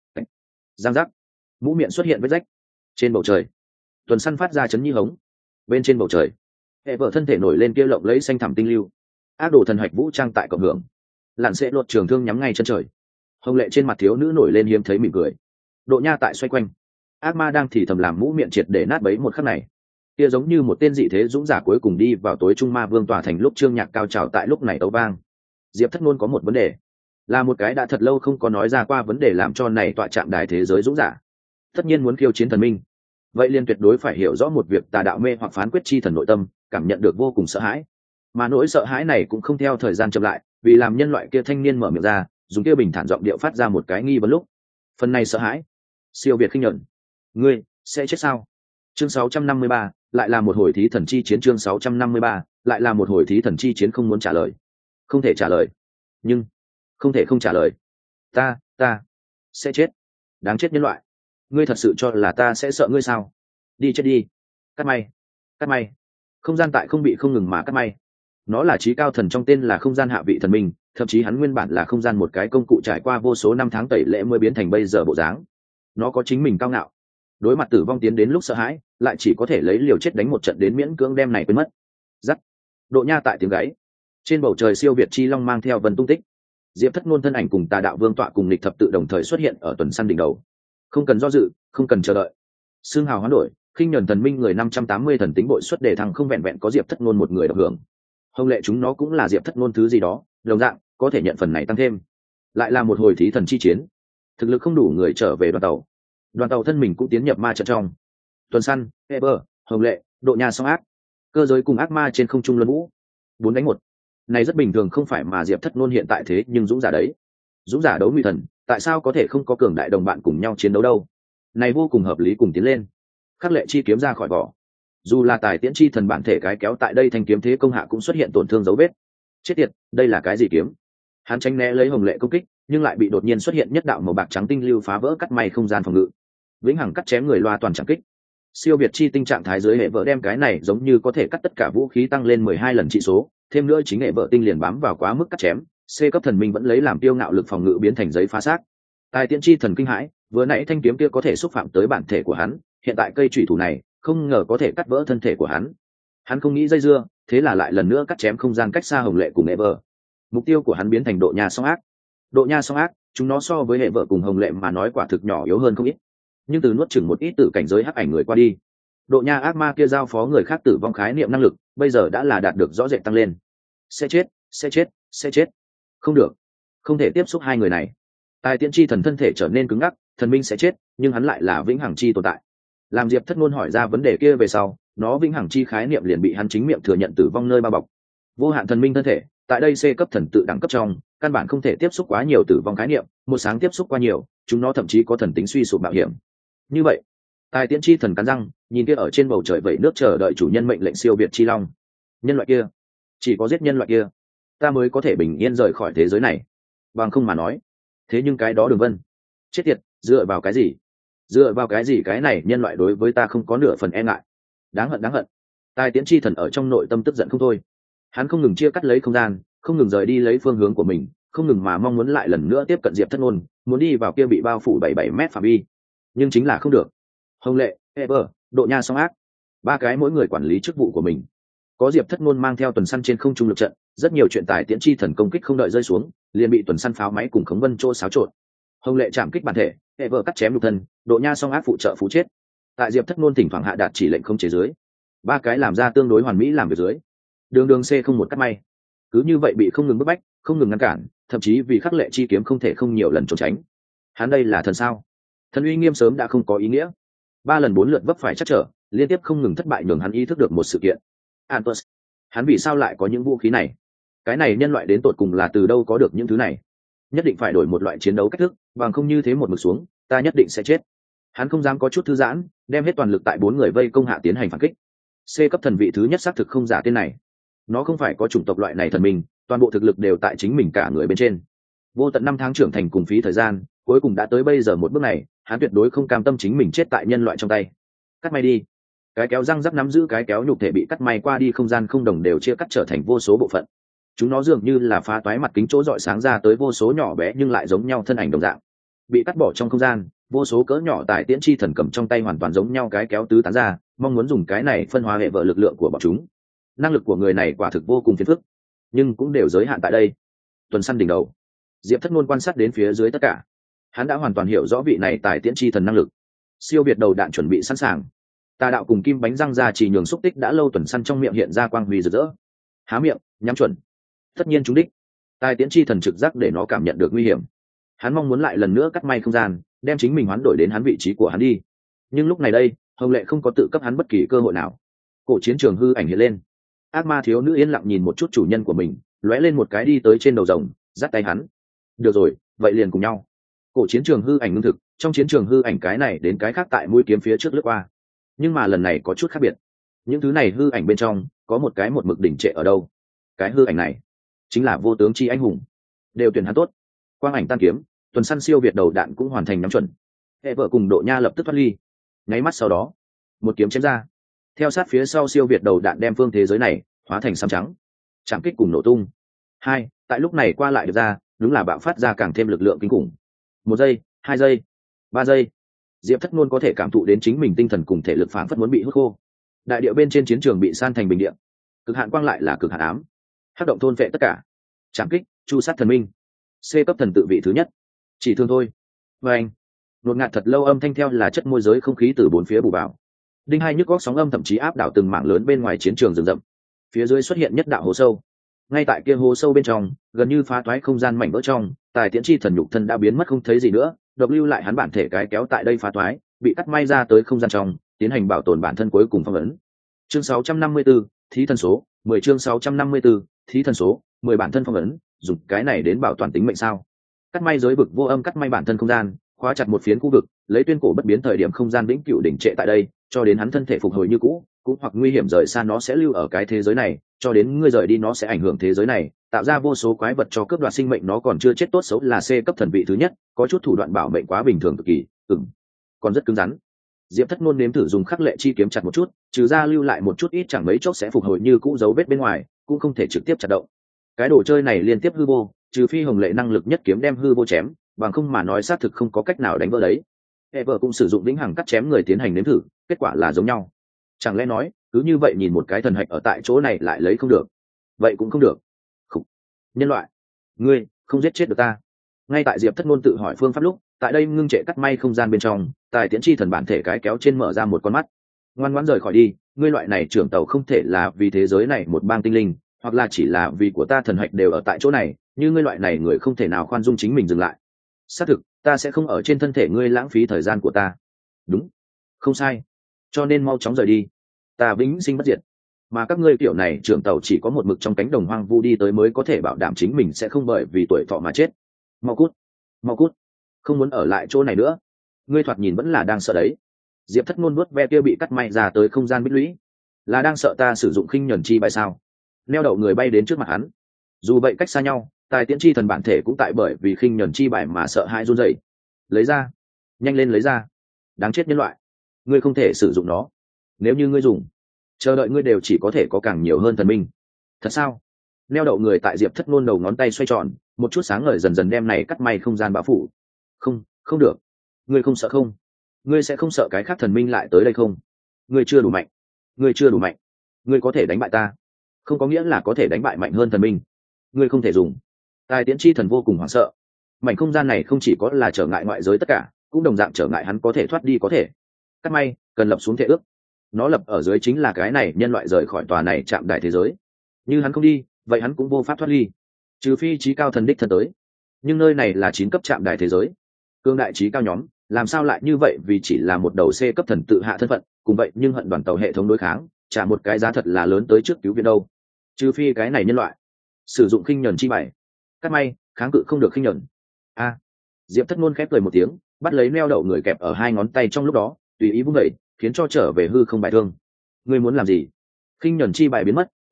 Giang giác, mũ miệng xuất hiện vết rách. Trên bầu trời, tuần săn phát ra chấn nhi hống. Bên trên bầu trời, hệ vợ thân thể nổi lên kia lộng lấy xanh thẳm tinh lưu. Ác đồ thần hạch vũ trang tại cộng hưởng, lặn sẽ lột trường thương nhắm ngay chân trời. Hồng lệ trên mặt thiếu nữ nổi lên hiếm thấy mỉm cười. Độ nha tại xoay quanh, ác ma đang thì thầm làm mũ miệng triệt để nát bấy một khắc này. Kia giống như một tên dị thế dũng giả cuối cùng đi vào tối trung ma vương tòa thành lúc trương nhạc cao trào tại lúc này tấu vang. Diệp Thất Nôn có một vấn đề, là một cái đã thật lâu không có nói ra qua vấn đề làm cho này tọa chạm đài thế giới dũng giả tất nhiên muốn khiêu chiến thần minh, vậy liền tuyệt đối phải hiểu rõ một việc tà đạo mê hoặc phán quyết chi thần nội tâm, cảm nhận được vô cùng sợ hãi. Mà nỗi sợ hãi này cũng không theo thời gian chậm lại, vì làm nhân loại kia thanh niên mở miệng ra, dùng kia bình thản giọng điệu phát ra một cái nghi vấn lúc. Phần này sợ hãi, siêu việt khinh nhẫn. Ngươi sẽ chết sao? Chương sáu trăm năm mươi ba, lại là một hồi thí thần chi chiến. Chương sáu trăm năm mươi ba, lại là một hồi thí thần chi chiến. Không muốn trả lời, không thể trả lời, nhưng không thể không trả lời. Ta, ta sẽ chết. Đáng chết nhân loại, ngươi thật sự cho là ta sẽ sợ ngươi sao? Đi chết đi. Cắt may, cắt may. Không gian tại không bị không ngừng mà cắt may. Nó là trí cao thần trong tên là không gian hạ vị thần minh, thậm chí hắn nguyên bản là không gian một cái công cụ trải qua vô số năm tháng tẩy lễ mới biến thành bây giờ bộ dáng. Nó có chính mình cao ngạo, đối mặt tử vong tiến đến lúc sợ hãi, lại chỉ có thể lấy liều chết đánh một trận đến miễn cưỡng đem này quên mất. Giắt. Độ nha tại tiếng gáy. Trên bầu trời siêu việt chi long mang theo vân tung tích. Diệp Thất Nôn thân ảnh cùng tà đạo vương tọa cùng lịch thập tự đồng thời xuất hiện ở tuần săn đỉnh đầu. Không cần do dự, không cần chờ đợi. Xương hào hoán đổi, khinh nhẫn thần minh người năm trăm tám mươi thần tính bội xuất đề thăng không vẹn vẹn có Diệp Thất Nôn một người được hưởng. Hồng lệ chúng nó cũng là Diệp Thất Nôn thứ gì đó, đồng dạng có thể nhận phần này tăng thêm. Lại là một hồi thí thần chi chiến. Thực lực không đủ người trở về đoàn tàu. Đoàn tàu thân mình cũng tiến nhập ma trận trong. Tuần săn, Eber, Hồng lệ, Độ nha song ác, cơ giới cùng ác ma trên không trung luân vũ. Bốn đánh một. Này rất bình thường không phải mà Diệp Thất Nôn hiện tại thế nhưng dũng giả đấy. Dũng giả đấu nguy thần, tại sao có thể không có cường đại đồng bạn cùng nhau chiến đấu đâu? Này vô cùng hợp lý, cùng tiến lên. Khắc lệ chi kiếm ra khỏi vỏ. Dù là tài tiễn chi thần bản thể cái kéo tại đây thanh kiếm thế công hạ cũng xuất hiện tổn thương dấu vết. Chết tiệt, đây là cái gì kiếm? Hắn tránh né lấy Hồng lệ công kích, nhưng lại bị đột nhiên xuất hiện nhất đạo màu bạc trắng tinh lưu phá vỡ cắt may không gian phòng ngự. Vĩnh hằng cắt chém người loa toàn chẳng kích. Siêu việt chi tinh trạng thái dưới hệ vợ đem cái này giống như có thể cắt tất cả vũ khí tăng lên mười hai lần trị số, thêm nữa chính hệ vợ tinh liền bám vào quá mức cắt chém, C cấp thần minh vẫn lấy làm tiêu ngạo lực phòng ngự biến thành giấy phá xác. Tài tiễn chi thần kinh hãi, vừa nãy thanh kiếm kia có thể xúc phạm tới bản thể của hắn, hiện tại cây chủy thủ này không ngờ có thể cắt vỡ thân thể của hắn. Hắn không nghĩ dây dưa, thế là lại lần nữa cắt chém không gian cách xa Hồng lệ cùng hệ vợ. Mục tiêu của hắn biến thành Độ nha song ác. Độ nha song ác, chúng nó so với hệ vợ cùng Hồng lệ mà nói quả thực nhỏ yếu hơn không ít, nhưng từ nuốt chửng một ít tử cảnh giới hắc ảnh người qua đi, Độ nha ác ma kia giao phó người khác tử vong khái niệm năng lực bây giờ đã là đạt được rõ rệt tăng lên. Sẽ chết, sẽ chết, sẽ chết. Không được, không thể tiếp xúc hai người này. Tài tiễn chi thần thân thể trở nên cứng ngắc, thần minh sẽ chết, nhưng hắn lại là vĩnh hằng chi tồn tại. Làm Diệp Thất Nôn hỏi ra vấn đề kia về sau, nó vĩnh hằng chi khái niệm liền bị hắn chính miệng thừa nhận tử vong nơi bao bọc. Vô hạn thần minh thân thể, tại đây C cấp thần tự đẳng cấp trong, căn bản không thể tiếp xúc quá nhiều tử vong khái niệm, một sáng tiếp xúc quá nhiều, chúng nó thậm chí có thần tính suy sụp mạo hiểm. Như vậy, tài tiễn chi thần cắn răng, nhìn kia ở trên bầu trời vẩy nước chờ đợi chủ nhân mệnh lệnh siêu việt chi long. Nhân loại kia, chỉ có giết nhân loại kia, ta mới có thể bình yên rời khỏi thế giới này. Bằng không mà nói, thế nhưng cái đó Đường Vân, chết tiệt, dựa vào cái gì? Dựa vào cái gì cái này nhân loại đối với ta không có nửa phần e ngại? Đáng hận, đáng hận. Tài tiễn chi thần ở trong nội tâm tức giận không thôi. Hắn không ngừng chia cắt lấy không gian, không ngừng rời đi lấy phương hướng của mình, không ngừng mà mong muốn lại lần nữa tiếp cận Diệp Thất Nôn, muốn đi vào kia bị bao phủ bảy bảy mét phạm vi, nhưng chính là không được. Hồng lệ, Eber, Độ nha song ác, ba cái mỗi người quản lý chức vụ của mình. Có Diệp Thất Nôn mang theo tuần săn trên không trung lực trận, rất nhiều chuyện tài tiễn chi thần công kích không đợi rơi xuống, liền bị tuần săn pháo máy cùng khống vân chỗ xáo trộn. Hồng lệ chạm kích bản thể, Eber cắt chém lục thân, Độ nha song ác phụ trợ phú chết. Tại Diệp Thất Nôn thỉnh thoảng hạ đạt chỉ lệnh không chế dưới, ba cái làm ra tương đối hoàn mỹ làm việc dưới, đường đường C không một cắt may, cứ như vậy bị không ngừng bức bách, không ngừng ngăn cản, thậm chí vì khắc lệ chi kiếm không thể không nhiều lần trốn tránh. Hắn đây là thần sao? Thần uy nghiêm sớm đã không có ý nghĩa. Ba lần bốn lượt vấp phải chắc trở, liên tiếp không ngừng thất bại nhường hắn ý thức được một sự kiện. Antus, hắn vì sao lại có những vũ khí này? Cái này nhân loại đến tột cùng là từ đâu có được những thứ này? Nhất định phải đổi một loại chiến đấu cách thức, bằng không như thế một mực xuống, ta nhất định sẽ chết. Hắn không dám có chút thư giãn, đem hết toàn lực tại bốn người vây công hạ tiến hành phản kích. C cấp thần vị thứ nhất xác thực không giả tên này. nó không phải có chủng tộc loại này thần minh, toàn bộ thực lực đều tại chính mình cả người bên trên. Vô tận năm tháng trưởng thành cùng phí thời gian, cuối cùng đã tới bây giờ một bước này, hắn tuyệt đối không cam tâm chính mình chết tại nhân loại trong tay. Cắt may đi. Cái kéo răng rắc nắm giữ cái kéo nhục thể bị cắt may qua đi, không gian không đồng đều chia cắt trở thành vô số bộ phận. Chúng nó dường như là phá toái mặt kính chỗ rọi sáng ra tới vô số nhỏ bé nhưng lại giống nhau thân ảnh đồng dạng, bị cắt bỏ trong không gian. Vô số cỡ nhỏ tại tiễn chi thần cầm trong tay hoàn toàn giống nhau cái kéo tứ tán ra, mong muốn dùng cái này phân hóa hệ vợ lực lượng của bọn chúng. Năng lực của người này quả thực vô cùng phiền phức, nhưng cũng đều giới hạn tại đây. Tuần săn đỉnh đầu, Diệp Thất Nôn quan sát đến phía dưới tất cả, hắn đã hoàn toàn hiểu rõ vị này tại tiễn chi thần năng lực. Siêu việt đầu đạn chuẩn bị sẵn sàng, tà đạo cùng kim bánh răng ra chỉ nhường xúc tích đã lâu, tuần săn trong miệng hiện ra quang huy rực rỡ, há miệng nhắm chuẩn, tất nhiên trúng đích. Tai tiễn chi thần trực giác để nó cảm nhận được nguy hiểm, hắn mong muốn lại lần nữa cắt may không gian, đem chính mình hoán đổi đến hắn vị trí của hắn đi. Nhưng lúc này đây, Hồng Lệ không có tự cấp hắn bất kỳ cơ hội nào. Cổ chiến trường hư ảnh hiện lên, ác ma thiếu nữ yên lặng nhìn một chút chủ nhân của mình, lóe lên một cái đi tới trên đầu rồng, dắt tay hắn. Được rồi, vậy liền cùng nhau. Cổ chiến trường hư ảnh ngưng thực, trong chiến trường hư ảnh cái này đến cái khác tại mũi kiếm phía trước lướt qua, nhưng mà lần này có chút khác biệt. Những thứ này hư ảnh bên trong có một cái một mực đỉnh trệ ở đâu. Cái hư ảnh này chính là vô tướng chi anh hùng, đều tuyển hắn tốt. Quang ảnh tan kiếm, tuần săn siêu việt đầu đạn cũng hoàn thành nhắm chuẩn. Hệ vợ cùng Độ Nha lập tức thoát ly, nháy mắt sau đó một kiếm chém ra, theo sát phía sau siêu việt đầu đạn đem phương thế giới này hóa thành xám trắng, chạm kích cùng nổ tung. Hai tại lúc này qua lại được ra, đúng là bạo phát ra càng thêm lực lượng kinh khủng. Một giây, hai giây, ba giây, Diệp Thất Nôn có thể cảm thụ đến chính mình tinh thần cùng thể lực phảng phất muốn bị hút khô. Đại địa bên trên chiến trường bị san thành bình địa, cực hạn quang lại là cực hạn ám, hắc động thôn phệ tất cả. Chạm kích, chu sát thần minh, C cấp thần tự vị thứ nhất. Chỉ thương thôi. Và anh, đột ngạt thật lâu âm thanh theo là chất môi giới không khí từ bốn phía bù vào. Đinh hai nhức góc sóng âm thậm chí áp đảo từng mảng lớn bên ngoài chiến trường rừng rậm. Phía dưới xuất hiện nhất đạo hố sâu. Ngay tại kia hố sâu bên trong, gần như phá toái không gian mảnh vỡ trong, tài tiễn chi thần nhục thân đã biến mất không thấy gì nữa, độc lưu lại hắn bản thể cái kéo tại đây phá toái, bị cắt may ra tới không gian trong, tiến hành bảo tồn bản thân cuối cùng phong ấn. Chương sáu trăm năm mươi tư, thí thần số, mười chương sáu trăm năm mươi tư, thí thần số, mười bản thân phong ấn, dùng cái này đến bảo toàn tính mệnh sao? Cắt may giới vực vô âm cắt may bản thân không gian, khóa chặt một phiến khu vực, lấy tuyên cổ bất biến thời điểm không gian vĩnh cửu đỉnh trệ tại đây, cho đến hắn thân thể phục hồi như cũ, cũng hoặc nguy hiểm rời xa nó sẽ lưu ở cái thế giới này, cho đến ngươi rời đi nó sẽ ảnh hưởng thế giới này, tạo ra vô số quái vật cho cướp đoạt sinh mệnh. Nó còn chưa chết tốt xấu là C cấp thần vị thứ nhất, có chút thủ đoạn bảo mệnh quá bình thường cực kỳ, ừm, còn rất cứng rắn. Diệp Thất Nôn nếm thử dùng khắc lệ chi kiếm chặt một chút, trừ ra lưu lại một chút ít chẳng mấy chốc sẽ phục hồi như cũ dấu vết bên ngoài, cũng không thể trực tiếp chặt động. Cái đồ chơi này liên tiếp hư vô, trừ phi Hồng Lệ năng lực nhất kiếm đem hư vô chém, bằng không mà nói xác thực không có cách nào đánh vỡ đấy. Ever cũng sử dụng vĩnh hằng cắt chém người tiến hành nếm thử, kết quả là giống nhau. Chẳng lẽ nói, cứ như vậy nhìn một cái thần hạch ở tại chỗ này lại lấy không được? Vậy cũng không được. Khủ. Nhân loại, ngươi không giết chết được ta. Ngay tại Diệp Thất Nôn tự hỏi phương pháp lúc, tại đây ngưng trệ cắt may không gian bên trong, tài tiễn chi thần bản thể cái kéo trên mở ra một con mắt. Ngoan ngoãn rời khỏi đi, ngươi loại này trưởng tàu không thể là vì thế giới này một bang tinh linh, hoặc là chỉ là vì của ta thần hạch đều ở tại chỗ này, như ngươi loại này người không thể nào khoan dung chính mình dừng lại. Xác thực, ta sẽ không ở trên thân thể ngươi lãng phí thời gian của ta. Đúng, không sai, cho nên mau chóng rời đi, ta vĩnh sinh bất diệt. Mà các ngươi kiểu này trưởng tàu chỉ có một mực trong cánh đồng hoang vu đi tới mới có thể bảo đảm chính mình sẽ không bởi vì tuổi thọ mà chết. Mau cút, mau cút, không muốn ở lại chỗ này nữa. Ngươi thoạt nhìn vẫn là đang sợ đấy. Diệp Thất Nôn vuốt ve kia bị cắt may ra tới không gian bích lũy, là đang sợ ta sử dụng khinh nhẫn chi bài sao? Neo đậu người bay đến trước mặt hắn, dù vậy cách xa nhau, tài tiễn chi thần bản thể cũng tại bởi vì khinh nhẫn chi bài mà sợ hãi run rẩy. Lấy ra, nhanh lên lấy ra, đáng chết nhân loại, ngươi không thể sử dụng nó. Nếu như ngươi dùng, chờ đợi ngươi đều chỉ có thể có càng nhiều hơn thần minh. Thật sao? Neo đậu người tại Diệp Thất Nôn đầu ngón tay xoay tròn, một chút sáng ngời dần dần đem này cắt may không gian bao phủ. Không, không được, ngươi không sợ không? Ngươi sẽ không sợ cái khác thần minh lại tới đây không? Ngươi chưa đủ mạnh, ngươi chưa đủ mạnh, ngươi có thể đánh bại ta, không có nghĩa là có thể đánh bại mạnh hơn thần minh. Ngươi không thể dùng. Tài tiễn chi thần vô cùng hoảng sợ. Mảnh không gian này không chỉ có là trở ngại ngoại giới tất cả, cũng đồng dạng trở ngại hắn có thể thoát đi có thể. Cắt may cần lập xuống thể ước, nó lập ở dưới chính là cái này nhân loại rời khỏi tòa này chạm đại thế giới. Như hắn không đi, vậy hắn cũng vô pháp thoát ly, trừ phi trí cao thần đích thân tới. Nhưng nơi này là chín cấp chạm đại thế giới, cương đại trí cao nhóm làm sao lại như vậy, vì chỉ là một đầu C cấp thần tự hạ thân phận, cùng vậy nhưng hận đoàn tàu hệ thống đối kháng, trả một cái giá thật là lớn tới trước cứu viện đâu. Trừ phi cái này nhân loại sử dụng khinh nhẫn chi bài. Cắt may kháng cự không được khinh nhẫn. A. Diệp Thất Nôn khép cười một tiếng, bắt lấy neo đậu người kẹp ở hai ngón tay trong lúc đó, tùy ý vung đẩy, khiến cho trở về hư không bài thương. Ngươi muốn làm gì? Khinh nhẫn chi bài biến mất,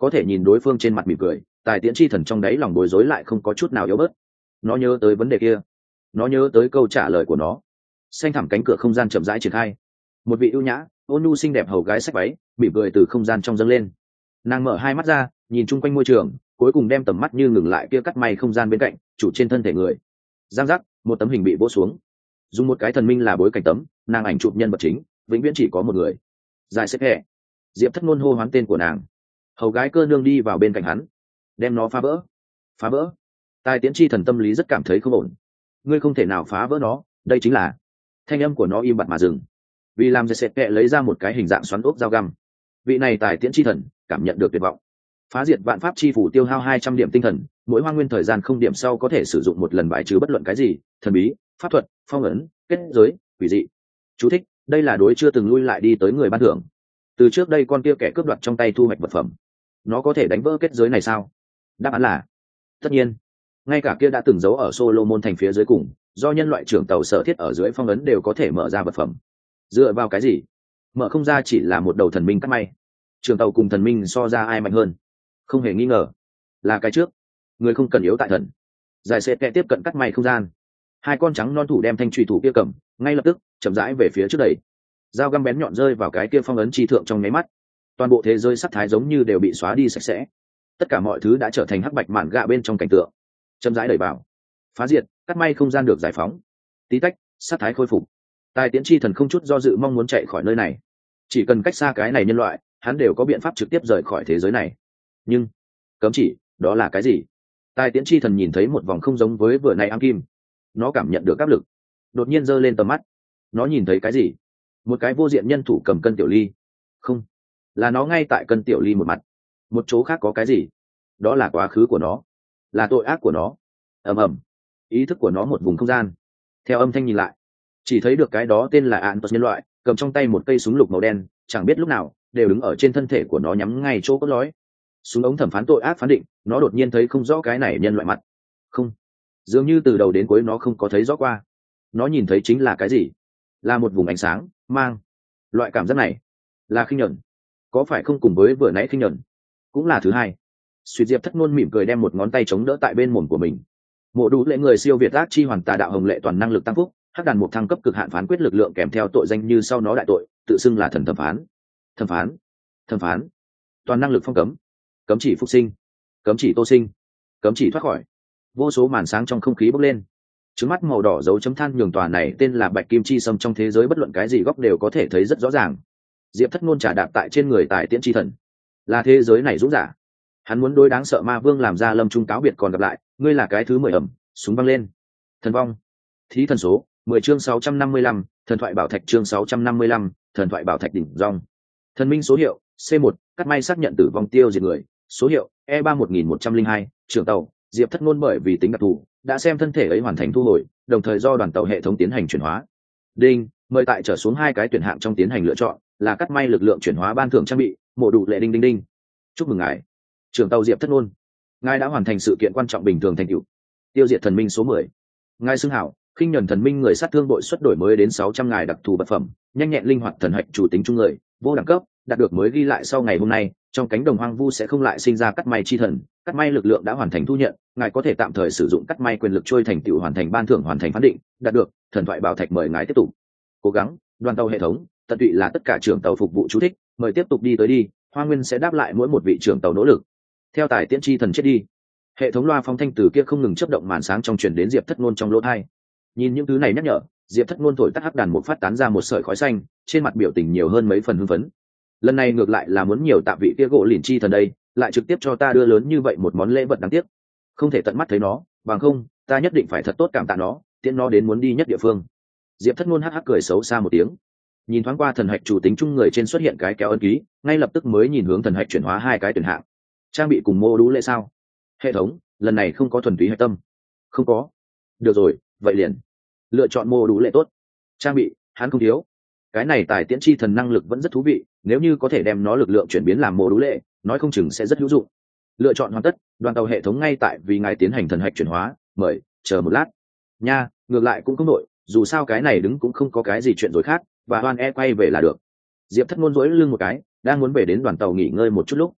có thể nhìn đối phương trên mặt mỉm cười, tài tiễn chi thần trong đáy lòng bối rối lại không có chút nào yếu bớt. Nó nhớ tới vấn đề kia, nó nhớ tới câu trả lời của nó. Xanh thẳm cánh cửa không gian chậm rãi triển khai, một vị ưu nhã ôn nhu xinh đẹp hầu gái xách váy mỉm cười từ không gian trong dâng lên. Nàng mở hai mắt ra, nhìn chung quanh môi trường, cuối cùng đem tầm mắt như ngừng lại kia cắt may không gian bên cạnh chủ trên thân thể người. Giang giác, một tấm hình bị vỗ xuống. Dùng một cái thần minh là bối cảnh tấm, nàng ảnh chụp nhân vật chính vĩnh viễn chỉ có một người. Dài xếp hẹ. Diệp Thất Ngôn hô hoán tên của nàng. Hầu gái cơ nương đi vào bên cạnh hắn, đem nó phá vỡ. Phá vỡ. Tài Tiễn Chi thần tâm lý rất cảm thấy không ổn. Ngươi không thể nào phá vỡ nó, đây chính là. Thanh âm của nó im bặt mà dừng. Vì làm Dệt Sệt Kệ lấy ra một cái hình dạng xoắn ốc dao găm. Vị này Tài Tiễn Chi thần cảm nhận được tuyệt vọng. Phá diệt vạn pháp chi phủ tiêu hao hai trăm điểm tinh thần, mỗi hoang nguyên thời gian không điểm sau có thể sử dụng một lần bài trừ bất luận cái gì, thần bí, pháp thuật, phong ấn, kết giới, quỷ dị. Chú thích: đây là đối chưa từng lui lại đi tới người ban thưởng. Từ trước đây con kia kẻ cướp đoạt trong tay thu hoạch vật phẩm, nó có thể đánh vỡ kết giới này sao? Đáp án là tất nhiên. Ngay cả kia đã từng giấu ở Solomon thành phía dưới cùng, do nhân loại trưởng tàu sở thiết ở dưới phong ấn đều có thể mở ra vật phẩm. Dựa vào cái gì? Mở không ra chỉ là một đầu thần minh cắt may. Trưởng tàu cùng thần minh so ra ai mạnh hơn? Không hề nghi ngờ là cái trước. Người không cần yếu tại thần. Giải sẽ kẹ tiếp cận cắt may không gian. Hai con trắng non thủ đem thanh trùy thủ kia cầm, ngay lập tức chậm rãi về phía trước đẩy. Dao găm bén nhọn rơi vào cái kia phong ấn chi thượng trong nháy mắt. Toàn bộ thế giới sắc thái giống như đều bị xóa đi sạch sẽ. Tất cả mọi thứ đã trở thành hắc bạch mạn gạ bên trong cảnh tượng. Chậm rãi đẩy vào. Phá diệt, cắt may không gian được giải phóng. Tí tách, sắc thái khôi phục. Tài Tiễn Chi thần không chút do dự mong muốn chạy khỏi nơi này. Chỉ cần cách xa cái này nhân loại, hắn đều có biện pháp trực tiếp rời khỏi thế giới này. Nhưng cấm chỉ, đó là cái gì? Tài Tiễn Chi thần nhìn thấy một vòng không giống với vừa này ám kim. Nó cảm nhận được áp lực, đột nhiên giơ lên tầm mắt. Nó nhìn thấy cái gì? Một cái vô diện nhân thủ cầm cân tiểu ly. Không, là nó ngay tại cân tiểu ly một mặt. Một chỗ khác có cái gì? Đó là quá khứ của nó, là tội ác của nó. Ầm ầm, ý thức của nó một vùng không gian. Theo âm thanh nhìn lại, chỉ thấy được cái đó tên là Antus nhân loại, cầm trong tay một cây súng lục màu đen, chẳng biết lúc nào đều đứng ở trên thân thể của nó nhắm ngay chỗ cốt lõi. Súng ống thẩm phán tội ác phán định, nó đột nhiên thấy không rõ cái này nhân loại mặt. Không, dường như từ đầu đến cuối nó không có thấy rõ qua. Nó nhìn thấy chính là cái gì? Là một vùng ánh sáng mang. Loại cảm giác này là khinh nhẫn. Có phải không cùng với vừa nãy khinh nhẫn? Cũng là thứ hai. Suy Diệp Thất Ngôn mỉm cười đem một ngón tay chống đỡ tại bên mồm của mình. Mộ đủ lệ người siêu việt ác chi hoàn tà đạo hồng lệ toàn năng lực tăng phúc, hắc đàn một thăng cấp cực hạn phán quyết lực lượng kèm theo tội danh như sau nó đại tội, tự xưng là thần thẩm phán. Thẩm phán, thẩm phán. Toàn năng lực phong cấm, cấm chỉ phục sinh, cấm chỉ tô sinh, cấm chỉ thoát khỏi. Vô số màn sáng trong không khí bốc lên. Trứng mắt màu đỏ dấu chấm than nhường tòa này tên là Bạch Kim Chi Sâm trong thế giới bất luận cái gì góc đều có thể thấy rất rõ ràng. Diệp Thất Ngôn trả đạp tại trên người Tài Tiễn Chi thần. Là thế giới này dũng giả. Hắn muốn đối đáng sợ ma vương làm ra lâm trung cáo biệt còn gặp lại, ngươi là cái thứ mười ẩm, súng văng lên. Thần vong. Thí thần số, mười chương sáu trăm năm mươi lăm, thần thoại bảo thạch chương sáu trăm năm mươi lăm, thần thoại bảo thạch đỉnh rong. Thần minh số hiệu, C một, cắt may xác nhận tử vong tiêu diệt người, số hiệu, E ba một nghìn một trăm linh hai, trưởng tàu, Diệp Thất Ngôn bởi vì tính đặc thù, đã xem thân thể ấy hoàn thành thu hồi, đồng thời do đoàn tàu hệ thống tiến hành chuyển hóa. Đinh, mời tại trở xuống hai cái tuyển hạng trong tiến hành lựa chọn, là cắt may lực lượng chuyển hóa ban thưởng trang bị, mộ đủ lệ đinh đinh đinh. Chúc mừng ngài, trưởng tàu Diệp Thất Ngôn. Ngài đã hoàn thành sự kiện quan trọng bình thường thành tựu. Tiêu diệt thần minh số mười. Ngài xưng hảo, khinh nhẫn thần minh người sát thương bội xuất đổi mới đến sáu trăm ngài đặc thù vật phẩm, nhanh nhẹn linh hoạt thần hạch chủ tính trung người, vô đẳng cấp, đạt được mới ghi lại sau ngày hôm nay, trong cánh đồng hoang vu sẽ không lại sinh ra cắt may chi thần, cắt may lực lượng đã hoàn thành thu nhận, ngài có thể tạm thời sử dụng cắt may quyền lực trôi thành tựu hoàn thành ban thưởng hoàn thành phán định, đạt được thần thoại bảo thạch mời ngài tiếp tục. Cố gắng, đoàn tàu hệ thống, tận tụy là tất cả trưởng tàu phục vụ chú thích, mời tiếp tục đi tới đi, Hoa Nguyên sẽ đáp lại mỗi một vị trưởng tàu nỗ lực. Theo Tài Tiễn Chi thần chết đi, hệ thống loa phong thanh từ kia không ngừng chớp động màn sáng trong truyền đến Diệp Thất Ngôn trong lỗ tai. Nhìn những thứ này nhắc nhở, Diệp Thất Ngôn thổi tắt hắc đàn một phát tán ra một sợi khói xanh, trên mặt biểu tình nhiều hơn mấy phần hưng phấn. Lần này ngược lại là muốn nhiều tạ vị kia gỗ lìn chi thần đây, lại trực tiếp cho ta đưa lớn như vậy một món lễ vật đáng tiếc. Không thể tận mắt thấy nó, bằng không, ta nhất định phải thật tốt cảm tạ nó, tiễn nó đến muốn đi nhất địa phương. Diệp Thất Ngôn hắc hắc cười xấu xa một tiếng. Nhìn thoáng qua thần hạch chủ tính chung người trên xuất hiện cái kéo ấn ký, ngay lập tức mới nhìn hướng thần hạch chuyển hóa hai cái tuyển hạng. Trang bị cùng mô đũ lễ sao? Hệ thống, lần này không có thuần túy hạch tâm. Không có. Được rồi, vậy liền lựa chọn mô đũ lễ tốt. Trang bị, hắn không thiếu. Cái này Tài Tiễn Chi thần năng lực vẫn rất thú vị, nếu như có thể đem nó lực lượng chuyển biến làm mô đũ lễ, nói không chừng sẽ rất hữu dụng. Lựa chọn hoàn tất, đoàn tàu hệ thống ngay tại vì ngài tiến hành thần hạch chuyển hóa, mời chờ một lát. Nha, ngược lại cũng không đội, dù sao cái này đứng cũng không có cái gì chuyện rồi khác, và Hoan E quay về là được. Diệp Thất Ngôn duỗi lưng một cái, đang muốn về đến đoàn tàu nghỉ ngơi một chút lúc,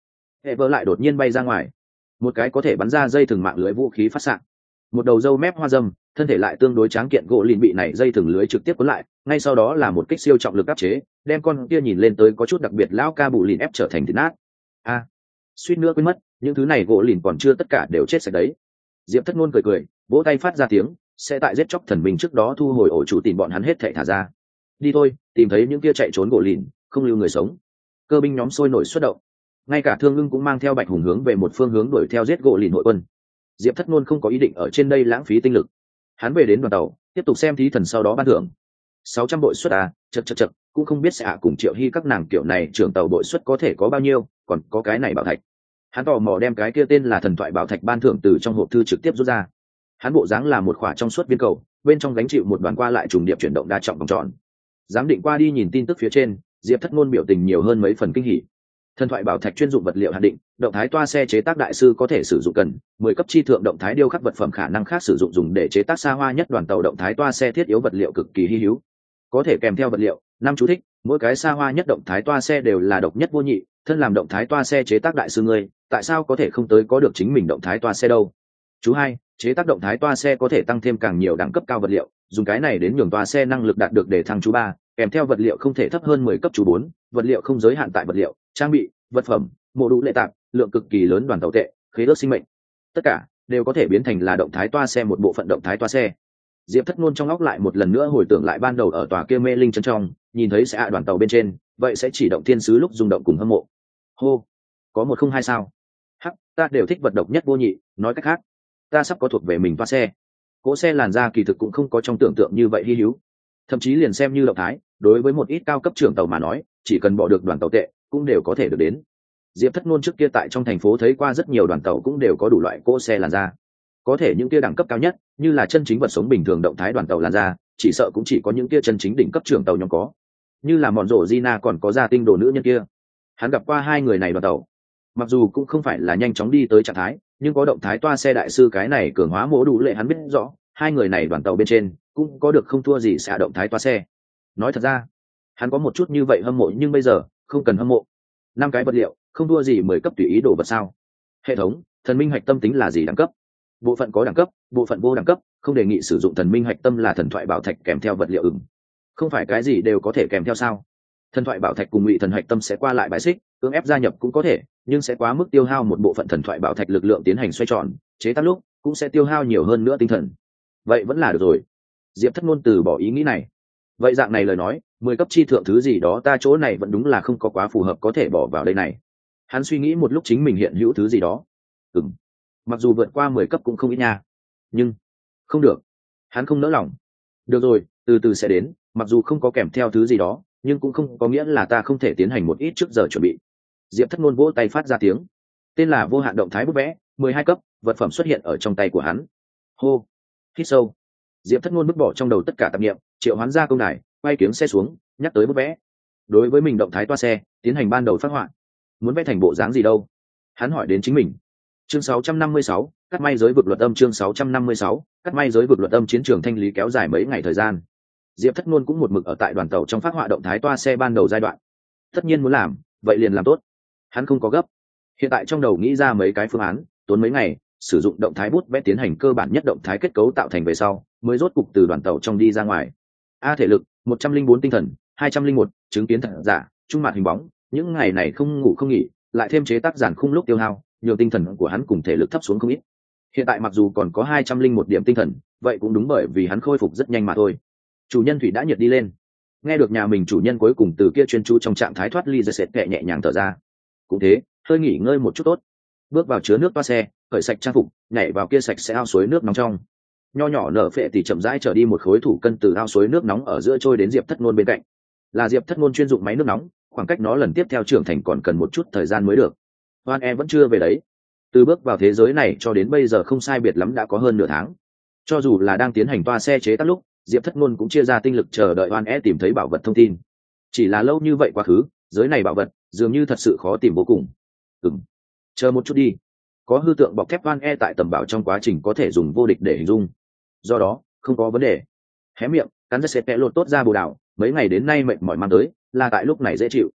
hệ vỡ lại đột nhiên bay ra ngoài, một cái có thể bắn ra dây thừng mạng lưới vũ khí phát s một đầu râu mép hoa dâm, thân thể lại tương đối tráng kiện gỗ lìn bị này dây thừng lưới trực tiếp cuốn lại, ngay sau đó là một kích siêu trọng lực áp chế, đem con kia nhìn lên tới có chút đặc biệt lão ca bụ lìn ép trở thành thịt nát. A, à, suýt nữa quên mất, những thứ này gỗ lìn còn chưa tất cả đều chết sạch đấy. Diệp Thất Nôn cười cười, vỗ tay phát ra tiếng, sẽ tại giết chóc thần minh trước đó thu hồi ổ chủ tìm bọn hắn hết thảy thả ra. Đi thôi, tìm thấy những kia chạy trốn gỗ lìn, không lưu người sống. Cơ binh nhóm sôi nổi xuất động, ngay cả Thương Ưng cũng mang theo Bạch Hùng hướng về một phương hướng đuổi theo giết gỗ lìn hội quân. Diệp Thất Nôn không có ý định ở trên đây lãng phí tinh lực, hắn về đến đoàn tàu tiếp tục xem thí thần, sau đó ban thưởng sáu trăm bội suất à, chật chật chật, cũng không biết sẽ ạ cùng Triệu Hy các nàng kiểu này trưởng tàu bội suất có thể có bao nhiêu, còn có cái này bảo thạch. Hắn tò mò đem cái kia tên là thần thoại bảo thạch ban thưởng từ trong hộp thư trực tiếp rút ra. Hắn bộ dáng là một khỏa trong suốt viên cầu, bên trong gánh chịu một đoàn qua lại trùng điệp chuyển động đa trọng vòng tròn. Giám định qua đi nhìn tin tức phía trên, Diệp Thất Nôn biểu tình nhiều hơn mấy phần kinh hỉ. Thần thoại bảo thạch chuyên dụng vật liệu hạn định, động thái toa xe chế tác đại sư có thể sử dụng cần mười cấp chi thượng động thái điêu khắc vật phẩm, khả năng khác sử dụng dùng để chế tác xa hoa nhất đoàn tàu động thái toa xe thiết yếu vật liệu cực kỳ hi hữu, có thể kèm theo vật liệu năm chú thích, mỗi cái xa hoa nhất động thái toa xe đều là độc nhất vô nhị, thân làm động thái toa xe chế tác đại sư ngươi, tại sao có thể không tới có được chính mình động thái toa xe đâu. Chú hai, chế tác động thái toa xe có thể tăng thêm càng nhiều đẳng cấp cao vật liệu, dùng cái này đến nhường toa xe năng lực đạt được để thăng. Chú ba, kèm theo vật liệu không thể thấp hơn mười cấp. Chú bốn, vật liệu không giới hạn tại vật liệu, trang bị, vật phẩm, mô đủ lệ tạp, lượng cực kỳ lớn đoàn tàu tệ, khế ước sinh mệnh, tất cả đều có thể biến thành là động thái toa xe một bộ phận động thái toa xe. Diệp Thất Nôn trong óc lại một lần nữa hồi tưởng lại ban đầu ở tòa kia mê linh chân trong, nhìn thấy sẽ ạ đoàn tàu bên trên, vậy sẽ chỉ động thiên sứ lúc rung động cùng hâm mộ. Hô, có một không hai sao? Hắc, ta đều thích vật độc nhất vô nhị, nói cách khác, ta sắp có thuộc về mình toa xe. Cỗ xe làn da kỳ thực cũng không có trong tưởng tượng như vậy hi hữu, thậm chí liền xem như động thái, đối với một ít cao cấp trưởng tàu mà nói, chỉ cần bỏ được đoàn tàu tệ, cũng đều có thể được đến. Diệp Thất Nôn trước kia tại trong thành phố thấy qua rất nhiều đoàn tàu cũng đều có đủ loại cỗ xe làn da, có thể những kia đẳng cấp cao nhất, như là chân chính vật sống bình thường động thái đoàn tàu làn da, chỉ sợ cũng chỉ có những kia chân chính đỉnh cấp trưởng tàu nhóm có, như là mòn rổ Gina còn có gia tinh đồ nữ nhân kia. Hắn gặp qua hai người này đoàn tàu, mặc dù cũng không phải là nhanh chóng đi tới trạng thái, nhưng có động thái toa xe đại sư cái này cường hóa mỗ đủ lệ, hắn biết rõ hai người này đoàn tàu bên trên cũng có được không thua gì xạ động thái toa xe. Nói thật ra, hắn có một chút như vậy hâm mộ, nhưng bây giờ không cần hâm mộ. Năm cái vật liệu không thua gì mười cấp tùy ý đồ vật sao? Hệ thống thần minh hạch tâm tính là gì đẳng cấp? Bộ phận có đẳng cấp, bộ phận vô đẳng cấp, không đề nghị sử dụng thần minh hạch tâm là thần thoại bảo thạch kèm theo vật liệu. Ửng, không phải cái gì đều có thể kèm theo sao? Thần thoại bảo thạch cùng ngụy thần hạch tâm sẽ qua lại bài xích, cưỡng ép gia nhập cũng có thể, nhưng sẽ quá mức tiêu hao một bộ phận thần thoại bảo thạch lực lượng tiến hành xoay tròn chế tác lúc, cũng sẽ tiêu hao nhiều hơn nữa tinh thần. Vậy vẫn là được rồi. Diệp Thất Nôn từ bỏ ý nghĩ này. Vậy dạng này lời nói, mười cấp chi thượng thứ gì đó ta chỗ này vẫn đúng là không có quá phù hợp có thể bỏ vào đây này. Hắn suy nghĩ một lúc chính mình hiện hữu thứ gì đó. Ừm, mặc dù vượt qua mười cấp cũng không ít nha, nhưng không được, hắn không nỡ lòng. Được rồi, từ từ sẽ đến, mặc dù không có kèm theo thứ gì đó, nhưng cũng không có nghĩa là ta không thể tiến hành một ít trước giờ chuẩn bị. Diệp Thất Nôn vỗ tay phát ra tiếng, tên là vô hạn động thái bút vẽ, mười hai cấp, vật phẩm xuất hiện ở trong tay của hắn. Hô, hít sâu. Diệp Thất Nôn vứt bỏ trong đầu tất cả tạp niệm, triệu hoán ra công đài, quay kiếng xe xuống, nhắc tới bút vẽ, đối với mình động thái toa xe tiến hành ban đầu phát họa. Muốn vẽ thành bộ dáng gì đâu? Hắn hỏi đến chính mình. Chương sáu trăm năm mươi sáu, cắt may giới vực luật âm. Chương sáu trăm năm mươi sáu, cắt may giới vực luật âm. Chiến trường thanh lý kéo dài mấy ngày thời gian. Diệp Thất Nôn cũng một mực ở tại đoàn tàu trong phát họa động thái toa xe ban đầu giai đoạn. Tất nhiên muốn làm, vậy liền làm tốt. Hắn không có gấp. Hiện tại trong đầu nghĩ ra mấy cái phương án, tốn mấy ngày, sử dụng động thái bút vẽ tiến hành cơ bản nhất động thái kết cấu tạo thành về sau, mới rốt cục từ đoàn tàu trong đi ra ngoài. A thể lực một trăm linh bốn, tinh thần hai trăm linh một, chứng kiến thật giả, trung mạn hình bóng, những ngày này không ngủ không nghỉ, lại thêm chế tác giản khung lúc tiêu hao, nhiều tinh thần của hắn cùng thể lực thấp xuống không ít. Hiện tại mặc dù còn có hai trăm linh một điểm tinh thần, vậy cũng đúng bởi vì hắn khôi phục rất nhanh mà thôi. Chủ nhân thủy đã nhiệt đi lên. Nghe được nhà mình chủ nhân cuối cùng từ kia chuyên chú trong trạng thái thoát ly, Jesset kệ nhẹ nhàng thở ra. Cũng thế, hơi nghỉ ngơi một chút tốt. Bước vào chứa nước toa xe, cởi sạch trang phục, nhảy vào kia sạch sẽ ao suối nước nóng trong. Nho nhỏ nở phệ thì chậm rãi trở đi một khối thủ cân từ ao suối nước nóng ở giữa trôi đến Diệp Thất Nôn bên cạnh. Là Diệp Thất Nôn chuyên dụng máy nước nóng, khoảng cách nó lần tiếp theo trưởng thành còn cần một chút thời gian mới được. Hoan E vẫn chưa về đấy. Từ bước vào thế giới này cho đến bây giờ không sai biệt lắm đã có hơn nửa tháng. Cho dù là đang tiến hành toa xe chế tác lúc, Diệp Thất Nôn cũng chia ra tinh lực chờ đợi Hoan E tìm thấy bảo vật thông tin. Chỉ là lâu như vậy quá khứ, giới này bảo vật dường như thật sự khó tìm vô cùng. Ừm, chờ một chút đi. Có hư tượng bọc thép Hoan E tại tầm bảo trong quá trình có thể dùng vô địch để hình dung. Do đó, không có vấn đề. Hé miệng, cắn ra sẽ pẽ lột tốt ra bồ đào, mấy ngày đến nay mệt mỏi mang tới, là tại lúc này dễ chịu.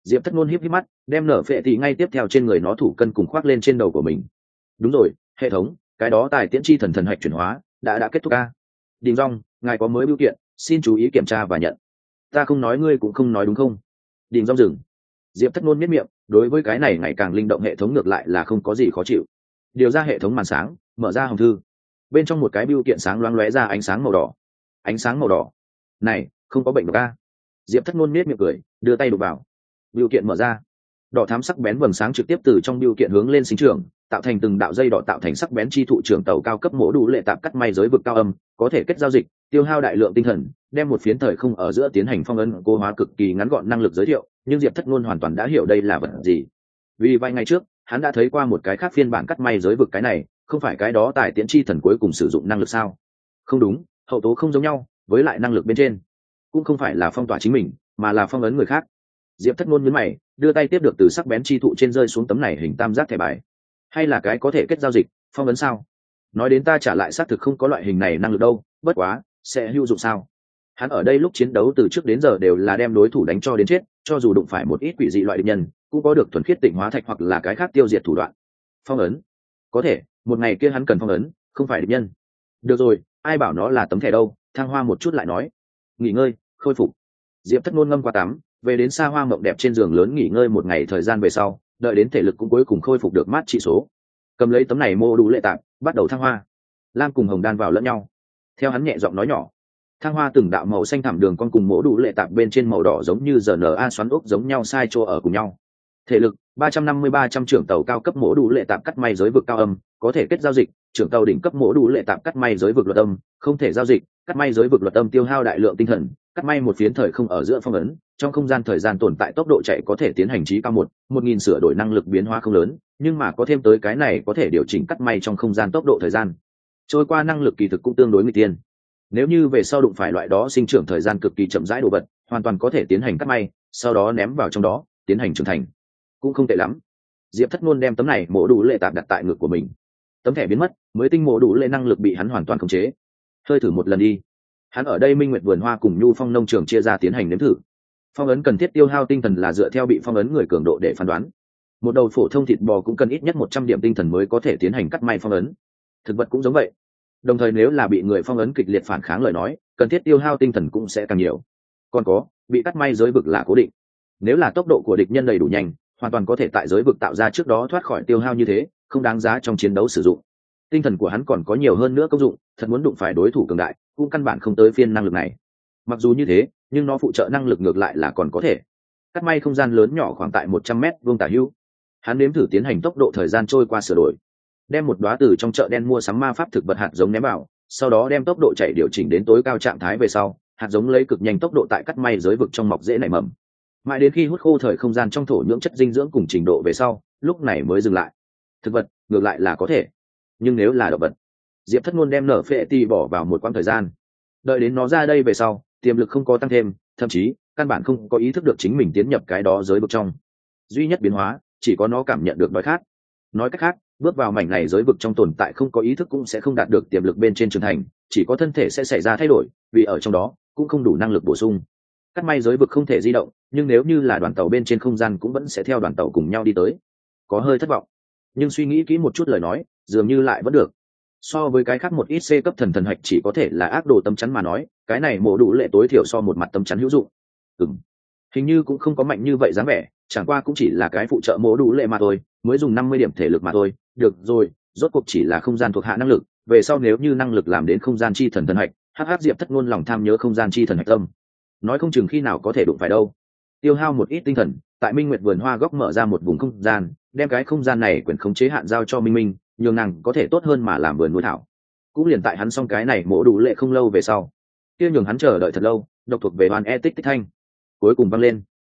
Diệp Thất Nôn híp híp mắt, đem nở phệ thì ngay tiếp theo trên người nó thủ cân cùng khoác lên trên đầu của mình. Đúng rồi, hệ thống, cái đó tài tiễn chi thần thần hạch chuyển hóa đã đã kết thúc a. Đình Dung, ngài có mới biểu kiện, xin chú ý kiểm tra và nhận. Ta không nói ngươi cũng không nói đúng không? Đình Dung dừng. Diệp Thất Nôn miết miệng, đối với cái này ngày càng linh động hệ thống ngược lại là không có gì khó chịu. Điều ra hệ thống màn sáng, mở ra hòm thư. Bên trong một cái biểu kiện sáng loáng lóe ra ánh sáng màu đỏ. Ánh sáng màu đỏ. Này, không có bệnh độc a. Diệp Thất Nôn miết miệng cười, đưa tay đụng vào. Biểu kiện mở ra. Đỏ thắm sắc bén vầng sáng trực tiếp từ trong biểu kiện hướng lên sinh trưởng, tạo thành từng đạo dây đỏ tạo thành sắc bén chi thụ trưởng tàu cao cấp mổ đủ lệ tạp cắt may giới vực cao âm, có thể kết giao dịch, tiêu hao đại lượng tinh thần, đem một phiến thời không ở giữa tiến hành phong ấn cô hóa cực kỳ ngắn gọn năng lực giới thiệu, nhưng Diệp Thất Nôn hoàn toàn đã hiểu đây là vật gì. Vì vài ngày trước, hắn đã thấy qua một cái khác phiên bản cắt may giới vực, cái này không phải cái đó tài tiễn chi thần cuối cùng sử dụng năng lực sao? Không đúng, hậu tố không giống nhau, với lại năng lực bên trên cũng không phải là phong tỏa chính mình, mà là phong ấn người khác. Diệp Thất Nôn nhướng mày, đưa tay tiếp được từ sắc bén chi thụ trên rơi xuống tấm này hình tam giác thẻ bài. Hay là cái có thể kết giao dịch, phong ấn sao? Nói đến ta trả lại xác thực không có loại hình này năng lực đâu, bất quá, sẽ hữu dụng sao? Hắn ở đây lúc chiến đấu từ trước đến giờ đều là đem đối thủ đánh cho đến chết, cho dù đụng phải một ít quỷ dị loại địch nhân, cũng có được thuần khiết tịnh hóa thạch hoặc là cái khác tiêu diệt thủ đoạn. Phong ấn, có thể, một ngày kia hắn cần phong ấn, không phải địch nhân. Được rồi, ai bảo nó là tấm thẻ đâu, thăng hoa một chút lại nói. Nghỉ ngơi, khôi phục. Diệp Thất Nôn ngâm qua tắm, về đến xa hoa mộng đẹp trên giường lớn nghỉ ngơi một ngày thời gian về sau, đợi đến thể lực cũng cuối cùng khôi phục được mát trị số, cầm lấy tấm này mô đủ lệ tạp, bắt đầu thăng hoa. Lam cùng hồng đan vào lẫn nhau, theo hắn nhẹ giọng nói nhỏ, thăng hoa từng đạo màu xanh thẳm đường con cùng mô đủ lệ tạp bên trên màu đỏ giống như rờ a xoắn ốc giống nhau sai chỗ ở cùng nhau. Thể lực ba trăm năm mươi ba trăm trưởng tàu cao cấp mô đủ lệ tạp cắt may giới vực cao âm, có thể kết giao dịch, trưởng tàu đỉnh cấp mô đủ lệ tạp cắt may giới vực luật âm, không thể giao dịch, cắt may giới vực luật âm tiêu hao đại lượng tinh thần, cắt may một phiến thời không ở giữa phong ấn, trong không gian thời gian tồn tại tốc độ chạy có thể tiến hành trí cao một một nghìn sửa đổi năng lực biến hóa không lớn, nhưng mà có thêm tới cái này có thể điều chỉnh cắt may trong không gian tốc độ thời gian trôi qua năng lực kỳ thực cũng tương đối nguy tiên. Nếu như về sau đụng phải loại đó sinh trưởng thời gian cực kỳ chậm rãi đồ vật, hoàn toàn có thể tiến hành cắt may, sau đó ném vào trong đó tiến hành trưởng thành, cũng không tệ lắm. Diệp Thất Nôn đem tấm này mổ đủ lệ tạp đặt tại ngực của mình, tấm thẻ biến mất, mới tinh mổ đủ lệ năng lực bị hắn hoàn toàn khống chế. Hơi thử một lần đi. Hắn ở đây Minh Nguyệt vườn hoa cùng Nhu Phong nông trường chia ra tiến hành nếm thử. Phong ấn cần thiết tiêu hao tinh thần là dựa theo bị phong ấn người cường độ để phán đoán. Một đầu phổ thông thịt bò cũng cần ít nhất một trăm điểm tinh thần mới có thể tiến hành cắt may phong ấn. Thực vật cũng giống vậy. Đồng thời nếu là bị người phong ấn kịch liệt phản kháng lời nói, cần thiết tiêu hao tinh thần cũng sẽ càng nhiều. Còn có, bị cắt may giới vực là cố định. Nếu là tốc độ của địch nhân đầy đủ nhanh, hoàn toàn có thể tại giới vực tạo ra trước đó thoát khỏi tiêu hao như thế, không đáng giá trong chiến đấu sử dụng. Tinh thần của hắn còn có nhiều hơn nữa công dụng, thật muốn đụng phải đối thủ cường đại, cũng căn bản không tới phiên năng lực này. Mặc dù như thế, nhưng nó phụ trợ năng lực ngược lại là còn có thể. Cắt may không gian lớn nhỏ khoảng tại một trăm mét vuông tả hữu. Hắn nếm thử tiến hành tốc độ thời gian trôi qua sửa đổi, đem một đóa từ trong chợ đen mua sắm ma pháp thực vật hạt giống ném vào, sau đó đem tốc độ chạy điều chỉnh đến tối cao trạng thái về sau, hạt giống lấy cực nhanh tốc độ tại cắt may giới vực trong mọc dễ nảy mầm. Mãi đến khi hút khô thời không gian trong thổ nhưỡng chất dinh dưỡng cùng trình độ về sau, lúc này mới dừng lại. Thực vật ngược lại là có thể, nhưng nếu là động vật, Diệp Thất Nôn đem nở phệ ti bỏ vào một quãng thời gian, đợi đến nó ra đây về sau, tiềm lực không có tăng thêm, thậm chí căn bản không có ý thức được chính mình tiến nhập cái đó giới vực trong. Duy nhất biến hóa chỉ có nó cảm nhận được đói khát. Nói cách khác, bước vào mảnh này giới vực trong tồn tại không có ý thức cũng sẽ không đạt được tiềm lực bên trên trưởng thành, chỉ có thân thể sẽ xảy ra thay đổi, vì ở trong đó cũng không đủ năng lực bổ sung. Cắt may giới vực không thể di động, nhưng nếu như là đoàn tàu bên trên không gian cũng vẫn sẽ theo đoàn tàu cùng nhau đi tới. Có hơi thất vọng, nhưng suy nghĩ kỹ một chút lời nói, dường như lại vẫn được. So với cái khác một ít C cấp thần thần hạch chỉ có thể là ác đồ tấm chắn mà nói, cái này mổ đủ lệ tối thiểu so một mặt tấm chắn hữu dụng. Ừm, hình như cũng không có mạnh như vậy dáng vẻ, chẳng qua cũng chỉ là cái phụ trợ mổ đủ lệ mà thôi, mới dùng năm mươi điểm thể lực mà thôi. Được rồi, rốt cuộc chỉ là không gian thuộc hạ năng lực, về sau nếu như năng lực làm đến không gian chi thần thần hạch, hắc hắc Diệp Thất Nôn lòng tham nhớ không gian chi thần hạch tâm, nói không chừng khi nào có thể đụng phải đâu. Tiêu hao một ít tinh thần, tại Minh Nguyệt vườn hoa góc mở ra một vùng không gian, đem cái không gian này quyền khống chế hạn giao cho Minh Minh, nhường nàng có thể tốt hơn mà làm vườn nuôi thảo. Cũng liền tại hắn xong cái này mổ đủ lệ không lâu về sau, kia nhường hắn chờ đợi thật lâu, độc thuộc về đoàn e tích tích thanh cuối cùng vang lên.